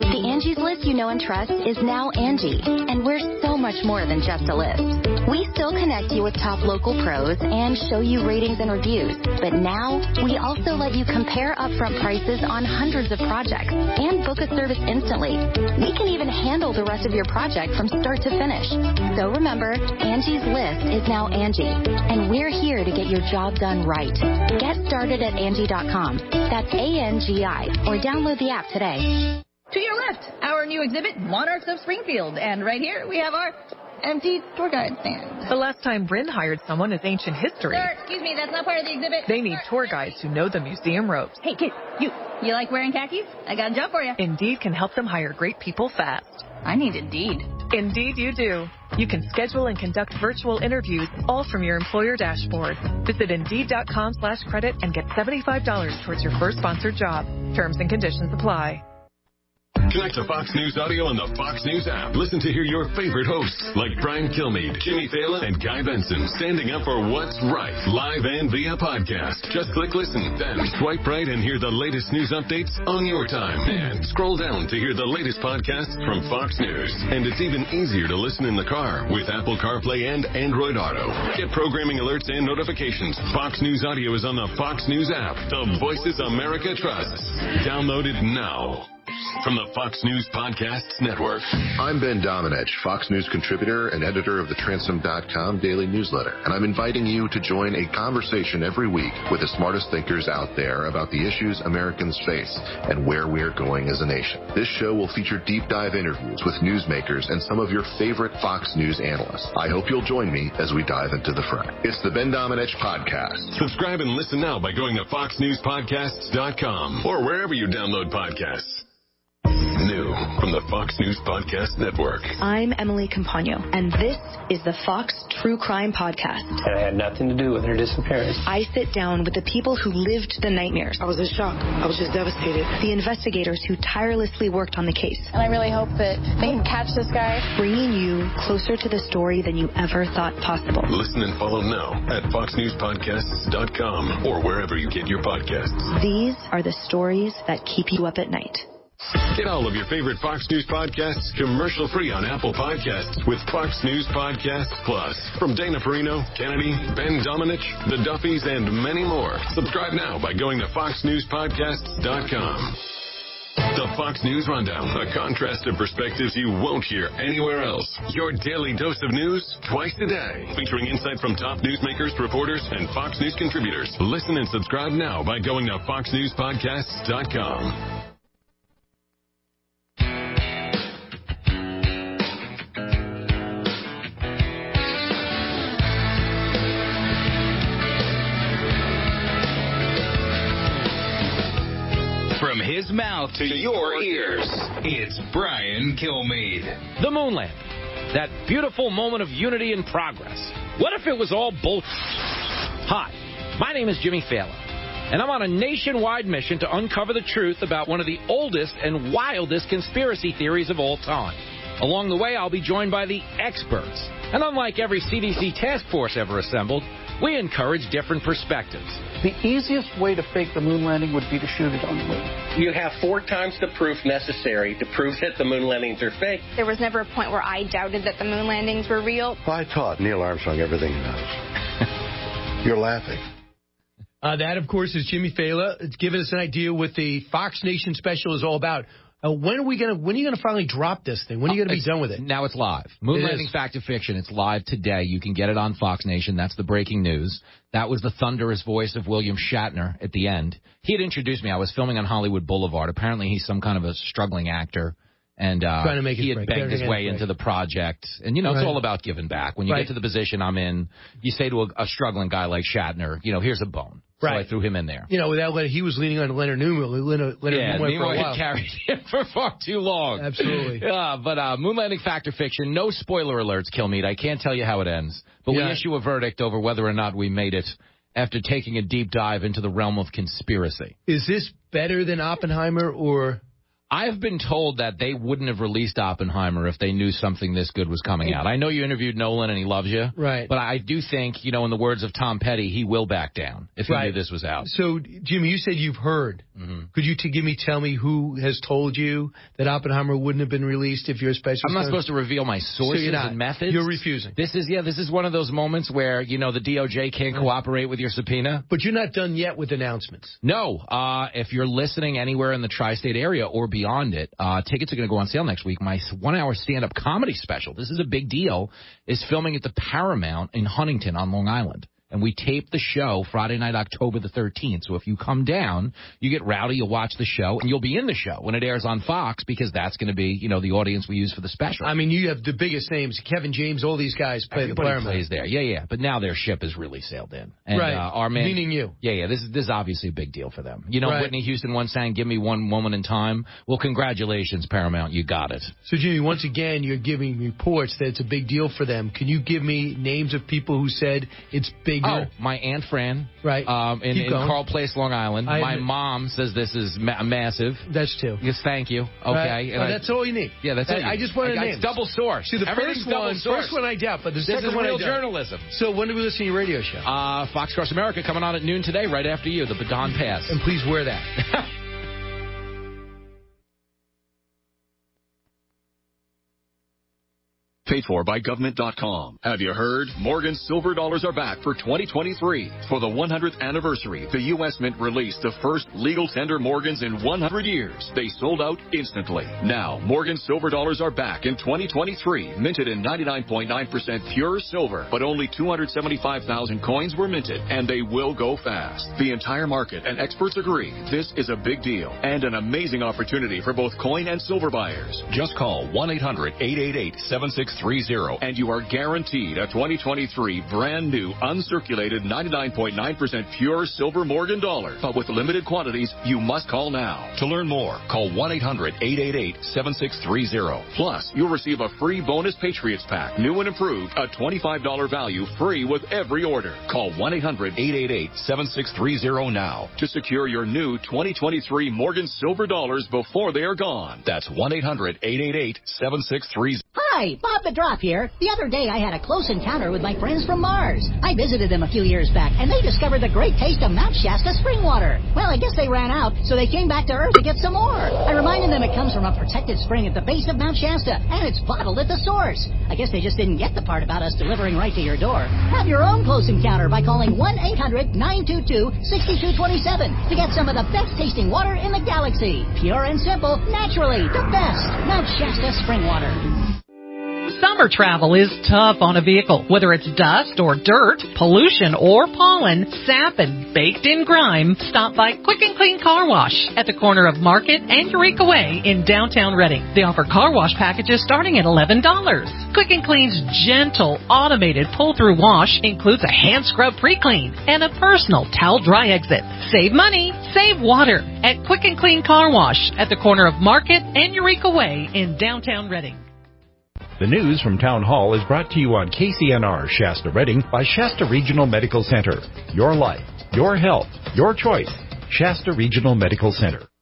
The Angie's List you know and trust is now Angie, and we're so much more than just a list. We still connect you with top local pros and show you ratings and reviews, but now we also let you compare upfront prices on hundreds of projects and book a service instantly. We can even handle the rest of your project from start to finish. So remember, Angie's List is now Angie, and we're here to get your job done right. Get started at Angie dot com. That's A N G I, or download the app today. To your left, our new exhibit, Monarchs of Springfield. And right here, we have our empty tour guide stand. The last time Bryn hired someone is ancient history. Sir, excuse me, that's not part of the exhibit. They need tour guides who know the museum ropes. Hey, kid, you, you like wearing khakis? I got a job for you. Indeed can help them hire great people fast. I need Indeed. Indeed you do. You can schedule and conduct virtual interviews all from your employer dashboard. Visit Indeed.com slash credit and get seventy-five dollars towards your first sponsored job. Terms and conditions apply. Connect to Fox News Audio on the Fox News app. Listen to hear your favorite hosts like Brian Kilmeade, Jimmy Fallon, and Guy Benson standing up for what's right, live and via podcast. Just click listen, then swipe right and hear the latest news updates on your time. And scroll down to hear the latest podcasts from Fox News. And it's even easier to listen in the car with Apple CarPlay and Android Auto. Get programming alerts and notifications. Fox News Audio is on the Fox News app. The Voices America trusts. Download it now. From the Fox News Podcasts Network. I'm Ben Domenech, Fox News contributor and editor of the Transom dot com daily newsletter, and I'm inviting you to join a conversation every week with the smartest thinkers out there about the issues Americans face and where we're going as a nation. This show will feature deep dive interviews with newsmakers and some of your favorite Fox News analysts. I hope you'll join me as we dive into the fray. It's the Ben Domenech Podcast. Subscribe and listen now by going to Fox News Podcasts dot com or wherever you download podcasts. New from the Fox News Podcast Network. I'm Emily Campagno, and this is the Fox True Crime Podcast. And I had nothing to do with her disappearance. I sit down with the people who lived the nightmares. I was in shock. I was just devastated. The investigators who tirelessly worked on the case. And I really hope that they can catch this guy. Bringing you closer to the story than you ever thought possible. Listen and follow now at Fox News Podcasts dot com or wherever you get your podcasts. These are the stories that keep you up at night. Get all of your favorite Fox News podcasts commercial-free on Apple Podcasts with Fox News Podcasts Plus. From Dana Perino, Kennedy, Ben Domenech, The Duffys, and many more. Subscribe now by going to Fox News Podcasts dot com. The Fox News Rundown, a contrast of perspectives you won't hear anywhere else. Your daily dose of news twice a day, featuring insight from top newsmakers, reporters, and Fox News contributors. Listen and subscribe now by going to Fox News Podcasts dot com. From his mouth to your ears, it's Brian Kilmeade. The moon landing. That beautiful moment of unity and progress. What if it was all bullshit? Hi, my name is Jimmy Fallon, and I'm on a nationwide mission to uncover the truth about one of the oldest and wildest conspiracy theories of all time. Along the way, I'll be joined by the experts. And unlike every C D C task force ever assembled, we encourage different perspectives. The easiest way to fake the moon landing would be to shoot it on the moon. You have four times the proof necessary to prove that the moon landings are fake. There was never a point where I doubted that the moon landings were real. Well, I taught Neil Armstrong everything he knows. You're laughing. Uh, that, of course, is Jimmy Fallon. It's giving us an idea what the Fox Nation special is all about. Uh, when are we gonna? When are you gonna finally drop this thing? When are you gonna be done with it? Now it's live. Moon It landing is. fact or fiction. It's live today. You can get it on Fox Nation. That's the breaking news. That was the thunderous voice of William Shatner at the end. He had introduced me. I was filming on Hollywood Boulevard. Apparently, he's some kind of a struggling actor. And uh, Trying to make his he had break. begged Trying his to way get his into the project. And, you know, it's Right. all about giving back. When you Right. get to the position I'm in, you say to a, a struggling guy like Shatner, you know, here's a bone. So Right. I threw him in there. You know, without Leonard, he was leaning on Leonard Nimoy. Leonard, Leonard Yeah, Nimoy for a Nimoy while. had carried him for far too long. Absolutely. Yeah, but uh, moon landing fact or fiction, no spoiler alerts, Kilmeade. I can't tell you how it ends. But Yeah. we issue a verdict over whether or not we made it after taking a deep dive into the realm of conspiracy. Is this better than Oppenheimer or? I've been told that they wouldn't have released Oppenheimer if they knew something this good was coming out. I know you interviewed Nolan and he loves you. Right. But I do think, you know, in the words of Tom Petty, he will back down if he Right. knew this was out. So, Jimmy, you said you've heard. Mm-hmm. Could you t- give me, tell me who has told you that Oppenheimer wouldn't have been released if you're a special? I'm not supposed to reveal my sources so you're not. and methods. You're refusing. This is, yeah, this is one of those moments where, you know, the D O J can't cooperate with your subpoena. But you're not done yet with announcements. No. Uh, if you're listening anywhere in the tri-state area or beyond it, uh, tickets are going to go on sale next week. My one-hour stand-up comedy special, this is a big deal, is filming at the Paramount in Huntington on Long Island. And we tape the show Friday night, October the thirteenth. So if you come down, you get rowdy, you'll watch the show, and you'll be in the show when it airs on Fox because that's going to be, you know, the audience we use for the special. I mean, you have the biggest names. Kevin James, all these guys play Everybody the Paramount. plays there. Yeah, yeah. But now their ship has really sailed in. And, right. Uh, our man, Meaning you. Yeah, yeah. This is, this is obviously a big deal for them. You know, Right. Whitney Houston once sang, "Give me one moment in time." Well, congratulations, Paramount. You got it. So, Jimmy, once again, you're giving reports that it's a big deal for them. Can you give me names of people who said it's bigger? Oh, my Aunt Fran. Right. Um, in, Keep in going. Carl Place, Long Island. I my admit- mom says this is ma- massive. That's two. Yes, thank you. Okay. Right. And Oh, I- that's all you need. Yeah, that's I, all you I need. just wanted I, I, names. it's double source. See, the Everything's first double one, source. first one I doubt, but the This second is one real I doubt. journalism. So when do we listen to your radio show? Uh, Fox Across America coming on at noon today, right after you, the Baton Pass. And please wear that. Paid for by government dot com. Have you heard? Morgan's silver dollars are back for twenty twenty-three. For the one hundredth anniversary, the U S Mint released the first legal tender Morgans in one hundred years. They sold out instantly. Now, Morgan's silver dollars are back in twenty twenty-three, minted in ninety-nine point nine percent pure silver, but only two hundred seventy-five thousand coins were minted, and they will go fast. The entire market and experts agree this is a big deal and an amazing opportunity for both coin and silver buyers. Just call one eight hundred eight eight eight seven six three zero and you are guaranteed a twenty twenty-three brand new uncirculated ninety-nine point nine percent pure silver Morgan dollar. But with limited quantities, you must call now. To learn more, call one eight hundred eight eight eight seven six three zero. Plus, you'll receive a free bonus Patriots pack, new and improved, a twenty-five dollars value free with every order. Call one eight hundred eight eight eight seven six three zero now to secure your new twenty twenty-three Morgan silver dollars before they are gone. That's one eight hundred eight eight eight seven six three zero. Hi, Bob the Drop here. The other day I had a close encounter with my friends from Mars. I visited them a few years back, and they discovered the great taste of Mount Shasta spring water. Well, I guess they ran out, so they came back to Earth to get some more. I reminded them it comes from a protected spring at the base of Mount Shasta, and it's bottled at the source. I guess they just didn't get the part about us delivering right to your door. Have your own close encounter by calling one eight hundred nine two two six two two seven to get some of the best tasting water in the galaxy. Pure and simple, naturally, the best. Mount Shasta spring water. Summer travel is tough on a vehicle. Whether it's dust or dirt, pollution or pollen, sap and baked-in grime, stop by Quick and Clean Car Wash at the corner of Market and Eureka Way in downtown Reading. They offer car wash packages starting at eleven dollars. Quick and Clean's gentle, automated pull-through wash includes a hand scrub pre-clean and a personal towel dry exit. Save money, save water at Quick and Clean Car Wash at the corner of Market and Eureka Way in downtown Reading. The news from Town Hall is brought to you on K C N R Shasta Reading by Shasta Regional Medical Center. Your life, your health, your choice. Shasta Regional Medical Center.